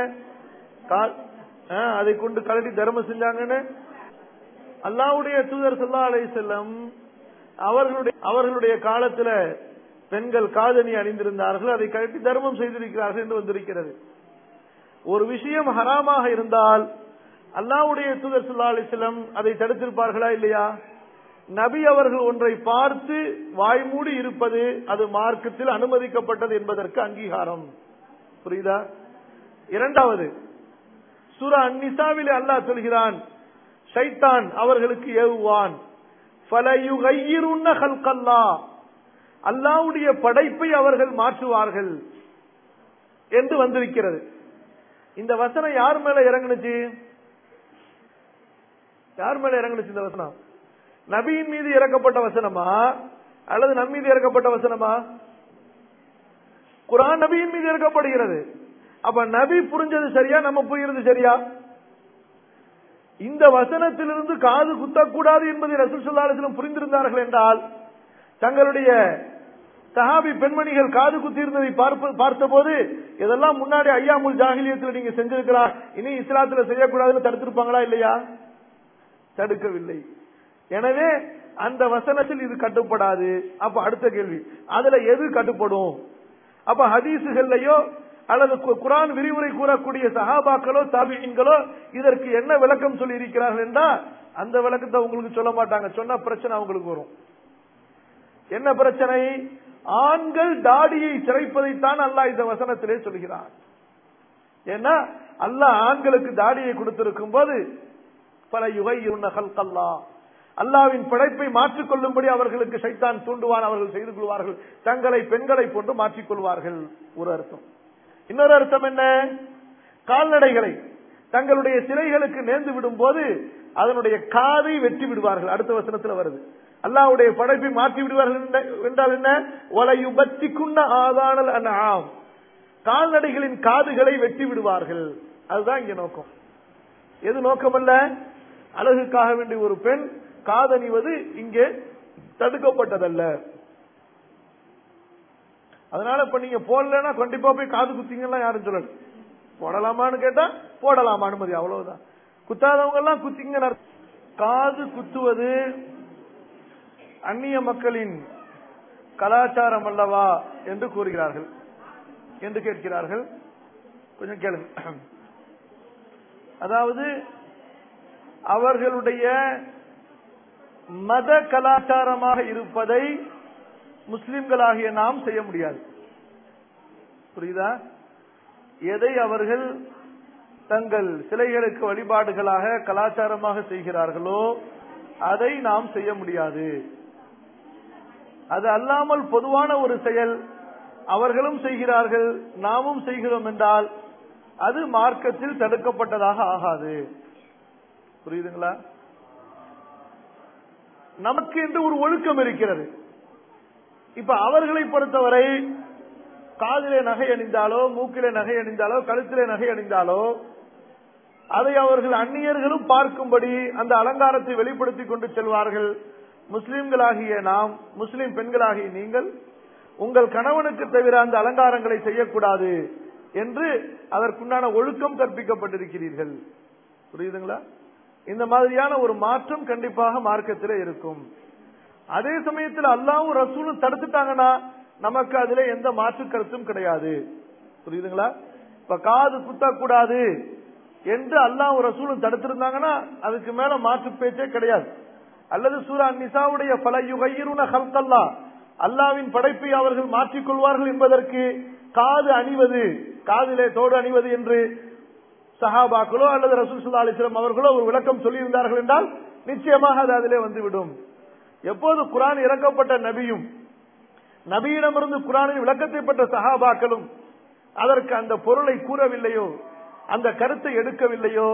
அதை கொண்டு கலட்டி தர்மம் செஞ்சாங்கன்னு. அல்லாஹ்வுடைய தூதர் ஸல்லல்லாஹு அலைஹி வஸல்லம் அவர்களுடைய காலத்துல பெண்கள் காதணி அணிந்திருந்தார்கள், அதை கழட்டி தர்மம் செய்திருக்கிறார்கள் என்று வந்திருக்கிறது. ஒரு விஷயம் ஹராமாக இருந்தால் அல்லாஹ்வுடைய தூதர் ஸல்லல்லாஹு அலைஹி வஸல்லம் அதை தடுத்திருப்பார்களா இல்லையா? நபி அவர்கள் ஒன்றை பார்த்து வாய்மூடி இருப்பது அது மார்க்கத்தில் அனுமதிக்கப்பட்டது என்பதற்கு அங்கீகாரம். புரியுதா? இரண்டாவது, சூரா அன்-நிசாவிலே அல்லாஹ் சொல்கிறான், ஷைத்தான் அவர்களுக்கு ஏவுவான், ஃபலயுகையிருன்ன ஹல்கல்லாஹ், அல்லாஹ்வுடைய படைப்பை அவர்கள் மாற்றுவார்கள் என்று வந்திருக்கிறது. இந்த வசனம் யார் மேல இறங்குனுச்சு? யார் மேல இறங்குனுச்சு இந்த வசனம்? நபியின் மீது இறக்கப்பட்ட வசனமா அல்லது நம் மீது இறக்கப்பட்ட வசனமா? குர்ஆன் நபியின் மீது இறக்கப்படுகிறது. அப்ப நபி புரிஞ்சது சரியா, நம்ம புரிகிறது சரியா? இந்த வசனத்திலிருந்து காது குத்தக்கூடாது என்பதை ரசூல் ஸல்லல்லாஹு அலைஹி வஸல்லம் புரிந்திருந்தார்கள் என்றால், தங்களுடைய சஹாபி பெண்மணிகள் காது குத்தி இருந்ததை பார்த்தபோது இதெல்லாம் முன்னாடி ஐயாமுல் ஜாஹிலியத்தில் நீங்க செஞ்சிருக்கிறா, இனி இஸ்லாத்துல செய்யக்கூடாதுன்னு தடுத்திருப்பாங்களா இல்லையா? தடுக்கவில்லை. எனவே அந்த வசனத்தில் இது கட்டுப்படாது. அப்ப அடுத்த கேள்வி, அதுல எது கட்டுப்படும்? அப்ப ஹதீசுகள்லயோ அல்லது குர்ஆன் விரிவுரை கூறக்கூடிய சஹாபாக்களோ தாபிஈன்களோ இதற்கு என்ன விளக்கம் சொல்லி இருக்கிறார்கள் என்றால், அந்த விளக்கத்தை உங்களுக்கு சொல்ல மாட்டாங்க. சொன்ன பிரச்சனை அவங்களுக்கு வரும். என்ன பிரச்சனை? ஆண்கள் தாடியை சிரைப்பதைத்தான் அல்லாஹ் இந்த வசனத்திலே சொல்கிறான். ஏன்னா அல்லாஹ் ஆண்களுக்கு தாடியை கொடுத்திருக்கும் போது பல யுகையுன்ன ஹல்கல்லாஹ், அல்லாஹ்வின் படைப்பை மாற்றிக் கொள்ளும்படி அவர்களுக்கு ஷைத்தான் தூண்டுவான், அவர்கள் செய்து கொள்வார்கள், தங்களை பெண்களை போன்று மாற்றிக் கொள்வார்கள். ஒரு அர்த்தம். இன்னொரு அர்த்தம் என்ன? கால்நடைகளை தங்களுடைய சிலைகளுக்கு நேர்ந்து விடும் போது அதனுடைய காதை வெட்டி விடுவார்கள். அடுத்த வசனத்தில் வருது, அல்லாஹ்வுடைய படைப்பை மாற்றி விடுவார்கள் என்றால் என்ன? வலயுபத்திக்குன்ன ஆதானல் அன்ஆம், கால்நடைகளின் காதுகளை வெட்டி விடுவார்கள். அதுதான் இங்க நோக்கம். எது நோக்கம் அல்ல? அழகுக்காக வேண்டிய ஒரு பெண் காதணிவது இங்கே தடுக்கப்பட்டதல்ல. அதனால இப்ப நீங்க போடலன்னா கண்டிப்பா போய் காது குத்திங்கன்னா யாரும் சொல்லல. போடலாமான்னு கேட்டா போடலாமா, அனுமதி, அவ்வளவுதான். குத்தாதவங்க எல்லாம் குத்திங்க. காது குத்துவது அந்நிய மக்களின் கலாச்சாரம் அல்லவா என்று கூறுகிறார்கள், என்று கேட்கிறார்கள். கொஞ்சம் கேளுங்க. அதாவது அவர்களுடைய மத கலாச்சாரமாக இருப்பதை முஸ்லிம்களாகிய நாம் செய்ய முடியாது. புரியுதா? எதை அவர்கள் தங்கள் சிலைகளுக்கு வழிபாடுகளாக கலாச்சாரமாக செய்கிறார்களோ அதை நாம் செய்ய முடியாது. அது அல்லாமல் பொதுவான ஒரு செயல் அவர்களும் செய்கிறார்கள், நாமும் செய்கிறோம் என்றால் அது மார்க்கத்தில் தடுக்கப்பட்டதாக ஆகாது. புரியுதுங்களா? நமக்கு என்று ஒரு ஒழுக்கம் இருக்கிறது. இப்ப அவர்களை பொறுத்தவரை காதிலே நகை அணிந்தாலோ, மூக்கிலே நகை அணிந்தாலோ, கழுத்திலே நகை அணிந்தாலோ அதை அவர்கள் அந்நியர்களும் பார்க்கும்படி அந்த அலங்காரத்தை வெளிப்படுத்திக் கொண்டு செல்வார்கள். முஸ்லிம்களாகிய நாம், முஸ்லிம் பெண்களாகிய நீங்கள் உங்கள் கணவனுக்கு தவிர அந்த அலங்காரங்களை செய்யக்கூடாது என்று அதற்குண்டான ஒழுக்கம் கற்பிக்கப்பட்டிருக்கிறீர்கள். புரியுதுங்களா? இந்த மாதிரியான ஒரு மாற்றம் கண்டிப்பாக மார்க்கத்திலே இருக்கும். அதே சமயத்தில் அல்லாஹ்வும் ரசூலும் தடுத்துட்டாங்கன்னா நமக்கு அதுல எந்த மாற்று கருத்தும் கிடையாது. புரியுதுங்களா? இப்ப காது குத்தக்கூடாது என்று அல்லாஹ்வும் ரசூலும் தடுத்திருந்தாங்கன்னா அதுக்கு மேல மாற்று பேச்சே கிடையாது. அல்லது சூரா அன்-நிசாவுடைய ஃபல யுகையிருன ஹல்கல்லாஹ், அல்லாஹ்வின் படைப்பை அவர்கள் மாற்றிக் கொள்வார்கள் என்பதற்கு காது அணிவது, காதிலே தோடு அணிவது என்று சஹாபாக்களோ அல்லது ரசூல் ஸல்லல்லாஹு அலைஹி வஸல்லம் அவர்களோ ஒரு விளக்கம் சொல்லி இருந்தார்கள் என்றால் நிச்சயமாக அது அதிலே வந்துவிடும். எப்போது குர்ஆன் இறக்கப்பட்ட நபியும் நபியிடமிருந்து குர்ஆனின் விளக்கத்தை பெற்ற சஹாபாக்களும் அதற்கு அந்த பொருளை கூறவில்லையோ, அந்த கருத்தை எடுக்கவில்லையோ,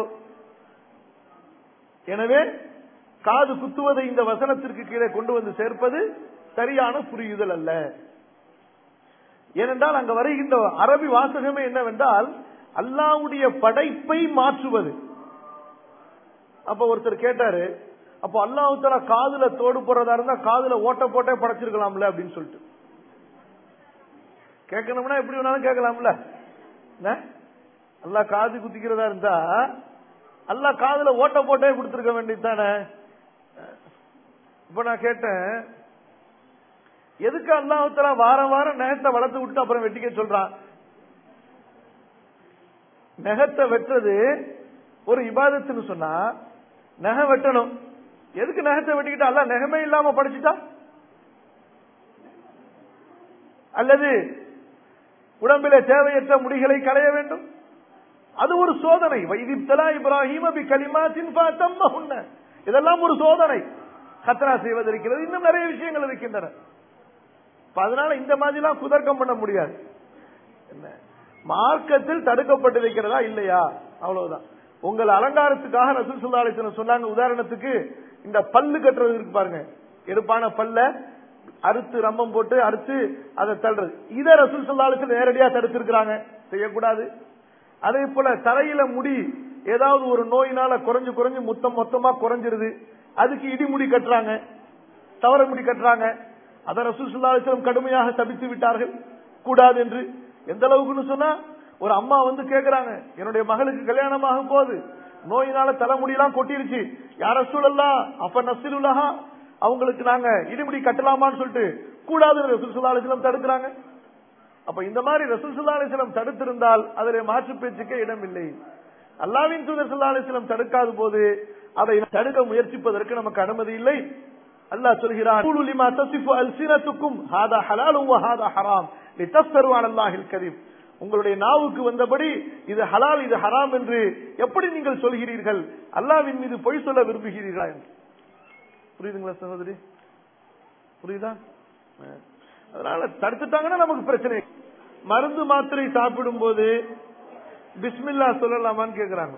எனவே காது குத்துவதை இந்த வசனத்திற்கு கீழே கொண்டு வந்து சேர்ப்பது சரியான புரியுதல் அல்ல. ஏனென்றால் அங்க வருகின்ற அரபி வாசகமே என்னவென்றால் அல்லாஹ்வுடைய படைப்பை மாற்றுவது. அப்ப ஒருத்தர் கேட்டாரு, அப்ப அல்லாஹ் தஆலா காதுல தோடு போறதா இருந்தா காதுல ஓட்ட போட்டே படைச்சிருக்கலாம்ல அப்படின்னு சொல்லிட்டு கேட்கணும்னா எப்படி வேணாலும் கேட்கலாம்ல. அல்லாஹ் காது குத்திக்கிறதா இருந்தா அல்லாஹ் காதுல ஓட்ட போட்டே கொடுத்திருக்க வேண்டியதுதானே. இப்ப நான் கேட்டேன், எதுக்கு அல்லாஹ் தஆலா வாரம் வாரம் நகத்தை வளர்த்து விட்டு அப்புறம் வெட்டிக்க சொல்றான்? நகத்தை வெட்டுறது ஒரு இபாதத்துன்னு சொன்னா நகை வெட்டணும், எதுக்கு நகத்தை வெட்டிக்கிட்டா? அல்ல நகமே இல்லாம படைச்சிட்டா? அல்லது உடம்பிலே தேவையற்ற முடிகளை களைய வேண்டும்? அது ஒரு சோதனை. வைதிப்தலா இப்ராஹிம பி கலிமாத்தின் ஃபஅத்தம்மஹுன்ன. இதெல்லாம் ஒரு சோதனை. கத்ரா செய்வது இருக்கிறது, இன்னும் நிறைய விஷயங்கள் இருக்கின்றன. அதனால இந்த மாதிரிலாம் குதர்க்கம் பண்ண முடியாது. என்ன மார்க்கத்தில் தடுக்கப்பட்டிருக்கிறதா இல்லையா, அவ்வளவுதான். உங்கள் அலங்காரத்துக்காக ரசூல் ஸல்லல்லாஹு அலைஹி வஸல்லம் சொன்னாங்க. உதாரணத்துக்கு இந்த பல்லு கட்டுறது இருக்கு பாருங்க, எடுப்பான பல்ல அறுத்து ரம்பம் போட்டு அறுத்து அதை தள்ளுறது, இதை ரசூல் ஸல்லல்லாஹு அலைஹி வஸல்லம் நேரடியா தடுத்திருக்கிறாங்க, செய்யக்கூடாது. அதே போல தரையில முடி ஏதாவது ஒரு நோயினால குறைஞ்சு குறைஞ்சு மொத்தமா குறைஞ்சிருது, அதுக்கு இடிமுடி கட்டுறாங்க, தவற முடி கட்டுறாங்க, அதை ரசூல் ஸல்லல்லாஹு அலைஹி வஸல்லம் கடுமையாக தடுத்து விட்டார்கள், கூடாது என்று. எந்த அளவுக்குன்னு சொன்னா, ஒரு அம்மா வந்து கேக்குறாங்க, என்னுடைய மகளுக்கு கல்யாணமாக போகுது, நோயினால தலைமுடியெல்லாம் கொட்டிருச்சு, யா ரசூலல்லாஹ் அப்ப நஸ்லுல்லஹா, அவங்களுக்கு நாங்க இடிமுடி கட்டலாமான்னு சொல்லிட்டு கூடாதுன்னு ரசூல் ஸல்லல்லாஹு அலைஹி வஸல்லம் தடுக்கிறாங்க. அப்ப இந்த மாதிரி ரசூல் ஸல்லல்லாஹு அலைஹி வஸல்லம் தடுத்திருந்தால் அதிலே மாற்று பேச்சுக்கே இடம் இல்லை. அல்லாஹ்வின் தூதர் ஸல்லல்லாஹு அலைஹி வஸல்லம் தடுக்காத போது அதை தடுக்க முயற்சிப்பதற்கு நமக்கு அனுமதி இல்லை. அல்லாஹ் சொல்கிறான், கூலு லிமா தஸிஃபு அல்சினத்துக்கும் ஹாதா ஹலாலும் வ ஹாதா ஹராம் லிதஃப்தரு அலல்லாஹில் கதீப். உங்களுடைய நாவுக்கு வந்தபடி இது ஹலால் இது ஹராம் என்று எப்படி நீங்கள் சொல்கிறீர்கள், அல்லாஹ்வின் மீது பொய் சொல்ல விரும்புகிறீர்களா என்று. புரியுதுங்களா சகோதரி? புரியுதா? அதனால தடுத்துட்டாங்கன்னா நமக்கு பிரச்சனை. மருந்து மாத்திரை சாப்பிடும் போது பிஸ்மில்லா சொல்லலாமான்னு கேக்குறாங்க.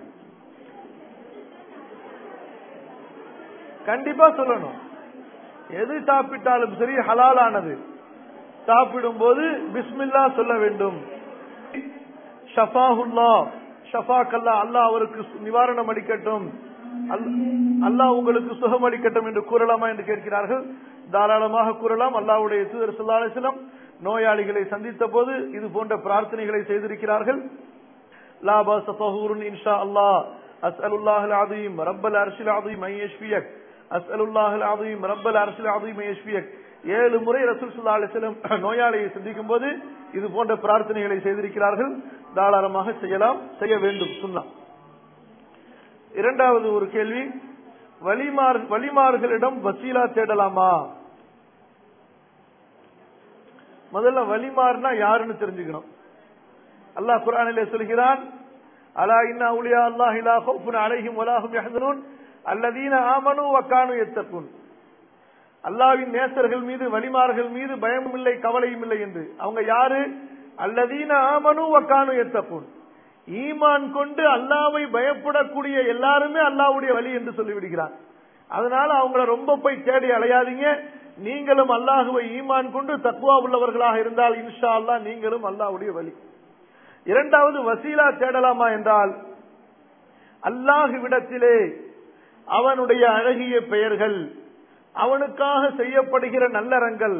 கண்டிப்பா சொல்லணும். எது சாப்பிட்டாலும் சரி ஹலாலானது சாப்பிடும் போது பிஸ்மில்லா சொல்ல வேண்டும். ஷஃபாஹுல்லா, ஷஃபாக்கல்லா, அல்லாஹ் அவருக்கு நிவாரணம் அளிக்கட்டும், அல்லாஹ் உங்களுக்கு சுகம் அளிக்கட்டும் என்று கூறலாமா என்று கேட்கிறார்கள். தாராளமாக கூறலாம். அல்லாஹ்வுடைய தூதர் ஸல்லல்லாஹு அலைஹி வஸல்லம் நோயாளிகளை சந்தித்த போது இது போன்ற பிரார்த்தனைகளை செய்திருக்கிறார்கள். லா பஸ தஹூருன் இன்ஷா அல்லாஹ், அஸ்அலுல்லாஹல் அஸீம் ரப்பல் அர்ஷில் அஸீம் ஐ யஷ்ஃபியக், அஸ்அலுல்லாஹல் அஸீம் ரப்பல் அர்ஷில் அஸீம் ஐ யஷ்ஃபியக். 7 முறை ரசூல் ஸல்லல்லாஹு அலைஹி வஸல்லம் நோயாளியை சந்திக்கும் போது இது போன்ற பிரார்த்தனைகளை செய்திருக்கிறார்கள். தாராளமாக செய்யலாம், செய்ய வேண்டும், சுன்னா. இரண்டாவது ஒரு கேள்வி, வலிமார்களிடம் வசீலா தேடலாமா? முதல்ல வலிமார்னா யாருன்னு தெரிஞ்சுக்கணும். அல்லாஹ் குர்ஆனிலே சொல்கிறான், அலா இன்னா அவுலியா அல்லாஹி லா கௌஃபுன் அலைஹிம் வலா ஹும் யஹ்சனூன் அல்லதீன ஆமனூ வ கானூ யத்தகூன். அல்லாஹ்வின் நேசர்கள் மீது வலிமார்கள் மீது பயமும் இல்லை கவலையும் இல்லை என்று. அவங்க யாரு? அல்லதீன ஆமனூ வ கானூ யத்தகூன். ஈமான் கொண்டு அல்லாஹ்வை பயப்படக்கூடிய எல்லாருமே அல்லாஹ்வுடைய வலி என்று சொல்லிவிடுகிறார். அதனால அவங்கள ரொம்ப போய் தேடி அலையாதீங்க. நீங்களும் அல்லாஹ்வை ஈமான் கொண்டு தக்வா உள்ளவர்களாக இருந்தால் இன்ஷா அல்லாஹ் நீங்களும் அல்லாஹ்வுடைய வலி. இரண்டாவது, வசீலா தேடலாமா என்றால், அல்லாஹ்விடத்திலே அவனுடைய அழகிய பெயர்கள், அவனுக்காக செய்யப்படுகிற நல்லறங்கள்,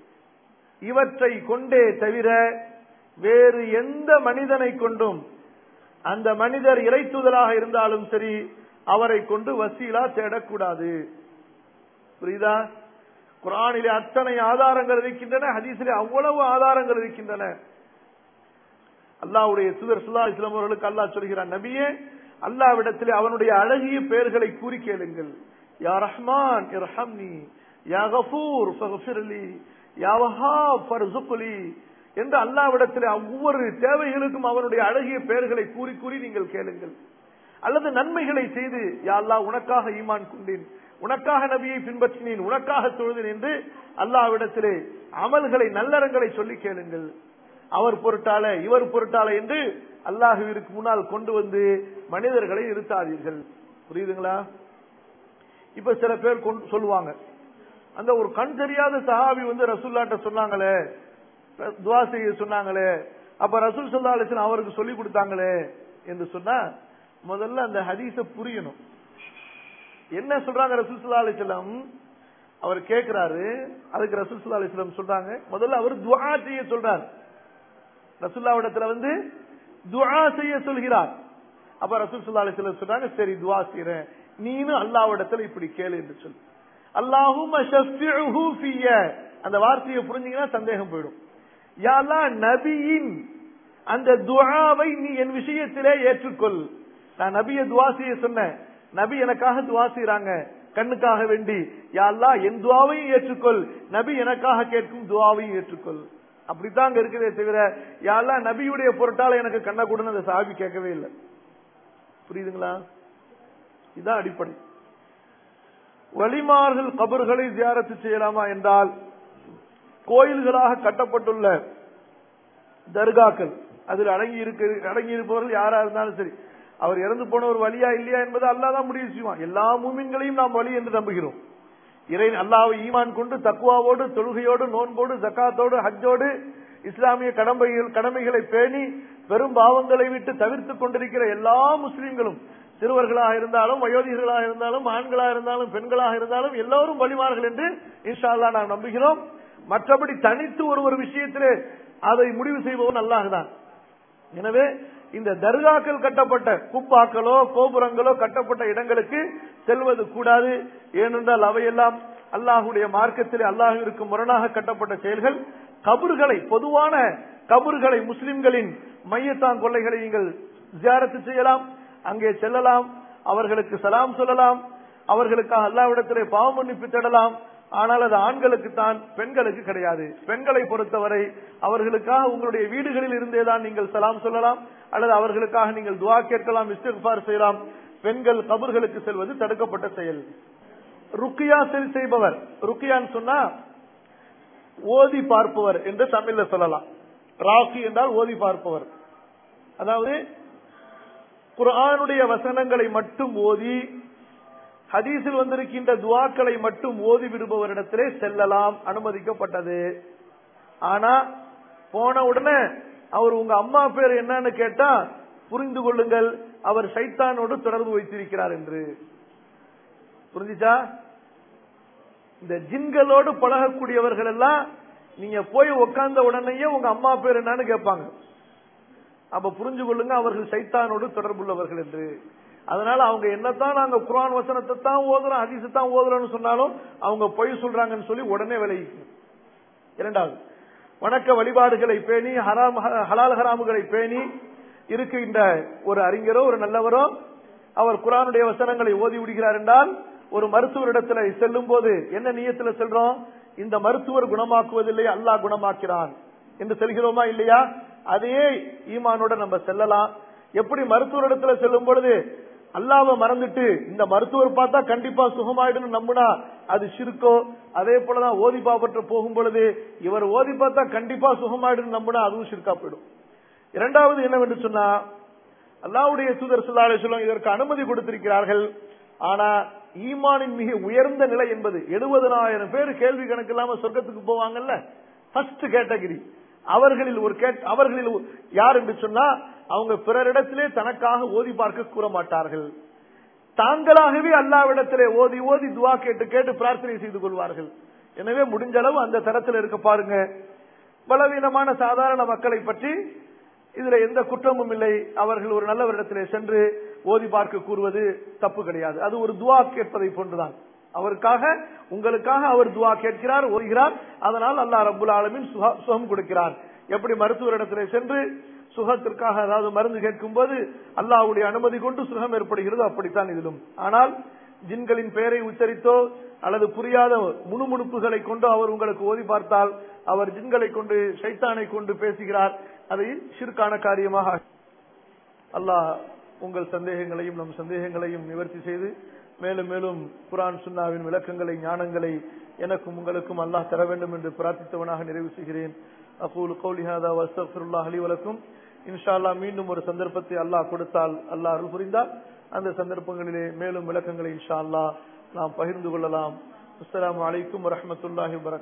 இவற்றை கொண்டே தவிர வேறு எந்த மனிதனை கொண்டும், அந்த மனிதர் இறைத்தூதராக இருந்தாலும் சரி, அவரை கொண்டு வசீலா தேடக்கூடாது. புரியுதா? குர்ஆனிலே அத்தனை ஆதாரங்கள் இருக்கின்றன, ஹதீஸிலே அவ்வளவு ஆதாரங்கள் இருக்கின்றன. அல்லாஹ்வுடைய தூதர் ஸல்லல்லாஹு அலைஹி வஸல்லம் அவர்களுக்கு அல்லாஹ் சொல்கிறான், நபியே, அல்லாஹ்விடத்திலே அவனுடைய அழகிய பெயர்களை கூறி கேளுங்கள். யா ரஹ்மான் இர்ஹம்னி, யா கஃபூர் ஃபக்ஃபிர்லி, யா வஹாப் ஃபர்ஸுக்லி என்று அல்லாஹ்விடத்திலே ஒவ்வொரு தேவைகளுக்கும் அவனுடைய அழகிய பெயர்களை கூறி கூறி நீங்கள் கேளுங்கள். அல்லது நன்மைகளை செய்து, யா அல்லாஹ் உனக்காக ஈமான் கொண்டேன், உனக்காக நபியை பின்பற்றினேன், உனக்காக தொழுதேன் என்று அல்லாஹ்விடத்திலே அமல்களை நல்லறங்களை சொல்லி கேளுங்கள். அவர் பொருட்டால இவர் பொருட்டால என்று அல்லாஹ்விற்கு முன்னால் கொண்டு வந்து மனிதர்களை நிறுத்தாதீர்கள். புரியுதுங்களா? இப்ப சில பேர் சொல்லுவாங்க, அந்த ஒரு கண் தெரியாத சஹாபி வந்து ரசூலுல்லாஹ்ட்ட சொன்னாங்களே, துஆ செய்ய சொன்னாங்களே, அப்ப ரசூல் ஸல்லல்லாஹு அலைஹி வஸல்லம் அவருக்கு சொல்லி கொடுத்தாங்களே என்று சொன்னா, முதல்ல அந்த ஹதீஸ புரியணும். என்ன சொல்றாங்க ரசூல் ஸல்லல்லாஹு அலைஹி வஸல்லம்? அவர் கேட்கிறாரு, அதுக்கு ரசூல் ஸல்லல்லாஹு அலைஹி வஸல்லம் சொல்றாங்க, முதல்ல அவர் துஆ செய்ய சொல்றார். ரசூலுல்லாஹ்விடத்துல வந்து துஆ செய்ய சொல்கிறார். அப்ப ரசூல் ஸல்லல்லாஹு அலைஹி வஸல்லம் சொல்றாங்க, சரி துஆ செய்றேன், நீனும் அல்லாஹ்விடத்துல இப்படி கேளு என்று சொல்லி. அல்லாஹும்ம ஷஃபிஉஹு ஃபிய, அந்த வார்த்தையை புரிஞ்சீங்கன்னா சந்தேகம் போயிடும். யா அல்லாஹ், நபியின் அந்த துஆவை நீ என் விஷயத்திலே ஏற்றுக்கொள். நான் நபியை துஆ செய்ய சொன்னேன், நபி எனக்காக துஆ செய்றாங்க, கண்ணுக்காக வேண்டி யா அல்லாஹ் என் துஆவையும் ஏற்றுக்கொள், நபி எனக்காக கேட்கும் துஆவையும் ஏற்றுக்கொள். அப்படித்தான் அங்க இருக்குதே தவிர யா அல்லாஹ் நபியுடைய பொருட்டால எனக்கு கண்ணை கொடுன்னு அந்த சஹாபி கேட்கவே இல்லை. புரியுதுங்களா? இதுதான் அடிப்படை. வலிமார்கள் கபர்களை ஜியாரத்து செய்யலாமா என்றால், கோயில்களாக கட்டப்பட்டுள்ள தர்காக்கள் அதில் அடங்கி இருப்பவர்கள் யாரா இருந்தாலும் சரி, அவர் இறந்து போன ஒரு வலியா இல்லையா என்பது அல்லாஹ் தான் முடிவு செய்வான். எல்லா மூமின்களையும் நாம் வலி என்று நம்புகிறோம். அல்லாஹ்வை ஈமான் கொண்டு தக்வாவோடு தொழுகையோடு நோன்போடு ஜகாத்தோடு ஹஜ்ஜோடு இஸ்லாமிய கடமைகளை பேணி பெரும் பாவங்களை விட்டு தவிர்த்துக் கொண்டிருக்கிற எல்லா முஸ்லிம்களும், சிறுவர்களாக இருந்தாலும் வயோதிகர்களாக இருந்தாலும் ஆண்களாக இருந்தாலும் பெண்களாக இருந்தாலும் எல்லோரும் வலிமார்கள் என்று இன்ஷா அல்லாஹ் நாம் நம்புகிறோம். மற்றபடி தனித்து ஒரு விஷயத்திலே அதை முடிவு செய்பவன் அல்லாஹ் தான். எனவே இந்த தர்காக்கள் கட்டப்பட்ட குப்பாக்களோ கோபுரங்களோ கட்டப்பட்ட இடங்களுக்கு செல்வது கூடாது. ஏனென்றால் அவையெல்லாம் அல்லாஹுடைய மார்க்கத்திலே அல்லாஹ்விற்கு முரணாக கட்டப்பட்ட செயல்கள். கபர்களை, பொதுவான கபர்களை, முஸ்லிம்களின் மையத்தான் கொள்ளைகளை நீங்கள் ஜியாரத்து செய்யலாம், அங்கே செல்லலாம், அவர்களுக்கு சலாம் சொல்லலாம், அவர்களுக்காக அல்லாஹ்விடத்திலே பாவ மன்னிப்பு தேடலாம். ஆனால் அது ஆண்களுக்கு தான், பெண்களுக்கு கிடையாது. பெண்களை பொறுத்தவரை அவர்களுக்காக உங்களுடைய வீடுகளில் இருந்தேதான் நீங்கள் சலாம் சொல்லலாம், அல்லது அவர்களுக்காக நீங்கள் துஆ கேட்கலாம், இஸ்திக்ஃபார் செய்யலாம். பெண்கள் கபர்களுக்கு செல்வது தடுக்கப்பட்ட செயல். ருக்கியா செய்பவர், ருக்கியான்னு சொன்னா ஓதி பார்ப்பவர் என்று தமிழ்ல சொல்லலாம். ராக்கி என்றால் ஓதி பார்ப்பவர். அதாவது குர்ஆனுடைய வசனங்களை மட்டும் ஓதி ஹதீஸில் வந்திருக்கின்ற துஆக்களை மட்டும் ஓதி விடுபவரிடத்திலே செல்லலாம், அனுமதிக்கப்பட்டது. ஆனா போன உடனே அவர் உங்க அம்மா பேர் என்னன்னு கேட்டா புரிந்து கொள்ளுங்கள், அவர் சைத்தானோடு தொடர்பு வைத்திருக்கிறார் என்று. புரிஞ்சுச்சா? இந்த ஜின்களோடு பழகக்கூடியவர்கள் எல்லாம் நீங்க போய் உட்கார்ந்த உடனேயே உங்க அம்மா பேர் என்னன்னு கேட்பாங்க. அப்ப புரிஞ்சு கொள்ளுங்க, அவர்கள் சைத்தானோடு தொடர்புள்ளவர்கள் என்று. அதனால அவங்க என்னத்தான் நாங்க குர்ஆன் வசனத்தை தான் ஓதுறோம், ஹதீஸை தான் ஓதுறோம்னு சொன்னாலும் அவங்க பொய் சொல்றாங்கன்னு சொல்லி உடனே விலகிக்கும். இரண்டாவது, வணக்க வழிபாடுகளை பேணி ஹலால் ஹராமுகளை பேணி இருக்கின்ற ஒரு அறிஞரோ ஒரு நல்லவரோ அவர் குர்ஆனுடைய வசனங்களை ஓதி விடுகிறார் என்றால், ஒரு மருத்துவரிடத்துல செல்லும் போது என்ன நியத்துல செல்றோம்? இந்த மருத்துவர் குணமாக்குவதில்லை, அல்லாஹ் குணமாக்கிறான் என்று செல்கிறோமா இல்லையா? அதே ஈமானோட நம்ம செல்லலாம். எப்படி மருத்துவரிடத்துல செல்லும் பொழுது அல்லாஹ்வை மறந்துட்டு இந்த மருத்துவர் பார்த்தா கண்டிப்பா சுகமாயிடும் நம்புனா அது ஷிர்கோ, அதே போலதான் ஓதி பாப்பற்ற போகும் பொழுது இவர் ஓதி பார்த்தா கண்டிப்பா சுகமாயிடும் நம்புனா அதுவும் ஷிர்கா போயிடும். இரண்டாவது என்னவென்று சொன்னா, அல்லாஹ்வுடைய தூதர் ஸல்லல்லாஹு அலைஹி வஸல்லம் இதற்கு அனுமதி கொடுத்திருக்கிறார்கள். ஆனா ஈமானின் மிக உயர்ந்த நிலை என்பது 70,000 பேர் கேள்வி கணக்கு இல்லாம சொர்க்கத்துக்கு போவாங்கல்ல, ஃபர்ஸ்ட் கேட்டகரி அவர்களில் யார் என்று சொன்னா, அவங்க பிறரிடத்திலே தனக்காக ஓதி பார்க்க கூற மாட்டார்கள். தாங்களாகவே அல்லாஹ்விடத்திலே ஓதி ஓதி துஆ கேட்டு கேட்டு பிரார்த்தனை செய்து கொள்வார்கள். எனவே முடிஞ்ச அளவு அந்த தரத்தில் இருக்க பாருங்க. பலவீனமான சாதாரண மக்களை பற்றி இதுல எந்த குற்றமும் இல்லை. அவர்கள் ஒரு நல்லவரிடத்திலே சென்று ஓதி பார்க்க கூறுவது தப்பு கிடையாது. அது ஒரு துஆ கேட்பதை போன்றுதான். அவருக்காக உங்களுக்காக அவர் துஆ கேட்கிறார், ஓதுகிறார். அதனால் அல்லாஹ் ரப்புல் ஆலமீன் சுகம் கொடுக்கிறார். எப்படி மருத்துவரிடத்திலே சென்று சுகத்திற்காக அதாவது மருந்து கேட்கும் போது அல்லாஹ்வுடைய அனுமதி கொண்டு சுகம் ஏற்படுகிறதோ அப்படித்தான் இதிலும். ஆனால் ஜின்களின் பெயரை உச்சரித்தோ அல்லது புரியாத முணுமுணுப்புகளை கொண்டோ அவர் உங்களுக்கு ஓதி பார்த்தால் அவர் ஜின்களை கொண்டு ஷைத்தானை கொண்டு பேசுகிறார். அதை ஷிர்கான காரியமாக அல்லாஹ் உங்கள் சந்தேகங்களையும் நம் சந்தேகங்களையும் நிவர்த்தி செய்து மேலும் மேலும் குர்ஆன் சுன்னாவின் விளக்கங்களை ஞானங்களை எனக்கும் உங்களுக்கும் அல்லாஹ் தர வேண்டும் என்று பிரார்த்தித்தவனாக நிறைவு செய்கிறேன். அகூலு கௌலி ஹாதா வ அஸ்தக்ஃபிருல்லாஹ் லி வ லக்கும். இன்ஷா அல்லாஹ் மீண்டும் ஒரு சந்தர்ப்பத்தை அல்லாஹ் கொடுத்தால், அல்லாஹ் அருள் புரிந்தால் அந்த சந்தர்ப்பங்களிலே மேலும் விளக்கங்களை இன்ஷா அல்லாஹ் நாம் பகிர்ந்து கொள்ளலாம். அஸ்ஸலாமு அலைக்கும் வரஹ்மத்துல்லாஹி வபரகாத்துஹு.